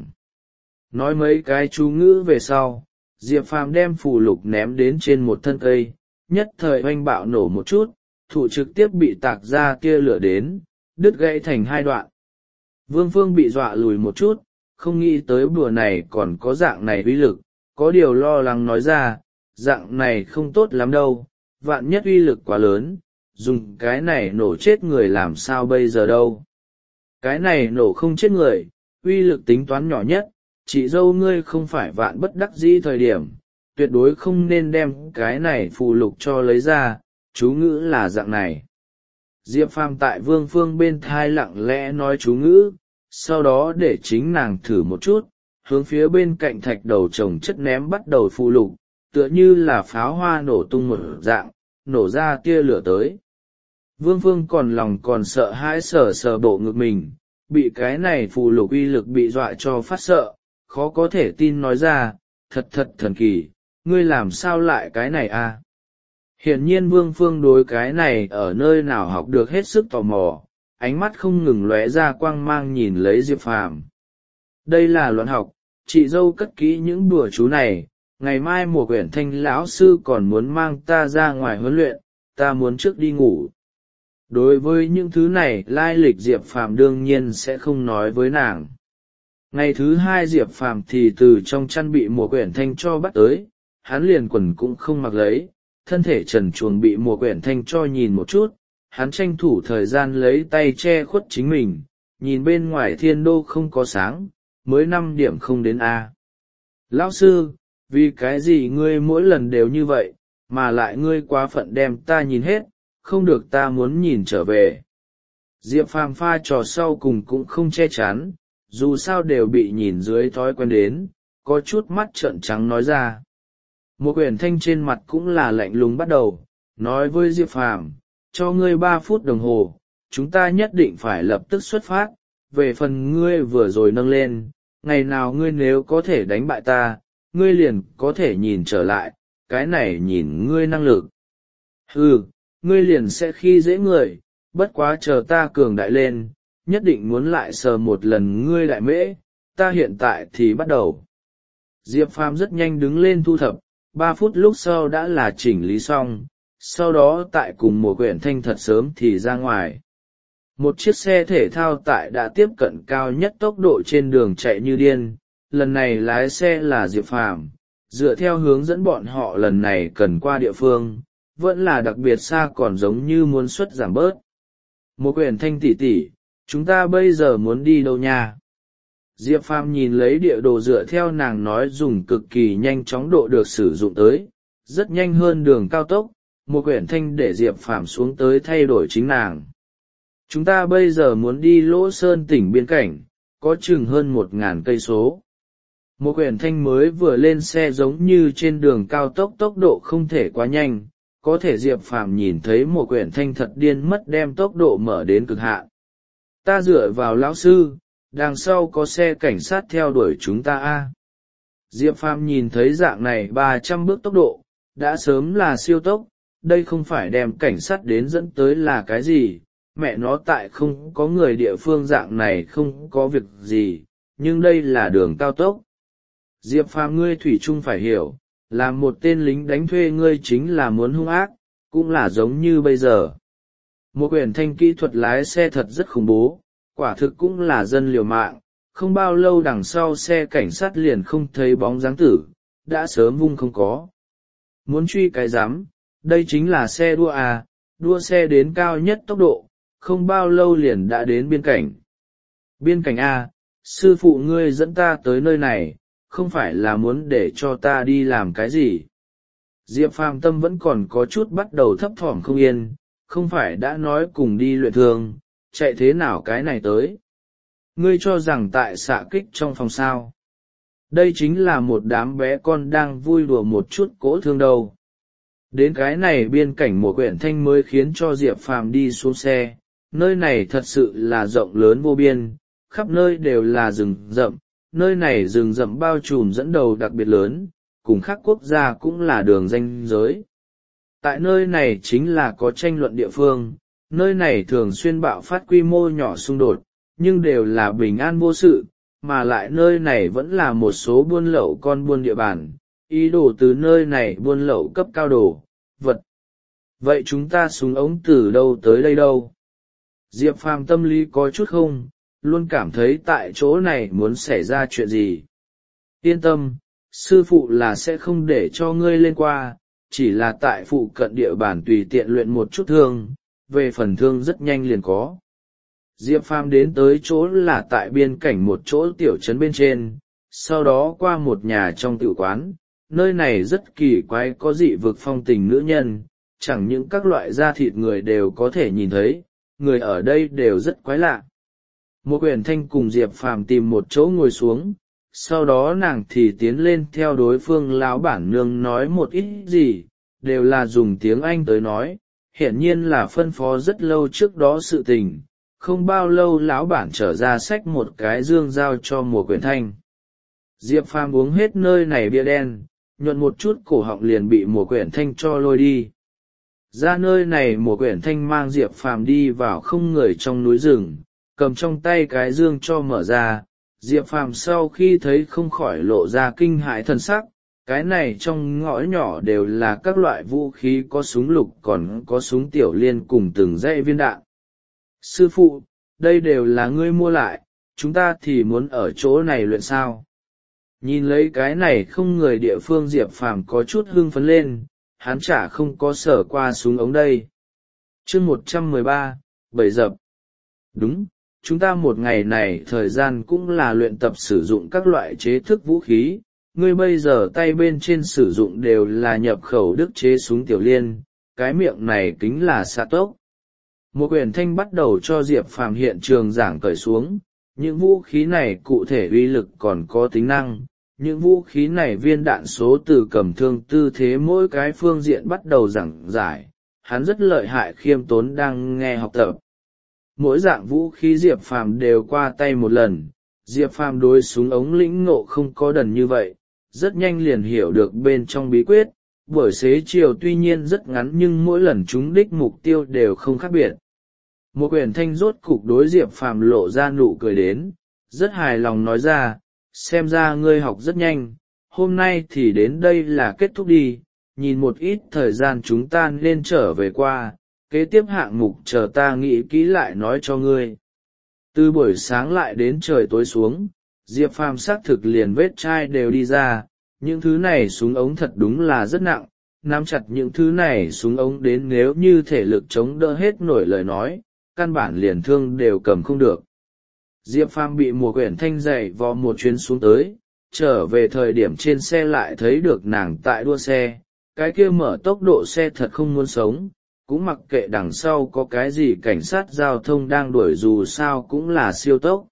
Nói mấy cái chú ngữ về sau, Diệp Phàm đem phù lục ném đến trên một thân cây, nhất thời oanh bạo nổ một chút, thụ trực tiếp bị tạc ra tia lửa đến, đứt gãy thành hai đoạn. Vương Phương bị dọa lùi một chút, không nghĩ tới bùa này còn có dạng này uy lực, có điều lo lắng nói ra, dạng này không tốt lắm đâu, vạn nhất uy lực quá lớn, dùng cái này nổ chết người làm sao bây giờ đâu. Cái này nổ không chết người, uy lực tính toán nhỏ nhất, chị dâu ngươi không phải vạn bất đắc dĩ thời điểm, tuyệt đối không nên đem cái này phù lục cho lấy ra, chú ngữ là dạng này. Diệp Phàm tại Vương Phương bên thai lặng lẽ nói chú ngữ, sau đó để chính nàng thử một chút, hướng phía bên cạnh thạch đầu chồng chất ném bắt đầu phù lục, tựa như là pháo hoa nổ tung một dạng, nổ ra tia lửa tới. Vương Phương còn lòng còn sợ hãi sờ sờ bộ ngực mình, bị cái này phù lục uy lực bị dọa cho phát sợ, khó có thể tin nói ra, thật thật thần kỳ, ngươi làm sao lại cái này a? Hiển nhiên Vương Phương đối cái này ở nơi nào học được hết sức tò mò, ánh mắt không ngừng lóe ra quang mang nhìn lấy Diệp Phàm. Đây là luận học, chị dâu cất kỹ những đùa chú này, ngày mai mùa quyển thanh lão sư còn muốn mang ta ra ngoài huấn luyện, ta muốn trước đi ngủ. Đối với những thứ này lai lịch Diệp Phàm đương nhiên sẽ không nói với nàng. Ngày thứ hai Diệp Phàm thì từ trong chăn bị mùa quyển thanh cho bắt tới, hắn liền quần cũng không mặc lấy, thân thể trần truồng bị mùa quyển thanh cho nhìn một chút, hắn tranh thủ thời gian lấy tay che khuất chính mình, nhìn bên ngoài thiên đô không có sáng, mới năm điểm không đến a. Lão sư, vì cái gì ngươi mỗi lần đều như vậy, mà lại ngươi quá phận đem ta nhìn hết, không được ta muốn nhìn trở về. Diệp Phàm pha trò sau cùng cũng không che chắn, dù sao đều bị nhìn dưới thói quen đến, có chút mắt trợn trắng nói ra. Một quyển thanh trên mặt cũng là lạnh lùng bắt đầu, nói với Diệp Phàm, cho ngươi ba phút đồng hồ, chúng ta nhất định phải lập tức xuất phát, về phần ngươi vừa rồi nâng lên, ngày nào ngươi nếu có thể đánh bại ta, ngươi liền có thể nhìn trở lại, cái này nhìn ngươi năng lực. Ừ, ngươi liền sẽ khi dễ người, bất quá chờ ta cường đại lên, nhất định muốn lại sờ một lần ngươi đại mễ, ta hiện tại thì bắt đầu. Diệp Phàm rất nhanh đứng lên thu thập, ba phút lúc sau đã là chỉnh lý xong, sau đó tại cùng một quyển thanh thật sớm thì ra ngoài. Một chiếc xe thể thao tại đã tiếp cận cao nhất tốc độ trên đường chạy như điên, lần này lái xe là Diệp Phàm, dựa theo hướng dẫn bọn họ lần này cần qua địa phương, vẫn là đặc biệt xa còn giống như muốn suất giảm bớt. Một quyển thanh tỷ tỷ, chúng ta bây giờ muốn đi đâu nha? Diệp Phàm nhìn lấy địa đồ dựa theo nàng nói dùng cực kỳ nhanh chóng độ được sử dụng tới, rất nhanh hơn đường cao tốc, một quyển thanh để Diệp Phàm xuống tới thay đổi chính nàng. Chúng ta bây giờ muốn đi Lỗ Sơn tỉnh biên cảnh, có chừng hơn một ngàn cây số. Một quyển thanh mới vừa lên xe giống như trên đường cao tốc tốc độ không thể quá nhanh, có thể Diệp Phàm nhìn thấy một quyển thanh thật điên mất đem tốc độ mở đến cực hạn. Ta dựa vào lão sư, đằng sau có xe cảnh sát theo đuổi chúng ta a. Diệp Phàm nhìn thấy dạng này ba trăm bước tốc độ, đã sớm là siêu tốc, đây không phải đem cảnh sát đến dẫn tới là cái gì, mẹ nó tại không có người địa phương dạng này không có việc gì, nhưng đây là đường cao tốc. Diệp Phàm ngươi thủy chung phải hiểu, làm một tên lính đánh thuê ngươi chính là muốn hung ác, cũng là giống như bây giờ. Một quyển thanh kỹ thuật lái xe thật rất khủng bố, quả thực cũng là dân liều mạng, không bao lâu đằng sau xe cảnh sát liền không thấy bóng dáng tử, đã sớm vung không có. Muốn truy cái rắm, đây chính là xe đua à, đua xe đến cao nhất tốc độ, không bao lâu liền đã đến biên cảnh. Biên cảnh A, sư phụ ngươi dẫn ta tới nơi này, không phải là muốn để cho ta đi làm cái gì. Diệp Phàm tâm vẫn còn có chút bắt đầu thấp thỏm không yên, không phải đã nói cùng đi luyện thương, chạy thế nào cái này tới. Ngươi cho rằng tại xạ kích trong phòng sao. Đây chính là một đám bé con đang vui đùa một chút cỗ thương đâu. Đến cái này biên cảnh một quyển thanh mới khiến cho Diệp Phàm đi xuống xe, nơi này thật sự là rộng lớn vô biên, khắp nơi đều là rừng rậm, nơi này rừng rậm bao trùm dẫn đầu đặc biệt lớn, cùng khác quốc gia cũng là đường ranh giới. Tại nơi này chính là có tranh luận địa phương, nơi này thường xuyên bạo phát quy mô nhỏ xung đột, nhưng đều là bình an vô sự, mà lại nơi này vẫn là một số buôn lậu con buôn địa bàn, ý đồ từ nơi này buôn lậu cấp cao đồ, vật. Vậy chúng ta súng ống từ đâu tới đây đâu? Diệp Phàm tâm lý có chút không, luôn cảm thấy tại chỗ này muốn xảy ra chuyện gì. Yên tâm, sư phụ là sẽ không để cho ngươi lên qua, chỉ là tại phụ cận địa bàn tùy tiện luyện một chút thương, về phần thương rất nhanh liền có. Diệp Phàm đến tới chỗ là tại biên cảnh một chỗ tiểu trấn bên trên, sau đó qua một nhà trong tiểu quán, nơi này rất kỳ quái có dị vực phong tình nữ nhân, chẳng những các loại da thịt người đều có thể nhìn thấy, người ở đây đều rất quái lạ. Một quyển thanh cùng Diệp Phàm tìm một chỗ ngồi xuống, sau đó nàng thì tiến lên theo đối phương lão bản nương nói một ít gì, đều là dùng tiếng Anh tới nói, hiển nhiên là phân phó rất lâu trước đó sự tình. Không bao lâu lão bản trở ra xách một cái dương giao cho một quyển thanh. Diệp Phàm uống hết nơi này bia đen, nhuận một chút cổ họng liền bị một quyển thanh cho lôi đi. Ra nơi này một quyển thanh mang Diệp Phàm đi vào không người trong núi rừng, cầm trong tay cái dương cho mở ra. Diệp Phàm sau khi thấy không khỏi lộ ra kinh hãi thần sắc, cái này trong ngõ nhỏ đều là các loại vũ khí, có súng lục còn có súng tiểu liên cùng từng dãy viên đạn. Sư phụ, đây đều là ngươi mua lại, chúng ta thì muốn ở chỗ này luyện sao. Nhìn lấy cái này không người địa phương Diệp Phàm có chút hưng phấn lên, hắn chả không có sở qua súng ống đây. Chương một trăm mười ba, bảy dập. Đúng, chúng ta một ngày này thời gian cũng là luyện tập sử dụng các loại chế thức vũ khí, ngươi bây giờ tay bên trên sử dụng đều là nhập khẩu đức chế súng tiểu liên, cái miệng này kính là xạ tốc. Một quyển thanh bắt đầu cho Diệp Phàm hiện trường giảng cởi xuống, những vũ khí này cụ thể uy lực còn có tính năng, những vũ khí này viên đạn số từ cầm thương tư thế mỗi cái phương diện bắt đầu giảng giải, hắn rất lợi hại khiêm tốn đang nghe học tập. mỗi dạng vũ khí Diệp Phàm đều qua tay một lần. Diệp Phàm đối súng ống lĩnh ngộ không có đần như vậy, rất nhanh liền hiểu được bên trong bí quyết. Buổi xế chiều tuy nhiên rất ngắn nhưng mỗi lần trúng đích mục tiêu đều không khác biệt. Một quyển thanh rốt cục đối Diệp Phàm lộ ra nụ cười đến, rất hài lòng nói ra, xem ra ngươi học rất nhanh, hôm nay thì đến đây là kết thúc đi, nhìn một ít thời gian chúng ta nên trở về qua, kế tiếp hạng mục chờ ta nghĩ kỹ lại nói cho ngươi. Từ buổi sáng lại đến trời tối xuống, Diệp Phàm xác thực liền vết chai đều đi ra, những thứ này súng ống thật đúng là rất nặng, nắm chặt những thứ này súng ống đến nếu như thể lực chống đỡ hết nổi lời nói, căn bản liền thương đều cầm không được. Diệp Phàm bị mùa quyển thanh dày vò một chuyến xuống tới, trở về thời điểm trên xe lại thấy được nàng tại đua xe, cái kia mở tốc độ xe thật không muốn sống, cũng mặc kệ đằng sau có cái gì cảnh sát giao thông đang đuổi dù sao cũng là siêu tốc.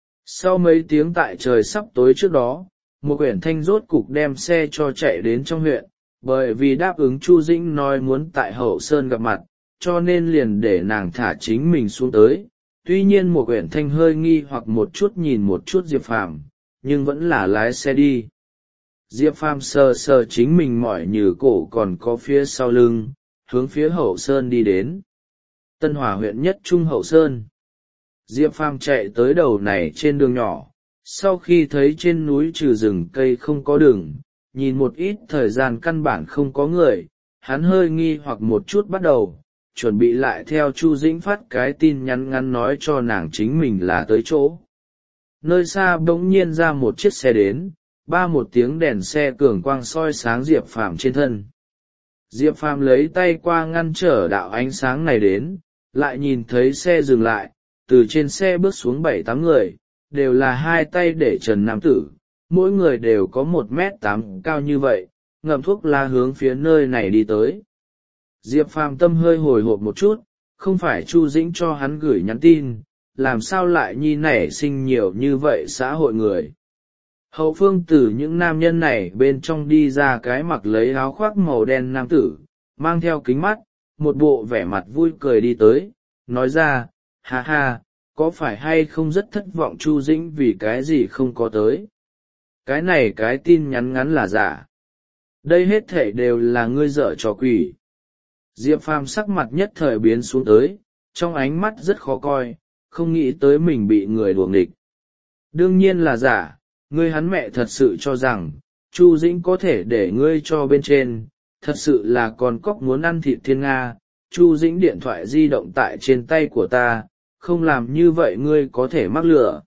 Sau mấy tiếng tại trời sắp tối trước đó, một quyển thanh rốt cục đem xe cho chạy đến trong huyện, bởi vì đáp ứng Chu Dĩnh nói muốn tại Hậu Sơn gặp mặt, cho nên liền để nàng thả chính mình xuống tới. Tuy nhiên một quyển thanh hơi nghi hoặc một chút nhìn một chút Diệp Phàm, nhưng vẫn là lái xe đi. Diệp Phàm sờ sờ chính mình mỏi như cổ còn có phía sau lưng, hướng phía Hậu Sơn đi đến. Tân Hòa huyện nhất trung Hậu Sơn. Diệp Phàm chạy tới đầu này trên đường nhỏ, sau khi thấy trên núi trừ rừng cây không có đường, nhìn một ít thời gian căn bản không có người, hắn hơi nghi hoặc một chút bắt đầu, chuẩn bị lại theo Chu Dĩnh phát cái tin nhắn ngắn nói cho nàng chính mình là tới chỗ. Nơi xa bỗng nhiên ra một chiếc xe đến, ba một tiếng đèn xe cường quang soi sáng Diệp Phàm trên thân. Diệp Phàm lấy tay qua ngăn trở đạo ánh sáng này đến, lại nhìn thấy xe dừng lại, từ trên xe bước xuống bảy tám người, đều là hai tay để trần nam tử, mỗi người đều có một mét tám cao như vậy, ngậm thuốc lá hướng phía nơi này đi tới. Diệp Phàm tâm hơi hồi hộp một chút, không phải Chu Dĩnh cho hắn gửi nhắn tin, làm sao lại nhi nảy sinh nhiều như vậy xã hội người. Hậu phương từ những nam nhân này bên trong đi ra cái mặc lấy áo khoác màu đen nam tử, mang theo kính mắt, một bộ vẻ mặt vui cười đi tới, nói ra, ha ha, có phải hay không rất thất vọng Chu Dĩnh vì cái gì không có tới. Cái này cái tin nhắn ngắn là giả. Đây hết thảy đều là ngươi dở trò quỷ. Diệp Phàm sắc mặt nhất thời biến xuống tới, trong ánh mắt rất khó coi, không nghĩ tới mình bị người đuổi nghịch. Đương nhiên là giả, ngươi hắn mẹ thật sự cho rằng, Chu Dĩnh có thể để ngươi cho bên trên, thật sự là con cóc muốn ăn thịt thiên Nga, Chu Dĩnh điện thoại di động tại trên tay của ta, không làm như vậy ngươi có thể mắc lửa.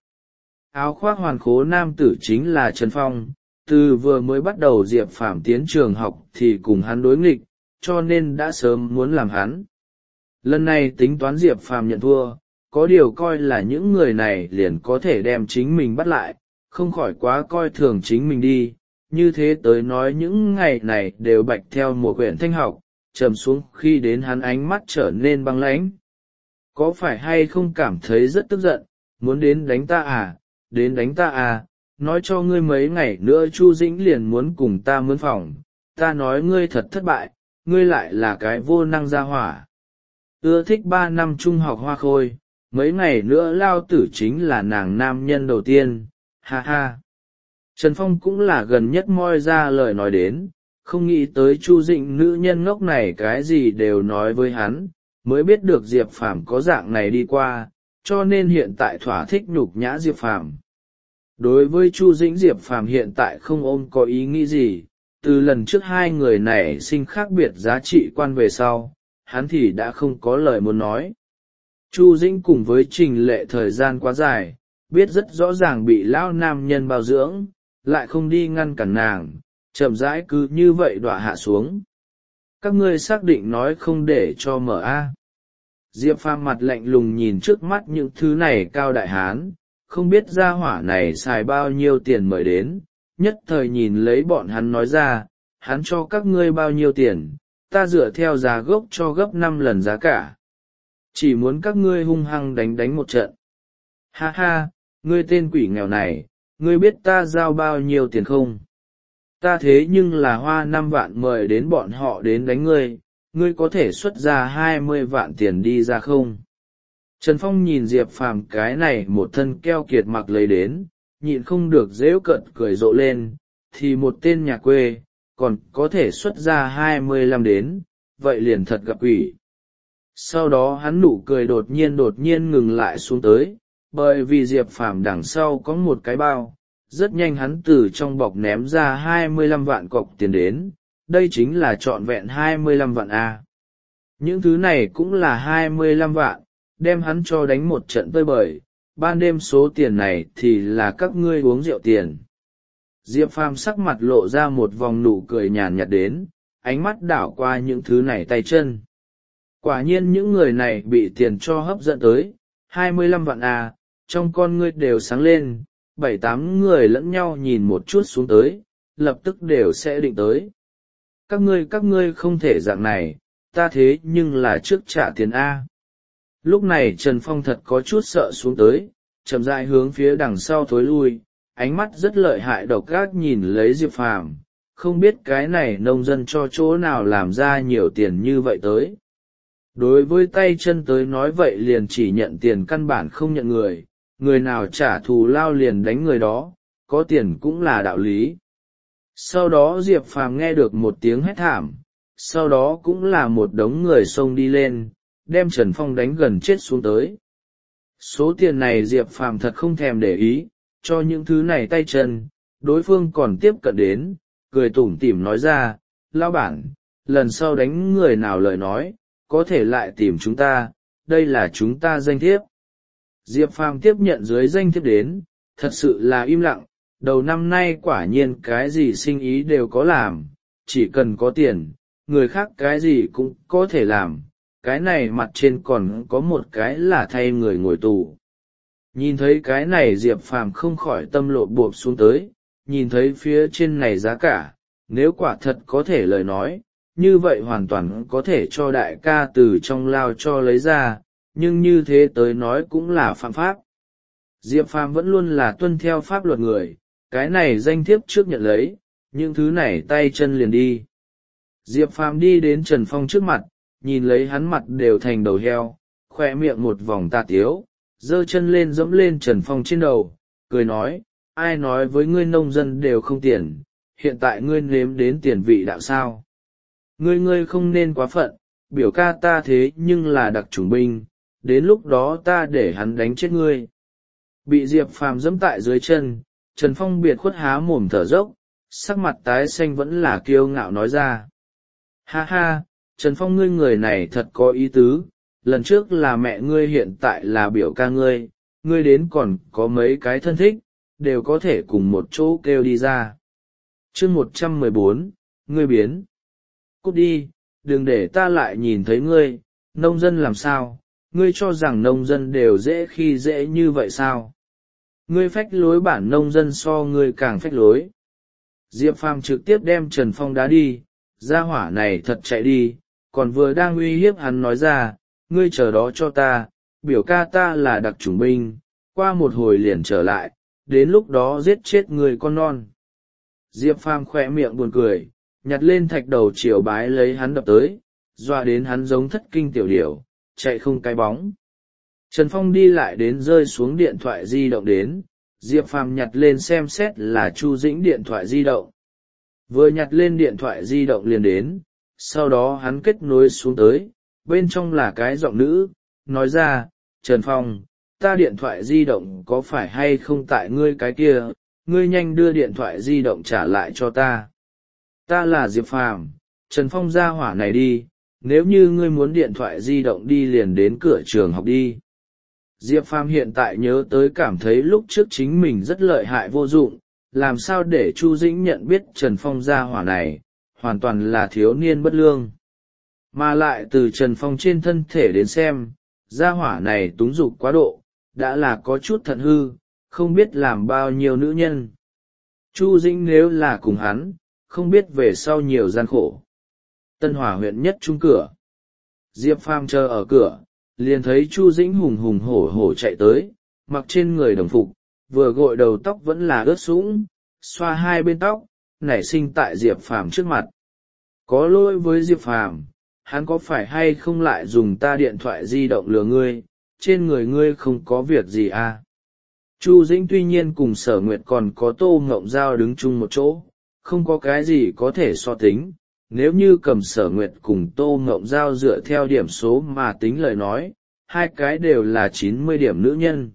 Áo khoác hoàn khố nam tử chính là Trần Phong, từ vừa mới bắt đầu Diệp Phàm tiến trường học thì cùng hắn đối nghịch, cho nên đã sớm muốn làm hắn. Lần này tính toán Diệp Phàm nhận thua, có điều coi là những người này liền có thể đem chính mình bắt lại, không khỏi quá coi thường chính mình đi, như thế tới nói những ngày này đều bạch theo một quyển thanh học, trầm xuống khi đến hắn ánh mắt trở nên băng lãnh. Có phải hay không cảm thấy rất tức giận, muốn đến đánh ta à, đến đánh ta à, nói cho ngươi mấy ngày nữa Chu Dĩnh liền muốn cùng ta mướn phòng, ta nói ngươi thật thất bại, ngươi lại là cái vô năng gia hỏa. Ưa thích ba năm trung học hoa khôi, mấy ngày nữa lao tử chính là nàng nam nhân đầu tiên, ha ha. Trần Phong cũng là gần nhất moi ra lời nói đến, không nghĩ tới Chu Dĩnh nữ nhân ngốc này cái gì đều nói với hắn, mới biết được Diệp Phàm có dạng này đi qua, cho nên hiện tại thỏa thích nhục nhã Diệp Phàm. Đối với Chu Dĩnh Diệp Phàm hiện tại không ôm có ý nghĩ gì, từ lần trước hai người này sinh khác biệt giá trị quan về sau, hắn thì đã không có lời muốn nói. Chu Dĩnh cùng với Trình Lệ thời gian quá dài, biết rất rõ ràng bị lão nam nhân bao dưỡng, lại không đi ngăn cản nàng, chậm rãi cứ như vậy đọa hạ xuống. Các ngươi xác định nói không để cho mở a? Diệp Phàm mặt lạnh lùng nhìn trước mắt những thứ này cao đại hán, không biết gia hỏa này xài bao nhiêu tiền mời đến, nhất thời nhìn lấy bọn hắn nói ra, hắn cho các ngươi bao nhiêu tiền, ta dựa theo giá gốc cho gấp năm lần giá cả. Chỉ muốn các ngươi hung hăng đánh đánh một trận. Ha ha, ngươi tên quỷ nghèo này, ngươi biết ta giao bao nhiêu tiền không? Ta thế nhưng là hoa năm vạn mời đến bọn họ đến đánh ngươi, ngươi có thể xuất ra hai mươi vạn tiền đi ra không? Trần Phong nhìn Diệp Phàm cái này một thân keo kiệt mặc lấy đến, nhịn không được dễu cợt cười rộ lên, thì một tên nhà quê, còn có thể xuất ra hai mươi lăm đến, vậy liền thật gặp quỷ. Sau đó hắn nụ cười đột nhiên đột nhiên ngừng lại xuống tới, bởi vì Diệp Phàm đằng sau có một cái bao, rất nhanh hắn từ trong bọc ném ra hai mươi lăm vạn cọc tiền đến, đây chính là trọn vẹn hai mươi lăm vạn A. Những thứ này cũng là hai mươi lăm vạn, đem hắn cho đánh một trận tơi bời, ban đêm số tiền này thì là các ngươi uống rượu tiền. Diệp Phàm sắc mặt lộ ra một vòng nụ cười nhàn nhạt đến, ánh mắt đảo qua những thứ này tay chân. Quả nhiên những người này bị tiền cho hấp dẫn tới, hai mươi lăm vạn à, trong con ngươi đều sáng lên, bảy tám người lẫn nhau nhìn một chút xuống tới, lập tức đều sẽ định tới. Các ngươi các ngươi không thể dạng này, ta thế nhưng là trước trả tiền A. Lúc này Trần Phong thật có chút sợ xuống tới, chậm rãi hướng phía đằng sau thối lui, ánh mắt rất lợi hại độc ác nhìn lấy Diệp Phàm, không biết cái này nông dân cho chỗ nào làm ra nhiều tiền như vậy tới. Đối với tay chân tới nói vậy liền chỉ nhận tiền căn bản không nhận người, người nào trả thù lao liền đánh người đó, có tiền cũng là đạo lý. Sau đó Diệp Phàm nghe được một tiếng hét thảm, sau đó cũng là một đống người xông đi lên, đem Trần Phong đánh gần chết xuống tới. Số tiền này Diệp Phàm thật không thèm để ý, cho những thứ này tay chân, đối phương còn tiếp cận đến, cười tủm tỉm nói ra, lão bản, lần sau đánh người nào lời nói, có thể lại tìm chúng ta, đây là chúng ta danh thiếp. Diệp Phàm tiếp nhận dưới danh thiếp đến, thật sự là im lặng, đầu năm nay quả nhiên cái gì sinh ý đều có làm, chỉ cần có tiền, người khác cái gì cũng có thể làm, cái này mặt trên còn có một cái là thay người ngồi tù. Nhìn thấy cái này Diệp Phàm không khỏi tâm lộn bộp xuống tới, nhìn thấy phía trên này giá cả, nếu quả thật có thể lời nói, như vậy hoàn toàn có thể cho đại ca từ trong lao cho lấy ra, nhưng như thế tới nói cũng là phạm pháp. Diệp Phàm vẫn luôn là tuân theo pháp luật người, cái này danh thiếp trước nhận lấy, những thứ này tay chân liền đi. Diệp Phàm đi đến Trần Phong trước mặt, nhìn lấy hắn mặt đều thành đầu heo, khoe miệng một vòng tà tiếu, giơ chân lên dẫm lên Trần Phong trên đầu, cười nói, ai nói với ngươi nông dân đều không tiền, hiện tại ngươi nếm đến tiền vị đạo sao. Ngươi ngươi không nên quá phận, biểu ca ta thế nhưng là đặc chủng binh, đến lúc đó ta để hắn đánh chết ngươi. Bị Diệp Phàm dẫm tại dưới chân, Trần Phong biệt khuất há mồm thở dốc, sắc mặt tái xanh vẫn là kiêu ngạo nói ra. Ha ha, Trần Phong ngươi người này thật có ý tứ, lần trước là mẹ ngươi hiện tại là biểu ca ngươi, ngươi đến còn có mấy cái thân thích, đều có thể cùng một chỗ kêu đi ra. Chương một trăm mười bốn, ngươi biến. Cút đi, đừng để ta lại nhìn thấy ngươi, nông dân làm sao, ngươi cho rằng nông dân đều dễ khi dễ như vậy sao? Ngươi phách lối bản nông dân so ngươi càng phách lối. Diệp Phàm trực tiếp đem Trần Phong đá đi, gia hỏa này thật chạy đi, còn vừa đang uy hiếp hắn nói ra, ngươi chờ đó cho ta, biểu ca ta là đặc chủng binh, qua một hồi liền trở lại, đến lúc đó giết chết người con non. Diệp Phàm khỏe miệng buồn cười, nhặt lên thạch đầu chiều bái lấy hắn đập tới, dọa đến hắn giống thất kinh tiểu điểu, chạy không cái bóng. Trần Phong đi lại đến rơi xuống điện thoại di động đến, Diệp Phàm nhặt lên xem xét là Chu Dĩnh điện thoại di động. Vừa nhặt lên điện thoại di động liền đến, sau đó hắn kết nối xuống tới, bên trong là cái giọng nữ, nói ra, Trần Phong, ta điện thoại di động có phải hay không tại ngươi cái kia, ngươi nhanh đưa điện thoại di động trả lại cho ta. Ta là Diệp Phàm, Trần Phong ra hỏa này đi, nếu như ngươi muốn điện thoại di động đi liền đến cửa trường học đi. Diệp Phàm hiện tại nhớ tới cảm thấy lúc trước chính mình rất lợi hại vô dụng, làm sao để Chu Dĩnh nhận biết Trần Phong ra hỏa này, hoàn toàn là thiếu niên bất lương. Mà lại từ Trần Phong trên thân thể đến xem, gia hỏa này túng dục quá độ, đã là có chút thận hư, không biết làm bao nhiêu nữ nhân. Chu Dĩnh nếu là cùng hắn, không biết về sau nhiều gian khổ. Tân Hòa huyện nhất trung cửa. Diệp Phàm chờ ở cửa, liền thấy Chu Dĩnh hùng hùng hổ hổ chạy tới, mặc trên người đồng phục, vừa gội đầu tóc vẫn là ướt sũng, xoa hai bên tóc, nảy sinh tại Diệp Phàm trước mặt. Có lỗi với Diệp Phàm, hắn có phải hay không lại dùng ta điện thoại di động lừa ngươi, trên người ngươi không có việc gì à? Chu Dĩnh tuy nhiên cùng Sở Nguyệt còn có Tô Ngộng Giao đứng chung một chỗ, không có cái gì có thể so tính. Nếu như cầm Sở Nguyệt cùng Tô Ngộng Giao dựa theo điểm số mà tính lời nói, hai cái đều là chín mươi điểm nữ nhân.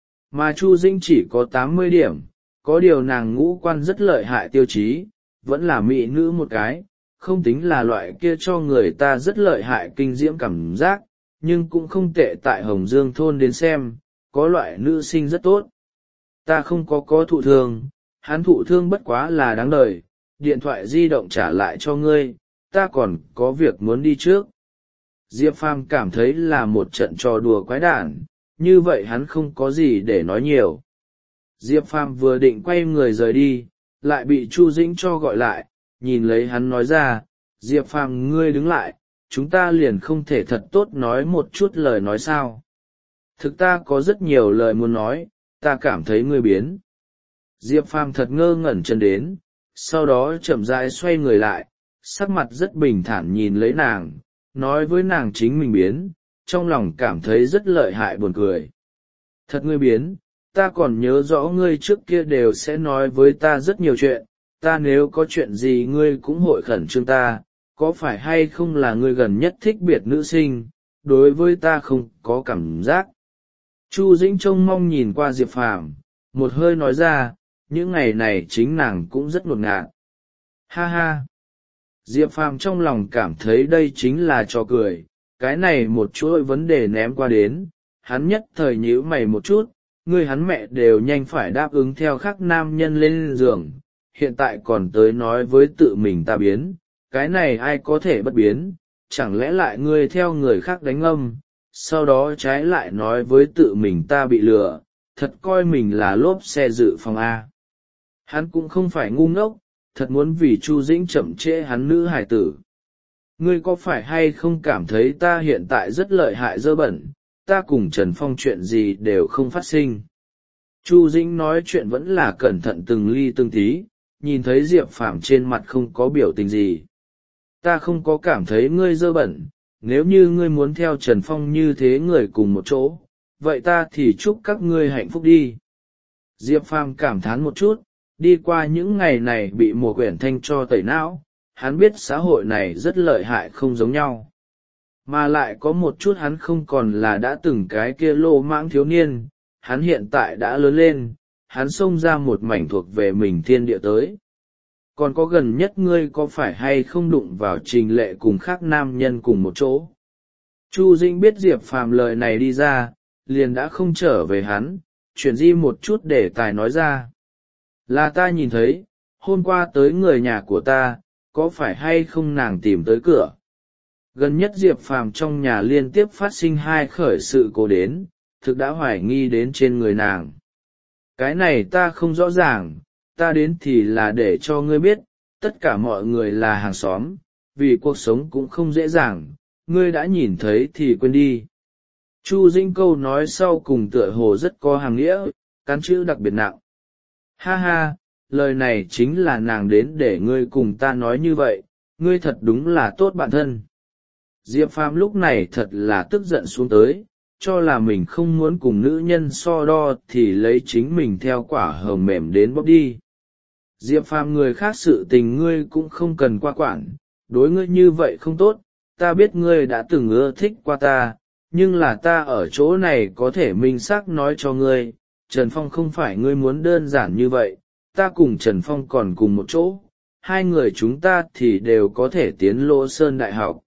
Mà Chu Dĩnh chỉ có tám mươi điểm, có điều nàng ngũ quan rất lợi hại tiêu chí, vẫn là mỹ nữ một cái, không tính là loại kia cho người ta rất lợi hại kinh diễm cảm giác, nhưng cũng không tệ. Tại Hồng Dương thôn đến xem, có loại nữ sinh rất tốt. Ta không có có thụ thương, hắn thụ thương bất quá là đáng đời, điện thoại di động trả lại cho ngươi, ta còn có việc muốn đi trước. Diệp Phàm cảm thấy là một trận trò đùa quái đản, như vậy hắn không có gì để nói nhiều. Diệp Phàm vừa định quay người rời đi, lại bị Chu Dĩnh cho gọi lại, nhìn lấy hắn nói ra, Diệp Phàm ngươi đứng lại, chúng ta liền không thể thật tốt nói một chút lời nói sao. Thực ta có rất nhiều lời muốn nói, ta cảm thấy ngươi biến. Diệp Phàm thật ngơ ngẩn chân đến, sau đó chậm rãi xoay người lại, sắc mặt rất bình thản nhìn lấy nàng, nói với nàng chính mình biến, trong lòng cảm thấy rất lợi hại buồn cười. Thật ngươi biến, ta còn nhớ rõ ngươi trước kia đều sẽ nói với ta rất nhiều chuyện, ta nếu có chuyện gì ngươi cũng hội khẩn trương ta, có phải hay không là ngươi gần nhất thích biệt nữ sinh, đối với ta không có cảm giác. Chu Dĩnh trông mong nhìn qua Diệp Phàm, một hơi nói ra, những ngày này chính nàng cũng rất ngột ngạt. Ha ha! Diệp Phàm trong lòng cảm thấy đây chính là trò cười, cái này một chuỗi vấn đề ném qua đến, hắn nhất thời nhíu mày một chút, ngươi hắn mẹ đều nhanh phải đáp ứng theo khác nam nhân lên giường, hiện tại còn tới nói với tự mình ta biến, cái này ai có thể bất biến, chẳng lẽ lại ngươi theo người khác đánh âm, sau đó trái lại nói với tự mình ta bị lừa, thật coi mình là lốp xe dự phòng A. Hắn cũng không phải ngu ngốc, thật muốn vì Chu Dĩnh chậm trễ hắn nữ hài tử. Ngươi có phải hay không cảm thấy ta hiện tại rất lợi hại dơ bẩn, ta cùng Trần Phong chuyện gì đều không phát sinh. Chu Dĩnh nói chuyện vẫn là cẩn thận từng ly từng tí, nhìn thấy Diệp Phàm trên mặt không có biểu tình gì. Ta không có cảm thấy ngươi dơ bẩn, nếu như ngươi muốn theo Trần Phong như thế người cùng một chỗ, vậy ta thì chúc các ngươi hạnh phúc đi. Diệp Phàm cảm thán một chút, đi qua những ngày này bị mùa quyển thanh cho tẩy não, hắn biết xã hội này rất lợi hại không giống nhau. Mà lại có một chút hắn không còn là đã từng cái kia lô mãng thiếu niên, hắn hiện tại đã lớn lên, hắn xông ra một mảnh thuộc về mình thiên địa tới. Còn có gần nhất ngươi có phải hay không đụng vào Trình Lệ cùng khác nam nhân cùng một chỗ. Chu Dĩnh biết Diệp Phàm lời này đi ra, liền đã không trở về hắn, chuyển di một chút để tài nói ra. Là ta nhìn thấy, hôm qua tới người nhà của ta, có phải hay không nàng tìm tới cửa. Gần nhất Diệp Phàm trong nhà liên tiếp phát sinh hai khởi sự cố đến, thực đã hoài nghi đến trên người nàng. Cái này ta không rõ ràng, ta đến thì là để cho ngươi biết, tất cả mọi người là hàng xóm, vì cuộc sống cũng không dễ dàng, ngươi đã nhìn thấy thì quên đi. Chu Dĩnh câu nói sau cùng tựa hồ rất có hàng nghĩa, cán chữ đặc biệt nặng. Ha ha, lời này chính là nàng đến để ngươi cùng ta nói như vậy, ngươi thật đúng là tốt bạn thân. Diệp Phàm lúc này thật là tức giận xuống tới, cho là mình không muốn cùng nữ nhân so đo thì lấy chính mình theo quả hờm mềm đến bóp đi. Diệp Phàm người khác sự tình ngươi cũng không cần qua quản, đối ngươi như vậy không tốt, ta biết ngươi đã từng ưa thích qua ta, nhưng là ta ở chỗ này có thể minh xác nói cho ngươi, Trần Phong không phải ngươi muốn đơn giản như vậy, ta cùng Trần Phong còn cùng một chỗ, hai người chúng ta thì đều có thể tiến Lỗ Sơn Đại học.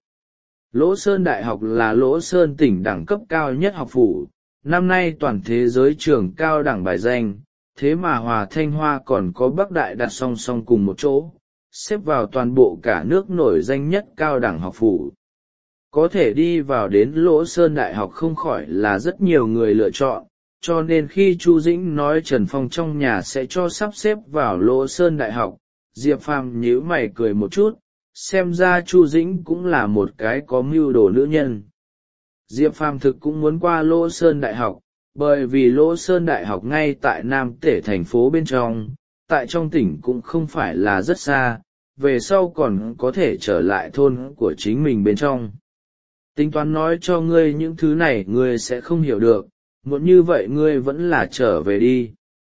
Lỗ Sơn Đại học là Lỗ Sơn tỉnh đẳng cấp cao nhất học phủ, năm nay toàn thế giới trường cao đẳng bài danh, thế mà Hòa Thanh Hoa còn có Bắc Đại đặt song song cùng một chỗ, xếp vào toàn bộ cả nước nổi danh nhất cao đẳng học phủ. Có thể đi vào đến Lỗ Sơn Đại học không khỏi là rất nhiều người lựa chọn, cho nên khi Chu Dĩnh nói Trần Phong trong nhà sẽ cho sắp xếp vào Lỗ Sơn Đại học, Diệp Phàm nhíu mày cười một chút, xem ra Chu Dĩnh cũng là một cái có mưu đồ nữ nhân. Diệp Phàm thực cũng muốn qua Lỗ Sơn Đại học, bởi vì Lỗ Sơn Đại học ngay tại Nam Tể thành phố bên trong, tại trong tỉnh cũng không phải là rất xa, về sau còn có thể trở lại thôn của chính mình bên trong. Tính toán nói cho ngươi những thứ này ngươi sẽ không hiểu được, muộn như vậy ngươi vẫn là trở về đi.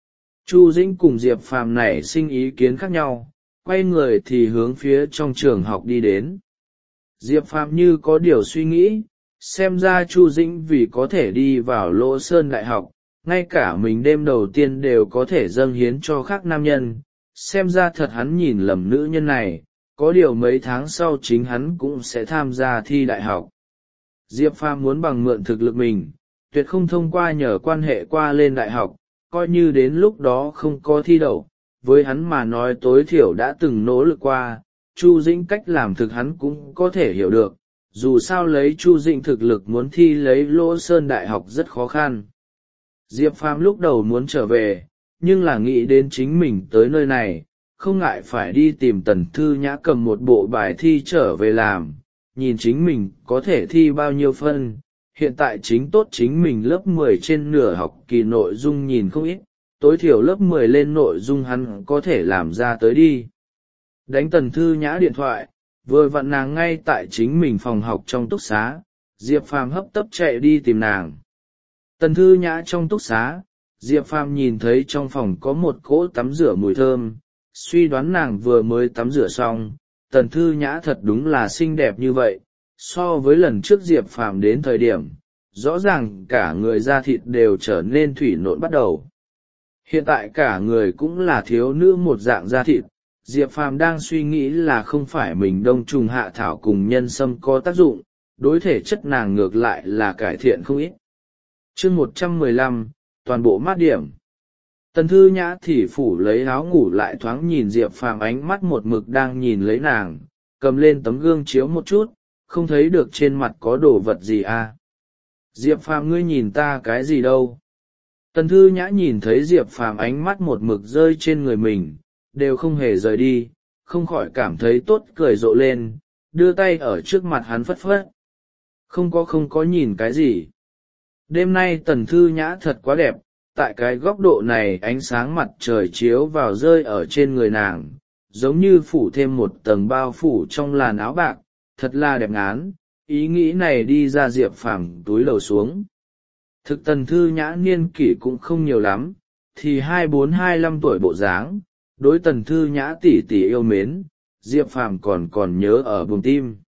Chu Dĩnh cùng Diệp Phàm nảy sinh ý kiến khác nhau, quay người thì hướng phía trong trường học đi đến. Diệp Phàm như có điều suy nghĩ, xem ra Chu Dĩnh vì có thể đi vào Lỗ Sơn Đại học, ngay cả mình đêm đầu tiên đều có thể dâng hiến cho khác nam nhân, xem ra thật hắn nhìn lầm nữ nhân này, có điều mấy tháng sau chính hắn cũng sẽ tham gia thi đại học. Diệp Phàm muốn bằng mượn thực lực mình, tuyệt không thông qua nhờ quan hệ qua lên đại học, coi như đến lúc đó không có thi đậu, với hắn mà nói tối thiểu đã từng nỗ lực qua, Chu Dĩnh cách làm thực hắn cũng có thể hiểu được, dù sao lấy Chu Dĩnh thực lực muốn thi lấy Lỗ Sơn Đại học rất khó khăn. Diệp Phàm lúc đầu muốn trở về, nhưng là nghĩ đến chính mình tới nơi này, không ngại phải đi tìm Tần Thư Nhã cầm một bộ bài thi trở về làm, nhìn chính mình có thể thi bao nhiêu phân. Hiện tại chính tốt chính mình lớp mười trên nửa học kỳ nội dung nhìn không ít, tối thiểu lớp mười lên nội dung hắn có thể làm ra tới đi. Đánh Tần Thư Nhã điện thoại, vừa vặn nàng ngay tại chính mình phòng học trong túc xá, Diệp Phàm hấp tấp chạy đi tìm nàng. Tần Thư Nhã trong túc xá, Diệp Phàm nhìn thấy trong phòng có một cỗ tắm rửa mùi thơm, suy đoán nàng vừa mới tắm rửa xong. Tần Thư Nhã thật đúng là xinh đẹp như vậy, so với lần trước Diệp Phàm đến thời điểm, rõ ràng cả người da thịt đều trở nên thủy nộn bắt đầu. Hiện tại cả người cũng là thiếu nữ một dạng da thịt, Diệp Phàm đang suy nghĩ là không phải mình đông trùng hạ thảo cùng nhân sâm có tác dụng, đối thể chất nàng ngược lại là cải thiện không ít. Chương một trăm mười lăm, toàn bộ mát điểm. Tần Thư Nhã thì phủ lấy áo ngủ lại thoáng nhìn Diệp Phàm, ánh mắt một mực đang nhìn lấy nàng, cầm lên tấm gương chiếu một chút, không thấy được trên mặt có đồ vật gì à. Diệp Phàm, ngươi nhìn ta cái gì đâu? Tần Thư Nhã nhìn thấy Diệp Phàm ánh mắt một mực rơi trên người mình, đều không hề rời đi, không khỏi cảm thấy tốt cười rộ lên, đưa tay ở trước mặt hắn phất phất. Không có không có nhìn cái gì. Đêm nay Tần Thư Nhã thật quá đẹp, tại cái góc độ này ánh sáng mặt trời chiếu vào rơi ở trên người nàng, giống như phủ thêm một tầng bao phủ trong làn áo bạc, thật là đẹp ngán. Ý nghĩ này đi ra Diệp Phàm túi lầu xuống. Thực Tần Thư Nhã niên kỷ cũng không nhiều lắm, thì hai bốn hai lăm tuổi bộ dáng, đối Tần Thư Nhã tỉ tỉ yêu mến, Diệp Phàm còn còn nhớ ở buồng tim.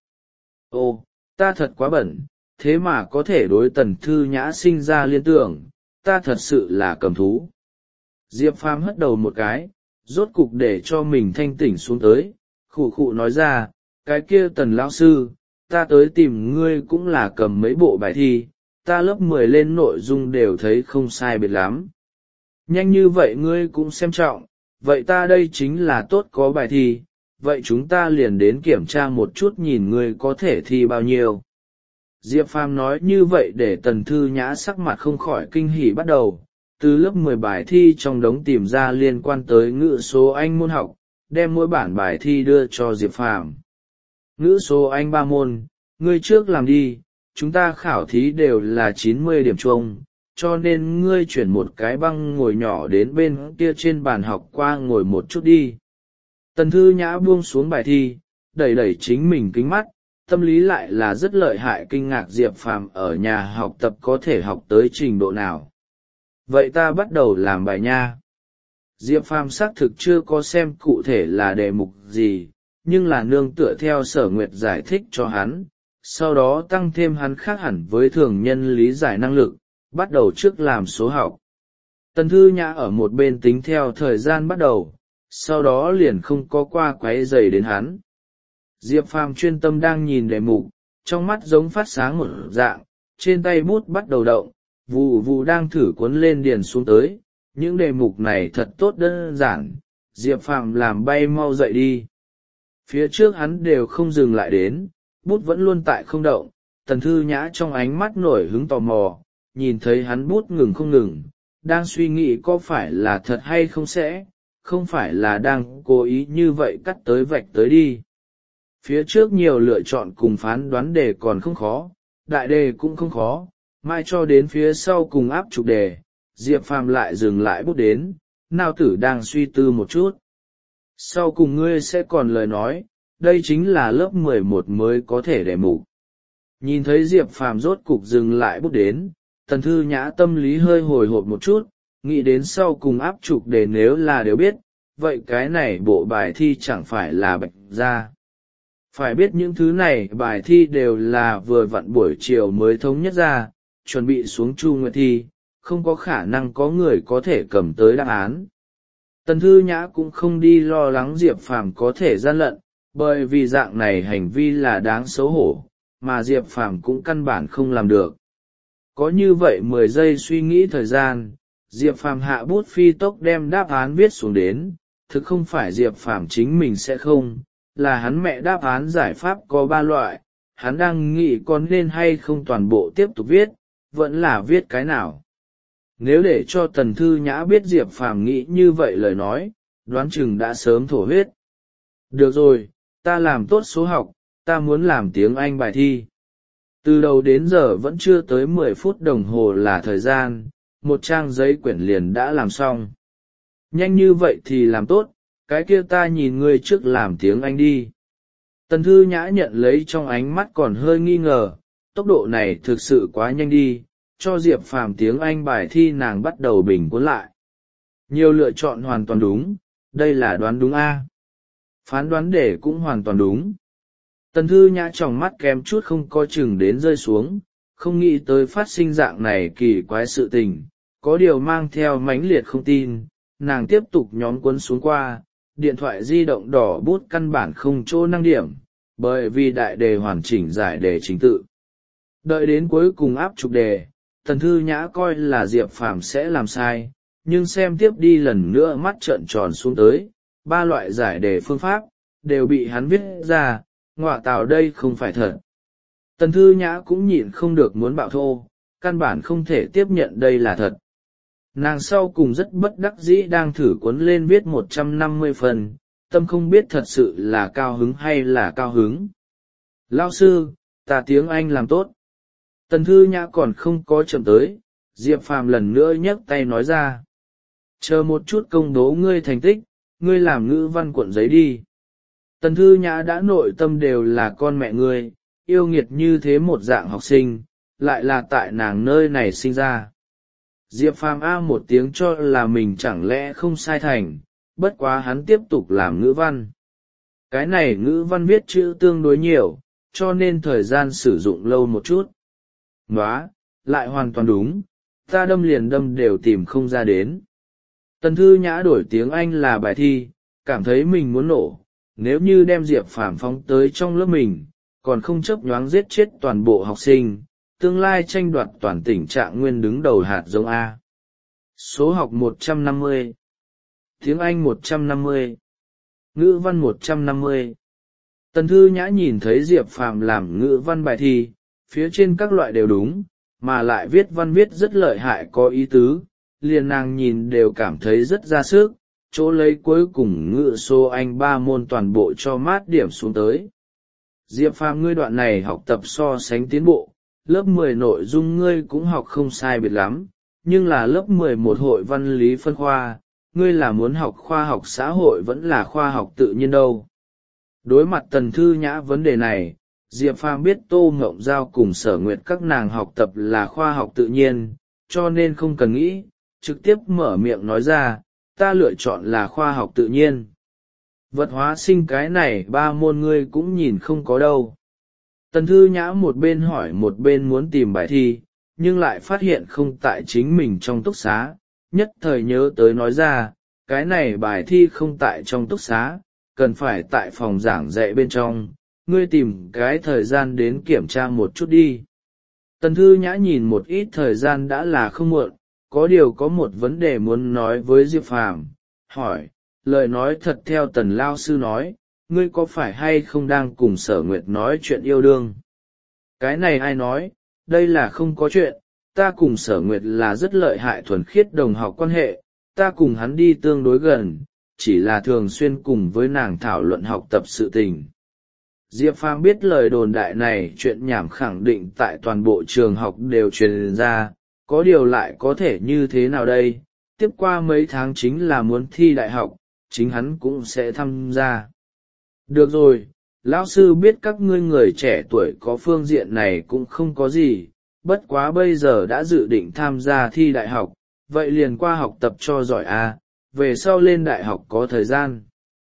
Ô, ta thật quá bẩn, thế mà có thể đối Tần Thư Nhã sinh ra liên tưởng, ta thật sự là cầm thú. Diệp Phàm hất đầu một cái, rốt cục để cho mình thanh tỉnh xuống tới, khụ khụ nói ra, cái kia Tần lão sư, ta tới tìm ngươi cũng là cầm mấy bộ bài thi, ta lớp mười lên nội dung đều thấy không sai biệt lắm. Nhanh như vậy ngươi cũng xem trọng, vậy ta đây chính là tốt có bài thi, vậy chúng ta liền đến kiểm tra một chút nhìn ngươi có thể thi bao nhiêu. Diệp Phàm nói như vậy để Tần Thư Nhã sắc mặt không khỏi kinh hỉ bắt đầu, từ lớp mười bài thi trong đống tìm ra liên quan tới ngữ số Anh môn học, đem mỗi bản bài thi đưa cho Diệp Phàm. Ngữ số Anh ba môn, ngươi trước làm đi, chúng ta khảo thí đều là chín mươi điểm chung, cho nên ngươi chuyển một cái băng ngồi nhỏ đến bên kia trên bàn học qua ngồi một chút đi. Tần Thư Nhã buông xuống bài thi, đẩy đẩy chính mình kính mắt, tâm lý lại là rất lợi hại, kinh ngạc Diệp Phàm ở nhà học tập có thể học tới trình độ nào. Vậy ta bắt đầu làm bài nha. Diệp Phàm xác thực chưa có xem cụ thể là đề mục gì, nhưng là nương tựa theo Sở Nguyệt giải thích cho hắn, sau đó tăng thêm hắn khác hẳn với thường nhân lý giải năng lực, bắt đầu trước làm số học. Tần Thư Nhã ở một bên tính theo thời gian bắt đầu, sau đó liền không có qua quấy rầy đến hắn. Diệp Phàm chuyên tâm đang nhìn đề mục, trong mắt giống phát sáng một dạng, trên tay bút bắt đầu động, vù vù đang thử cuốn lên điền xuống tới. Những đề mục này thật tốt đơn giản, Diệp Phàm làm bay mau dậy đi. Phía trước hắn đều không dừng lại đến, bút vẫn luôn tại không động. Tần Thư Nhã trong ánh mắt nổi hứng tò mò, nhìn thấy hắn bút ngừng không ngừng, đang suy nghĩ có phải là thật hay không sẽ, không phải là đang cố ý như vậy cắt tới vạch tới đi. Phía trước nhiều lựa chọn cùng phán đoán đề còn không khó, đại đề cũng không khó, mai cho đến phía sau cùng áp trục đề, Diệp Phàm lại dừng lại bút đến, Nao Tử đang suy tư một chút. Sau cùng ngươi sẽ còn lời nói, đây chính là lớp mười một mới có thể đề mục. Nhìn thấy Diệp Phàm rốt cục dừng lại bút đến, Tần Thư Nhã tâm lý hơi hồi hộp một chút, nghĩ đến sau cùng áp trục để nếu là đều biết, vậy cái này bộ bài thi chẳng phải là bạch ra. Phải biết những thứ này bài thi đều là vừa vặn buổi chiều mới thống nhất ra, chuẩn bị xuống Chu Nguyệt thi, không có khả năng có người có thể cầm tới đáp án. Tần Thư Nhã cũng không đi lo lắng Diệp Phàm có thể gian lận, bởi vì dạng này hành vi là đáng xấu hổ, mà Diệp Phàm cũng căn bản không làm được. Có như vậy mười giây suy nghĩ thời gian, Diệp Phàm hạ bút phi tốc đem đáp án viết xuống đến, thực không phải Diệp Phàm chính mình sẽ không, là hắn mẹ đáp án giải pháp có ba loại, hắn đang nghĩ con nên hay không toàn bộ tiếp tục viết, vẫn là viết cái nào. Nếu để cho Tần Thư Nhã biết Diệp Phàm nghĩ như vậy lời nói, đoán chừng đã sớm thổ huyết. Được rồi, ta làm tốt số học, ta muốn làm tiếng Anh bài thi. Từ đầu đến giờ vẫn chưa tới mười phút đồng hồ là thời gian, một trang giấy quyển liền đã làm xong. Nhanh như vậy thì làm tốt, cái kia ta nhìn ngươi trước làm tiếng Anh đi. Tần Thư Nhã nhận lấy trong ánh mắt còn hơi nghi ngờ, tốc độ này thực sự quá nhanh đi, cho Diệp Phàm tiếng Anh bài thi nàng bắt đầu bình cuốn lại. Nhiều lựa chọn hoàn toàn đúng, đây là đoán đúng A. Phán đoán để cũng hoàn toàn đúng. Tần Thư Nhã tròng mắt kém chút không có chừng đến rơi xuống, không nghĩ tới phát sinh dạng này kỳ quái sự tình, có điều mang theo mãnh liệt không tin, nàng tiếp tục nhóm cuốn xuống qua, điện thoại di động đỏ bút căn bản không chỗ năng điểm, bởi vì đại đề hoàn chỉnh giải đề chính tự. Đợi đến cuối cùng áp trục đề, Tần Thư Nhã coi là Diệp Phàm sẽ làm sai, nhưng xem tiếp đi lần nữa mắt trợn tròn xuống tới, ba loại giải đề phương pháp, đều bị hắn viết ra, ngọa tào đây không phải thật. Tần Thư Nhã cũng nhịn không được muốn bạo thô, căn bản không thể tiếp nhận đây là thật. Nàng sau cùng rất bất đắc dĩ đang thử cuốn lên viết một trăm năm mươi phần, tâm không biết thật sự là cao hứng hay là cao hứng. Lao sư, ta tiếng Anh làm tốt. Tần Thư Nhã còn không có chậm tới, Diệp Phàm lần nữa nhấc tay nói ra. Chờ một chút công bố ngươi thành tích, ngươi làm ngữ văn cuộn giấy đi. Tần Thư Nhã đã nội tâm đều là con mẹ ngươi, yêu nghiệt như thế một dạng học sinh, lại là tại nàng nơi này sinh ra. Diệp Phàm a một tiếng cho là mình chẳng lẽ không sai thành, bất quá hắn tiếp tục làm ngữ văn. Cái này ngữ văn viết chữ tương đối nhiều, cho nên thời gian sử dụng lâu một chút. Nóa, lại hoàn toàn đúng, ta đâm liền đâm đều tìm không ra đến. Tần Thư Nhã đổi tiếng Anh là bài thi, cảm thấy mình muốn nổ, nếu như đem Diệp Phàm phóng tới trong lớp mình, còn không chớp nhoáng giết chết toàn bộ học sinh, tương lai tranh đoạt toàn tỉnh Trạng Nguyên đứng đầu hạt giống A. Số học một trăm năm mươi, tiếng Anh một trăm năm mươi, ngữ văn một trăm năm mươi. Tần Thư Nhã nhìn thấy Diệp Phàm làm ngữ văn bài thi, phía trên các loại đều đúng, mà lại viết văn viết rất lợi hại có ý tứ, liền nàng nhìn đều cảm thấy rất ra sức, chỗ lấy cuối cùng ngữ số Anh ba môn toàn bộ cho mát điểm xuống tới. Diệp Phàm ngươi đoạn này học tập so sánh tiến bộ, lớp mười nội dung ngươi cũng học không sai biệt lắm, nhưng là lớp mười một hội văn lý phân khoa, ngươi là muốn học khoa học xã hội vẫn là khoa học tự nhiên đâu. Đối mặt Tần Thư Nhã vấn đề này, Diệp Phàm biết Tô Ngộng Giao cùng Sở Nguyệt các nàng học tập là khoa học tự nhiên, cho nên không cần nghĩ, trực tiếp mở miệng nói ra, ta lựa chọn là khoa học tự nhiên. Vật hóa sinh cái này ba môn ngươi cũng nhìn không có đâu. Tần Thư Nhã một bên hỏi một bên muốn tìm bài thi, nhưng lại phát hiện không tại chính mình trong túc xá, nhất thời nhớ tới nói ra, cái này bài thi không tại trong túc xá, cần phải tại phòng giảng dạy bên trong, ngươi tìm cái thời gian đến kiểm tra một chút đi. Tần Thư Nhã nhìn một ít thời gian đã là không muộn, có điều có một vấn đề muốn nói với Diệp Phàm, hỏi, lời nói thật theo Tần Lao Sư nói, ngươi có phải hay không đang cùng Sở Nguyệt nói chuyện yêu đương? Cái này ai nói, đây là không có chuyện, ta cùng Sở Nguyệt là rất lợi hại thuần khiết đồng học quan hệ, ta cùng hắn đi tương đối gần, chỉ là thường xuyên cùng với nàng thảo luận học tập sự tình. Diệp Phàm biết lời đồn đại này chuyện nhảm khẳng định tại toàn bộ trường học đều truyền ra, có điều lại có thể như thế nào đây, tiếp qua mấy tháng chính là muốn thi đại học, chính hắn cũng sẽ tham gia. Được rồi, lão sư biết các ngươi người trẻ tuổi có phương diện này cũng không có gì, bất quá bây giờ đã dự định tham gia thi đại học, vậy liền qua học tập cho giỏi a, về sau lên đại học có thời gian.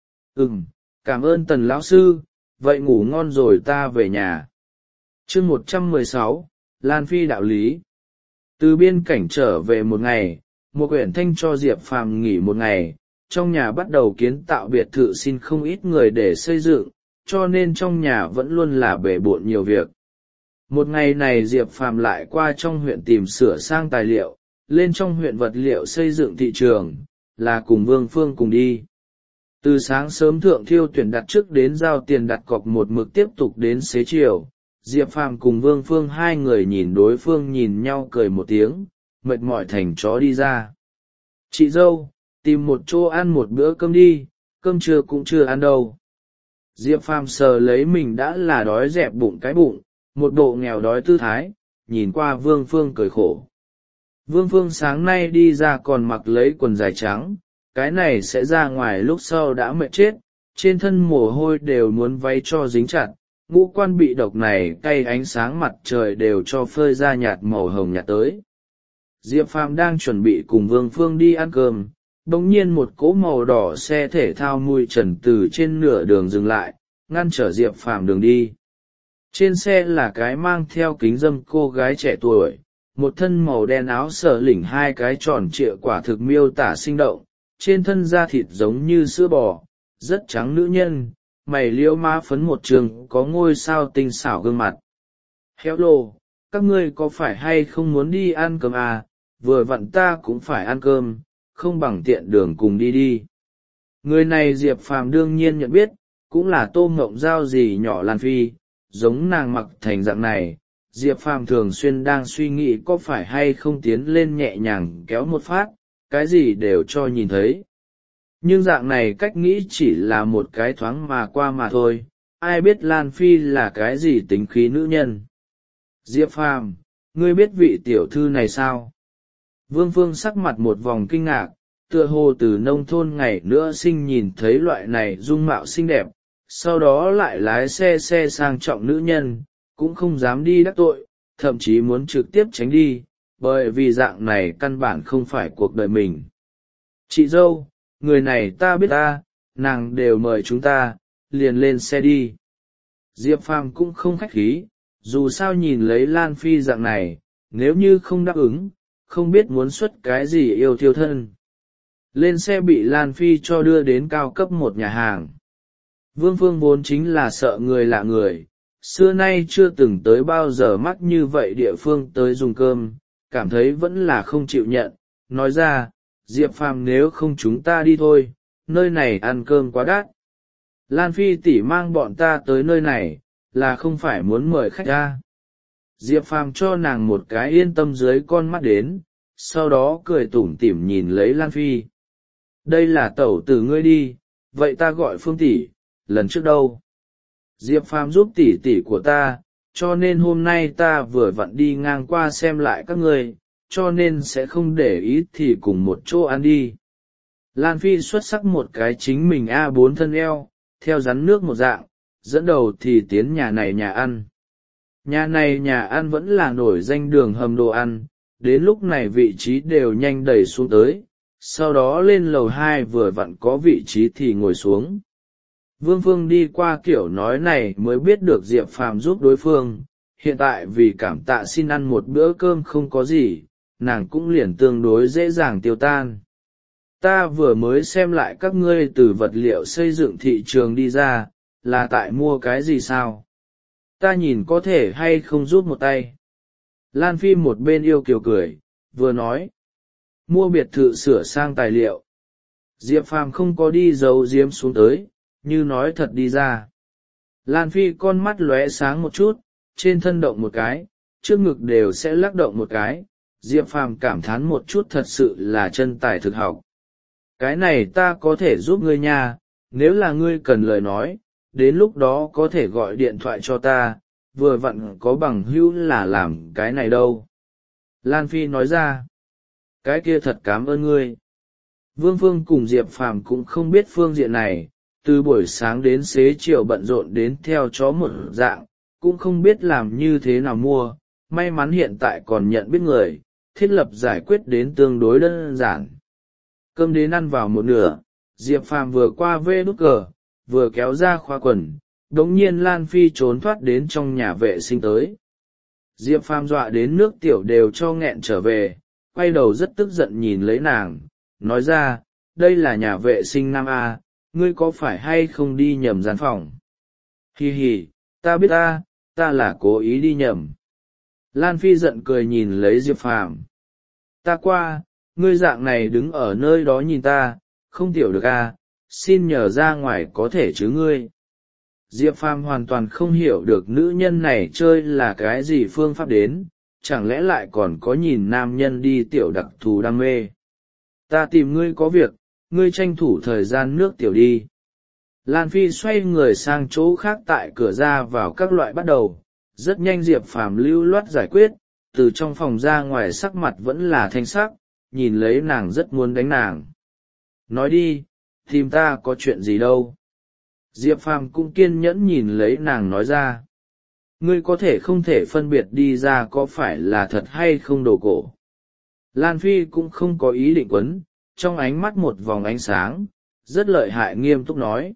Ừm, cảm ơn Tần lão sư, vậy ngủ ngon rồi ta về nhà. Chương một trăm mười sáu, Lan Phi đạo lý. Từ biên cảnh trở về một ngày, một quyển thanh cho Diệp Phàm nghỉ một ngày, trong nhà bắt đầu kiến tạo biệt thự xin không ít người để xây dựng, cho nên trong nhà vẫn luôn là bể bộn nhiều việc. Một ngày này Diệp Phàm lại qua trong huyện tìm sửa sang tài liệu, lên trong huyện vật liệu xây dựng thị trường, là cùng Vương Phương cùng đi. Từ sáng sớm thượng thiêu tuyển đặt trước đến giao tiền đặt cọc một mực tiếp tục đến xế chiều, Diệp Phàm cùng Vương Phương hai người nhìn đối phương nhìn nhau cười một tiếng, mệt mỏi thành chó đi ra. Chị dâu, tìm một chỗ ăn một bữa cơm đi, cơm trưa cũng chưa ăn đâu. Diệp Phàm sờ lấy mình đã là đói dẹp bụng cái bụng, một bộ nghèo đói tư thái, nhìn qua Vương Phương cười khổ. Vương Phương sáng nay đi ra còn mặc lấy quần dài trắng, cái này sẽ ra ngoài lúc sau đã mệt chết, trên thân mồ hôi đều muốn váy cho dính chặt, ngũ quan bị độc này cay ánh sáng mặt trời đều cho phơi ra nhạt màu hồng nhạt tới. Diệp Phàm đang chuẩn bị cùng Vương Phương đi ăn cơm, bỗng nhiên một cỗ màu đỏ xe thể thao mùi trần từ trên nửa đường dừng lại, ngăn trở Diệp Phàm đường đi. Trên xe là cái mang theo kính dâm cô gái trẻ tuổi, một thân màu đen áo sở lỉnh hai cái tròn trịa quả thực miêu tả sinh động, trên thân da thịt giống như sữa bò, rất trắng nữ nhân, mày liễu má phấn một trường có ngôi sao tinh xảo gương mặt. Hello, các ngươi có phải hay không muốn đi ăn cơm à, vừa vặn ta cũng phải ăn cơm, không bằng tiện đường cùng đi đi. Người này Diệp Phàm đương nhiên nhận biết, cũng là Tô Ngộng Giao gì nhỏ Lan Phi, giống nàng mặc thành dạng này. Diệp Phàm thường xuyên đang suy nghĩ có phải hay không tiến lên nhẹ nhàng kéo một phát, cái gì đều cho nhìn thấy. Nhưng dạng này cách nghĩ chỉ là một cái thoáng mà qua mà thôi, ai biết Lan Phi là cái gì tính khí nữ nhân. Diệp Phàm, ngươi biết vị tiểu thư này sao? Vương Phương sắc mặt một vòng kinh ngạc, tựa hồ từ nông thôn ngày nữa sinh nhìn thấy loại này dung mạo xinh đẹp, sau đó lại lái xe xe sang trọng nữ nhân, cũng không dám đi đắc tội, thậm chí muốn trực tiếp tránh đi, bởi vì dạng này căn bản không phải cuộc đời mình. Chị dâu, người này ta biết ta, nàng đều mời chúng ta, liền lên xe đi. Diệp Phàm cũng không khách khí, dù sao nhìn lấy Lan Phi dạng này, nếu như không đáp ứng, không biết muốn xuất cái gì yêu thiêu thân. Lên xe bị Lan Phi cho đưa đến cao cấp một nhà hàng. Vương Phương vốn chính là sợ người lạ người, xưa nay chưa từng tới bao giờ mắc như vậy địa phương tới dùng cơm, cảm thấy vẫn là không chịu nhận, nói ra, Diệp Phàm nếu không chúng ta đi thôi, nơi này ăn cơm quá đắt. Lan Phi tỷ mang bọn ta tới nơi này, là không phải muốn mời khách ra. Diệp Phàm cho nàng một cái yên tâm dưới con mắt đến, sau đó cười tủm tỉm nhìn lấy Lan Phi. Đây là tẩu tử ngươi đi, vậy ta gọi Phương tỷ, lần trước đâu? Diệp Phàm giúp tỷ tỷ của ta, cho nên hôm nay ta vừa vặn đi ngang qua xem lại các ngươi, cho nên sẽ không để ý thì cùng một chỗ ăn đi. Lan Phi xuất sắc một cái chính mình a bốn thân eo, theo rắn nước một dạng, dẫn đầu thì tiến nhà này nhà ăn. Nhà này nhà ăn vẫn là nổi danh đường hầm đồ ăn, đến lúc này vị trí đều nhanh đẩy xuống tới, sau đó lên lầu hai vừa vặn có vị trí thì ngồi xuống. Vương Phương đi qua kiểu nói này mới biết được Diệp Phàm giúp đối phương, hiện tại vì cảm tạ xin ăn một bữa cơm không có gì, nàng cũng liền tương đối dễ dàng tiêu tan. Ta vừa mới xem lại các ngươi từ vật liệu xây dựng thị trường đi ra, là tại mua cái gì sao? Ta nhìn có thể hay không giúp một tay. Lan Phi một bên yêu kiều cười, vừa nói. Mua biệt thự sửa sang tài liệu. Diệp Phàm không có đi giấu giếm xuống tới, như nói thật đi ra. Lan Phi con mắt lóe sáng một chút, trên thân động một cái, trước ngực đều sẽ lắc động một cái. Diệp Phàm cảm thán một chút thật sự là chân tài thực học. Cái này ta có thể giúp ngươi nha, nếu là ngươi cần lời nói, đến lúc đó có thể gọi điện thoại cho ta, vừa vặn có bằng hữu là làm cái này đâu. Lan Phi nói ra, cái kia thật cảm ơn ngươi. Vương Phương cùng Diệp Phàm cũng không biết phương diện này, từ buổi sáng đến xế chiều bận rộn đến theo chó một dạng, cũng không biết làm như thế nào mua. May mắn hiện tại còn nhận biết người, thiết lập giải quyết đến tương đối đơn giản. Cơm đến ăn vào một nửa, Diệp Phàm vừa qua vê đút cờ, vừa kéo ra khóa quần, đống nhiên Lan Phi trốn thoát đến trong nhà vệ sinh tới. Diệp Phàm dọa đến nước tiểu đều cho nghẹn trở về, quay đầu rất tức giận nhìn lấy nàng, nói ra, đây là nhà vệ sinh nam A, ngươi có phải hay không đi nhầm gian phòng? Hi hi, ta biết ta, ta là cố ý đi nhầm. Lan Phi giận cười nhìn lấy Diệp Phàm. Ta qua, ngươi dạng này đứng ở nơi đó nhìn ta, không tiểu được à, xin nhờ ra ngoài có thể chứ ngươi. Diệp Phàm hoàn toàn không hiểu được nữ nhân này chơi là cái gì phương pháp đến, chẳng lẽ lại còn có nhìn nam nhân đi tiểu đặc thù đam mê. Ta tìm ngươi có việc, ngươi tranh thủ thời gian nước tiểu đi. Lan Phi xoay người sang chỗ khác tại cửa ra vào các loại bắt đầu, rất nhanh Diệp Phàm lưu loát giải quyết, từ trong phòng ra ngoài sắc mặt vẫn là thanh sắc, nhìn lấy nàng rất muốn đánh nàng. Nói đi, tìm ta có chuyện gì đâu. Diệp Phàm cũng kiên nhẫn nhìn lấy nàng nói ra. Ngươi có thể không thể phân biệt đi ra có phải là thật hay không đồ cổ. Lan Phi cũng không có ý định quấn, trong ánh mắt một vòng ánh sáng, rất lợi hại nghiêm túc nói.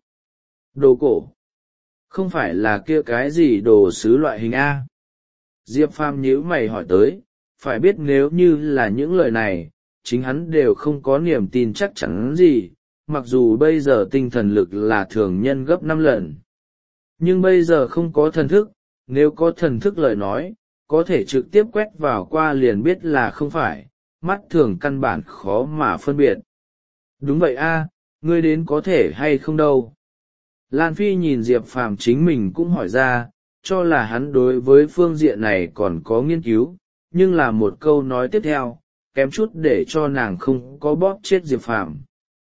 Đồ cổ? Không phải là kia cái gì đồ sứ loại hình A. Diệp Phàm nhíu mày hỏi tới, phải biết nếu như là những lời này, chính hắn đều không có niềm tin chắc chắn gì, mặc dù bây giờ tinh thần lực là thường nhân gấp năm lần. Nhưng bây giờ không có thần thức, nếu có thần thức lời nói, có thể trực tiếp quét vào qua liền biết là không phải, mắt thường căn bản khó mà phân biệt. Đúng vậy a, ngươi đến có thể hay không đâu. Lan Phi nhìn Diệp Phàm chính mình cũng hỏi ra, cho là hắn đối với phương diện này còn có nghiên cứu, nhưng là một câu nói tiếp theo, kém chút để cho nàng không có bóp chết Diệp Phàm.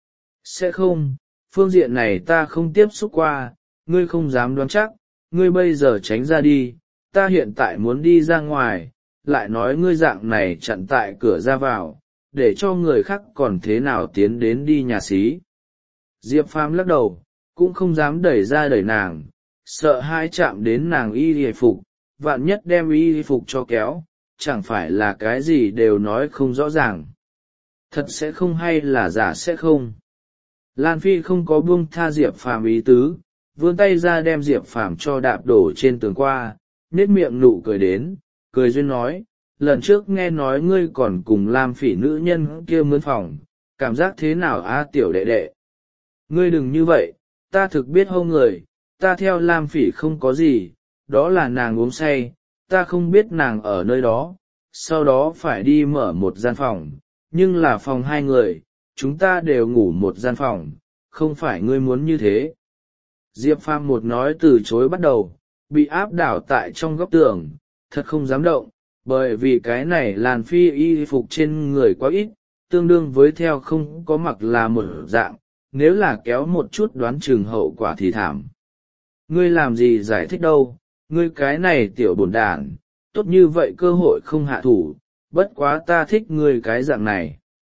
Sẽ không, phương diện này ta không tiếp xúc qua, ngươi không dám đoán chắc, ngươi bây giờ tránh ra đi, ta hiện tại muốn đi ra ngoài, lại nói ngươi dạng này chặn tại cửa ra vào, để cho người khác còn thế nào tiến đến đi nhà xí. Diệp Phàm lắc đầu, cũng không dám đẩy ra đẩy nàng, sợ hai chạm đến nàng y hề phục, vạn nhất đem y hề phục cho kéo, chẳng phải là cái gì đều nói không rõ ràng. Thật sẽ không hay là giả sẽ không. Lan Phi không có buông tha Diệp Phàm ý tứ, vươn tay ra đem Diệp Phàm cho đạp đổ trên tường qua, nết miệng nụ cười đến, cười duyên nói, lần trước nghe nói ngươi còn cùng Lam Phỉ nữ nhân kia mướn phòng, cảm giác thế nào a tiểu đệ đệ? Ngươi đừng như vậy, ta thực biết hâu người, ta theo Lam Phỉ không có gì, đó là nàng uống say, ta không biết nàng ở nơi đó, sau đó phải đi mở một gian phòng, nhưng là phòng hai người, chúng ta đều ngủ một gian phòng, không phải ngươi muốn như thế. Diệp Phàm một nói từ chối bắt đầu, bị áp đảo tại trong góc tường, thật không dám động, bởi vì cái này Lan Phi y phục trên người quá ít, tương đương với theo không có mặc là một dạng, nếu là kéo một chút đoán chừng hậu quả thì thảm. Ngươi làm gì giải thích đâu, ngươi cái này tiểu bổn đản, tốt như vậy cơ hội không hạ thủ, bất quá ta thích ngươi cái dạng này.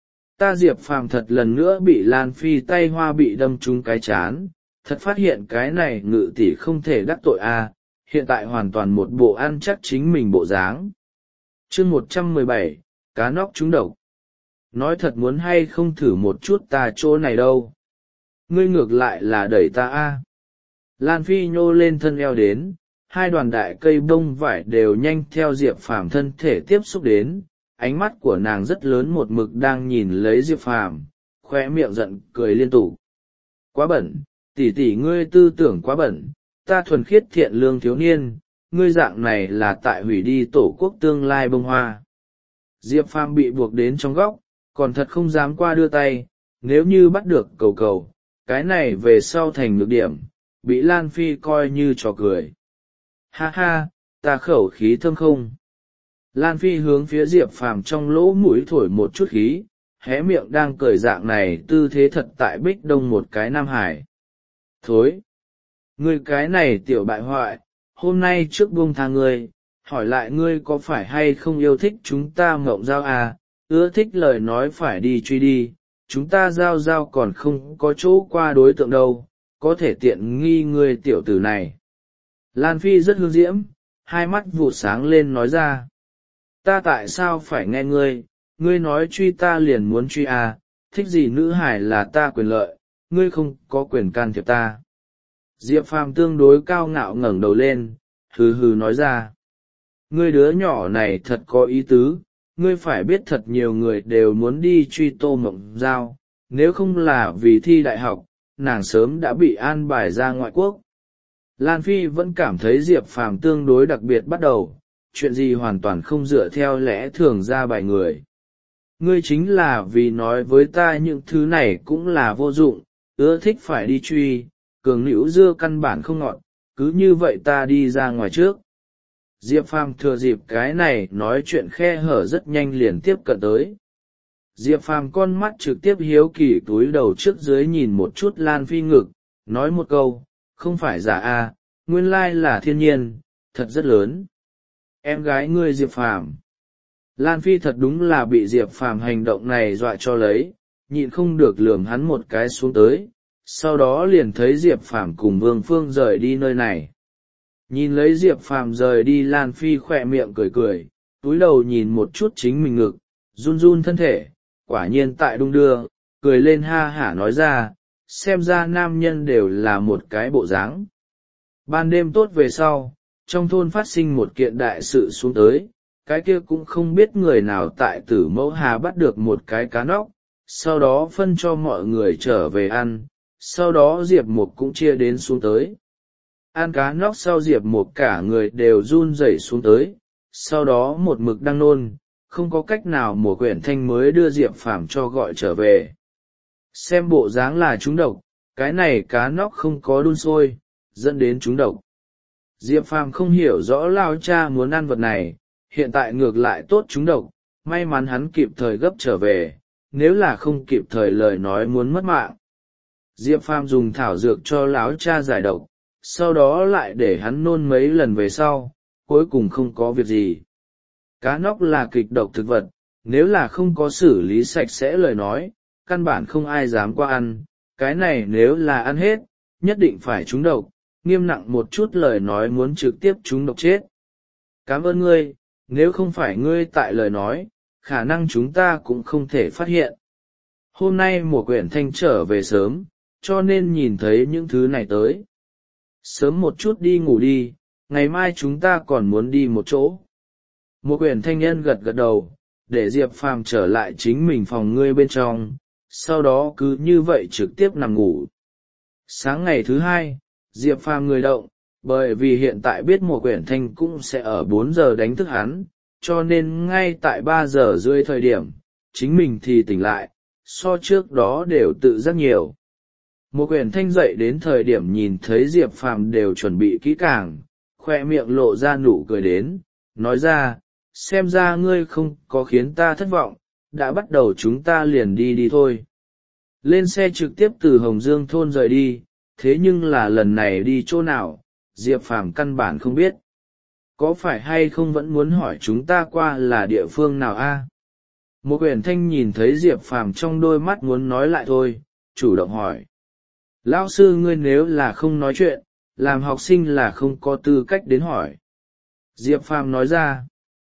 Ta Diệp Phàm thật lần nữa bị Lan Phi tay hoa bị đâm trúng cái chán, thật phát hiện cái này ngự tỷ không thể đắc tội a, hiện tại hoàn toàn một bộ ăn chắc chính mình bộ dáng. Chương một trăm mười bảy, cá nóc trúng độc. Nói thật muốn hay không thử một chút ta chỗ này đâu. Ngươi ngược lại là đẩy ta a. Lan Phi nhô lên thân eo đến, hai đoàn đại cây bông vải đều nhanh theo Diệp Phàm thân thể tiếp xúc đến, ánh mắt của nàng rất lớn một mực đang nhìn lấy Diệp Phàm, khóe miệng giận cười liên tục. Quá bẩn, tỷ tỷ ngươi tư tưởng quá bẩn, ta thuần khiết thiện lương thiếu niên, ngươi dạng này là tại hủy đi tổ quốc tương lai bông hoa. Diệp Phàm bị buộc đến trong góc, còn thật không dám qua đưa tay, nếu như bắt được cầu cầu, cái này về sau thành nhược điểm, bị Lan Phi coi như trò cười. Ha ha, ta khẩu khí thơm không? Lan Phi hướng phía Diệp Phàm trong lỗ mũi thổi một chút khí, hé miệng đang cười dạng này tư thế thật tại Bích Đông một cái Nam Hải. Thối! Ngươi cái này tiểu bại hoại, hôm nay trước buông tha ngươi, hỏi lại ngươi có phải hay không yêu thích chúng ta mộng giao à, ưa thích lời nói phải đi truy đi, chúng ta giao giao còn không có chỗ qua đối tượng đâu, có thể tiện nghi ngươi tiểu tử này. Lan Phi rất hương diễm, hai mắt vụ sáng lên nói ra. Ta tại sao phải nghe ngươi, ngươi nói truy ta liền muốn truy à, thích gì nữ hải là ta quyền lợi, ngươi không có quyền can thiệp ta. Diệp Phàm tương đối cao ngạo ngẩng đầu lên, hừ hừ nói ra. Ngươi đứa nhỏ này thật có ý tứ, ngươi phải biết thật nhiều người đều muốn đi truy Tô Mộng Giao, nếu không là vì thi đại học, nàng sớm đã bị an bài ra ngoại quốc. Lan Phi vẫn cảm thấy Diệp Phàm tương đối đặc biệt bắt đầu, chuyện gì hoàn toàn không dựa theo lẽ thường ra bài người. Ngươi chính là vì nói với ta những thứ này cũng là vô dụng, ưa thích phải đi truy, cường nữ dưa căn bản không ngọt, cứ như vậy ta đi ra ngoài trước. Diệp Phàm thừa dịp cái này nói chuyện khe hở rất nhanh liền tiếp cận tới. Diệp Phàm con mắt trực tiếp hiếu kỳ túi đầu trước dưới nhìn một chút Lan Phi ngực, nói một câu, không phải giả a, à, nguyên lai là thiên nhiên, thật rất lớn. Em gái ngươi Diệp Phàm. Lan Phi thật đúng là bị Diệp Phàm hành động này dọa cho lấy, nhịn không được lườm hắn một cái xuống tới, sau đó liền thấy Diệp Phàm cùng Vương Phương rời đi nơi này. Nhìn lấy Diệp Phàm rời đi, Lan Phi khỏe miệng cười cười, túi đầu nhìn một chút chính mình ngực, run run thân thể, quả nhiên tại đung đưa, cười lên ha hả nói ra, xem ra nam nhân đều là một cái bộ dáng. Ban đêm tốt về sau, trong thôn phát sinh một kiện đại sự xuống tới, cái kia cũng không biết người nào tại Tử Mẫu Hà bắt được một cái cá nóc, sau đó phân cho mọi người trở về ăn, sau đó Diệp Mục cũng chia đến xuống tới. Ăn cá nóc sau Diệp Mục cả người đều run rẩy xuống tới, sau đó một mực đang nôn, không có cách nào Mùa Quyển Thanh mới đưa Diệp Phàm cho gọi trở về. Xem bộ dáng là trúng độc, cái này cá nóc không có đun sôi, dẫn đến trúng độc. Diệp Phàm không hiểu rõ lao cha muốn ăn vật này, hiện tại ngược lại tốt trúng độc, may mắn hắn kịp thời gấp trở về, nếu là không kịp thời lời nói muốn mất mạng. Diệp Phàm dùng thảo dược cho lão cha giải độc, sau đó lại để hắn nôn mấy lần về sau, cuối cùng không có việc gì. Cá nóc là kịch độc thực vật, nếu là không có xử lý sạch sẽ lời nói, căn bản không ai dám qua ăn, cái này nếu là ăn hết, nhất định phải trúng độc, nghiêm nặng một chút lời nói muốn trực tiếp trúng độc chết. Cảm ơn ngươi, nếu không phải ngươi tại lời nói, khả năng chúng ta cũng không thể phát hiện. Hôm nay Mùa Quyển Thanh trở về sớm, cho nên nhìn thấy những thứ này tới. Sớm một chút đi ngủ đi, ngày mai chúng ta còn muốn đi một chỗ. Mùa Quyển Thanh nhân gật gật đầu, để Diệp Phàm trở lại chính mình phòng ngươi bên trong, sau đó cứ như vậy trực tiếp nằm ngủ. Sáng ngày thứ hai, Diệp Phàm người động, bởi vì hiện tại biết Mùa Quyển Thanh cũng sẽ ở bốn giờ đánh thức hắn, cho nên ngay tại ba giờ rưỡi thời điểm, chính mình thì tỉnh lại, so trước đó đều tự giác nhiều. Mùa Quyển Thanh dậy đến thời điểm nhìn thấy Diệp Phàm đều chuẩn bị kỹ càng, khoe miệng lộ ra nụ cười đến, nói ra, xem ra ngươi không có khiến ta thất vọng, đã bắt đầu chúng ta liền đi đi thôi. Lên xe trực tiếp từ Hồng Dương thôn rời đi, thế nhưng là lần này đi chỗ nào, Diệp Phàm căn bản không biết. Có phải hay không vẫn muốn hỏi chúng ta qua là địa phương nào a? Mùa Quyển Thanh nhìn thấy Diệp Phàm trong đôi mắt muốn nói lại thôi, chủ động hỏi. Lão sư ngươi nếu là không nói chuyện, làm học sinh là không có tư cách đến hỏi. Diệp Phàm nói ra.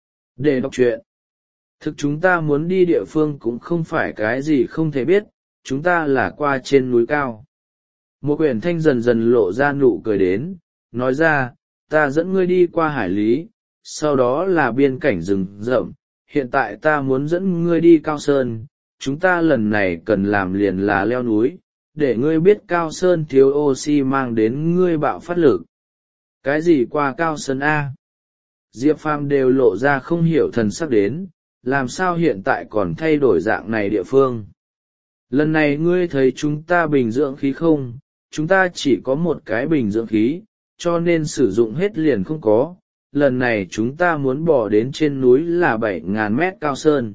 Để đọc truyện. Thực chúng ta muốn đi địa phương cũng không phải cái gì không thể biết, chúng ta là qua trên núi cao. Mùa Quyển Thanh dần dần lộ ra nụ cười đến, nói ra, ta dẫn ngươi đi qua hải lý, sau đó là biên cảnh rừng rậm, hiện tại ta muốn dẫn ngươi đi Cao Sơn, chúng ta lần này cần làm liền là leo núi, để ngươi biết Cao Sơn thiếu oxy mang đến ngươi bạo phát lực. Cái gì qua Cao Sơn A? Diệp Phàm đều lộ ra không hiểu thần sắc đến, làm sao hiện tại còn thay đổi dạng này địa phương. Lần này ngươi thấy chúng ta bình dưỡng khí không, chúng ta chỉ có một cái bình dưỡng khí, cho nên sử dụng hết liền không có. Lần này chúng ta muốn bỏ đến trên núi là bảy ngàn mét Cao Sơn.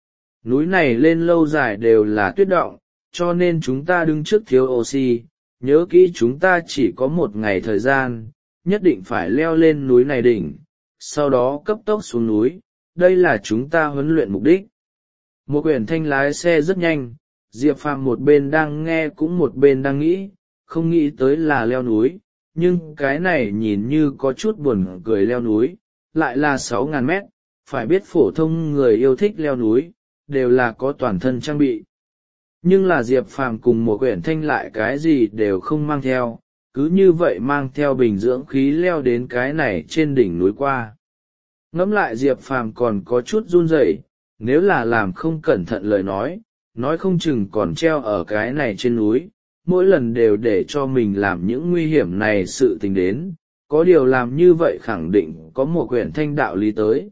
Núi này lên lâu dài đều là tuyết động, cho nên chúng ta đứng trước thiếu oxy, nhớ kỹ chúng ta chỉ có một ngày thời gian, nhất định phải leo lên núi này đỉnh, sau đó cấp tốc xuống núi, đây là chúng ta huấn luyện mục đích. Một Quyển Thanh lái xe rất nhanh, Diệp Phàm một bên đang nghe cũng một bên đang nghĩ, không nghĩ tới là leo núi, nhưng cái này nhìn như có chút buồn cười. Leo núi lại là sáu ngàn mét, phải biết phổ thông người yêu thích leo núi đều là có toàn thân trang bị, nhưng là Diệp Phàm cùng một quyển thanh lại cái gì đều không mang theo, cứ như vậy mang theo bình dưỡng khí leo đến cái này trên đỉnh núi qua. Ngẫm lại Diệp Phàm còn có chút run rẩy, nếu là làm không cẩn thận lời nói, nói không chừng còn treo ở cái này trên núi, mỗi lần đều để cho mình làm những nguy hiểm này sự tình đến, có điều làm như vậy khẳng định có một quyển thanh đạo lý tới.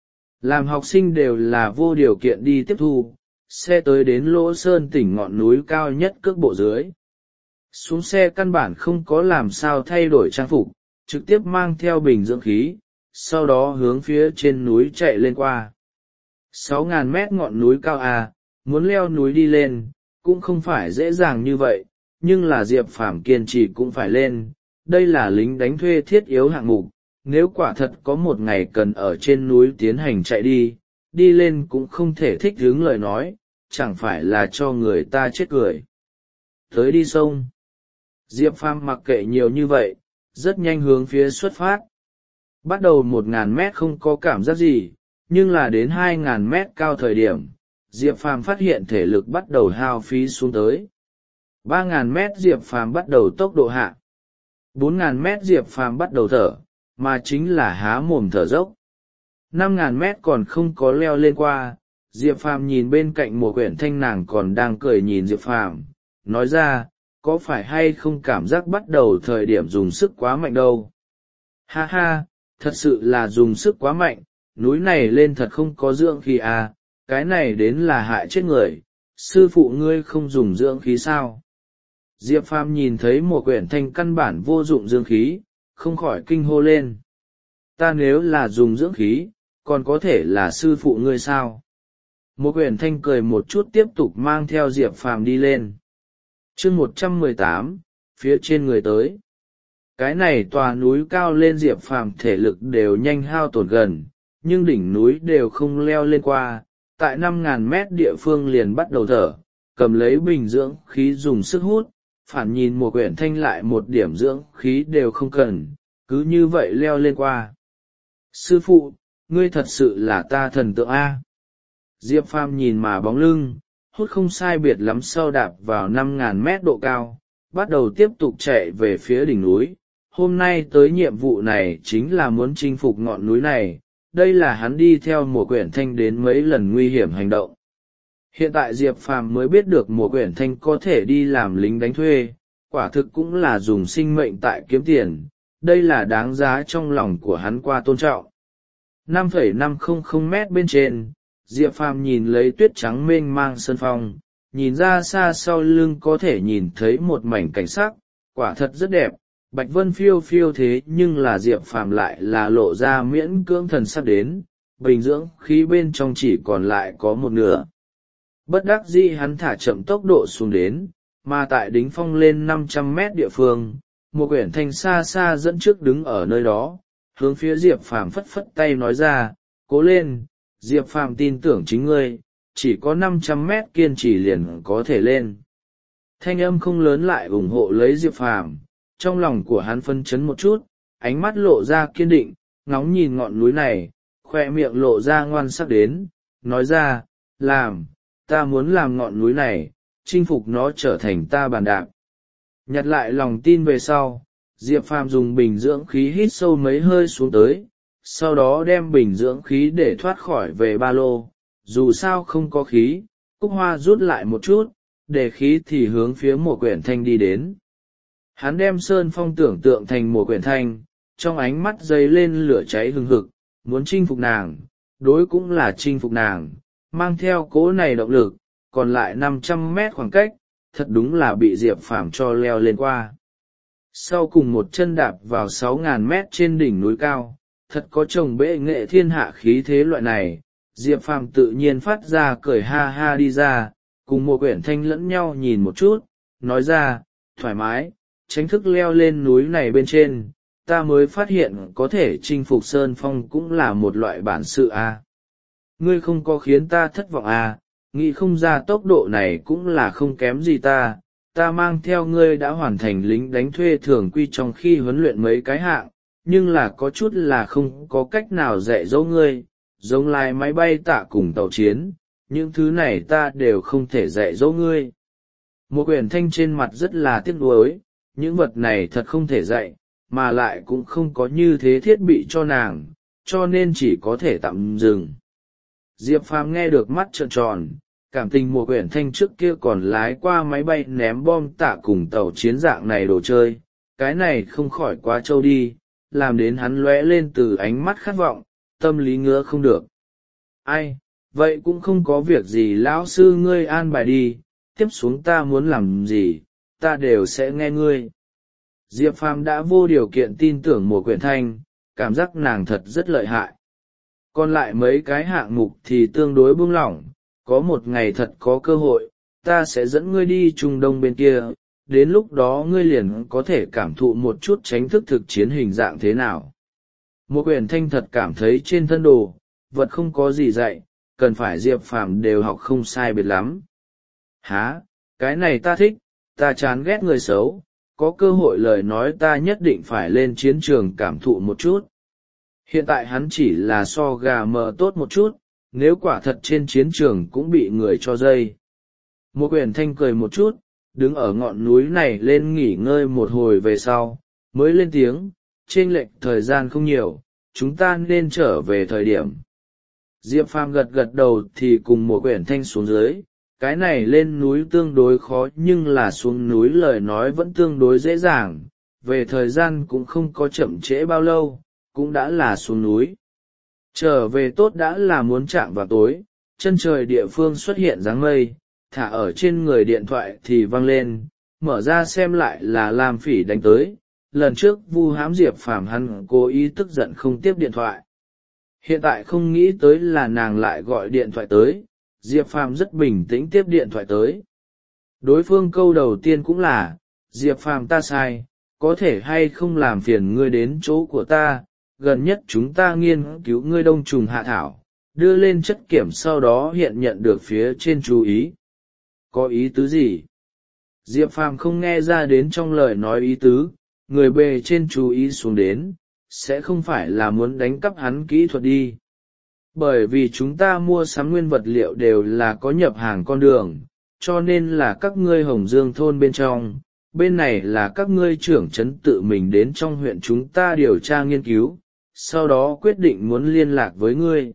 Làm học sinh đều là vô điều kiện đi tiếp thu, xe tới đến Lỗ Sơn tỉnh ngọn núi cao nhất cước bộ dưới. Xuống xe căn bản không có làm sao thay đổi trang phục, trực tiếp mang theo bình dưỡng khí, sau đó hướng phía trên núi chạy lên qua. Sáu ngàn mét ngọn núi cao à, muốn leo núi đi lên, cũng không phải dễ dàng như vậy, nhưng là Diệp Phàm kiên trì cũng phải lên, đây là lính đánh thuê thiết yếu hạng mục, nếu quả thật có một ngày cần ở trên núi tiến hành chạy đi, đi lên cũng không thể thích hướng lời nói, chẳng phải là cho người ta chết cười. Tới đi sông. Diệp Phàm mặc kệ nhiều như vậy, rất nhanh hướng phía xuất phát. Bắt đầu một ngàn mét không có cảm giác gì, nhưng là đến hai ngàn mét cao thời điểm, Diệp Phàm phát hiện thể lực bắt đầu hao phí xuống tới. Ba ngàn mét Diệp Phàm bắt đầu tốc độ hạ. Bốn ngàn mét Diệp Phàm bắt đầu thở, mà chính là há mồm thở dốc. Năm ngàn mét còn không có leo lên qua, Diệp Phàm nhìn bên cạnh một quyển thanh nàng còn đang cười nhìn Diệp Phàm, nói ra, có phải hay không cảm giác bắt đầu thời điểm dùng sức quá mạnh đâu. Ha ha, thật sự là dùng sức quá mạnh, núi này lên thật không có dưỡng khí à, cái này đến là hại chết người, sư phụ ngươi không dùng dưỡng khí sao. Diệp Phàm nhìn thấy một quyển thanh căn bản vô dụng dưỡng khí, không khỏi kinh hô lên. Ta nếu là dùng dưỡng khí, còn có thể là sư phụ ngươi sao? Một quyển thanh cười một chút tiếp tục mang theo Diệp Phàm đi lên. Chương một trăm mười tám, phía trên người tới. Cái này tòa núi cao lên Diệp Phàm thể lực đều nhanh hao tổn gần, nhưng đỉnh núi đều không leo lên qua, tại năm ngàn mét địa phương liền bắt đầu thở, cầm lấy bình dưỡng khí dùng sức hút, phản nhìn một quyển thanh lại một điểm dưỡng khí đều không cần, cứ như vậy leo lên qua. Sư phụ, ngươi thật sự là ta thần tượng A. Diệp Phàm nhìn mà bóng lưng, hút không sai biệt lắm sau đạp vào năm ngàn mét độ cao, bắt đầu tiếp tục chạy về phía đỉnh núi. Hôm nay tới nhiệm vụ này chính là muốn chinh phục ngọn núi này, đây là hắn đi theo một quyển thanh đến mấy lần nguy hiểm hành động. Hiện tại Diệp Phàm mới biết được một quyển thanh có thể đi làm lính đánh thuê, quả thực cũng là dùng sinh mệnh tại kiếm tiền, đây là đáng giá trong lòng của hắn qua tôn trọng. năm phẩy năm trăm mét bên trên, Diệp Phàm nhìn lấy tuyết trắng mênh mang sơn phong, nhìn ra xa sau lưng có thể nhìn thấy một mảnh cảnh sắc, quả thật rất đẹp, bạch vân phiêu phiêu thế nhưng là Diệp Phàm lại là lộ ra miễn cưỡng thần sắc đến, bình dưỡng khí bên trong chỉ còn lại có một nửa. Bất đắc dĩ hắn thả chậm tốc độ xuống đến, mà tại đính phong lên năm trăm mét địa phương, một quyển thanh xa xa dẫn trước đứng ở nơi đó, hướng phía Diệp Phàm phất phất tay nói ra, cố lên, Diệp Phàm tin tưởng chính ngươi, chỉ có năm trăm mét kiên trì liền có thể lên. Thanh âm không lớn lại ủng hộ lấy Diệp Phàm, trong lòng của hắn phân chấn một chút, ánh mắt lộ ra kiên định, ngóng nhìn ngọn núi này, khoe miệng lộ ra ngoan sắc đến, nói ra, làm, ta muốn làm ngọn núi này, chinh phục nó trở thành ta bàn đạp. Nhặt lại lòng tin về sau, Diệp Phàm dùng bình dưỡng khí hít sâu mấy hơi xuống tới, sau đó đem bình dưỡng khí để thoát khỏi về ba lô, dù sao không có khí, Cúc Hoa rút lại một chút, để khí thì hướng phía một quyển thanh đi đến. Hắn đem sơn phong tưởng tượng thành một quyển thanh, trong ánh mắt dấy lên lửa cháy hừng hực, muốn chinh phục nàng, đối cũng là chinh phục nàng, mang theo cỗ này động lực, còn lại năm trăm mét khoảng cách, thật đúng là bị Diệp Phàm cho leo lên qua. Sau cùng một chân đạp vào sáu ngàn mét trên đỉnh núi cao, thật có chồng bệ nghệ thiên hạ khí thế loại này, Diệp Phàm tự nhiên phát ra cười ha ha đi ra, cùng một quyển thanh lẫn nhau nhìn một chút, nói ra, thoải mái, tránh thức leo lên núi này bên trên, ta mới phát hiện có thể chinh phục sơn phong cũng là một loại bản sự a. À. Ngươi không có khiến ta thất vọng à, nghĩ không ra tốc độ này cũng là không kém gì ta, ta mang theo ngươi đã hoàn thành lính đánh thuê thường quy trong khi huấn luyện mấy cái hạng, nhưng là có chút là không có cách nào dạy dỗ ngươi, giống lái máy bay tạ cùng tàu chiến, những thứ này ta đều không thể dạy dỗ ngươi. Một quyển thanh trên mặt rất là tiếc nuối, những vật này thật không thể dạy, mà lại cũng không có như thế thiết bị cho nàng, cho nên chỉ có thể tạm dừng. Diệp Phàm nghe được mắt trợn tròn, cảm tình một quyển thanh trước kia còn lái qua máy bay ném bom tạ cùng tàu chiến dạng này đồ chơi, cái này không khỏi quá trâu đi, làm đến hắn lóe lên từ ánh mắt khát vọng, tâm lý ngứa không được. Ai, vậy cũng không có việc gì, lão sư ngươi an bài đi, tiếp xuống ta muốn làm gì, ta đều sẽ nghe ngươi. Diệp Phàm đã vô điều kiện tin tưởng một quyển thanh, cảm giác nàng thật rất lợi hại. Còn lại mấy cái hạng mục thì tương đối buông lỏng, có một ngày thật có cơ hội, ta sẽ dẫn ngươi đi Trung Đông bên kia, đến lúc đó ngươi liền có thể cảm thụ một chút tránh thức thực chiến hình dạng thế nào. Một quyển thanh thật cảm thấy trên thân đồ, vật không có gì dạy, cần phải Diệp Phàm đều học không sai biệt lắm. Hả, cái này ta thích, ta chán ghét người xấu, có cơ hội lời nói ta nhất định phải lên chiến trường cảm thụ một chút. Hiện tại hắn chỉ là so gà mờ tốt một chút, nếu quả thật trên chiến trường cũng bị người cho dây. Một quyển thanh cười một chút, đứng ở ngọn núi này lên nghỉ ngơi một hồi về sau, mới lên tiếng, chênh lệch thời gian không nhiều, chúng ta nên trở về thời điểm. Diệp Phàm gật gật đầu thì cùng một quyển thanh xuống dưới, cái này lên núi tương đối khó nhưng là xuống núi lời nói vẫn tương đối dễ dàng, về thời gian cũng không có chậm trễ bao lâu, cũng đã là xuống núi. Trở về tốt đã là muốn chạm vào tối, chân trời địa phương xuất hiện dáng mây, thả ở trên người điện thoại thì văng lên, mở ra xem lại là Lam Phỉ đánh tới, lần trước vu hãm Diệp Phàm hắn cố ý tức giận không tiếp điện thoại. Hiện tại không nghĩ tới là nàng lại gọi điện thoại tới, Diệp Phàm rất bình tĩnh tiếp điện thoại tới. Đối phương câu đầu tiên cũng là, Diệp Phàm ta sai, có thể hay không làm phiền ngươi đến chỗ của ta, gần nhất chúng ta nghiên cứu ngươi đông trùng hạ thảo, đưa lên chất kiểm sau đó hiện nhận được phía trên chú ý. Có ý tứ gì? Diệp Phàm không nghe ra đến trong lời nói ý tứ, người bề trên chú ý xuống đến, sẽ không phải là muốn đánh cắp hắn kỹ thuật đi. Bởi vì chúng ta mua sắm nguyên vật liệu đều là có nhập hàng con đường, cho nên là các ngươi Hồng Dương thôn bên trong, bên này là các ngươi trưởng trấn tự mình đến trong huyện chúng ta điều tra nghiên cứu, sau đó quyết định muốn liên lạc với ngươi.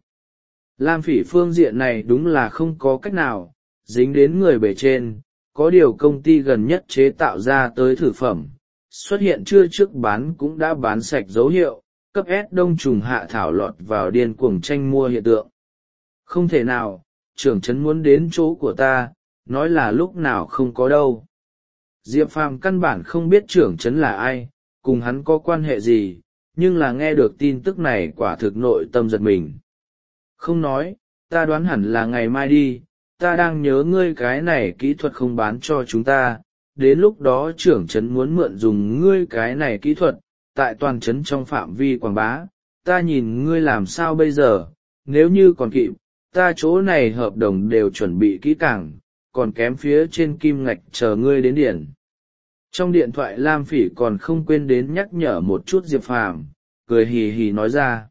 Lam Phỉ phương diện này đúng là không có cách nào, dính đến người bề trên, có điều công ty gần nhất chế tạo ra tới thử phẩm, xuất hiện chưa trước bán cũng đã bán sạch dấu hiệu, cấp S đông trùng hạ thảo lọt vào điên cuồng tranh mua hiện tượng. Không thể nào, trưởng trấn muốn đến chỗ của ta, nói là lúc nào không có đâu. Diệp Phàm căn bản không biết trưởng trấn là ai, cùng hắn có quan hệ gì, nhưng là nghe được tin tức này quả thực nội tâm giật mình. Không nói, ta đoán hẳn là ngày mai đi, ta đang nhớ ngươi cái này kỹ thuật không bán cho chúng ta, đến lúc đó trưởng trấn muốn mượn dùng ngươi cái này kỹ thuật, tại toàn trấn trong phạm vi quảng bá, ta nhìn ngươi làm sao bây giờ, nếu như còn kịp, ta chỗ này hợp đồng đều chuẩn bị kỹ càng, còn kém phía trên kim ngạch chờ ngươi đến điển. Trong điện thoại Lam Phỉ còn không quên đến nhắc nhở một chút Diệp Phàm, cười hì hì nói ra.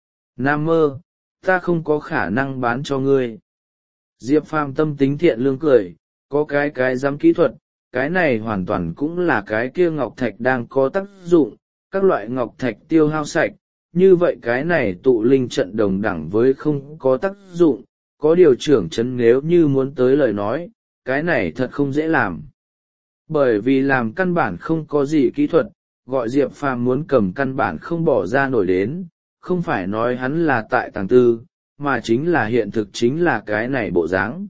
Nam mơ, ta không có khả năng bán cho ngươi. Diệp Phàm tâm tính thiện lương cười, có cái cái dám kỹ thuật, cái này hoàn toàn cũng là cái kia ngọc thạch đang có tác dụng, các loại ngọc thạch tiêu hao sạch, như vậy cái này tụ linh trận đồng đẳng với không có tác dụng, có điều trưởng trấn nếu như muốn tới lời nói, cái này thật không dễ làm. Bởi vì làm căn bản không có gì kỹ thuật, gọi Diệp Phàm muốn cầm căn bản không bỏ ra nổi đến, không phải nói hắn là tại tàng tư, mà chính là hiện thực chính là cái này bộ dáng.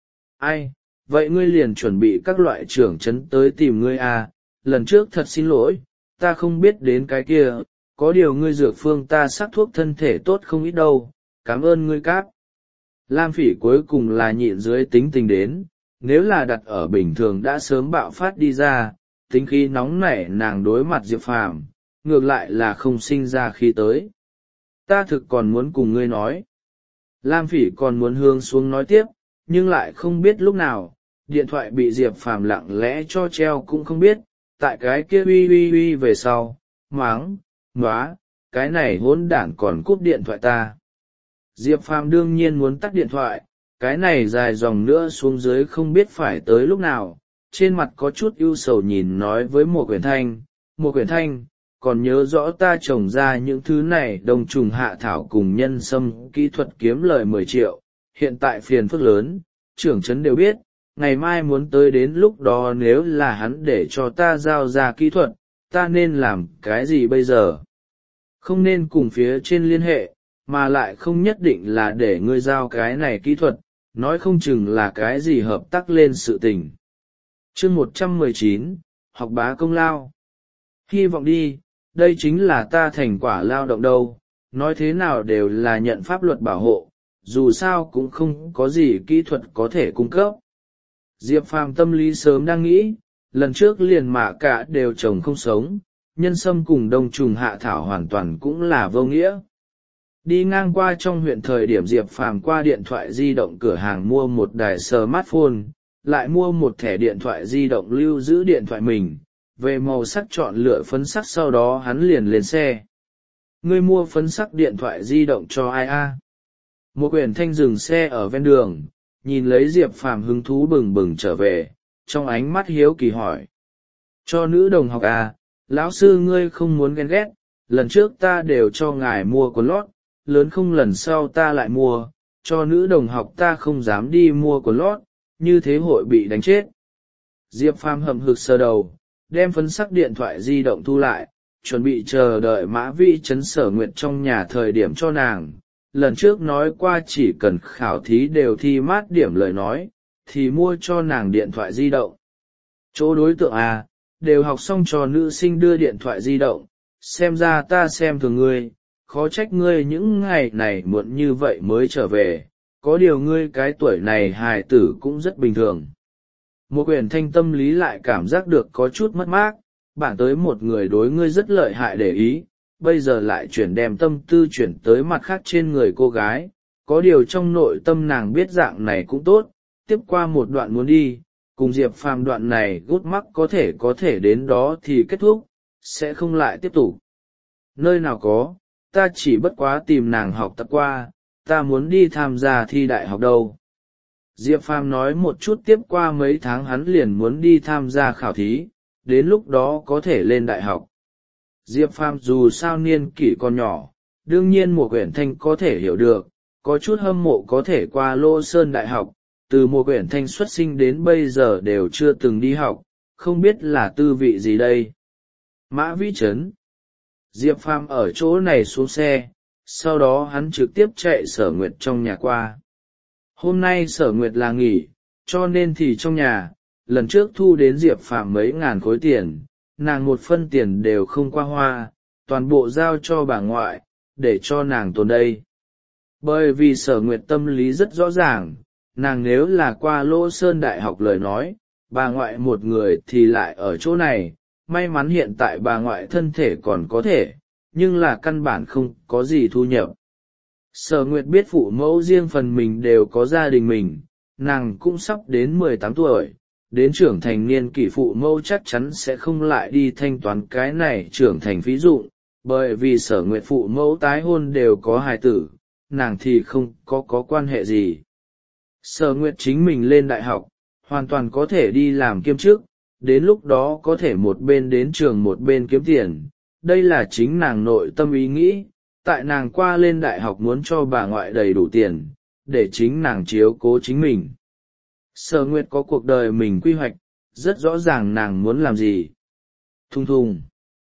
Ai, vậy ngươi liền chuẩn bị các loại trưởng trấn tới tìm ngươi à, lần trước thật xin lỗi, ta không biết đến cái kia, có điều ngươi dược phương ta sắc thuốc thân thể tốt không ít đâu, cảm ơn ngươi cáp. Lam Phỉ cuối cùng là nhịn dưới tính tình đến, nếu là đặt ở bình thường đã sớm bạo phát đi ra, tính khí nóng nảy nàng đối mặt Diệp Phàm, ngược lại là không sinh ra khí tới. Ta thực còn muốn cùng ngươi nói. Lam Phỉ còn muốn hướng xuống nói tiếp, nhưng lại không biết lúc nào, điện thoại bị Diệp Phàm lặng lẽ cho treo cũng không biết, tại cái kia uy uy uy về sau, máng, nóa, cái này hỗn đản còn cúp điện thoại ta. Diệp Phàm đương nhiên muốn tắt điện thoại, cái này dài dòng nữa xuống dưới không biết phải tới lúc nào, trên mặt có chút ưu sầu nhìn nói với một quyển thanh, một quyển thanh, còn nhớ rõ ta trồng ra những thứ này đông trùng hạ thảo cùng nhân sâm kỹ thuật kiếm lời mười triệu, hiện tại phiền phức lớn, trưởng trấn đều biết, ngày mai muốn tới đến lúc đó nếu là hắn để cho ta giao ra kỹ thuật, ta nên làm cái gì bây giờ? Không nên cùng phía trên liên hệ, mà lại không nhất định là để ngươi giao cái này kỹ thuật, nói không chừng là cái gì hợp tác lên sự tình. Chương một trăm mười chín, học bá công lao. Hy vọng đi, đây chính là ta thành quả lao động đâu, nói thế nào đều là nhận pháp luật bảo hộ, dù sao cũng không có gì kỹ thuật có thể cung cấp. Diệp Phàm tâm lý sớm đang nghĩ, lần trước liền mạ cả đều trồng không sống, nhân sâm cùng đông trùng hạ thảo hoàn toàn cũng là vô nghĩa. Đi ngang qua trong huyện thời điểm Diệp Phàm qua điện thoại di động cửa hàng mua một đài smartphone, lại mua một thẻ điện thoại di động lưu giữ điện thoại mình, về màu sắc chọn lựa phấn sắc sau đó hắn liền lên xe. Ngươi mua phấn sắc điện thoại di động cho ai a? Một quyển thanh dừng xe ở ven đường, nhìn lấy Diệp Phàm hứng thú bừng bừng trở về, trong ánh mắt hiếu kỳ hỏi. Cho nữ đồng học à, lão sư ngươi không muốn ghen ghét, lần trước ta đều cho ngài mua quần lót, lớn không lần sau ta lại mua, cho nữ đồng học ta không dám đi mua quần lót, như thế hội bị đánh chết. Diệp Phàm hậm hực sờ đầu, đem phấn sắc điện thoại di động thu lại, chuẩn bị chờ đợi Mã Vĩ Trấn Sở Nguyệt trong nhà thời điểm cho nàng. Lần trước nói qua chỉ cần khảo thí đều thi mát điểm lời nói, thì mua cho nàng điện thoại di động. Chỗ đối tượng à, đều học xong cho nữ sinh đưa điện thoại di động, xem ra ta xem thường ngươi, khó trách ngươi những ngày này muộn như vậy mới trở về, có điều ngươi cái tuổi này hài tử cũng rất bình thường. Một quyển thanh tâm lý lại cảm giác được có chút mất mát, bản tới một người đối ngươi rất lợi hại để ý, bây giờ lại chuyển đem tâm tư chuyển tới mặt khác trên người cô gái, có điều trong nội tâm nàng biết dạng này cũng tốt, tiếp qua một đoạn muốn đi, cùng Diệp Phàm đoạn này gút mắc có thể có thể đến đó thì kết thúc, sẽ không lại tiếp tục. Nơi nào có, ta chỉ bất quá tìm nàng học tập qua, ta muốn đi tham gia thi đại học đâu. Diệp Phàm nói một chút tiếp qua mấy tháng hắn liền muốn đi tham gia khảo thí, đến lúc đó có thể lên đại học. Diệp Phàm dù sao niên kỷ còn nhỏ, đương nhiên một quyển thanh có thể hiểu được, có chút hâm mộ có thể qua Lô Sơn Đại học, từ một quyển thanh xuất sinh đến bây giờ đều chưa từng đi học, không biết là tư vị gì đây. Mã Vĩ Trấn. Diệp Phàm ở chỗ này xuống xe, sau đó hắn trực tiếp chạy Sở Nguyệt trong nhà qua. Hôm nay Sở Nguyệt là nghỉ, cho nên thì trong nhà, lần trước thu đến Diệp Phàm mấy ngàn khối tiền, nàng một phân tiền đều không qua hoa, toàn bộ giao cho bà ngoại, để cho nàng tồn đây. Bởi vì Sở Nguyệt tâm lý rất rõ ràng, nàng nếu là qua Lô Sơn Đại học lời nói, bà ngoại một người thì lại ở chỗ này, may mắn hiện tại bà ngoại thân thể còn có thể, nhưng là căn bản không có gì thu nhập. Sở Nguyệt biết phụ mẫu riêng phần mình đều có gia đình mình, nàng cũng sắp đến mười tám tuổi, đến trưởng thành niên kỷ phụ mẫu chắc chắn sẽ không lại đi thanh toán cái này trưởng thành phí dụng, bởi vì Sở Nguyệt phụ mẫu tái hôn đều có hài tử, nàng thì không có có quan hệ gì. Sở Nguyệt chính mình lên đại học, hoàn toàn có thể đi làm kiêm chức, đến lúc đó có thể một bên đến trường một bên kiếm tiền, đây là chính nàng nội tâm ý nghĩ, tại nàng qua lên đại học muốn cho bà ngoại đầy đủ tiền, để chính nàng chiếu cố chính mình. Sở Nguyệt có cuộc đời mình quy hoạch, rất rõ ràng nàng muốn làm gì. Thùng thùng.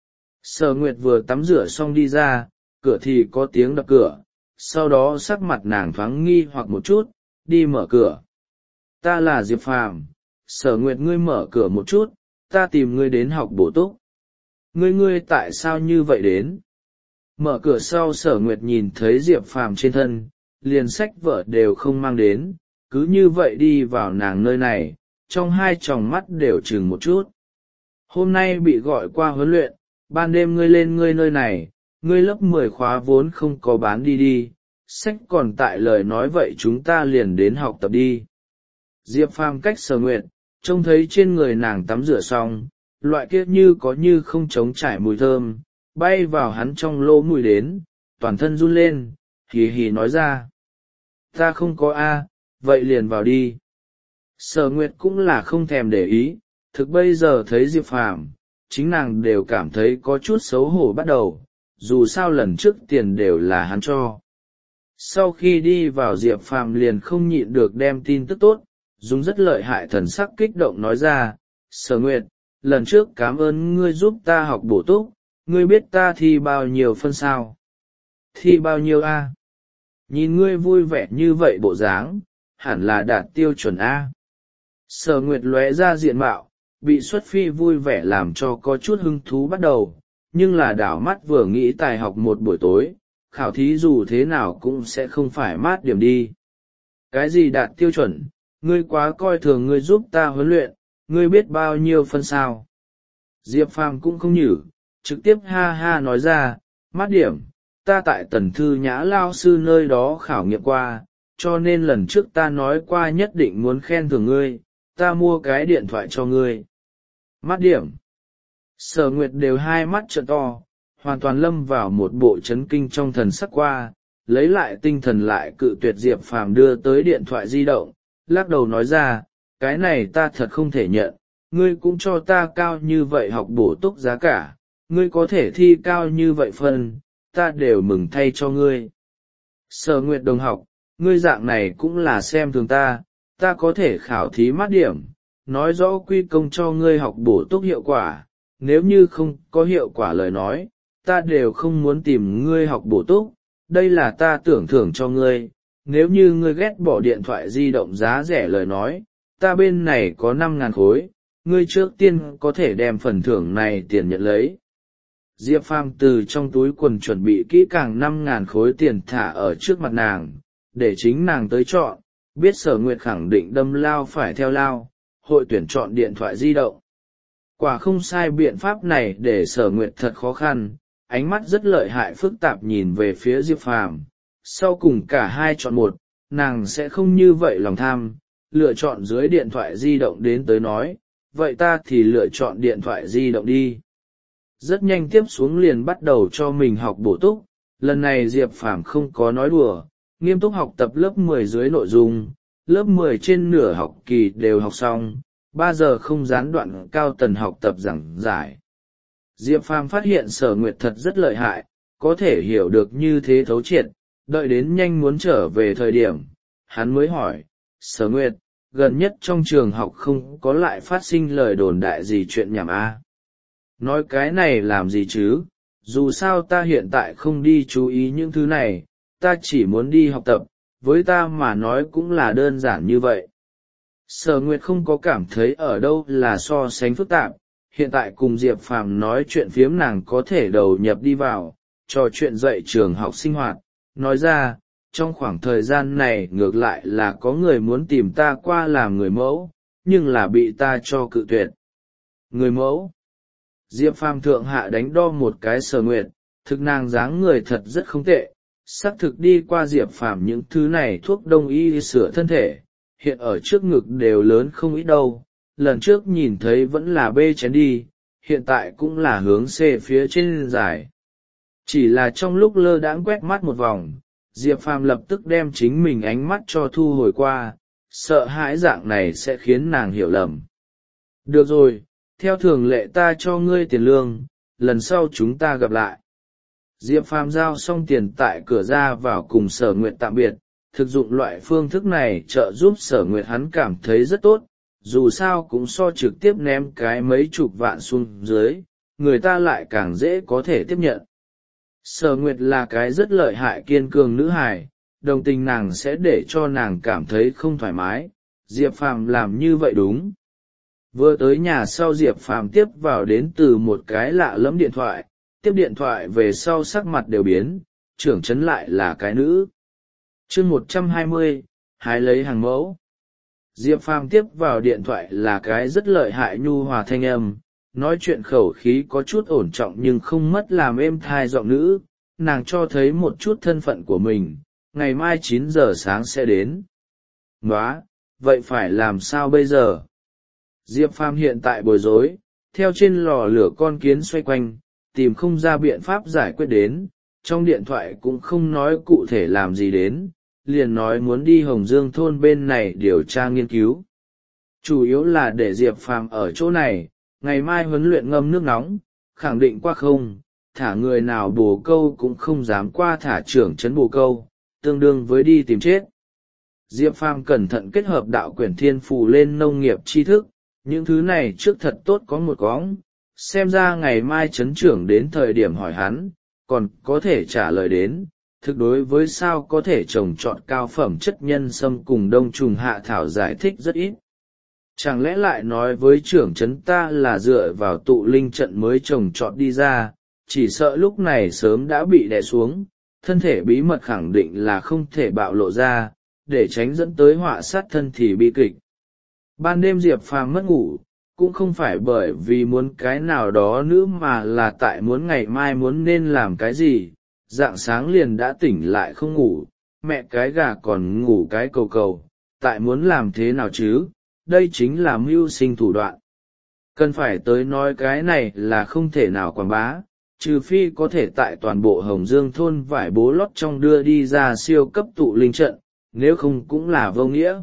Sở Nguyệt vừa tắm rửa xong đi ra, cửa thì có tiếng đập cửa, sau đó sắc mặt nàng thoáng nghi hoặc một chút, đi mở cửa. Ta là Diệp Phàm. Sở Nguyệt ngươi mở cửa một chút, ta tìm ngươi đến học bổ túc. Ngươi ngươi tại sao như vậy đến? Mở cửa sau Sở Nguyệt nhìn thấy Diệp Phàm trên thân, liền sách vở đều không mang đến, cứ như vậy đi vào nàng nơi này, trong hai tròng mắt đều chừng một chút. Hôm nay bị gọi qua huấn luyện, ban đêm ngươi lên ngươi nơi này, ngươi lớp mười khóa vốn không có bán đi đi, sách còn tại lời nói vậy chúng ta liền đến học tập đi. Diệp Phàm cách Sở Nguyệt, trông thấy trên người nàng tắm rửa xong, loại kia như có như không trống trải mùi thơm, bay vào hắn trong lỗ mũi đến, toàn thân run lên, hì hì nói ra. Ta không có a, vậy liền vào đi. Sở Nguyệt cũng là không thèm để ý, thực bây giờ thấy Diệp Phàm, chính nàng đều cảm thấy có chút xấu hổ bắt đầu, dù sao lần trước tiền đều là hắn cho. Sau khi đi vào Diệp Phàm liền không nhịn được đem tin tức tốt, dùng rất lợi hại thần sắc kích động nói ra. Sở Nguyệt, lần trước cảm ơn ngươi giúp ta học bổ túc, ngươi biết ta thi bao nhiêu phân sao? Thi bao nhiêu a? Nhìn ngươi vui vẻ như vậy bộ dáng, hẳn là đạt tiêu chuẩn a. Sở Nguyệt lóe ra diện mạo, bị xuất phi vui vẻ làm cho có chút hứng thú bắt đầu, nhưng là đảo mắt vừa nghĩ tài học một buổi tối, khảo thí dù thế nào cũng sẽ không phải mát điểm đi. Cái gì đạt tiêu chuẩn, ngươi quá coi thường ngươi giúp ta huấn luyện, ngươi biết bao nhiêu phân sao? Diệp Phàm cũng không nhử, trực tiếp ha ha nói ra, mát điểm, ta tại Tần Thư Nhã lao sư nơi đó khảo nghiệm qua, cho nên lần trước ta nói qua nhất định muốn khen thưởng ngươi, ta mua cái điện thoại cho ngươi. Mát điểm. Sở Nguyệt đều hai mắt trợn to, hoàn toàn lâm vào một bộ chấn kinh trong thần sắc qua, lấy lại tinh thần lại cự tuyệt Diệp Phàm đưa tới điện thoại di động, lắc đầu nói ra, cái này ta thật không thể nhận, ngươi cũng cho ta cao như vậy học bổ túc giá cả, ngươi có thể thi cao như vậy phân, ta đều mừng thay cho ngươi. Sở Nguyệt đồng học, ngươi dạng này cũng là xem thường ta, ta có thể khảo thí mát điểm, nói rõ quy công cho ngươi học bổ túc hiệu quả, nếu như không có hiệu quả lời nói, ta đều không muốn tìm ngươi học bổ túc, đây là ta tưởng thưởng cho ngươi, nếu như ngươi ghét bỏ điện thoại di động giá rẻ lời nói, ta bên này có năm ngàn khối, ngươi trước tiên có thể đem phần thưởng này tiền nhận lấy. Diệp Phàm từ trong túi quần chuẩn bị kỹ càng năm ngàn khối tiền thả ở trước mặt nàng, để chính nàng tới chọn, biết Sở Nguyệt khẳng định đâm lao phải theo lao, hội tuyển chọn điện thoại di động. Quả không sai, biện pháp này để Sở Nguyệt thật khó khăn, ánh mắt rất lợi hại phức tạp nhìn về phía Diệp Phàm. Sau cùng cả hai chọn một, nàng sẽ không như vậy lòng tham, lựa chọn dưới điện thoại di động đến tới nói, vậy ta thì lựa chọn điện thoại di động đi. Rất nhanh tiếp xuống liền bắt đầu cho mình học bổ túc, lần này Diệp Phàm không có nói đùa, nghiêm túc học tập lớp mười dưới nội dung, lớp mười trên nửa học kỳ đều học xong, ba giờ không gián đoạn cao tần học tập giảng giải. Diệp Phàm phát hiện Sở Nguyệt thật rất lợi hại, có thể hiểu được như thế thấu triệt, đợi đến nhanh muốn trở về thời điểm, hắn mới hỏi, Sở Nguyệt, gần nhất trong trường học không có lại phát sinh lời đồn đại gì chuyện nhảm a? Nói cái này làm gì chứ, dù sao ta hiện tại không đi chú ý những thứ này, ta chỉ muốn đi học tập, với ta mà nói cũng là đơn giản như vậy. Sở Nguyệt không có cảm thấy ở đâu là so sánh phức tạp, hiện tại cùng Diệp Phàm nói chuyện phiếm nàng có thể đầu nhập đi vào, trò chuyện dạy trường học sinh hoạt, nói ra, trong khoảng thời gian này ngược lại là có người muốn tìm ta qua làm người mẫu, nhưng là bị ta cho cự tuyệt. Người mẫu? Diệp Phàm thượng hạ đánh đo một cái Sở Nguyệt, thực nàng dáng người thật rất không tệ, xác thực đi qua Diệp Phàm những thứ này thuốc đông y sửa thân thể, hiện ở trước ngực đều lớn không ít đâu, lần trước nhìn thấy vẫn là B chén đi, hiện tại cũng là hướng C phía trên dài. Chỉ là trong lúc lơ đãng quét mắt một vòng, Diệp Phàm lập tức đem chính mình ánh mắt cho thu hồi qua, sợ hãi dạng này sẽ khiến nàng hiểu lầm. Được rồi, theo thường lệ ta cho ngươi tiền lương, lần sau chúng ta gặp lại. Diệp Phàm giao xong tiền tại cửa ra vào cùng Sở Nguyệt tạm biệt, thực dụng loại phương thức này trợ giúp Sở Nguyệt hắn cảm thấy rất tốt, dù sao cũng so trực tiếp ném cái mấy chục vạn xuống dưới, người ta lại càng dễ có thể tiếp nhận. Sở Nguyệt là cái rất lợi hại kiên cường nữ hài, đồng tình nàng sẽ để cho nàng cảm thấy không thoải mái, Diệp Phàm làm như vậy đúng. Vừa tới nhà sau Diệp Phàm tiếp vào đến từ một cái lạ lẫm điện thoại, tiếp điện thoại về sau sắc mặt đều biến, trưởng trấn lại là cái nữ. Chương một trăm hai mươi, hái lấy hàng mẫu. Diệp Phàm tiếp vào điện thoại là cái rất lợi hại nhu hòa thanh âm, nói chuyện khẩu khí có chút ổn trọng nhưng không mất làm êm thai giọng nữ, nàng cho thấy một chút thân phận của mình, ngày mai chín giờ sáng sẽ đến. Nóa, vậy phải làm sao bây giờ? Diệp Phàm hiện tại bối rối, theo trên lò lửa con kiến xoay quanh, tìm không ra biện pháp giải quyết đến, trong điện thoại cũng không nói cụ thể làm gì đến, liền nói muốn đi Hồng Dương thôn bên này điều tra nghiên cứu. Chủ yếu là để Diệp Phàm ở chỗ này, ngày mai huấn luyện ngâm nước nóng, khẳng định qua không, thả người nào bồ câu cũng không dám qua thả trưởng trấn bồ câu, tương đương với đi tìm chết. Diệp Phàm cẩn thận kết hợp đạo quyển thiên phù lên nông nghiệp tri thức, những thứ này trước thật tốt có một cóng, xem ra ngày mai trấn trưởng đến thời điểm hỏi hắn, còn có thể trả lời đến, thực đối với sao có thể trồng trọt cao phẩm chất nhân sâm cùng đông trùng hạ thảo giải thích rất ít. Chẳng lẽ lại nói với trưởng trấn ta là dựa vào tụ linh trận mới trồng trọt đi ra, chỉ sợ lúc này sớm đã bị đè xuống, thân thể bí mật khẳng định là không thể bạo lộ ra, để tránh dẫn tới họa sát thân thì bi kịch. Ban đêm Diệp Phàm mất ngủ, cũng không phải bởi vì muốn cái nào đó nữa mà là tại muốn ngày mai muốn nên làm cái gì, rạng sáng liền đã tỉnh lại không ngủ, mẹ cái gà còn ngủ cái cầu cầu, tại muốn làm thế nào chứ, đây chính là mưu sinh thủ đoạn. Cần phải tới nói cái này là không thể nào quảng bá, trừ phi có thể tại toàn bộ Hồng Dương thôn vải bố lót trong đưa đi ra siêu cấp tụ linh trận, nếu không cũng là vô nghĩa.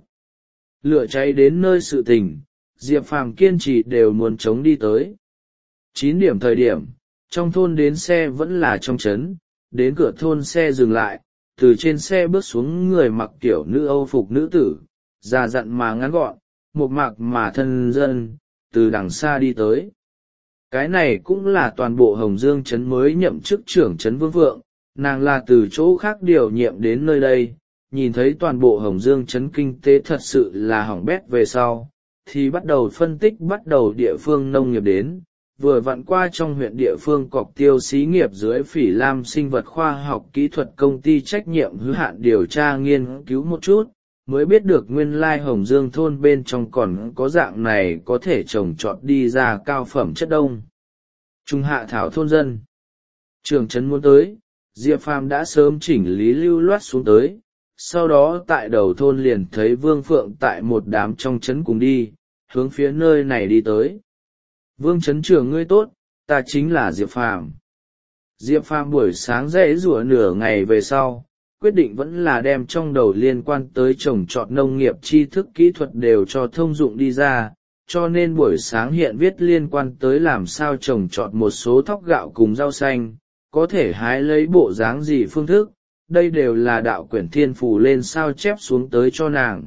Lửa cháy đến nơi sự tình, Diệp Phàm kiên trì đều muốn chống đi tới. Chín điểm thời điểm, trong thôn đến xe vẫn là trong trấn, đến cửa thôn xe dừng lại, từ trên xe bước xuống người mặc kiểu nữ Âu phục nữ tử, già dặn mà ngắn gọn, một mạc mà thân dân, từ đằng xa đi tới. Cái này cũng là toàn bộ Hồng Dương trấn mới nhậm chức trưởng trấn Vương Phượng, nàng là từ chỗ khác điều nhiệm đến nơi đây, nhìn thấy toàn bộ Hồng Dương trấn kinh tế thật sự là hỏng bét về sau, thì bắt đầu phân tích bắt đầu địa phương nông nghiệp đến, vừa vặn qua trong huyện địa phương cọc tiêu xí nghiệp dưới Phỉ Lam sinh vật khoa học kỹ thuật công ty trách nhiệm hữu hạn điều tra nghiên cứu một chút, mới biết được nguyên lai Hồng Dương thôn bên trong còn có dạng này có thể trồng trọt đi ra cao phẩm chất đông. Trung hạ thảo thôn dân. Trường trấn muốn tới, Diệp Phàm đã sớm chỉnh lý lưu loát xuống tới, sau đó tại đầu thôn liền thấy Vương Phượng tại một đám trong trấn cùng đi, hướng phía nơi này đi tới. Vương trấn trưởng ngươi tốt, ta chính là Diệp Phàm. Diệp Phàm buổi sáng dậy rủa nửa ngày về sau, quyết định vẫn là đem trong đầu liên quan tới trồng trọt nông nghiệp tri thức kỹ thuật đều cho thông dụng đi ra, cho nên buổi sáng hiện viết liên quan tới làm sao trồng trọt một số thóc gạo cùng rau xanh, có thể hái lấy bộ dáng gì phương thức, đây đều là đạo quyển thiên phù lên sao chép xuống tới cho nàng.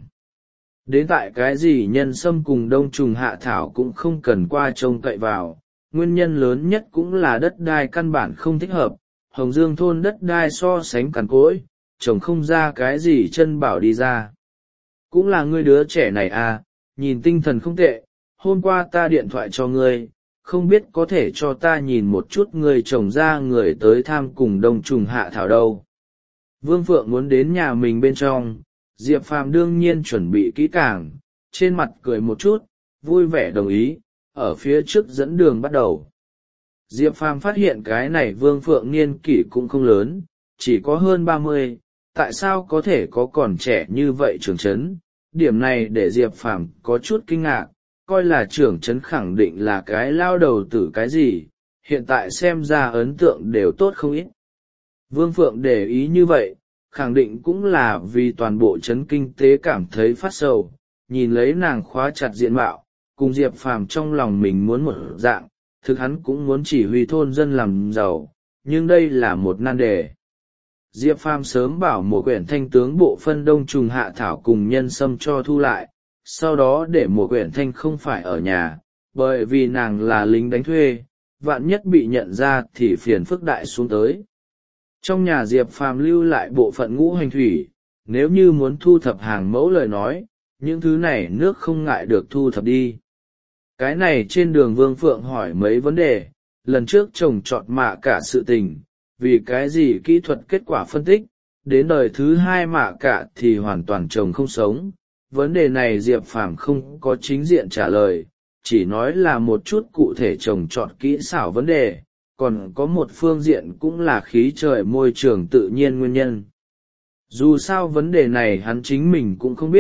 Đến tại cái gì nhân sâm cùng đông trùng hạ thảo cũng không cần qua trông cậy vào, nguyên nhân lớn nhất cũng là đất đai căn bản không thích hợp, Hồng Dương thôn đất đai so sánh cằn cỗi, trồng không ra cái gì chân bảo đi ra. Cũng là ngươi đứa trẻ này à, nhìn tinh thần không tệ, hôm qua ta điện thoại cho ngươi, không biết có thể cho ta nhìn một chút người trồng ra người tới tham cùng đông trùng hạ thảo đâu. Vương Phượng muốn đến nhà mình bên trong, Diệp Phàm đương nhiên chuẩn bị kỹ càng, trên mặt cười một chút, vui vẻ đồng ý, ở phía trước dẫn đường bắt đầu. Diệp Phàm phát hiện cái này Vương Phượng niên kỷ cũng không lớn, chỉ có hơn ba mươi, tại sao có thể có còn trẻ như vậy trưởng trấn, điểm này để Diệp Phàm có chút kinh ngạc, coi là trưởng trấn khẳng định là cái lao đầu tử cái gì, hiện tại xem ra ấn tượng đều tốt không ít. Vương Phượng để ý như vậy, khẳng định cũng là vì toàn bộ trấn kinh tế cảm thấy phát sầu, nhìn lấy nàng khóa chặt diện mạo, cùng Diệp Phàm trong lòng mình muốn một dạng, thực hắn cũng muốn chỉ huy thôn dân làm giàu, nhưng đây là một nan đề. Diệp Phàm sớm bảo một quyển thanh tướng bộ phân đông trùng hạ thảo cùng nhân sâm cho thu lại, sau đó để một quyển thanh không phải ở nhà, bởi vì nàng là lính đánh thuê, vạn nhất bị nhận ra thì phiền phức đại xuống tới. Trong nhà Diệp Phàm lưu lại bộ phận ngũ hành thủy, nếu như muốn thu thập hàng mẫu lời nói, những thứ này nước không ngại được thu thập đi. Cái này trên đường Vương Phượng hỏi mấy vấn đề, lần trước trồng trọt mạ cả sự tình, vì cái gì kỹ thuật kết quả phân tích, đến đời thứ hai mạ cả thì hoàn toàn trồng không sống. Vấn đề này Diệp Phàm không có chính diện trả lời, chỉ nói là một chút cụ thể trồng trọt kỹ xảo vấn đề, còn có một phương diện cũng là khí trời môi trường tự nhiên nguyên nhân. Dù sao vấn đề này hắn chính mình cũng không biết,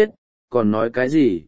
còn nói cái gì?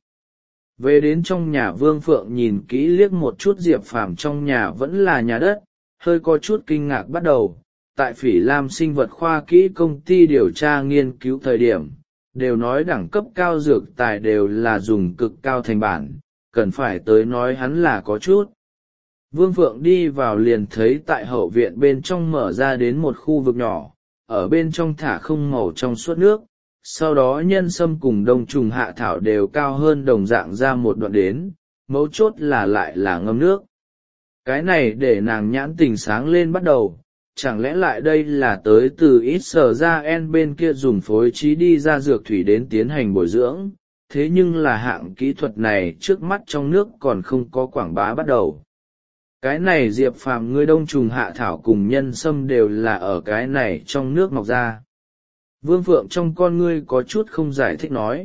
Về đến trong nhà, Vương Phượng nhìn kỹ liếc một chút Diệp Phàm, trong nhà vẫn là nhà đất, hơi có chút kinh ngạc bắt đầu. Tại Phỉ Lam sinh vật khoa kỹ công ty điều tra nghiên cứu thời điểm, đều nói đẳng cấp cao dược tài đều là dùng cực cao thành bản, cần phải tới nói hắn là có chút. Vương Phượng đi vào liền thấy tại hậu viện bên trong mở ra đến một khu vực nhỏ, ở bên trong thả không màu trong suốt nước, sau đó nhân sâm cùng đông trùng hạ thảo đều cao hơn đồng dạng ra một đoạn đến, mấu chốt là lại là ngâm nước. Cái này để nàng nhãn tình sáng lên bắt đầu, chẳng lẽ lại đây là tới từ ít sở ra en bên kia dùng phối trí đi ra dược thủy đến tiến hành bồi dưỡng, thế nhưng là hạng kỹ thuật này trước mắt trong nước còn không có quảng bá bắt đầu. Cái này Diệp Phàm ngươi đông trùng hạ thảo cùng nhân sâm đều là ở cái này trong nước mọc ra. Vương Phượng trong con ngươi có chút không giải thích nói.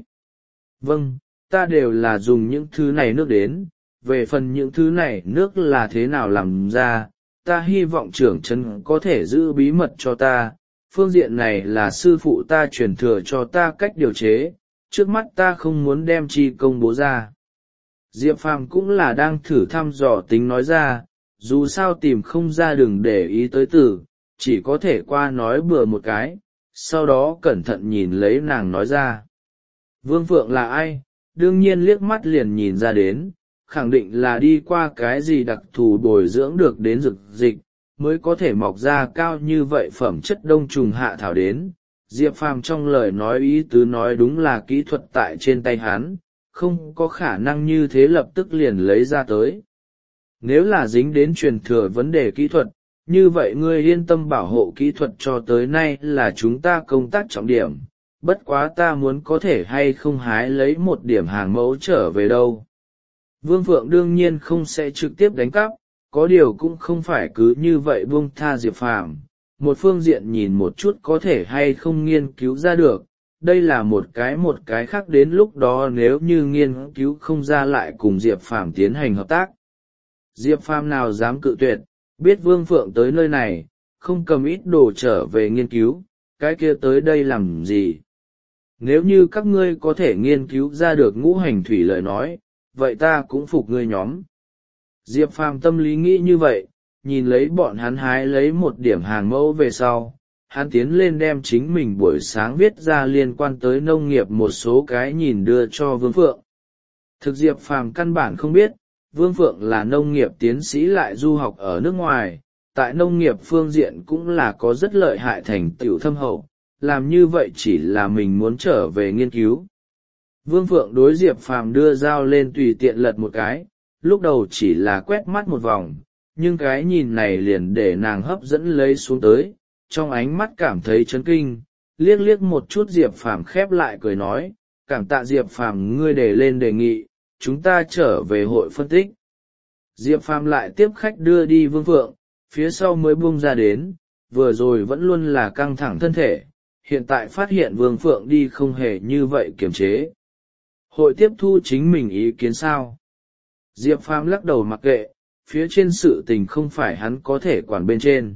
Vâng, ta đều là dùng những thứ này nước đến, về phần những thứ này nước là thế nào làm ra, ta hy vọng trưởng trấn có thể giữ bí mật cho ta, phương diện này là sư phụ ta truyền thừa cho ta cách điều chế, trước mắt ta không muốn đem chi công bố ra. Diệp Phàm cũng là đang thử thăm dò tính nói ra, dù sao tìm không ra đừng để ý tới từ, chỉ có thể qua nói bừa một cái, sau đó cẩn thận nhìn lấy nàng nói ra. Vương Phượng là ai, đương nhiên liếc mắt liền nhìn ra đến, khẳng định là đi qua cái gì đặc thù bồi dưỡng được đến dược dịch, mới có thể mọc ra cao như vậy phẩm chất đông trùng hạ thảo đến. Diệp Phàm trong lời nói ý tứ nói đúng là kỹ thuật tại trên tay hắn, không có khả năng như thế lập tức liền lấy ra tới. Nếu là dính đến truyền thừa vấn đề kỹ thuật, như vậy ngươi yên tâm, bảo hộ kỹ thuật cho tới nay là chúng ta công tác trọng điểm, bất quá ta muốn có thể hay không hái lấy một điểm hàng mẫu trở về đâu. Vương Phượng đương nhiên không sẽ trực tiếp đánh cắp, có điều cũng không phải cứ như vậy buông tha Diệp Phàm, một phương diện nhìn một chút có thể hay không nghiên cứu ra được, đây là một cái một cái khác đến lúc đó nếu như nghiên cứu không ra lại cùng Diệp Phàm tiến hành hợp tác. Diệp Phàm nào dám cự tuyệt, biết Vương Phượng tới nơi này, không cầm ít đồ trở về nghiên cứu, cái kia tới đây làm gì? Nếu như các ngươi có thể nghiên cứu ra được ngũ hành thủy lời nói, vậy ta cũng phục ngươi nhóm. Diệp Phàm tâm lý nghĩ như vậy, nhìn lấy bọn hắn hái lấy một điểm hàng mẫu về sau, hắn tiến lên đem chính mình buổi sáng viết ra liên quan tới nông nghiệp một số cái nhìn đưa cho Vương Phượng. Thực Diệp Phàm căn bản không biết, Vương Phượng là nông nghiệp tiến sĩ lại du học ở nước ngoài, tại nông nghiệp phương diện cũng là có rất lợi hại thành tựu thâm hậu, làm như vậy chỉ là mình muốn trở về nghiên cứu. Vương Phượng đối Diệp Phàm đưa dao lên tùy tiện lật một cái, lúc đầu chỉ là quét mắt một vòng, nhưng cái nhìn này liền để nàng hấp dẫn lấy xuống tới, trong ánh mắt cảm thấy chấn kinh, liếc liếc một chút Diệp Phàm khép lại cười nói, cảm tạ Diệp Phàm ngươi để lên đề nghị, chúng ta trở về hội phân tích. Diệp Phàm lại tiếp khách đưa đi Vương Phượng, phía sau mới buông ra đến, vừa rồi vẫn luôn là căng thẳng thân thể, hiện tại phát hiện Vương Phượng đi không hề như vậy kiềm chế. Hội tiếp thu chính mình ý kiến sao? Diệp Phàm lắc đầu mặc kệ, phía trên sự tình không phải hắn có thể quản bên trên.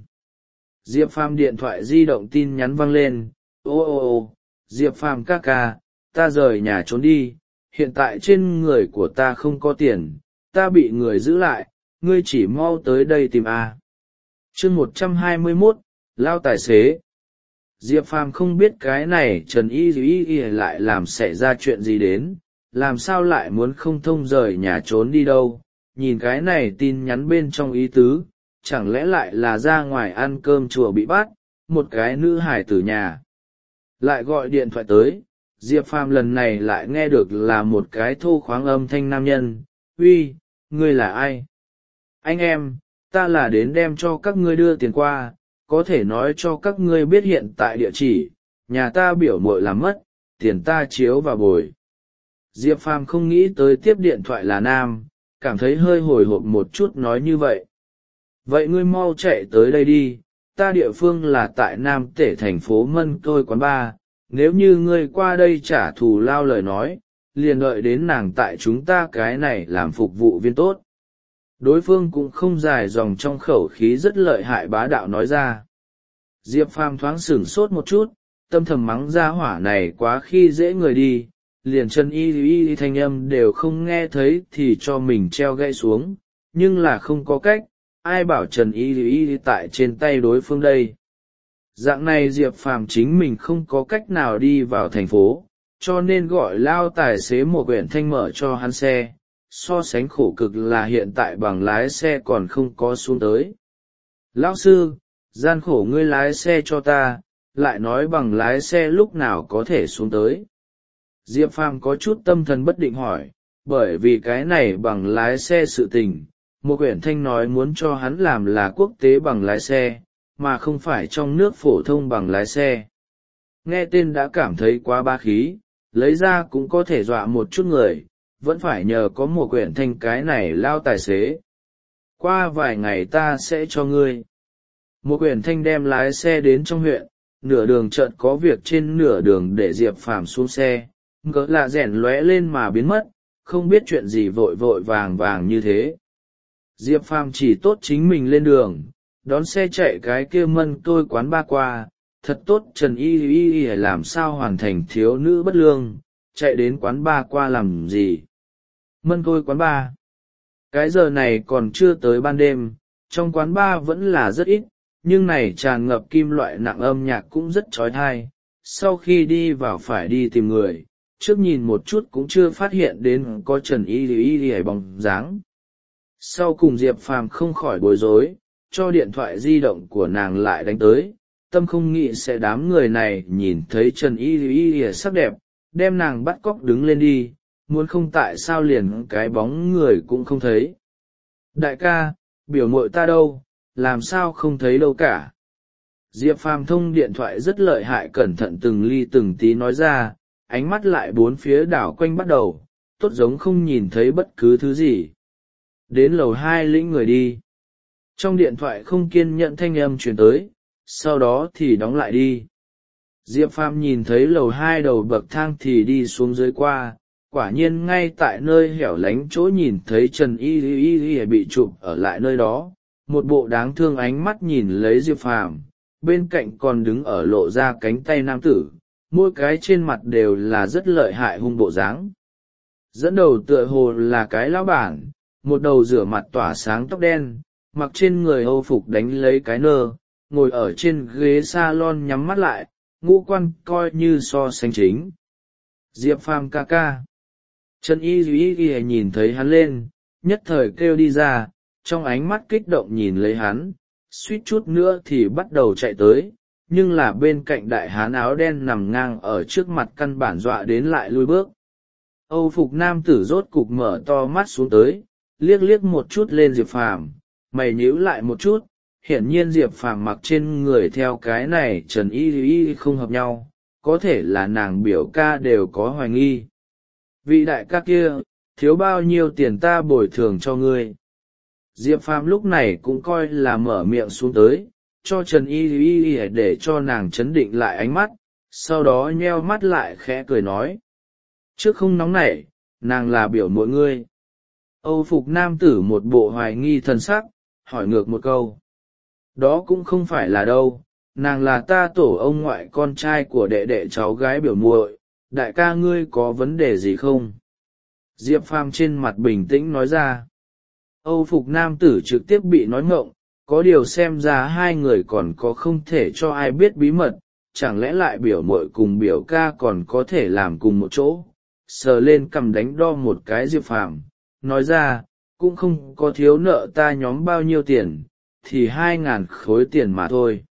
Diệp Phàm điện thoại di động tin nhắn vang lên, ô ô ô, Diệp Phàm ca ca, ta rời nhà trốn đi, hiện tại trên người của ta không có tiền, ta bị người giữ lại, ngươi chỉ mau tới đây tìm a. Chương một trăm hai mươi mốt, lao tài xế. Diệp Phàm không biết cái này Trần Y Y Y lại làm xảy ra chuyện gì đến, làm sao lại muốn không thông rời nhà trốn đi đâu, nhìn cái này tin nhắn bên trong ý tứ, chẳng lẽ lại là ra ngoài ăn cơm chùa bị bắt, một cái nữ hải tử nhà. Lại gọi điện thoại tới, Diệp Phàm lần này lại nghe được là một cái thô khoáng âm thanh nam nhân, uy, ngươi là ai? Anh em, ta là đến đem cho các ngươi đưa tiền qua, có thể nói cho các ngươi biết hiện tại địa chỉ, nhà ta biểu muội làm mất, tiền ta chiếu và bồi. Diệp Phàm không nghĩ tới tiếp điện thoại là nam, cảm thấy hơi hồi hộp một chút nói như vậy. Vậy ngươi mau chạy tới đây đi, ta địa phương là tại Nam Tể thành phố Mân Tôi quán ba, nếu như ngươi qua đây trả thù lao lời nói, liền đợi đến nàng tại chúng ta cái này làm phục vụ viên tốt. Đối phương cũng không dài dòng trong khẩu khí rất lợi hại bá đạo nói ra. Diệp Phàm thoáng sửng sốt một chút, tâm thầm mắng ra hỏa này quá khi dễ người đi, liền Trần Y Y thanh âm đều không nghe thấy thì cho mình treo gãy xuống, nhưng là không có cách, ai bảo Trần Y Y tại trên tay đối phương đây. Dạng này Diệp Phàm chính mình không có cách nào đi vào thành phố, cho nên gọi lao tài xế một quyển thanh mở cho hắn xe, so sánh khổ cực là hiện tại bằng lái xe còn không có xuống tới. Lão sư, gian khổ ngươi lái xe cho ta, lại nói bằng lái xe lúc nào có thể xuống tới. Diệp Phàm có chút tâm thần bất định hỏi, bởi vì cái này bằng lái xe sự tình, một quyển thanh nói muốn cho hắn làm là quốc tế bằng lái xe, mà không phải trong nước phổ thông bằng lái xe. Nghe tên đã cảm thấy quá ba khí, lấy ra cũng có thể dọa một chút người, vẫn phải nhờ có một quyển thanh cái này lao tài xế. Qua vài ngày ta sẽ cho ngươi. Một quyển thanh đem lái xe đến trong huyện, nửa đường chợt có việc trên nửa đường để Diệp Phàm xuống xe, ngỡ là rèn lóe lên mà biến mất, không biết chuyện gì vội vội vàng vàng như thế. Diệp Phàm chỉ tốt chính mình lên đường, đón xe chạy cái kia mân tôi quán ba qua, thật tốt Trần Y Y Y làm sao hoàn thành thiếu nữ bất lương, chạy đến quán ba qua làm gì. Mân tôi quán ba. Cái giờ này còn chưa tới ban đêm, trong quán ba vẫn là rất ít, nhưng này tràn ngập kim loại nặng âm nhạc cũng rất trói thai. Sau khi đi vào phải đi tìm người, trước nhìn một chút cũng chưa phát hiện đến có Trần Y Y Y bóng dáng. Sau cùng Diệp Phàm không khỏi bối rối, cho điện thoại di động của nàng lại đánh tới, tâm không nghĩ sẽ đám người này nhìn thấy Trần Y Y Y sắc đẹp, đem nàng bắt cóc đứng lên đi, muốn không tại sao liền cái bóng người cũng không thấy. Đại ca, biểu muội ta đâu, làm sao không thấy đâu cả. Diệp Phàm thông điện thoại rất lợi hại, cẩn thận từng ly từng tí nói ra, ánh mắt lại bốn phía đảo quanh bắt đầu, tốt giống không nhìn thấy bất cứ thứ gì. Đến lầu hai lĩnh người đi. Trong điện thoại không kiên nhẫn thanh âm truyền tới, sau đó thì đóng lại đi. Diệp Phàm nhìn thấy lầu hai đầu bậc thang thì đi xuống dưới qua, quả nhiên ngay tại nơi hẻo lánh chỗ nhìn thấy Trần Y Y Y bị chụp ở lại nơi đó, một bộ đáng thương ánh mắt nhìn lấy Diệp Phàm, bên cạnh còn đứng ở lộ ra cánh tay nam tử, mỗi cái trên mặt đều là rất lợi hại hung bộ dáng. Dẫn đầu tựa hồ là cái lão bản, một đầu rửa mặt tỏa sáng tóc đen, mặc trên người Âu phục đánh lấy cái nơ, ngồi ở trên ghế salon nhắm mắt lại, ngũ quan coi như so sánh chính. Diệp Phàm ca ca. Trần Y Y Y nhìn thấy hắn lên, nhất thời kêu đi ra, trong ánh mắt kích động nhìn lấy hắn, suýt chút nữa thì bắt đầu chạy tới, nhưng là bên cạnh đại hán áo đen nằm ngang ở trước mặt căn bản dọa đến lại lui bước. Âu phục nam tử rốt cục mở to mắt xuống tới, liếc liếc một chút lên Diệp Phàm, mày nhíu lại một chút, hiển nhiên Diệp Phàm mặc trên người theo cái này Trần Y Y không hợp nhau, có thể là nàng biểu ca đều có hoài nghi. Vị đại ca kia, thiếu bao nhiêu tiền ta bồi thường cho ngươi. Diệp Phàm lúc này cũng coi là mở miệng xuống tới, cho Trần Y Y để cho nàng chấn định lại ánh mắt, sau đó nheo mắt lại khẽ cười nói. Trước không nóng nảy, nàng là biểu muội ngươi. Âu phục nam tử một bộ hoài nghi thần sắc, hỏi ngược một câu. Đó cũng không phải là đâu, nàng là ta tổ ông ngoại con trai của đệ đệ cháu gái biểu muội, đại ca ngươi có vấn đề gì không? Diệp Phàm trên mặt bình tĩnh nói ra. Âu phục nam tử trực tiếp bị nói ngộng, có điều xem ra hai người còn có không thể cho ai biết bí mật, chẳng lẽ lại biểu muội cùng biểu ca còn có thể làm cùng một chỗ. Sờ lên cầm đánh đo một cái Diệp Phàm, nói ra, cũng không có thiếu nợ ta nhóm bao nhiêu tiền, thì hai ngàn khối tiền mà thôi.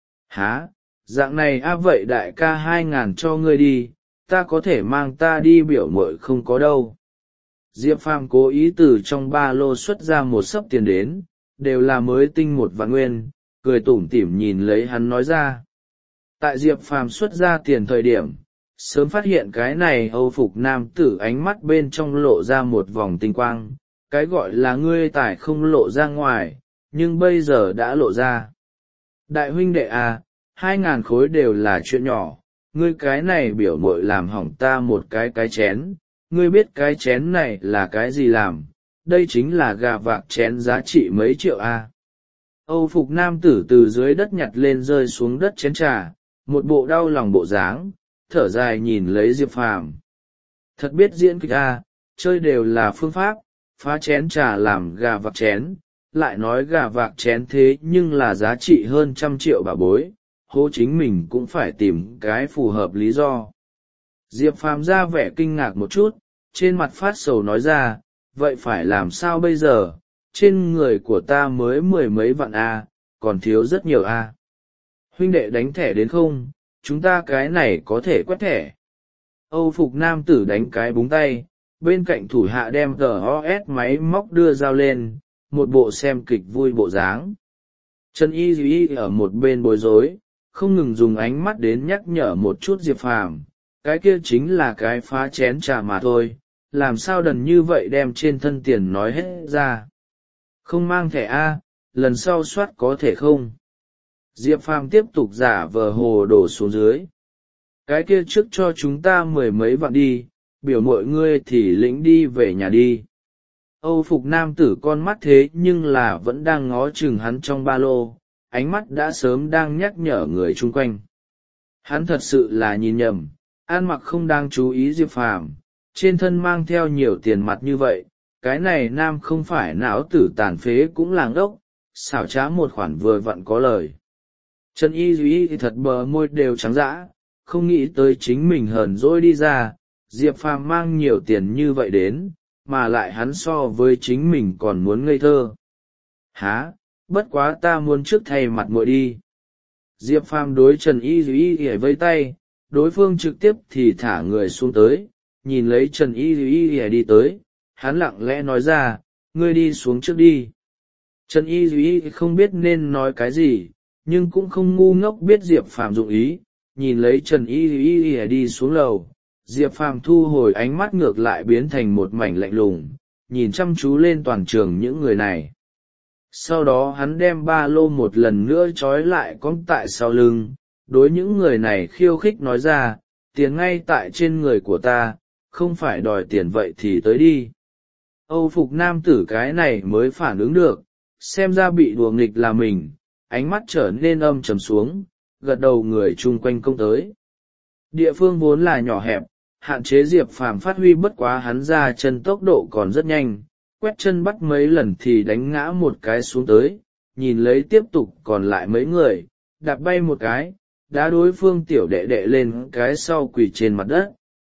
Hả, dạng này a vậy đại ca hai ngàn cho ngươi đi, ta có thể mang ta đi biểu muội không có đâu. Diệp Phàm cố ý từ trong ba lô xuất ra một xấp tiền đến, đều là mới tinh một vạn nguyên, cười tủm tỉm nhìn lấy hắn nói ra. Tại Diệp Phàm xuất ra tiền thời điểm, sớm phát hiện cái này Âu phục nam tử ánh mắt bên trong lộ ra một vòng tinh quang, cái gọi là ngươi tài không lộ ra ngoài, nhưng bây giờ đã lộ ra. Đại huynh đệ à, hai ngàn khối đều là chuyện nhỏ, ngươi cái này biểu muội làm hỏng ta một cái cái chén, ngươi biết cái chén này là cái gì làm, đây chính là gà vạc chén giá trị mấy triệu a. À. Âu phục nam tử từ dưới đất nhặt lên rơi xuống đất chén trà, một bộ đau lòng bộ dáng, thở dài nhìn lấy Diệp Phàm. Thật biết diễn kịch a, chơi đều là phương pháp, phá chén trà làm gà vạc chén, lại nói gà vạc chén thế nhưng là giá trị hơn trăm triệu bảo bối, hô chính mình cũng phải tìm cái phù hợp lý do. Diệp Phàm ra vẻ kinh ngạc một chút, trên mặt phát sầu nói ra, vậy phải làm sao bây giờ, trên người của ta mới mười mấy vạn a, còn thiếu rất nhiều a. Huynh đệ đánh thẻ đến không, chúng ta cái này có thể quét thẻ. Âu phục nam tử đánh cái búng tay, bên cạnh thủ hạ đem giê o ét máy móc đưa dao lên, một bộ xem kịch vui bộ dáng. Trần Y Duy ở một bên bối rối, không ngừng dùng ánh mắt đến nhắc nhở một chút Diệp Phàm, cái kia chính là cái phá chén trà mà thôi, làm sao đần như vậy đem trên thân tiền nói hết ra. Không mang thẻ a, lần sau soát có thể không? Diệp Phàm tiếp tục giả vờ hồ đổ xuống dưới. Cái kia trước cho chúng ta mười mấy vạn đi, biểu mọi ngươi thì lĩnh đi về nhà đi. Âu phục nam tử con mắt thế nhưng là vẫn đang ngó chừng hắn trong ba lô, ánh mắt đã sớm đang nhắc nhở người chung quanh. Hắn thật sự là nhìn nhầm, ăn mặc không đang chú ý Diệp Phàm, trên thân mang theo nhiều tiền mặt như vậy, cái này nam không phải não tử tàn phế cũng làng ốc, xảo trá một khoản vừa vặn có lời. Trần Y Duy thì thật bờ môi đều trắng dã, không nghĩ tới chính mình hờn dỗi đi ra, Diệp Phàm mang nhiều tiền như vậy đến, mà lại hắn so với chính mình còn muốn ngây thơ. Hả, bất quá ta muốn trước thay mặt muội đi. Diệp Phàm đối Trần Y Duy ỉa vây tay, đối phương trực tiếp thì thả người xuống tới, nhìn lấy Trần Y Duy ỉa đi tới, hắn lặng lẽ nói ra, ngươi đi xuống trước đi. Trần Y Duy không biết nên nói cái gì, nhưng cũng không ngu ngốc biết Diệp Phàm dụng ý, nhìn lấy Trần Y Duy đi xuống lầu. Diệp Phàm thu hồi ánh mắt ngược lại biến thành một mảnh lạnh lùng, nhìn chăm chú lên toàn trường những người này. Sau đó hắn đem ba lô một lần nữa trói lại cong tại sau lưng, đối những người này khiêu khích nói ra, tiền ngay tại trên người của ta, không phải đòi tiền vậy thì tới đi. Âu phục nam tử cái này mới phản ứng được, xem ra bị đùa nghịch là mình, ánh mắt trở nên âm trầm xuống, gật đầu người chung quanh công tới. Địa phương vốn là nhỏ hẹp, hạn chế Diệp Phàm phát huy bất quá hắn ra chân tốc độ còn rất nhanh, quét chân bắt mấy lần thì đánh ngã một cái xuống tới, nhìn lấy tiếp tục còn lại mấy người, đạp bay một cái, đá đối phương tiểu đệ đệ lên cái sau quỳ trên mặt đất.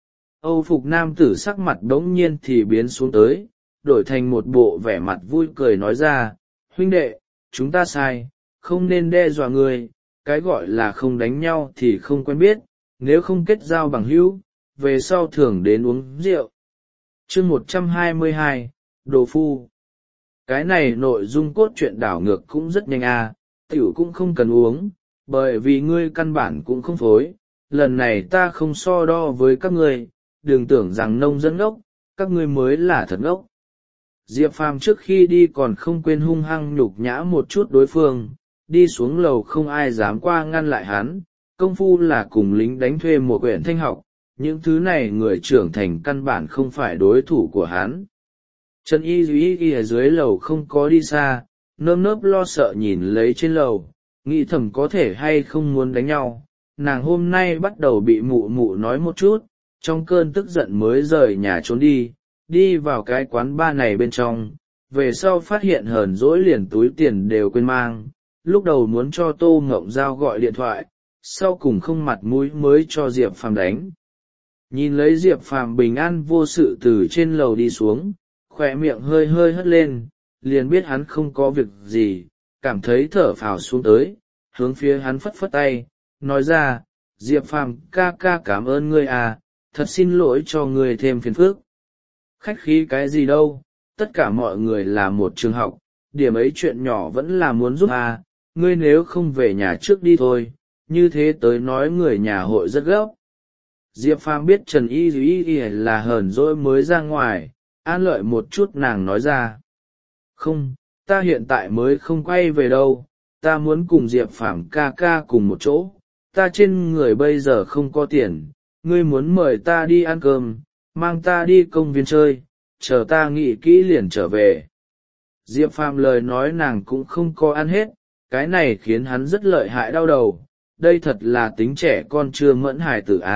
Âu phục nam tử sắc mặt đống nhiên thì biến xuống tới, đổi thành một bộ vẻ mặt vui cười nói ra, huynh đệ, chúng ta sai, không nên đe dọa người, cái gọi là không đánh nhau thì không quen biết, nếu không kết giao bằng hữu, về sau thường đến uống rượu. Chương một trăm hai mươi hai, Đồ Phu. Cái này nội dung cốt truyện đảo ngược cũng rất nhanh à, tiểu cũng không cần uống, bởi vì ngươi căn bản cũng không phối, lần này ta không so đo với các ngươi, đừng tưởng rằng nông dân ngốc, các ngươi mới là thật ngốc. Diệp Phàm trước khi đi còn không quên hung hăng nhục nhã một chút đối phương, đi xuống lầu không ai dám qua ngăn lại hắn, công phu là cùng lính đánh thuê một quyển thanh học, những thứ này người trưởng thành căn bản không phải đối thủ của hắn. Trần Y Duy Y ở dưới lầu không có đi xa, nơm nớp lo sợ nhìn lấy trên lầu, nghĩ thầm có thể hay không muốn đánh nhau, nàng hôm nay bắt đầu bị mụ mụ nói một chút, trong cơn tức giận mới rời nhà trốn đi, đi vào cái quán bar này bên trong, về sau phát hiện hờn dỗi liền túi tiền đều quên mang, lúc đầu muốn cho Tô Ngộng Giao gọi điện thoại, sau cùng không mặt mũi mới cho Diệp Phàm đánh. Nhìn lấy Diệp Phàm bình an vô sự từ trên lầu đi xuống, khỏe miệng hơi hơi hất lên, liền biết hắn không có việc gì, cảm thấy thở phào xuống tới, hướng phía hắn phất phất tay, nói ra, Diệp Phàm ca ca cảm ơn ngươi à, thật xin lỗi cho ngươi thêm phiền phức. Khách khí cái gì đâu, tất cả mọi người là một trường học, điểm ấy chuyện nhỏ vẫn là muốn giúp à, ngươi nếu không về nhà trước đi thôi, như thế tới nói người nhà hội rất gấp. Diệp Phàm biết Trần Y Duy là hờn dỗi mới ra ngoài, an lợi một chút nàng nói ra. Không, ta hiện tại mới không quay về đâu, ta muốn cùng Diệp Phàm ca ca cùng một chỗ, ta trên người bây giờ không có tiền, ngươi muốn mời ta đi ăn cơm, mang ta đi công viên chơi, chờ ta nghĩ kỹ liền trở về. Diệp Phàm lời nói nàng cũng không có ăn hết, cái này khiến hắn rất lợi hại đau đầu, đây thật là tính trẻ con chưa mẫn hài tử a,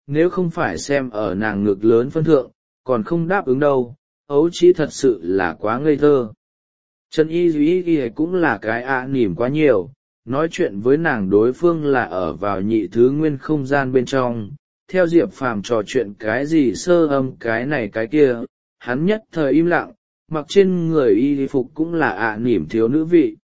nếu không phải xem ở nàng ngực lớn phân thượng, còn không đáp ứng đâu, ấu trĩ thật sự là quá ngây thơ. Trần Y Duy Y cũng là cái ạ à nỉm quá nhiều, nói chuyện với nàng đối phương là ở vào nhị thứ nguyên không gian bên trong, theo Diệp Phàm trò chuyện cái gì sơ âm cái này cái kia, hắn nhất thời im lặng, mặc trên người y phục cũng là ạ à nỉm thiếu nữ vị.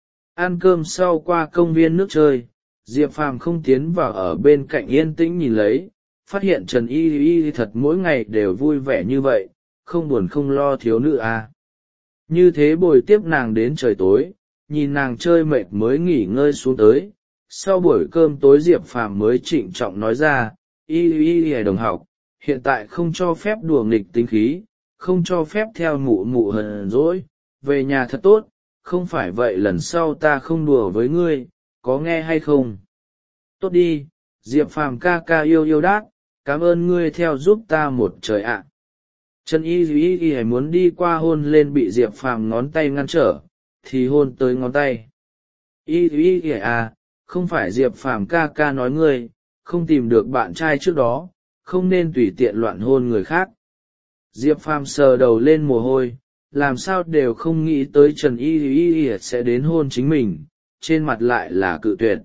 Ăn cơm sau qua công viên nước chơi, Diệp Phàm không tiến vào ở bên cạnh yên tĩnh nhìn lấy, phát hiện Trần Y Y thật mỗi ngày đều vui vẻ như vậy, không buồn không lo thiếu nữ à. Như thế bồi tiếp nàng đến trời tối, nhìn nàng chơi mệt mới nghỉ ngơi xuống tới. Sau buổi cơm tối Diệp Phàm mới trịnh trọng nói ra, Y Y Y đồng học, hiện tại không cho phép đùa nghịch tính khí, không cho phép theo mụ mụ hờn dỗi, về nhà thật tốt, không phải vậy lần sau ta không đùa với ngươi, có nghe hay không? Tốt đi, Diệp Phàm ca ca yêu yêu đát, cảm ơn ngươi theo giúp ta một trời ạ. Trần Y Y Y muốn đi qua hôn lên bị Diệp Phàm ngón tay ngăn trở, thì hôn tới ngón tay. Y Y Y à, không phải Diệp Phàm ca ca nói ngươi, không tìm được bạn trai trước đó, không nên tùy tiện loạn hôn người khác. Diệp Phàm sờ đầu lên mồ hôi, làm sao đều không nghĩ tới Trần Y Y Y sẽ đến hôn chính mình, trên mặt lại là cự tuyệt.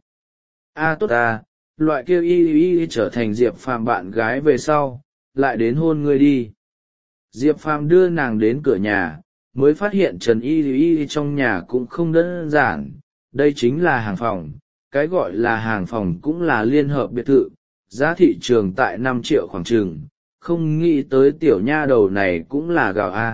A tốt à, loại kêu Y Y Y trở thành Diệp Phàm bạn gái về sau, lại đến hôn ngươi đi. Diệp Phàm đưa nàng đến cửa nhà, mới phát hiện Trần Y Y trong nhà cũng không đơn giản, đây chính là hàng phòng, cái gọi là hàng phòng cũng là liên hợp biệt thự, giá thị trường tại năm triệu khoảng chừng, không nghĩ tới tiểu nha đầu này cũng là gạo a.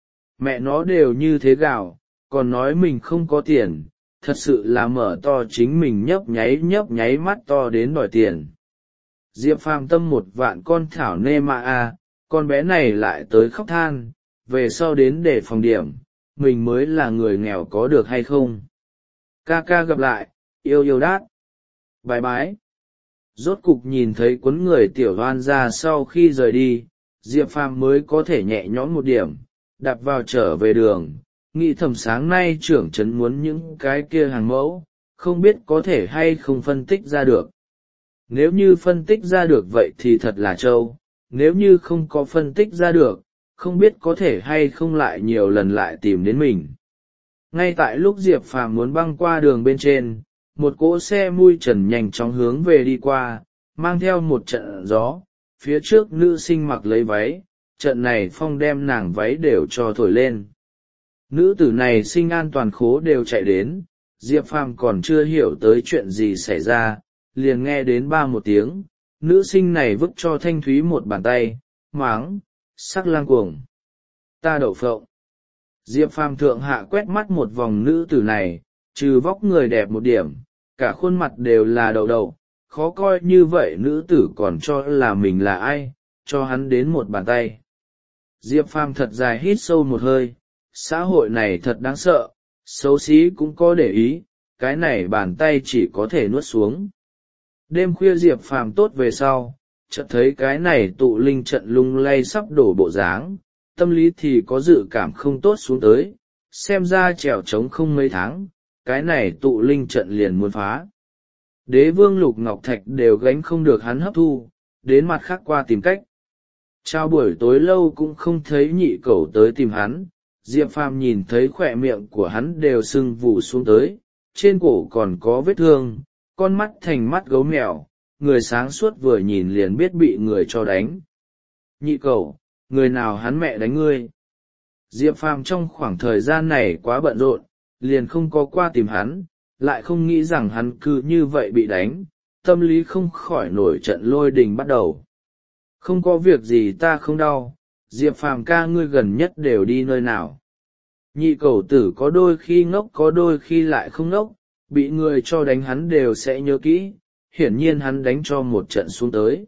Mẹ nó đều như thế gạo, còn nói mình không có tiền, thật sự là mở to chính mình nhấp nháy nhấp nháy mắt to đến đòi tiền. Diệp Phàm tâm một vạn con thảo nê mạ a, con bé này lại tới khóc than, về sau đến để phòng điểm, mình mới là người nghèo có được hay không. Ca ca gặp lại, yêu yêu đát. Bái bái. Rốt cục nhìn thấy cuốn người tiểu hoan ra sau khi rời đi, Diệp Phàm mới có thể nhẹ nhõm một điểm, đạp vào trở về đường, nghĩ thầm sáng nay trưởng trấn muốn những cái kia hàng mẫu, không biết có thể hay không phân tích ra được. Nếu như phân tích ra được vậy thì thật là trâu, nếu như không có phân tích ra được, không biết có thể hay không lại nhiều lần lại tìm đến mình. Ngay tại lúc Diệp Phàm muốn băng qua đường bên trên, một cỗ xe mui trần nhanh chóng hướng về đi qua, mang theo một trận gió, phía trước nữ sinh mặc lấy váy, trận này phong đem nàng váy đều cho thổi lên. Nữ tử này sinh an toàn khố đều chạy đến, Diệp Phàm còn chưa hiểu tới chuyện gì xảy ra, liền nghe đến ba một tiếng, nữ sinh này vứt cho Thanh Thúy một bàn tay, máng, sắc lang cuồng. Ta đậu phộng. Diệp Phàm thượng hạ quét mắt một vòng nữ tử này, trừ vóc người đẹp một điểm, cả khuôn mặt đều là đậu đậu, khó coi như vậy nữ tử còn cho là mình là ai, cho hắn đến một bàn tay. Diệp Phàm thật dài hít sâu một hơi, xã hội này thật đáng sợ, xấu xí cũng có để ý, cái này bàn tay chỉ có thể nuốt xuống. Đêm khuya Diệp Phàm tốt về sau, chợt thấy cái này tụ linh trận lung lay sắp đổ bộ dáng, tâm lý thì có dự cảm không tốt xuống tới, xem ra trèo trống không mấy tháng, cái này tụ linh trận liền muốn phá. Đế vương Lục Ngọc Thạch đều gánh không được hắn hấp thu, đến mặt khác qua tìm cách. Trao buổi tối lâu cũng không thấy nhị cẩu tới tìm hắn, Diệp Phàm nhìn thấy khỏe miệng của hắn đều sưng vù xuống tới, trên cổ còn có vết thương, con mắt thành mắt gấu mèo, người sáng suốt vừa nhìn liền biết bị người cho đánh. Nhị cẩu, người nào hắn mẹ đánh ngươi? Diệp Phàm trong khoảng thời gian này quá bận rộn, liền không có qua tìm hắn, lại không nghĩ rằng hắn cứ như vậy bị đánh, tâm lý không khỏi nổi trận lôi đình bắt đầu. Không có việc gì ta không đau, Diệp Phàm ca ngươi gần nhất đều đi nơi nào? Nhị cẩu tử có đôi khi ngốc có đôi khi lại không ngốc, bị người cho đánh hắn đều sẽ nhớ kỹ, hiển nhiên hắn đánh cho một trận xuống tới.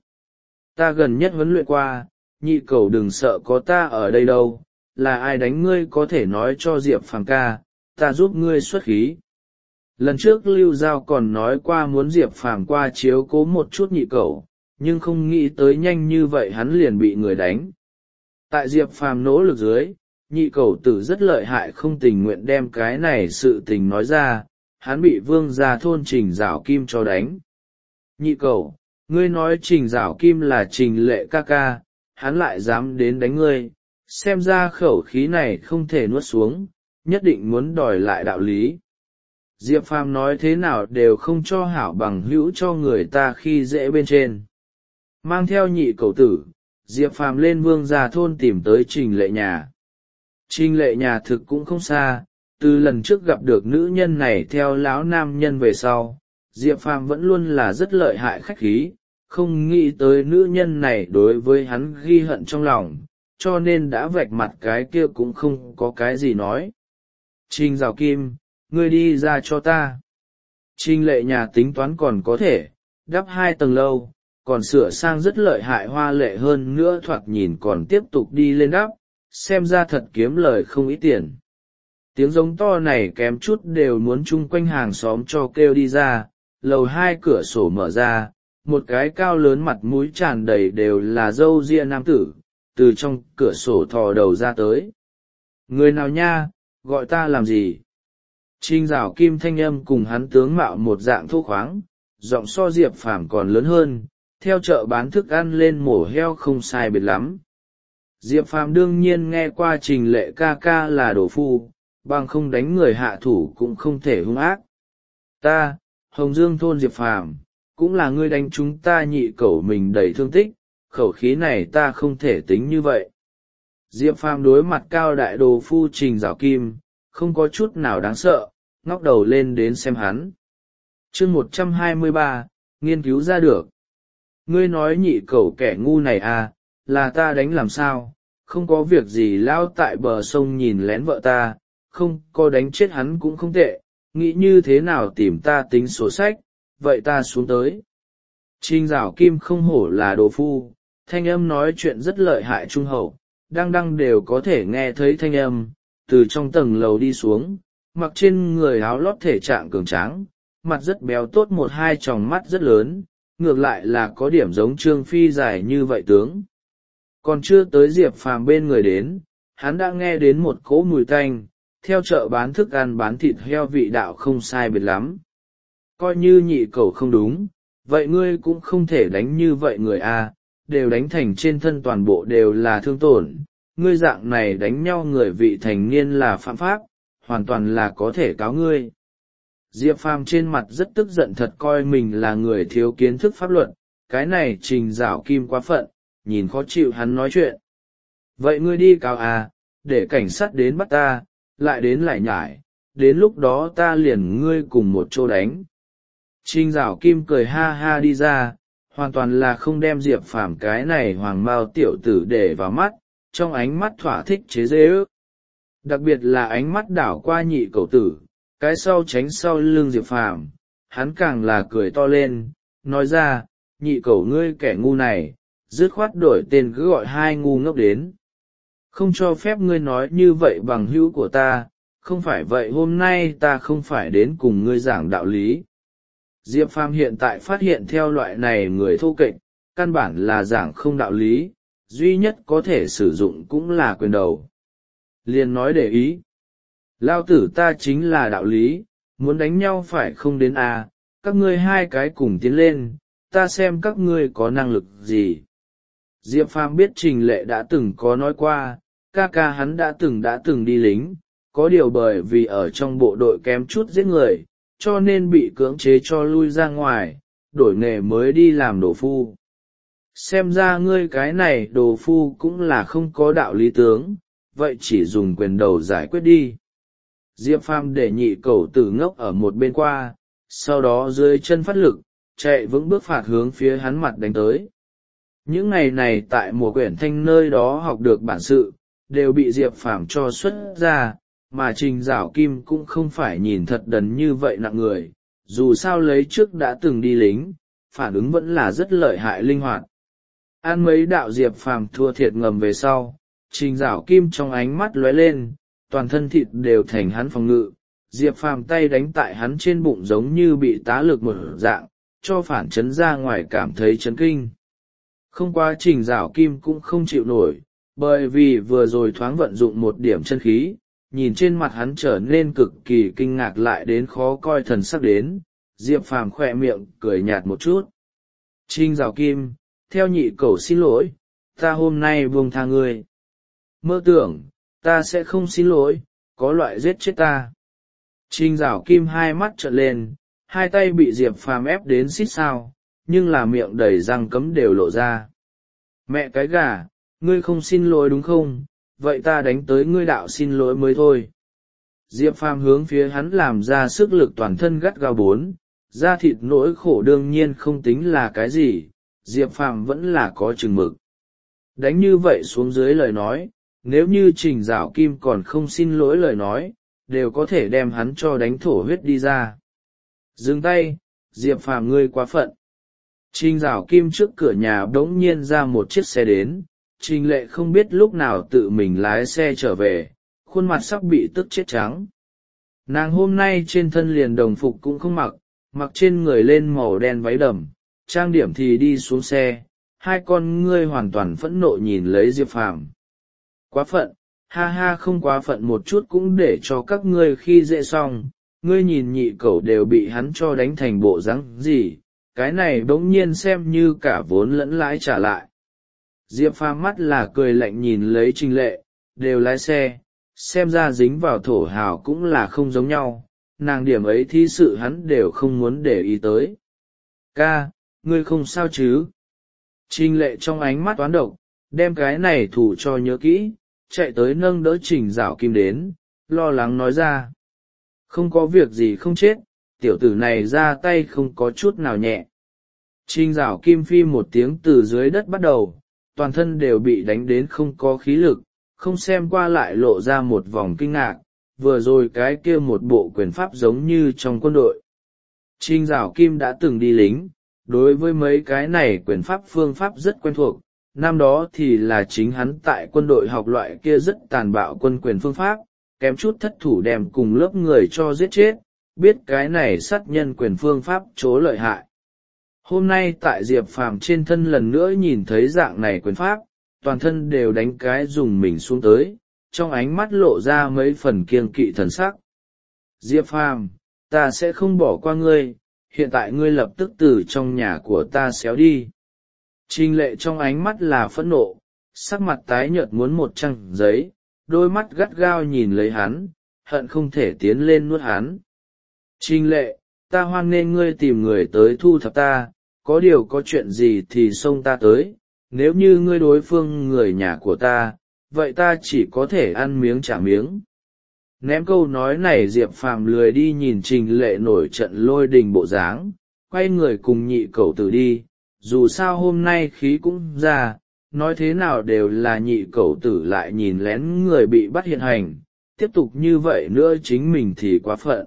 Ta gần nhất huấn luyện qua, nhị cẩu đừng sợ có ta ở đây đâu, là ai đánh ngươi có thể nói cho Diệp Phàm ca, ta giúp ngươi xuất khí. Lần trước Lưu Giao còn nói qua muốn Diệp Phàm qua chiếu cố một chút nhị cẩu, nhưng không nghĩ tới nhanh như vậy hắn liền bị người đánh. Tại Diệp Phàm nỗ lực dưới, nhị cẩu tử rất lợi hại không tình nguyện đem cái này sự tình nói ra, hắn bị vương gia thôn Trình Giảo Kim cho đánh. Nhị cẩu, Ngươi nói Trình Giảo Kim là Trình Lệ ca ca, hắn lại dám đến đánh ngươi, xem ra khẩu khí này không thể nuốt xuống, nhất định muốn đòi lại đạo lý. Diệp Phàm nói thế nào đều không cho hảo bằng hữu cho người ta khi dễ bên trên. Mang theo nhị cậu tử, Diệp Phàm lên Vương Gia thôn tìm tới Trình Lệ nhà. Trình Lệ nhà thực cũng không xa, từ lần trước gặp được nữ nhân này theo lão nam nhân về sau, Diệp Phàm vẫn luôn là rất lợi hại khách khí, không nghĩ tới nữ nhân này đối với hắn ghi hận trong lòng, cho nên đã vạch mặt cái kia cũng không có cái gì nói. Trình Giảo Kim, ngươi đi ra cho ta. Trình Lệ nhà tính toán còn có thể, đắp hai tầng lâu, còn sửa sang rất lợi hại hoa lệ hơn nữa, thoạt nhìn còn tiếp tục đi lên đắp, xem ra thật kiếm lời không ít tiền. Tiếng giống to này kém chút đều muốn chung quanh hàng xóm cho kêu đi ra, lầu hai cửa sổ mở ra, một cái cao lớn mặt mũi tràn đầy đều là râu ria nam tử, từ trong cửa sổ thò đầu ra tới. Người nào nha, gọi ta làm gì? Trình Giảo Kim thanh âm cùng hắn tướng mạo một dạng thô khoáng, giọng so Diệp Phàm còn lớn hơn, theo chợ bán thức ăn lên mổ heo không sai biệt lắm. Diệp Phàm đương nhiên nghe qua Trình Lệ ca ca là đồ phu, bằng không đánh người hạ thủ cũng không thể hung ác. Ta, Hồng Dương thôn Diệp Phàm, cũng là ngươi đánh chúng ta nhị cẩu mình đầy thương tích, khẩu khí này ta không thể tính như vậy. Diệp Phàm đối mặt cao đại đồ phu Trình Giảo Kim, không có chút nào đáng sợ, ngóc đầu lên đến xem hắn. Chương một trăm hai mươi ba, nghiên cứu ra được. Ngươi nói nhị cẩu kẻ ngu này à, là ta đánh làm sao, không có việc gì lao tại bờ sông nhìn lén vợ ta, không có đánh chết hắn cũng không tệ, nghĩ như thế nào tìm ta tính sổ sách, vậy ta xuống tới. Trình Giảo Kim không hổ là đồ phu, thanh âm nói chuyện rất lợi hại trung hậu, đăng đăng đều có thể nghe thấy thanh âm, từ trong tầng lầu đi xuống, mặc trên người áo lót thể trạng cường tráng, mặt rất béo tốt, một hai tròng mắt rất lớn, ngược lại là có điểm giống Trương Phi dài như vậy tướng. Còn chưa tới Diệp Phàm bên người đến, hắn đã nghe đến một cỗ mùi tanh, theo chợ bán thức ăn bán thịt heo vị đạo không sai biệt lắm. Coi như nhị cẩu không đúng, vậy ngươi cũng không thể đánh như vậy người a, đều đánh thành trên thân toàn bộ đều là thương tổn, ngươi dạng này đánh nhau người vị thành niên là phạm pháp, hoàn toàn là có thể cáo ngươi. Diệp Phàm trên mặt rất tức giận, thật coi mình là người thiếu kiến thức pháp luật, cái này Trình Giảo Kim quá phận, nhìn khó chịu hắn nói chuyện. Vậy ngươi đi cáo à, để cảnh sát đến bắt ta, lại đến lại nhải, đến lúc đó ta liền ngươi cùng một chỗ đánh. Trình Giảo Kim cười ha ha đi ra, hoàn toàn là không đem Diệp Phàm cái này hoàng mao tiểu tử để vào mắt, trong ánh mắt thỏa thích chế giễu ước. Đặc biệt là ánh mắt đảo qua nhị cẩu tử, cái sau tránh sau lưng Diệp Phàm, hắn càng là cười to lên, nói ra, nhị cẩu ngươi kẻ ngu này, dứt khoát đổi tên cứ gọi hai ngu ngốc đến. Không cho phép ngươi nói như vậy bằng hữu của ta, không phải vậy hôm nay ta không phải đến cùng ngươi giảng đạo lý. Diệp Phàm hiện tại phát hiện theo loại này người thô kệch, căn bản là giảng không đạo lý, duy nhất có thể sử dụng cũng là quyền đầu. Liền nói để ý. Lao tử ta chính là đạo lý, muốn đánh nhau phải không đến à, các ngươi hai cái cùng tiến lên, ta xem các ngươi có năng lực gì. Diệp Phàm biết Trình Lệ đã từng có nói qua, ca ca hắn đã từng đã từng đi lính, có điều bởi vì ở trong bộ đội kém chút giết người, cho nên bị cưỡng chế cho lui ra ngoài, đổi nghề mới đi làm đồ phu. Xem ra ngươi cái này đồ phu cũng là không có đạo lý tướng, vậy chỉ dùng quyền đầu giải quyết đi. Diệp Phàm để nhị cẩu tử ngốc ở một bên qua, sau đó dưới chân phát lực, chạy vững bước phạt hướng phía hắn mặt đánh tới. Những ngày này tại mùa quyển thanh nơi đó học được bản sự, đều bị Diệp Phàm cho xuất ra, mà Trình Giảo Kim cũng không phải nhìn thật đần như vậy nặng người, dù sao lấy trước đã từng đi lính, phản ứng vẫn là rất lợi hại linh hoạt. Ăn mấy đạo Diệp Phàm thua thiệt ngầm về sau, Trình Giảo Kim trong ánh mắt lóe lên, toàn thân thịt đều thành hắn phòng ngự, Diệp Phàm tay đánh tại hắn trên bụng giống như bị tá lực một dạng, cho phản chấn ra ngoài cảm thấy chấn kinh. Không quá Trình Giảo Kim cũng không chịu nổi, bởi vì vừa rồi thoáng vận dụng một điểm chân khí, nhìn trên mặt hắn trở nên cực kỳ kinh ngạc lại đến khó coi thần sắc đến, Diệp Phàm khỏe miệng cười nhạt một chút. Trinh Dạo Kim, theo nhị cẩu xin lỗi, ta hôm nay buông tha ngươi. Mơ tưởng, ta sẽ không xin lỗi, có loại giết chết ta. Trinh Dạo Kim hai mắt trợn lên, hai tay bị Diệp Phàm ép đến xít sao, nhưng là miệng đầy răng cấm đều lộ ra. Mẹ cái gà, ngươi không xin lỗi đúng không, vậy ta đánh tới ngươi đạo xin lỗi mới thôi. Diệp Phàm hướng phía hắn làm ra sức lực toàn thân gắt gao bốn, da thịt nỗi khổ đương nhiên không tính là cái gì, Diệp Phàm vẫn là có chừng mực. Đánh như vậy xuống dưới lời nói, nếu như Trình Dạo Kim còn không xin lỗi lời nói, đều có thể đem hắn cho đánh thổ huyết đi ra. Dừng tay, Diệp Phàm ngươi quá phận. Trình Dạo Kim trước cửa nhà bỗng nhiên ra một chiếc xe đến, Trình Lệ không biết lúc nào tự mình lái xe trở về, khuôn mặt sắp bị tức chết trắng. Nàng hôm nay trên thân liền đồng phục cũng không mặc, mặc trên người lên màu đen váy đầm, trang điểm thì đi xuống xe, hai con ngươi hoàn toàn phẫn nộ nhìn lấy Diệp Phàm. Quá phận, ha ha, không quá phận một chút cũng để cho các ngươi khi dễ xong, ngươi nhìn nhị cẩu đều bị hắn cho đánh thành bộ dáng gì, cái này bỗng nhiên xem như cả vốn lẫn lãi trả lại. Diệp Phàm mắt là cười lạnh nhìn lấy Trình Lệ, đều lái xe, xem ra dính vào thổ hào cũng là không giống nhau, nàng điểm ấy thi sự hắn đều không muốn để ý tới. Ca, ngươi không sao chứ? Trình Lệ trong ánh mắt toán độc, đem cái này thủ cho nhớ kỹ, chạy tới nâng đỡ Trình Dạo Kim đến, lo lắng nói ra. Không có việc gì không chết, tiểu tử này ra tay không có chút nào nhẹ. Trình Dạo Kim phi một tiếng từ dưới đất bắt đầu, toàn thân đều bị đánh đến không có khí lực, không xem qua lại lộ ra một vòng kinh ngạc, vừa rồi cái kia một bộ quyền pháp giống như trong quân đội. Trình Dạo Kim đã từng đi lính, đối với mấy cái này quyền pháp phương pháp rất quen thuộc, năm đó thì là chính hắn tại quân đội học loại kia rất tàn bạo quân quyền phương pháp, kém chút thất thủ đem cùng lớp người cho giết chết, biết cái này sát nhân quyền phương pháp chỗ lợi hại. Hôm nay tại Diệp Phàm trên thân lần nữa nhìn thấy dạng này quyền pháp, toàn thân đều đánh cái dùng mình xuống tới, trong ánh mắt lộ ra mấy phần kiêng kỵ thần sắc. Diệp Phàm, ta sẽ không bỏ qua ngươi, hiện tại ngươi lập tức từ trong nhà của ta xéo đi. Trình Lệ trong ánh mắt là phẫn nộ, sắc mặt tái nhợt muốn một trang giấy, đôi mắt gắt gao nhìn lấy hắn, hận không thể tiến lên nuốt hắn. Trình Lệ, ta hoan nghênh ngươi tìm người tới thu thập ta, có điều có chuyện gì thì xông ta tới, nếu như ngươi đối phương người nhà của ta, vậy ta chỉ có thể ăn miếng trả miếng. Ném câu nói này Diệp Phàm lười đi nhìn Trình Lệ nổi trận lôi đình bộ dáng, quay người cùng nhị cẩu tử đi, dù sao hôm nay khí cũng ra, nói thế nào đều là nhị cẩu tử lại nhìn lén người bị bắt hiện hành, tiếp tục như vậy nữa chính mình thì quá phận.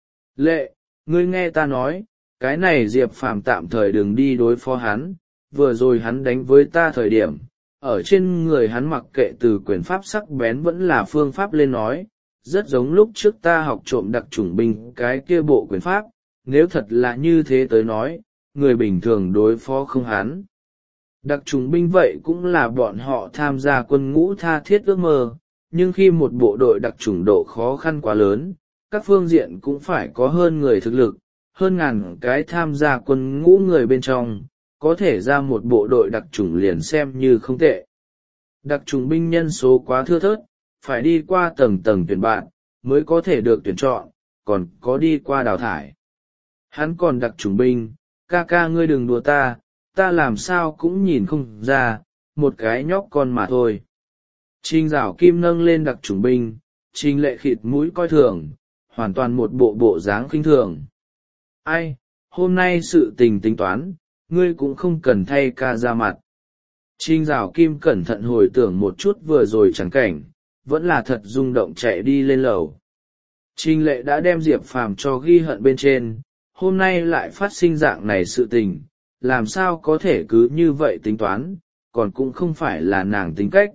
Lệ, ngươi nghe ta nói, cái này Diệp Phàm tạm thời đừng đi đối phó hắn, vừa rồi hắn đánh với ta thời điểm, ở trên người hắn mặc kệ từ quyền pháp sắc bén vẫn là phương pháp lên nói, rất giống lúc trước ta học trộm đặc chủng binh cái kia bộ quyền pháp, nếu thật là như thế tới nói, người bình thường đối phó không hắn. Đặc chủng binh vậy cũng là bọn họ tham gia quân ngũ tha thiết ước mơ, nhưng khi một bộ đội đặc chủng độ khó khăn quá lớn, các phương diện cũng phải có hơn người thực lực, hơn ngàn cái tham gia quân ngũ người bên trong, có thể ra một bộ đội đặc chủng liền xem như không tệ. Đặc chủng binh nhân số quá thưa thớt, phải đi qua tầng tầng tuyển bạn, mới có thể được tuyển chọn, còn có đi qua đào thải. Hắn còn đặc chủng binh, ca ca ngươi đừng đùa ta, ta làm sao cũng nhìn không ra, một cái nhóc con mà thôi. Trình Dạo Kim nâng lên đặc chủng binh, Trình Lệ khịt mũi coi thường, hoàn toàn một bộ bộ dáng khinh thường. Ai, hôm nay sự tình tính toán, ngươi cũng không cần thay ca ra mặt. Trình Dạo Kim cẩn thận hồi tưởng một chút vừa rồi chẳng cảnh, vẫn là thật rung động chạy đi lên lầu. Trình Lệ đã đem Diệp Phàm cho ghi hận bên trên, hôm nay lại phát sinh dạng này sự tình, làm sao có thể cứ như vậy tính toán, còn cũng không phải là nàng tính cách.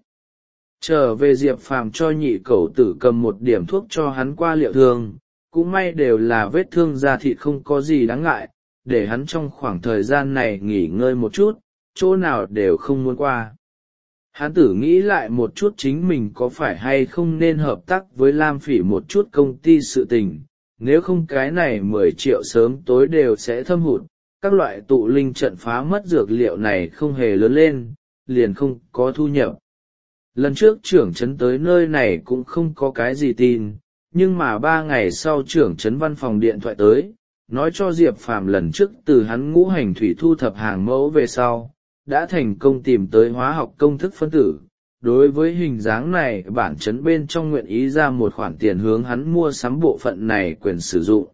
Trở về Diệp Phàm cho nhị cẩu tử cầm một điểm thuốc cho hắn qua liệu thương, cũng may đều là vết thương da thịt không có gì đáng ngại, để hắn trong khoảng thời gian này nghỉ ngơi một chút, chỗ nào đều không muốn qua. Hắn tử nghĩ lại một chút chính mình có phải hay không nên hợp tác với Lam Phỉ một chút công ty sự tình, nếu không cái này mười triệu sớm tối đều sẽ thâm hụt, các loại tụ linh trận phá mất dược liệu này không hề lớn lên, liền không có thu nhập. Lần trước trưởng trấn tới nơi này cũng không có cái gì tin, nhưng mà ba ngày sau trưởng trấn văn phòng điện thoại tới, nói cho Diệp Phàm lần trước từ hắn ngũ hành thủy thu thập hàng mẫu về sau, đã thành công tìm tới hóa học công thức phân tử. Đối với hình dáng này, bản trấn bên trong nguyện ý ra một khoản tiền hướng hắn mua sắm bộ phận này quyền sử dụng.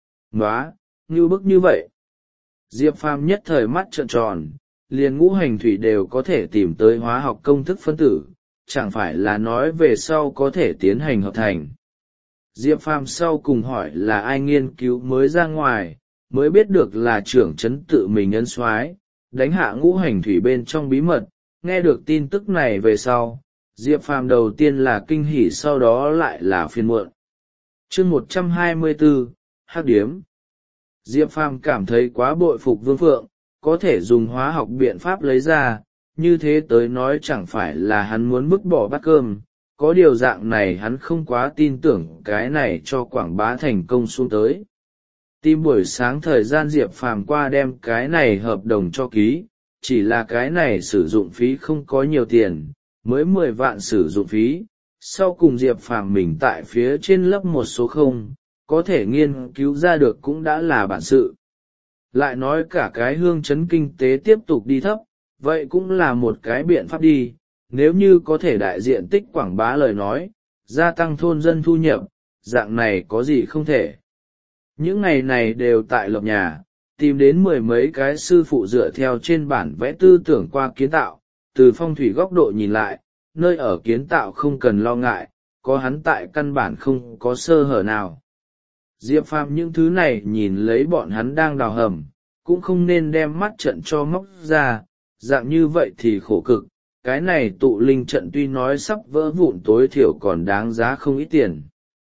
Nóa, như bức như vậy. Diệp Phàm nhất thời mắt trợn tròn, liền ngũ hành thủy đều có thể tìm tới hóa học công thức phân tử, chẳng phải là nói về sau có thể tiến hành hợp thành. Diệp Phàm sau cùng hỏi là ai nghiên cứu mới ra ngoài, mới biết được là trưởng trấn tự mình ân soái đánh hạ ngũ hành thủy bên trong bí mật. Nghe được tin tức này về sau, Diệp Phàm đầu tiên là kinh hỉ, sau đó lại là phiền muộn. Chương một trăm hai mươi bốn, Hắc Điếm. Diệp Phàm cảm thấy quá bội phục Vương Phượng, có thể dùng hóa học biện pháp lấy ra, như thế tới nói chẳng phải là hắn muốn vứt bỏ bát cơm, có điều dạng này hắn không quá tin tưởng cái này cho quảng bá thành công xuống tới. Tìm buổi sáng thời gian Diệp Phàm qua đem cái này hợp đồng cho ký, chỉ là cái này sử dụng phí không có nhiều tiền, mới mười vạn sử dụng phí, sau cùng Diệp Phàm mình tại phía trên lấp một số không, có thể nghiên cứu ra được cũng đã là bản sự. Lại nói cả cái hương chấn kinh tế tiếp tục đi thấp, vậy cũng là một cái biện pháp đi, nếu như có thể đại diện tích quảng bá lời nói, gia tăng thôn dân thu nhập, dạng này có gì không thể. Những ngày này đều tại Lộc Nhà, tìm đến mười mấy cái sư phụ dựa theo trên bản vẽ tư tưởng qua kiến tạo, từ phong thủy góc độ nhìn lại, nơi ở kiến tạo không cần lo ngại, có hắn tại căn bản không có sơ hở nào. Diệp Phàm những thứ này nhìn lấy bọn hắn đang đào hầm, cũng không nên đem mắt trận cho móc ra, dạng như vậy thì khổ cực, cái này tụ linh trận tuy nói sắp vỡ vụn tối thiểu còn đáng giá không ít tiền.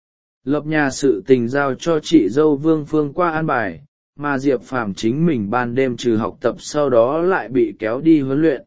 Lập Nhà sự tình giao cho chị dâu Vương Phương qua an bài, mà Diệp Phàm chính mình ban đêm trừ học tập sau đó lại bị kéo đi huấn luyện.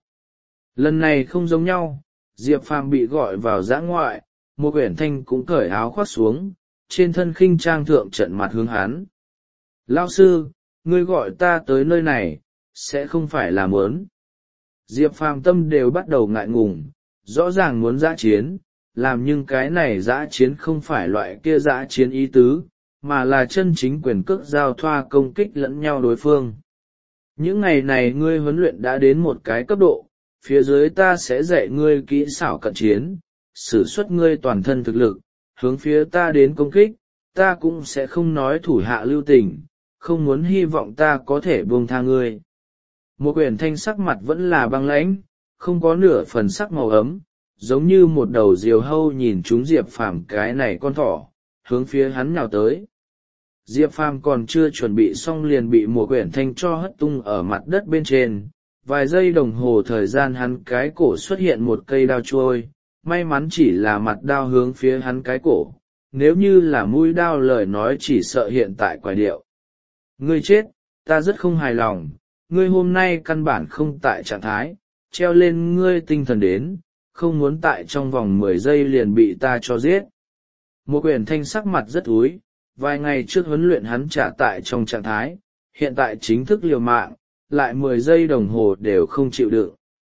Lần này không giống nhau, Diệp Phàm bị gọi vào dã ngoại, một quyển thanh cũng cởi áo khoác xuống, trên thân khinh trang thượng trận mặt hướng hắn. Lão sư, ngươi gọi ta tới nơi này, sẽ không phải là muốn. Diệp Phàm tâm đều bắt đầu ngại ngùng, rõ ràng muốn dã chiến, làm nhưng cái này dã chiến không phải loại kia dã chiến ý tứ, mà là chân chính quyền cước giao thoa công kích lẫn nhau đối phương. Những ngày này ngươi huấn luyện đã đến một cái cấp độ, phía dưới ta sẽ dạy ngươi kỹ xảo cận chiến, sử xuất ngươi toàn thân thực lực, hướng phía ta đến công kích, ta cũng sẽ không nói thủ hạ lưu tình, không muốn hy vọng ta có thể buông tha ngươi. Một quyển thanh sắc mặt vẫn là băng lãnh, không có nửa phần sắc màu ấm, giống như một đầu diều hâu nhìn chúng Diệp Phàm cái này con thỏ, hướng phía hắn nhào tới. Diệp Phàm còn chưa chuẩn bị xong liền bị một quyển thanh cho hất tung ở mặt đất bên trên, vài giây đồng hồ thời gian hắn cái cổ xuất hiện một cây đao trôi, may mắn chỉ là mặt đao hướng phía hắn cái cổ, nếu như là mũi đao lời nói chỉ sợ hiện tại quả điệu. Ngươi chết, ta rất không hài lòng, ngươi hôm nay căn bản không tại trạng thái, treo lên ngươi tinh thần đến, không muốn tại trong vòng mười giây liền bị ta cho giết. Một quyển thanh sắc mặt rất úi, vài ngày trước huấn luyện hắn trả tại trong trạng thái, hiện tại chính thức liều mạng, lại mười giây đồng hồ đều không chịu đựng.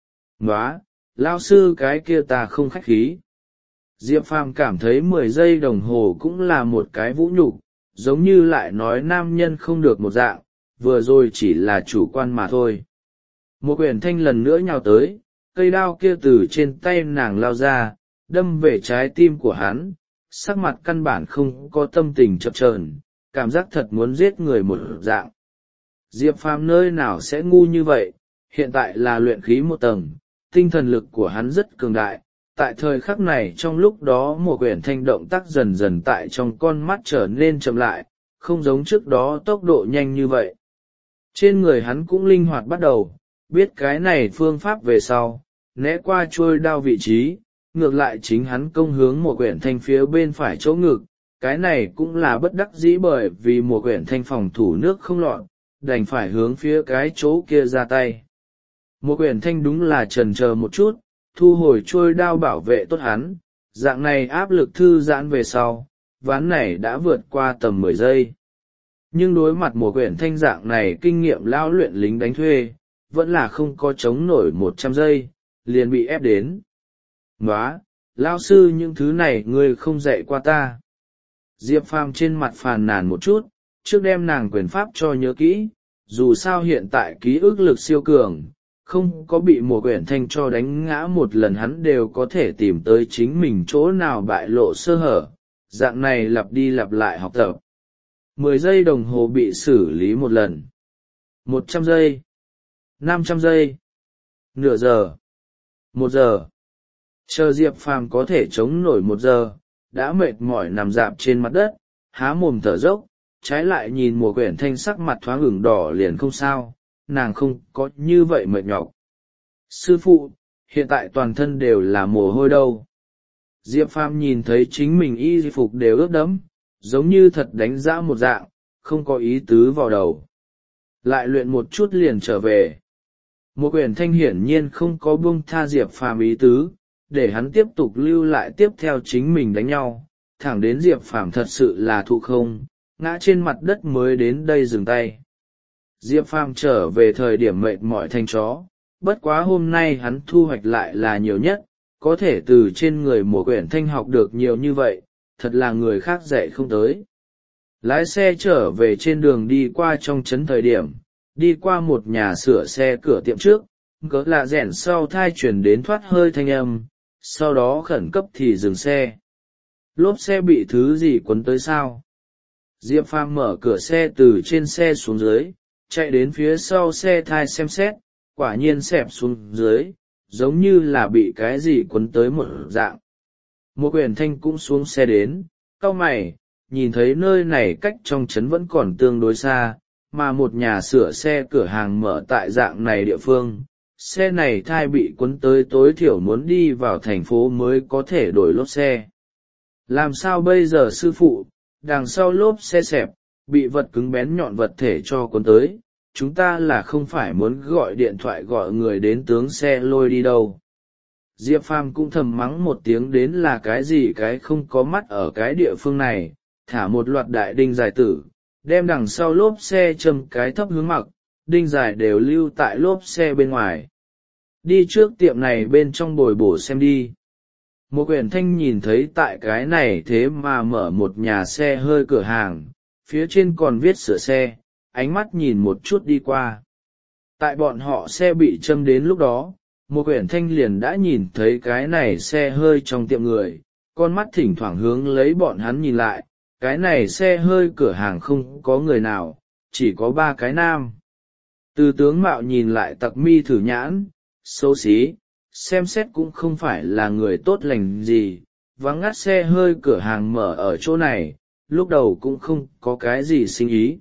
Nóa, lao sư cái kia ta không khách khí. Diệp Phàm cảm thấy mười giây đồng hồ cũng là một cái vũ nhục, giống như lại nói nam nhân không được một dạng, vừa rồi chỉ là chủ quan mà thôi. Một quyển thanh lần nữa nhào tới, cây đao kia từ trên tay nàng lao ra, đâm về trái tim của hắn, sắc mặt căn bản không có tâm tình chập chờn, cảm giác thật muốn giết người một dạng. Diệp Phàm nơi nào sẽ ngu như vậy, hiện tại là luyện khí một tầng, tinh thần lực của hắn rất cường đại. Tại thời khắc này trong lúc đó một quyển thanh động tác dần dần tại trong con mắt trở nên chậm lại, không giống trước đó tốc độ nhanh như vậy. Trên người hắn cũng linh hoạt bắt đầu, biết cái này phương pháp về sau, né qua trôi đao vị trí, ngược lại chính hắn công hướng một quyển thanh phía bên phải chỗ ngực, cái này cũng là bất đắc dĩ bởi vì một quyển thanh phòng thủ nước không lọt, đành phải hướng phía cái chỗ kia ra tay. Một quyển thanh đúng là chần chờ một chút, thu hồi trôi đao bảo vệ tốt hắn, dạng này áp lực thư giãn về sau, ván này đã vượt qua tầm mười giây. nhưng đối mặt một quyển thanh dạng này kinh nghiệm lão luyện lính đánh thuê vẫn là không có chống nổi một trăm giây liền bị ép đến. Nóa, lao sư những thứ này ngươi không dạy qua ta. Diệp Phàm trên mặt phàn nàn một chút, trước đem nàng quyền pháp cho nhớ kỹ, dù sao hiện tại ký ức lực siêu cường, không có bị một quyển thanh cho đánh ngã một lần hắn đều có thể tìm tới chính mình chỗ nào bại lộ sơ hở, dạng này lặp đi lặp lại học tập. Mười giây đồng hồ bị xử lý một lần. Một trăm giây. Năm trăm giây. Nửa giờ. Một giờ. Chờ Diệp Phàm có thể chống nổi một giờ, đã mệt mỏi nằm rạp trên mặt đất, há mồm thở dốc, trái lại nhìn mùa quyển thanh sắc mặt thoáng ửng đỏ liền không sao, nàng không có như vậy mệt nhọc. Sư phụ, hiện tại toàn thân đều là mồ hôi đâu. Diệp Phàm nhìn thấy chính mình y phục đều ướt đẫm, giống như thật đánh giá một dạng, không có ý tứ vào đầu. Lại luyện một chút liền trở về. Một quyển thanh hiển nhiên không có buông tha Diệp Phàm ý tứ, để hắn tiếp tục lưu lại tiếp theo chính mình đánh nhau, thẳng đến Diệp Phàm thật sự là thụ không, ngã trên mặt đất mới đến đây dừng tay. Diệp Phàm trở về thời điểm mệt mỏi thành chó, bất quá hôm nay hắn thu hoạch lại là nhiều nhất, có thể từ trên người một quyển thanh học được nhiều như vậy, thật là người khác dạy không tới. Lái xe trở về trên đường đi qua trong trấn thời điểm, đi qua một nhà sửa xe cửa tiệm trước, cỡ lạ rẻn sau thai chuyển đến thoát hơi thanh âm, sau đó khẩn cấp thì dừng xe. Lốp xe bị thứ gì quấn tới sao? Diệp Phàm mở cửa xe từ trên xe xuống dưới, chạy đến phía sau xe thai xem xét, quả nhiên xẹp xuống dưới, giống như là bị cái gì quấn tới một dạng. Một quyển thanh cũng xuống xe đến, cau mày, nhìn thấy nơi này cách trong trấn vẫn còn tương đối xa, mà một nhà sửa xe cửa hàng mở tại dạng này địa phương. Xe này thai bị quấn tới tối thiểu muốn đi vào thành phố mới có thể đổi lốp xe. Làm sao bây giờ sư phụ, đằng sau lốp xe xẹp, bị vật cứng bén nhọn vật thể cho quấn tới, chúng ta là không phải muốn gọi điện thoại gọi người đến tướng xe lôi đi đâu. Diệp Phàm cũng thầm mắng một tiếng đến là cái gì cái không có mắt ở cái địa phương này, thả một loạt đại đinh dài tử, đem đằng sau lốp xe châm cái thấp hướng mặc, đinh dài đều lưu tại lốp xe bên ngoài. Đi trước tiệm này bên trong bồi bổ xem đi. Một quyển thanh nhìn thấy tại cái này thế mà mở một nhà xe hơi cửa hàng, phía trên còn viết sửa xe, ánh mắt nhìn một chút đi qua. Tại bọn họ xe bị châm đến lúc đó, một quyển thanh liền đã nhìn thấy cái này xe hơi trong tiệm người, con mắt thỉnh thoảng hướng lấy bọn hắn nhìn lại, cái này xe hơi cửa hàng không có người nào, chỉ có ba cái nam. Từ tướng mạo nhìn lại tặc mi thử nhãn, xấu xí, xem xét cũng không phải là người tốt lành gì, vắng ngắt xe hơi cửa hàng mở ở chỗ này, lúc đầu cũng không có cái gì sinh ý.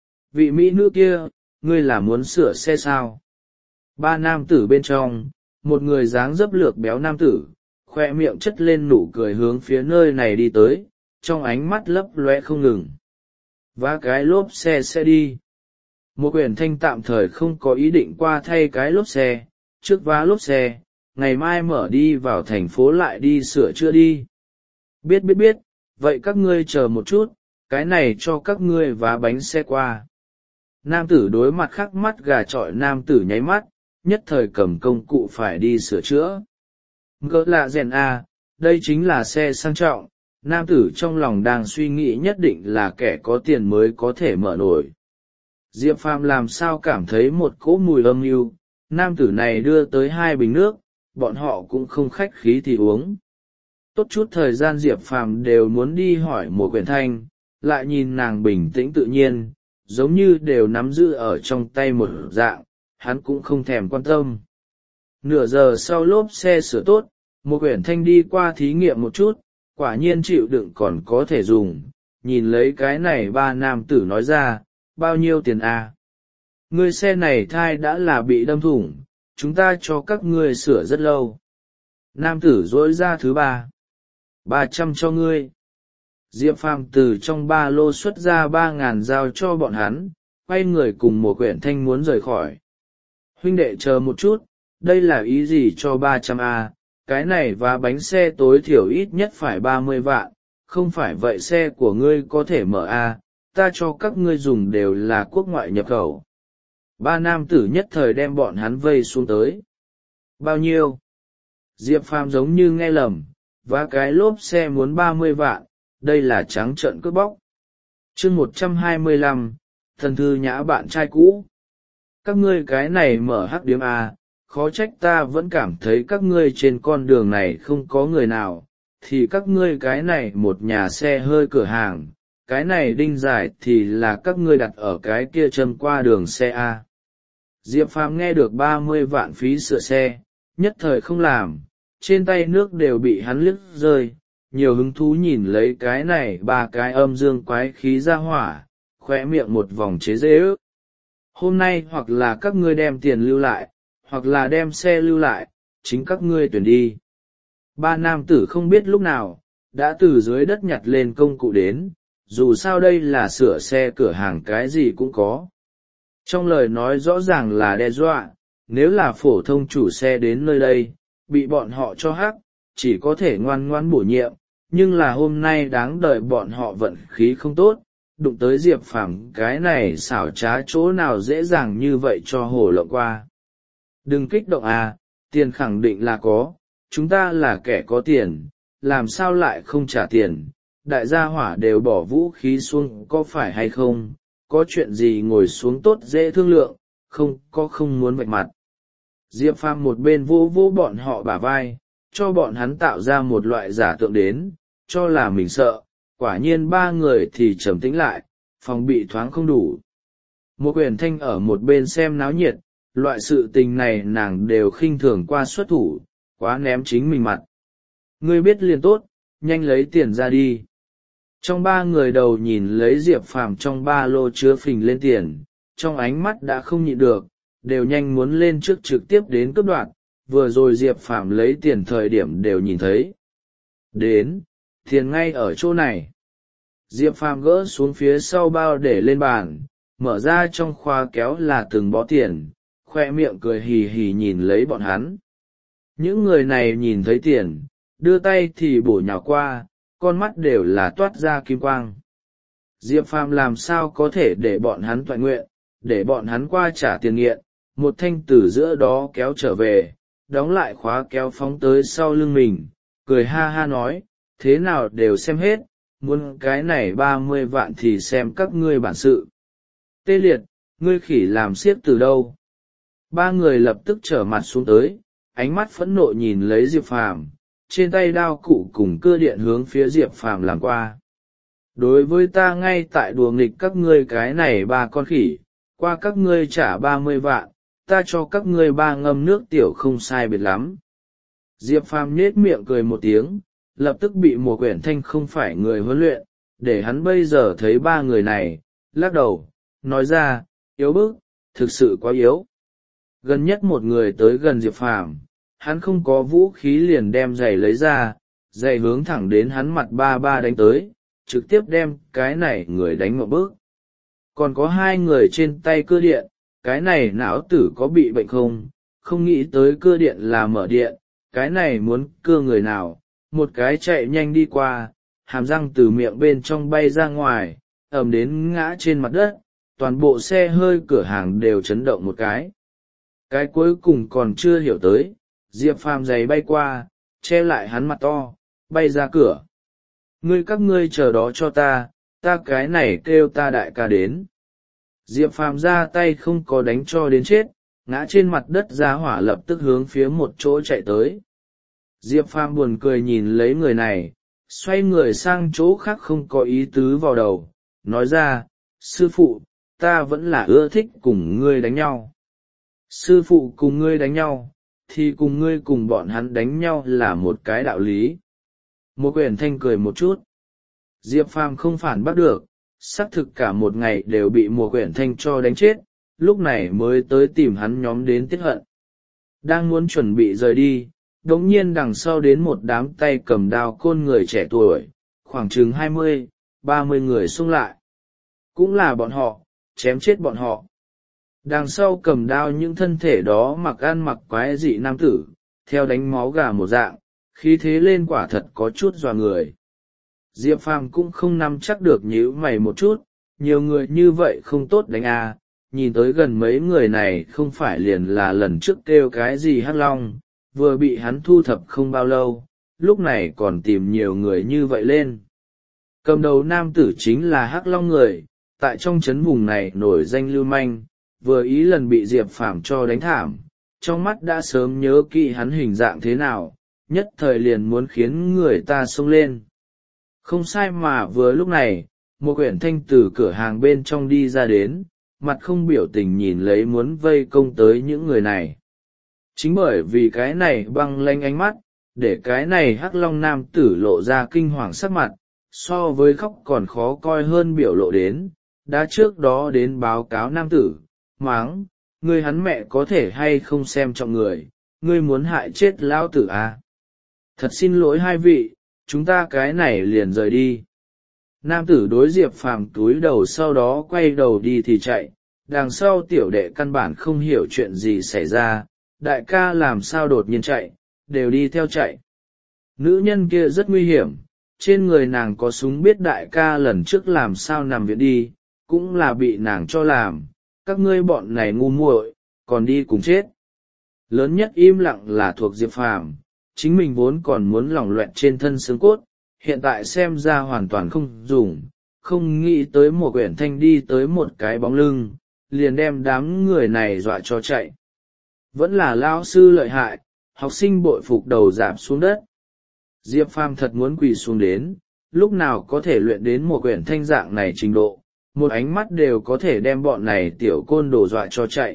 Vị mỹ nữ kia, ngươi là muốn sửa xe sao? Ba nam tử bên trong, một người dáng dấp lược béo nam tử, khoe miệng chất lên nụ cười hướng phía nơi này đi tới, trong ánh mắt lấp loe không ngừng. Vá cái lốp xe sẽ đi. Một quyển thanh tạm thời không có ý định qua thay cái lốp xe, trước vá lốp xe, ngày mai mở đi vào thành phố lại đi sửa chữa đi. Biết biết biết, vậy các ngươi chờ một chút, cái này cho các ngươi vá bánh xe qua. Nam tử đối mặt khắc mắt gà trọi nam tử nháy mắt, nhất thời cầm công cụ phải đi sửa chữa. Ngỡ lạ rèn a, đây chính là xe sang trọng, nam tử trong lòng đang suy nghĩ nhất định là kẻ có tiền mới có thể mở nổi. Diệp Phàm làm sao cảm thấy một cỗ mùi âm mưu, nam tử này đưa tới hai bình nước, bọn họ cũng không khách khí thì uống. Tốt chút thời gian Diệp Phàm đều muốn đi hỏi một quyển thanh, lại nhìn nàng bình tĩnh tự nhiên, giống như đều nắm giữ ở trong tay một dạng, hắn cũng không thèm quan tâm. Nửa giờ sau lốp xe sửa tốt, một quyển thanh đi qua thí nghiệm một chút, quả nhiên chịu đựng còn có thể dùng, nhìn lấy cái này ba nam tử nói ra, bao nhiêu tiền à? Ngươi xe này thai đã là bị đâm thủng, chúng ta cho các ngươi sửa rất lâu. Nam tử dỗi ra thứ ba. Ba trăm cho ngươi. Diệp Phàm từ trong ba lô xuất ra ba ngàn giao cho bọn hắn, quay người cùng một quyển thanh muốn rời khỏi. Huynh đệ chờ một chút, đây là ý gì cho ba trăm a? Cái này và bánh xe tối thiểu ít nhất phải ba mươi vạn, không phải vậy xe của ngươi có thể mở a? ta cho các ngươi dùng đều là quốc ngoại nhập khẩu. Ba nam tử nhất thời đem bọn hắn vây xuống tới. Bao nhiêu? Diệp Phàm giống như nghe lầm, và cái lốp xe muốn ba mươi vạn, đây là trắng trợn cướp bóc. Chương một trăm hai mươi lăm, thần thư nhã bạn trai cũ. Các ngươi cái này mở hắc điếm à, khó trách ta vẫn cảm thấy các ngươi trên con đường này không có người nào, thì các ngươi cái này một nhà xe hơi cửa hàng, cái này đinh giải thì là các ngươi đặt ở cái kia châm qua đường xe A. Diệp Phàm nghe được ba mươi vạn phí sửa xe, nhất thời không làm, trên tay nước đều bị hắn liếc rơi, nhiều hứng thú nhìn lấy cái này ba cái âm dương quái khí ra hỏa, khóe miệng một vòng chế giễu ước. Hôm nay hoặc là các ngươi đem tiền lưu lại, hoặc là đem xe lưu lại, chính các ngươi tuyển đi. Ba nam tử không biết lúc nào, đã từ dưới đất nhặt lên công cụ đến, dù sao đây là sửa xe cửa hàng cái gì cũng có. Trong lời nói rõ ràng là đe dọa, nếu là phổ thông chủ xe đến nơi đây, bị bọn họ cho hắc, chỉ có thể ngoan ngoãn bổ nhiệm, nhưng là hôm nay đáng đợi bọn họ vận khí không tốt, đụng tới Diệp Phàm cái này xảo trá chỗ nào dễ dàng như vậy cho hổ lộng qua. Đừng kích động à, tiền khẳng định là có, chúng ta là kẻ có tiền, làm sao lại không trả tiền, đại gia hỏa đều bỏ vũ khí xuống có phải hay không, có chuyện gì ngồi xuống tốt dễ thương lượng, không có không muốn vạch mặt. Diệp Phàm một bên vô vô bọn họ bả vai, cho bọn hắn tạo ra một loại giả tượng đến, cho là mình sợ, quả nhiên ba người thì trầm tĩnh lại, phòng bị thoáng không đủ. Một Uyển Thanh ở một bên xem náo nhiệt, loại sự tình này nàng đều khinh thường qua xuất thủ, quá ném chính mình mặt. Ngươi biết liền tốt, nhanh lấy tiền ra đi. Trong ba người đầu nhìn lấy Diệp Phàm trong ba lô chứa phình lên tiền, trong ánh mắt đã không nhịn được, đều nhanh muốn lên trước trực tiếp đến cướp đoạt, vừa rồi Diệp Phàm lấy tiền thời điểm đều nhìn thấy. Đến, tiền ngay ở chỗ này. Diệp Phàm gỡ xuống phía sau bao để lên bàn, mở ra trong khoa kéo là từng bó tiền, khoe miệng cười hì hì nhìn lấy bọn hắn. Những người này nhìn thấy tiền, đưa tay thì bổ nhào qua, con mắt đều là toát ra kim quang. Diệp Phàm làm sao có thể để bọn hắn toại nguyện, để bọn hắn qua trả tiền nghiện, một thanh từ giữa đó kéo trở về, đóng lại khóa kéo phóng tới sau lưng mình, cười ha ha nói, thế nào đều xem hết, muốn cái này ba mươi vạn thì xem các ngươi bản sự. Tê liệt, ngươi khỉ làm xiếc từ đâu? Ba người lập tức trở mặt xuống tới, ánh mắt phẫn nộ nhìn lấy Diệp Phàm, trên tay đao cụ cùng cưa điện hướng phía Diệp Phàm làm qua. Đối với ta ngay tại đùa nghịch các ngươi cái này ba con khỉ, qua các ngươi trả ba mươi vạn, ta cho các ngươi ba ngâm nước tiểu không sai biệt lắm. Diệp Phàm nhếch miệng cười một tiếng, lập tức bị Mùa Quyển Thanh không phải người huấn luyện, để hắn bây giờ thấy ba người này, lắc đầu, nói ra, yếu bức, thực sự quá yếu. Gần nhất một người tới gần Diệp Phàm, hắn không có vũ khí liền đem giày lấy ra, giày hướng thẳng đến hắn mặt ba ba đánh tới, trực tiếp đem cái này người đánh một bước. Còn có hai người trên tay cưa điện, cái này não tử có bị bệnh không, không nghĩ tới cưa điện là mở điện, cái này muốn cưa người nào, một cái chạy nhanh đi qua, hàm răng từ miệng bên trong bay ra ngoài, ầm đến ngã trên mặt đất, toàn bộ xe hơi cửa hàng đều chấn động một cái. Cái cuối cùng còn chưa hiểu tới, Diệp Phàm giày bay qua, che lại hắn mặt to, bay ra cửa. Ngươi các ngươi chờ đó cho ta, ta cái này kêu ta đại ca đến. Diệp Phàm ra tay không có đánh cho đến chết, ngã trên mặt đất ra hỏa lập tức hướng phía một chỗ chạy tới. Diệp Phàm buồn cười nhìn lấy người này, xoay người sang chỗ khác không có ý tứ vào đầu, nói ra, sư phụ, ta vẫn là ưa thích cùng ngươi đánh nhau. Sư phụ cùng ngươi đánh nhau, thì cùng ngươi cùng bọn hắn đánh nhau là một cái đạo lý. Một Quyển Thanh cười một chút. Diệp Phàm không phản bắt được, xác thực cả một ngày đều bị Mùa Quyển Thanh cho đánh chết, lúc này mới tới tìm hắn nhóm đến tiết hận. Đang muốn chuẩn bị rời đi, đống nhiên đằng sau đến một đám tay cầm đao côn người trẻ tuổi, khoảng chừng hai mươi, ba mươi người xung lại. Cũng là bọn họ, chém chết bọn họ. Đằng sau cầm đao những thân thể đó mặc ăn mặc quái dị nam tử, theo đánh máu gà một dạng, khí thế lên quả thật có chút dọa người. Diệp Phàm cũng không nắm chắc được nhíu mày một chút, nhiều người như vậy không tốt đánh à, nhìn tới gần mấy người này không phải liền là lần trước kêu cái gì hắc long, vừa bị hắn thu thập không bao lâu, lúc này còn tìm nhiều người như vậy lên. Cầm đầu nam tử chính là hắc long người, tại trong trấn vùng này nổi danh lưu manh, vừa ý lần bị Diệp Phàm cho đánh thảm, trong mắt đã sớm nhớ kỹ hắn hình dạng thế nào, nhất thời liền muốn khiến người ta xông lên. Không sai mà vừa lúc này, một quyển thanh từ cửa hàng bên trong đi ra đến, mặt không biểu tình nhìn lấy muốn vây công tới những người này. Chính bởi vì cái này băng lanh ánh mắt, để cái này hắc long nam tử lộ ra kinh hoàng sắc mặt, so với khóc còn khó coi hơn biểu lộ đến, đã trước đó đến báo cáo nam tử, máng, ngươi hắn mẹ có thể hay không xem trọng người, ngươi muốn hại chết lão tử à? Thật xin lỗi hai vị, chúng ta cái này liền rời đi. Nam tử đối Diệp Phàm túi đầu sau đó quay đầu đi thì chạy, đằng sau tiểu đệ căn bản không hiểu chuyện gì xảy ra, đại ca làm sao đột nhiên chạy, đều đi theo chạy. Nữ nhân kia rất nguy hiểm, trên người nàng có súng, biết đại ca lần trước làm sao nằm viện đi, cũng là bị nàng cho làm, các ngươi bọn này ngu muội, còn đi cùng chết. Lớn nhất im lặng là thuộc Diệp Phàm, chính mình vốn còn muốn lỏng loẹt trên thân xương cốt, hiện tại xem ra hoàn toàn không dùng, không nghĩ tới một quyển thanh đi tới một cái bóng lưng, liền đem đám người này dọa cho chạy. Vẫn là lao sư lợi hại, học sinh bội phục đầu giảm xuống đất. Diệp Phàm thật muốn quỳ xuống đến, lúc nào có thể luyện đến một quyển thanh dạng này trình độ, một ánh mắt đều có thể đem bọn này tiểu côn đồ dọa cho chạy.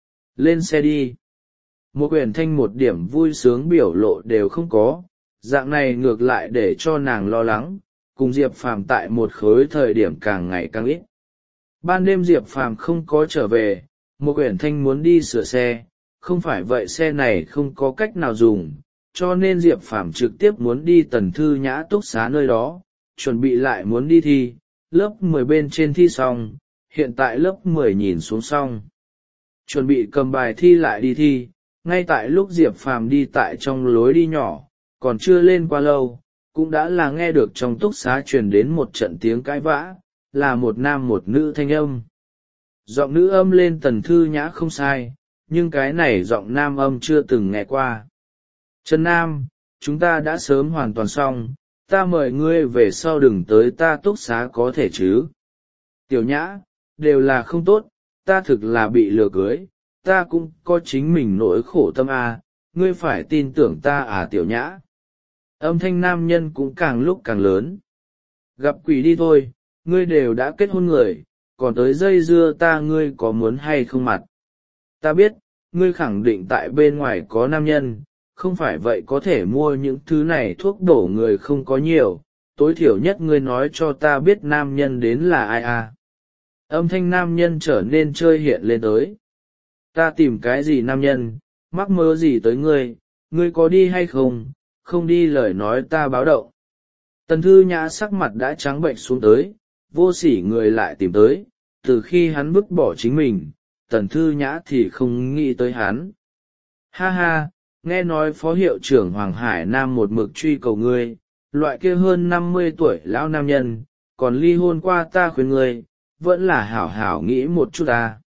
Lên xe đi. Một quyển thanh một điểm vui sướng biểu lộ đều không có, dạng này ngược lại để cho nàng lo lắng, cùng Diệp Phàm tại một khối thời điểm càng ngày càng ít. Ban đêm Diệp Phàm không có trở về, một quyển thanh muốn đi sửa xe, không phải vậy xe này không có cách nào dùng, cho nên Diệp Phàm trực tiếp muốn đi Tần Thư Nhã túc xá nơi đó, chuẩn bị lại muốn đi thi, lớp mười bên trên thi xong, hiện tại lớp mười nhìn xuống xong. Chuẩn bị cầm bài thi lại đi thi, ngay tại lúc Diệp Phàm đi tại trong lối đi nhỏ, còn chưa lên qua lâu, cũng đã là nghe được trong túc xá truyền đến một trận tiếng cãi vã, là một nam một nữ thanh âm. Giọng nữ âm lên Tần Thư Nhã không sai, nhưng cái này giọng nam âm chưa từng nghe qua. Trần Nam, chúng ta đã sớm hoàn toàn xong, ta mời ngươi về sau đừng tới ta túc xá có thể chứ. Tiểu Nhã, đều là không tốt, ta thực là bị lừa cưới, ta cũng có chính mình nỗi khổ tâm à, ngươi phải tin tưởng ta à Tiểu Nhã. Âm thanh nam nhân cũng càng lúc càng lớn. Gặp quỷ đi thôi, ngươi đều đã kết hôn người, còn tới dây dưa ta ngươi có muốn hay không mặt. Ta biết, ngươi khẳng định tại bên ngoài có nam nhân, không phải vậy có thể mua những thứ này thuốc đổ người không có nhiều, tối thiểu nhất ngươi nói cho ta biết nam nhân đến là ai à. Âm thanh nam nhân trở nên chơi hiện lên tới. Ta tìm cái gì nam nhân, mắc mơ gì tới ngươi, ngươi có đi hay không, không đi lời nói ta báo động. Tần Thư Nhã sắc mặt đã trắng bệnh xuống tới, vô sỉ người lại tìm tới, từ khi hắn vứt bỏ chính mình, Tần Thư Nhã thì không nghĩ tới hắn. Ha ha, nghe nói phó hiệu trưởng Hoàng Hải Nam một mực truy cầu ngươi, loại kia hơn năm mươi tuổi lão nam nhân, còn ly hôn qua ta khuyên ngươi, vẫn là hảo hảo nghĩ một chút ta.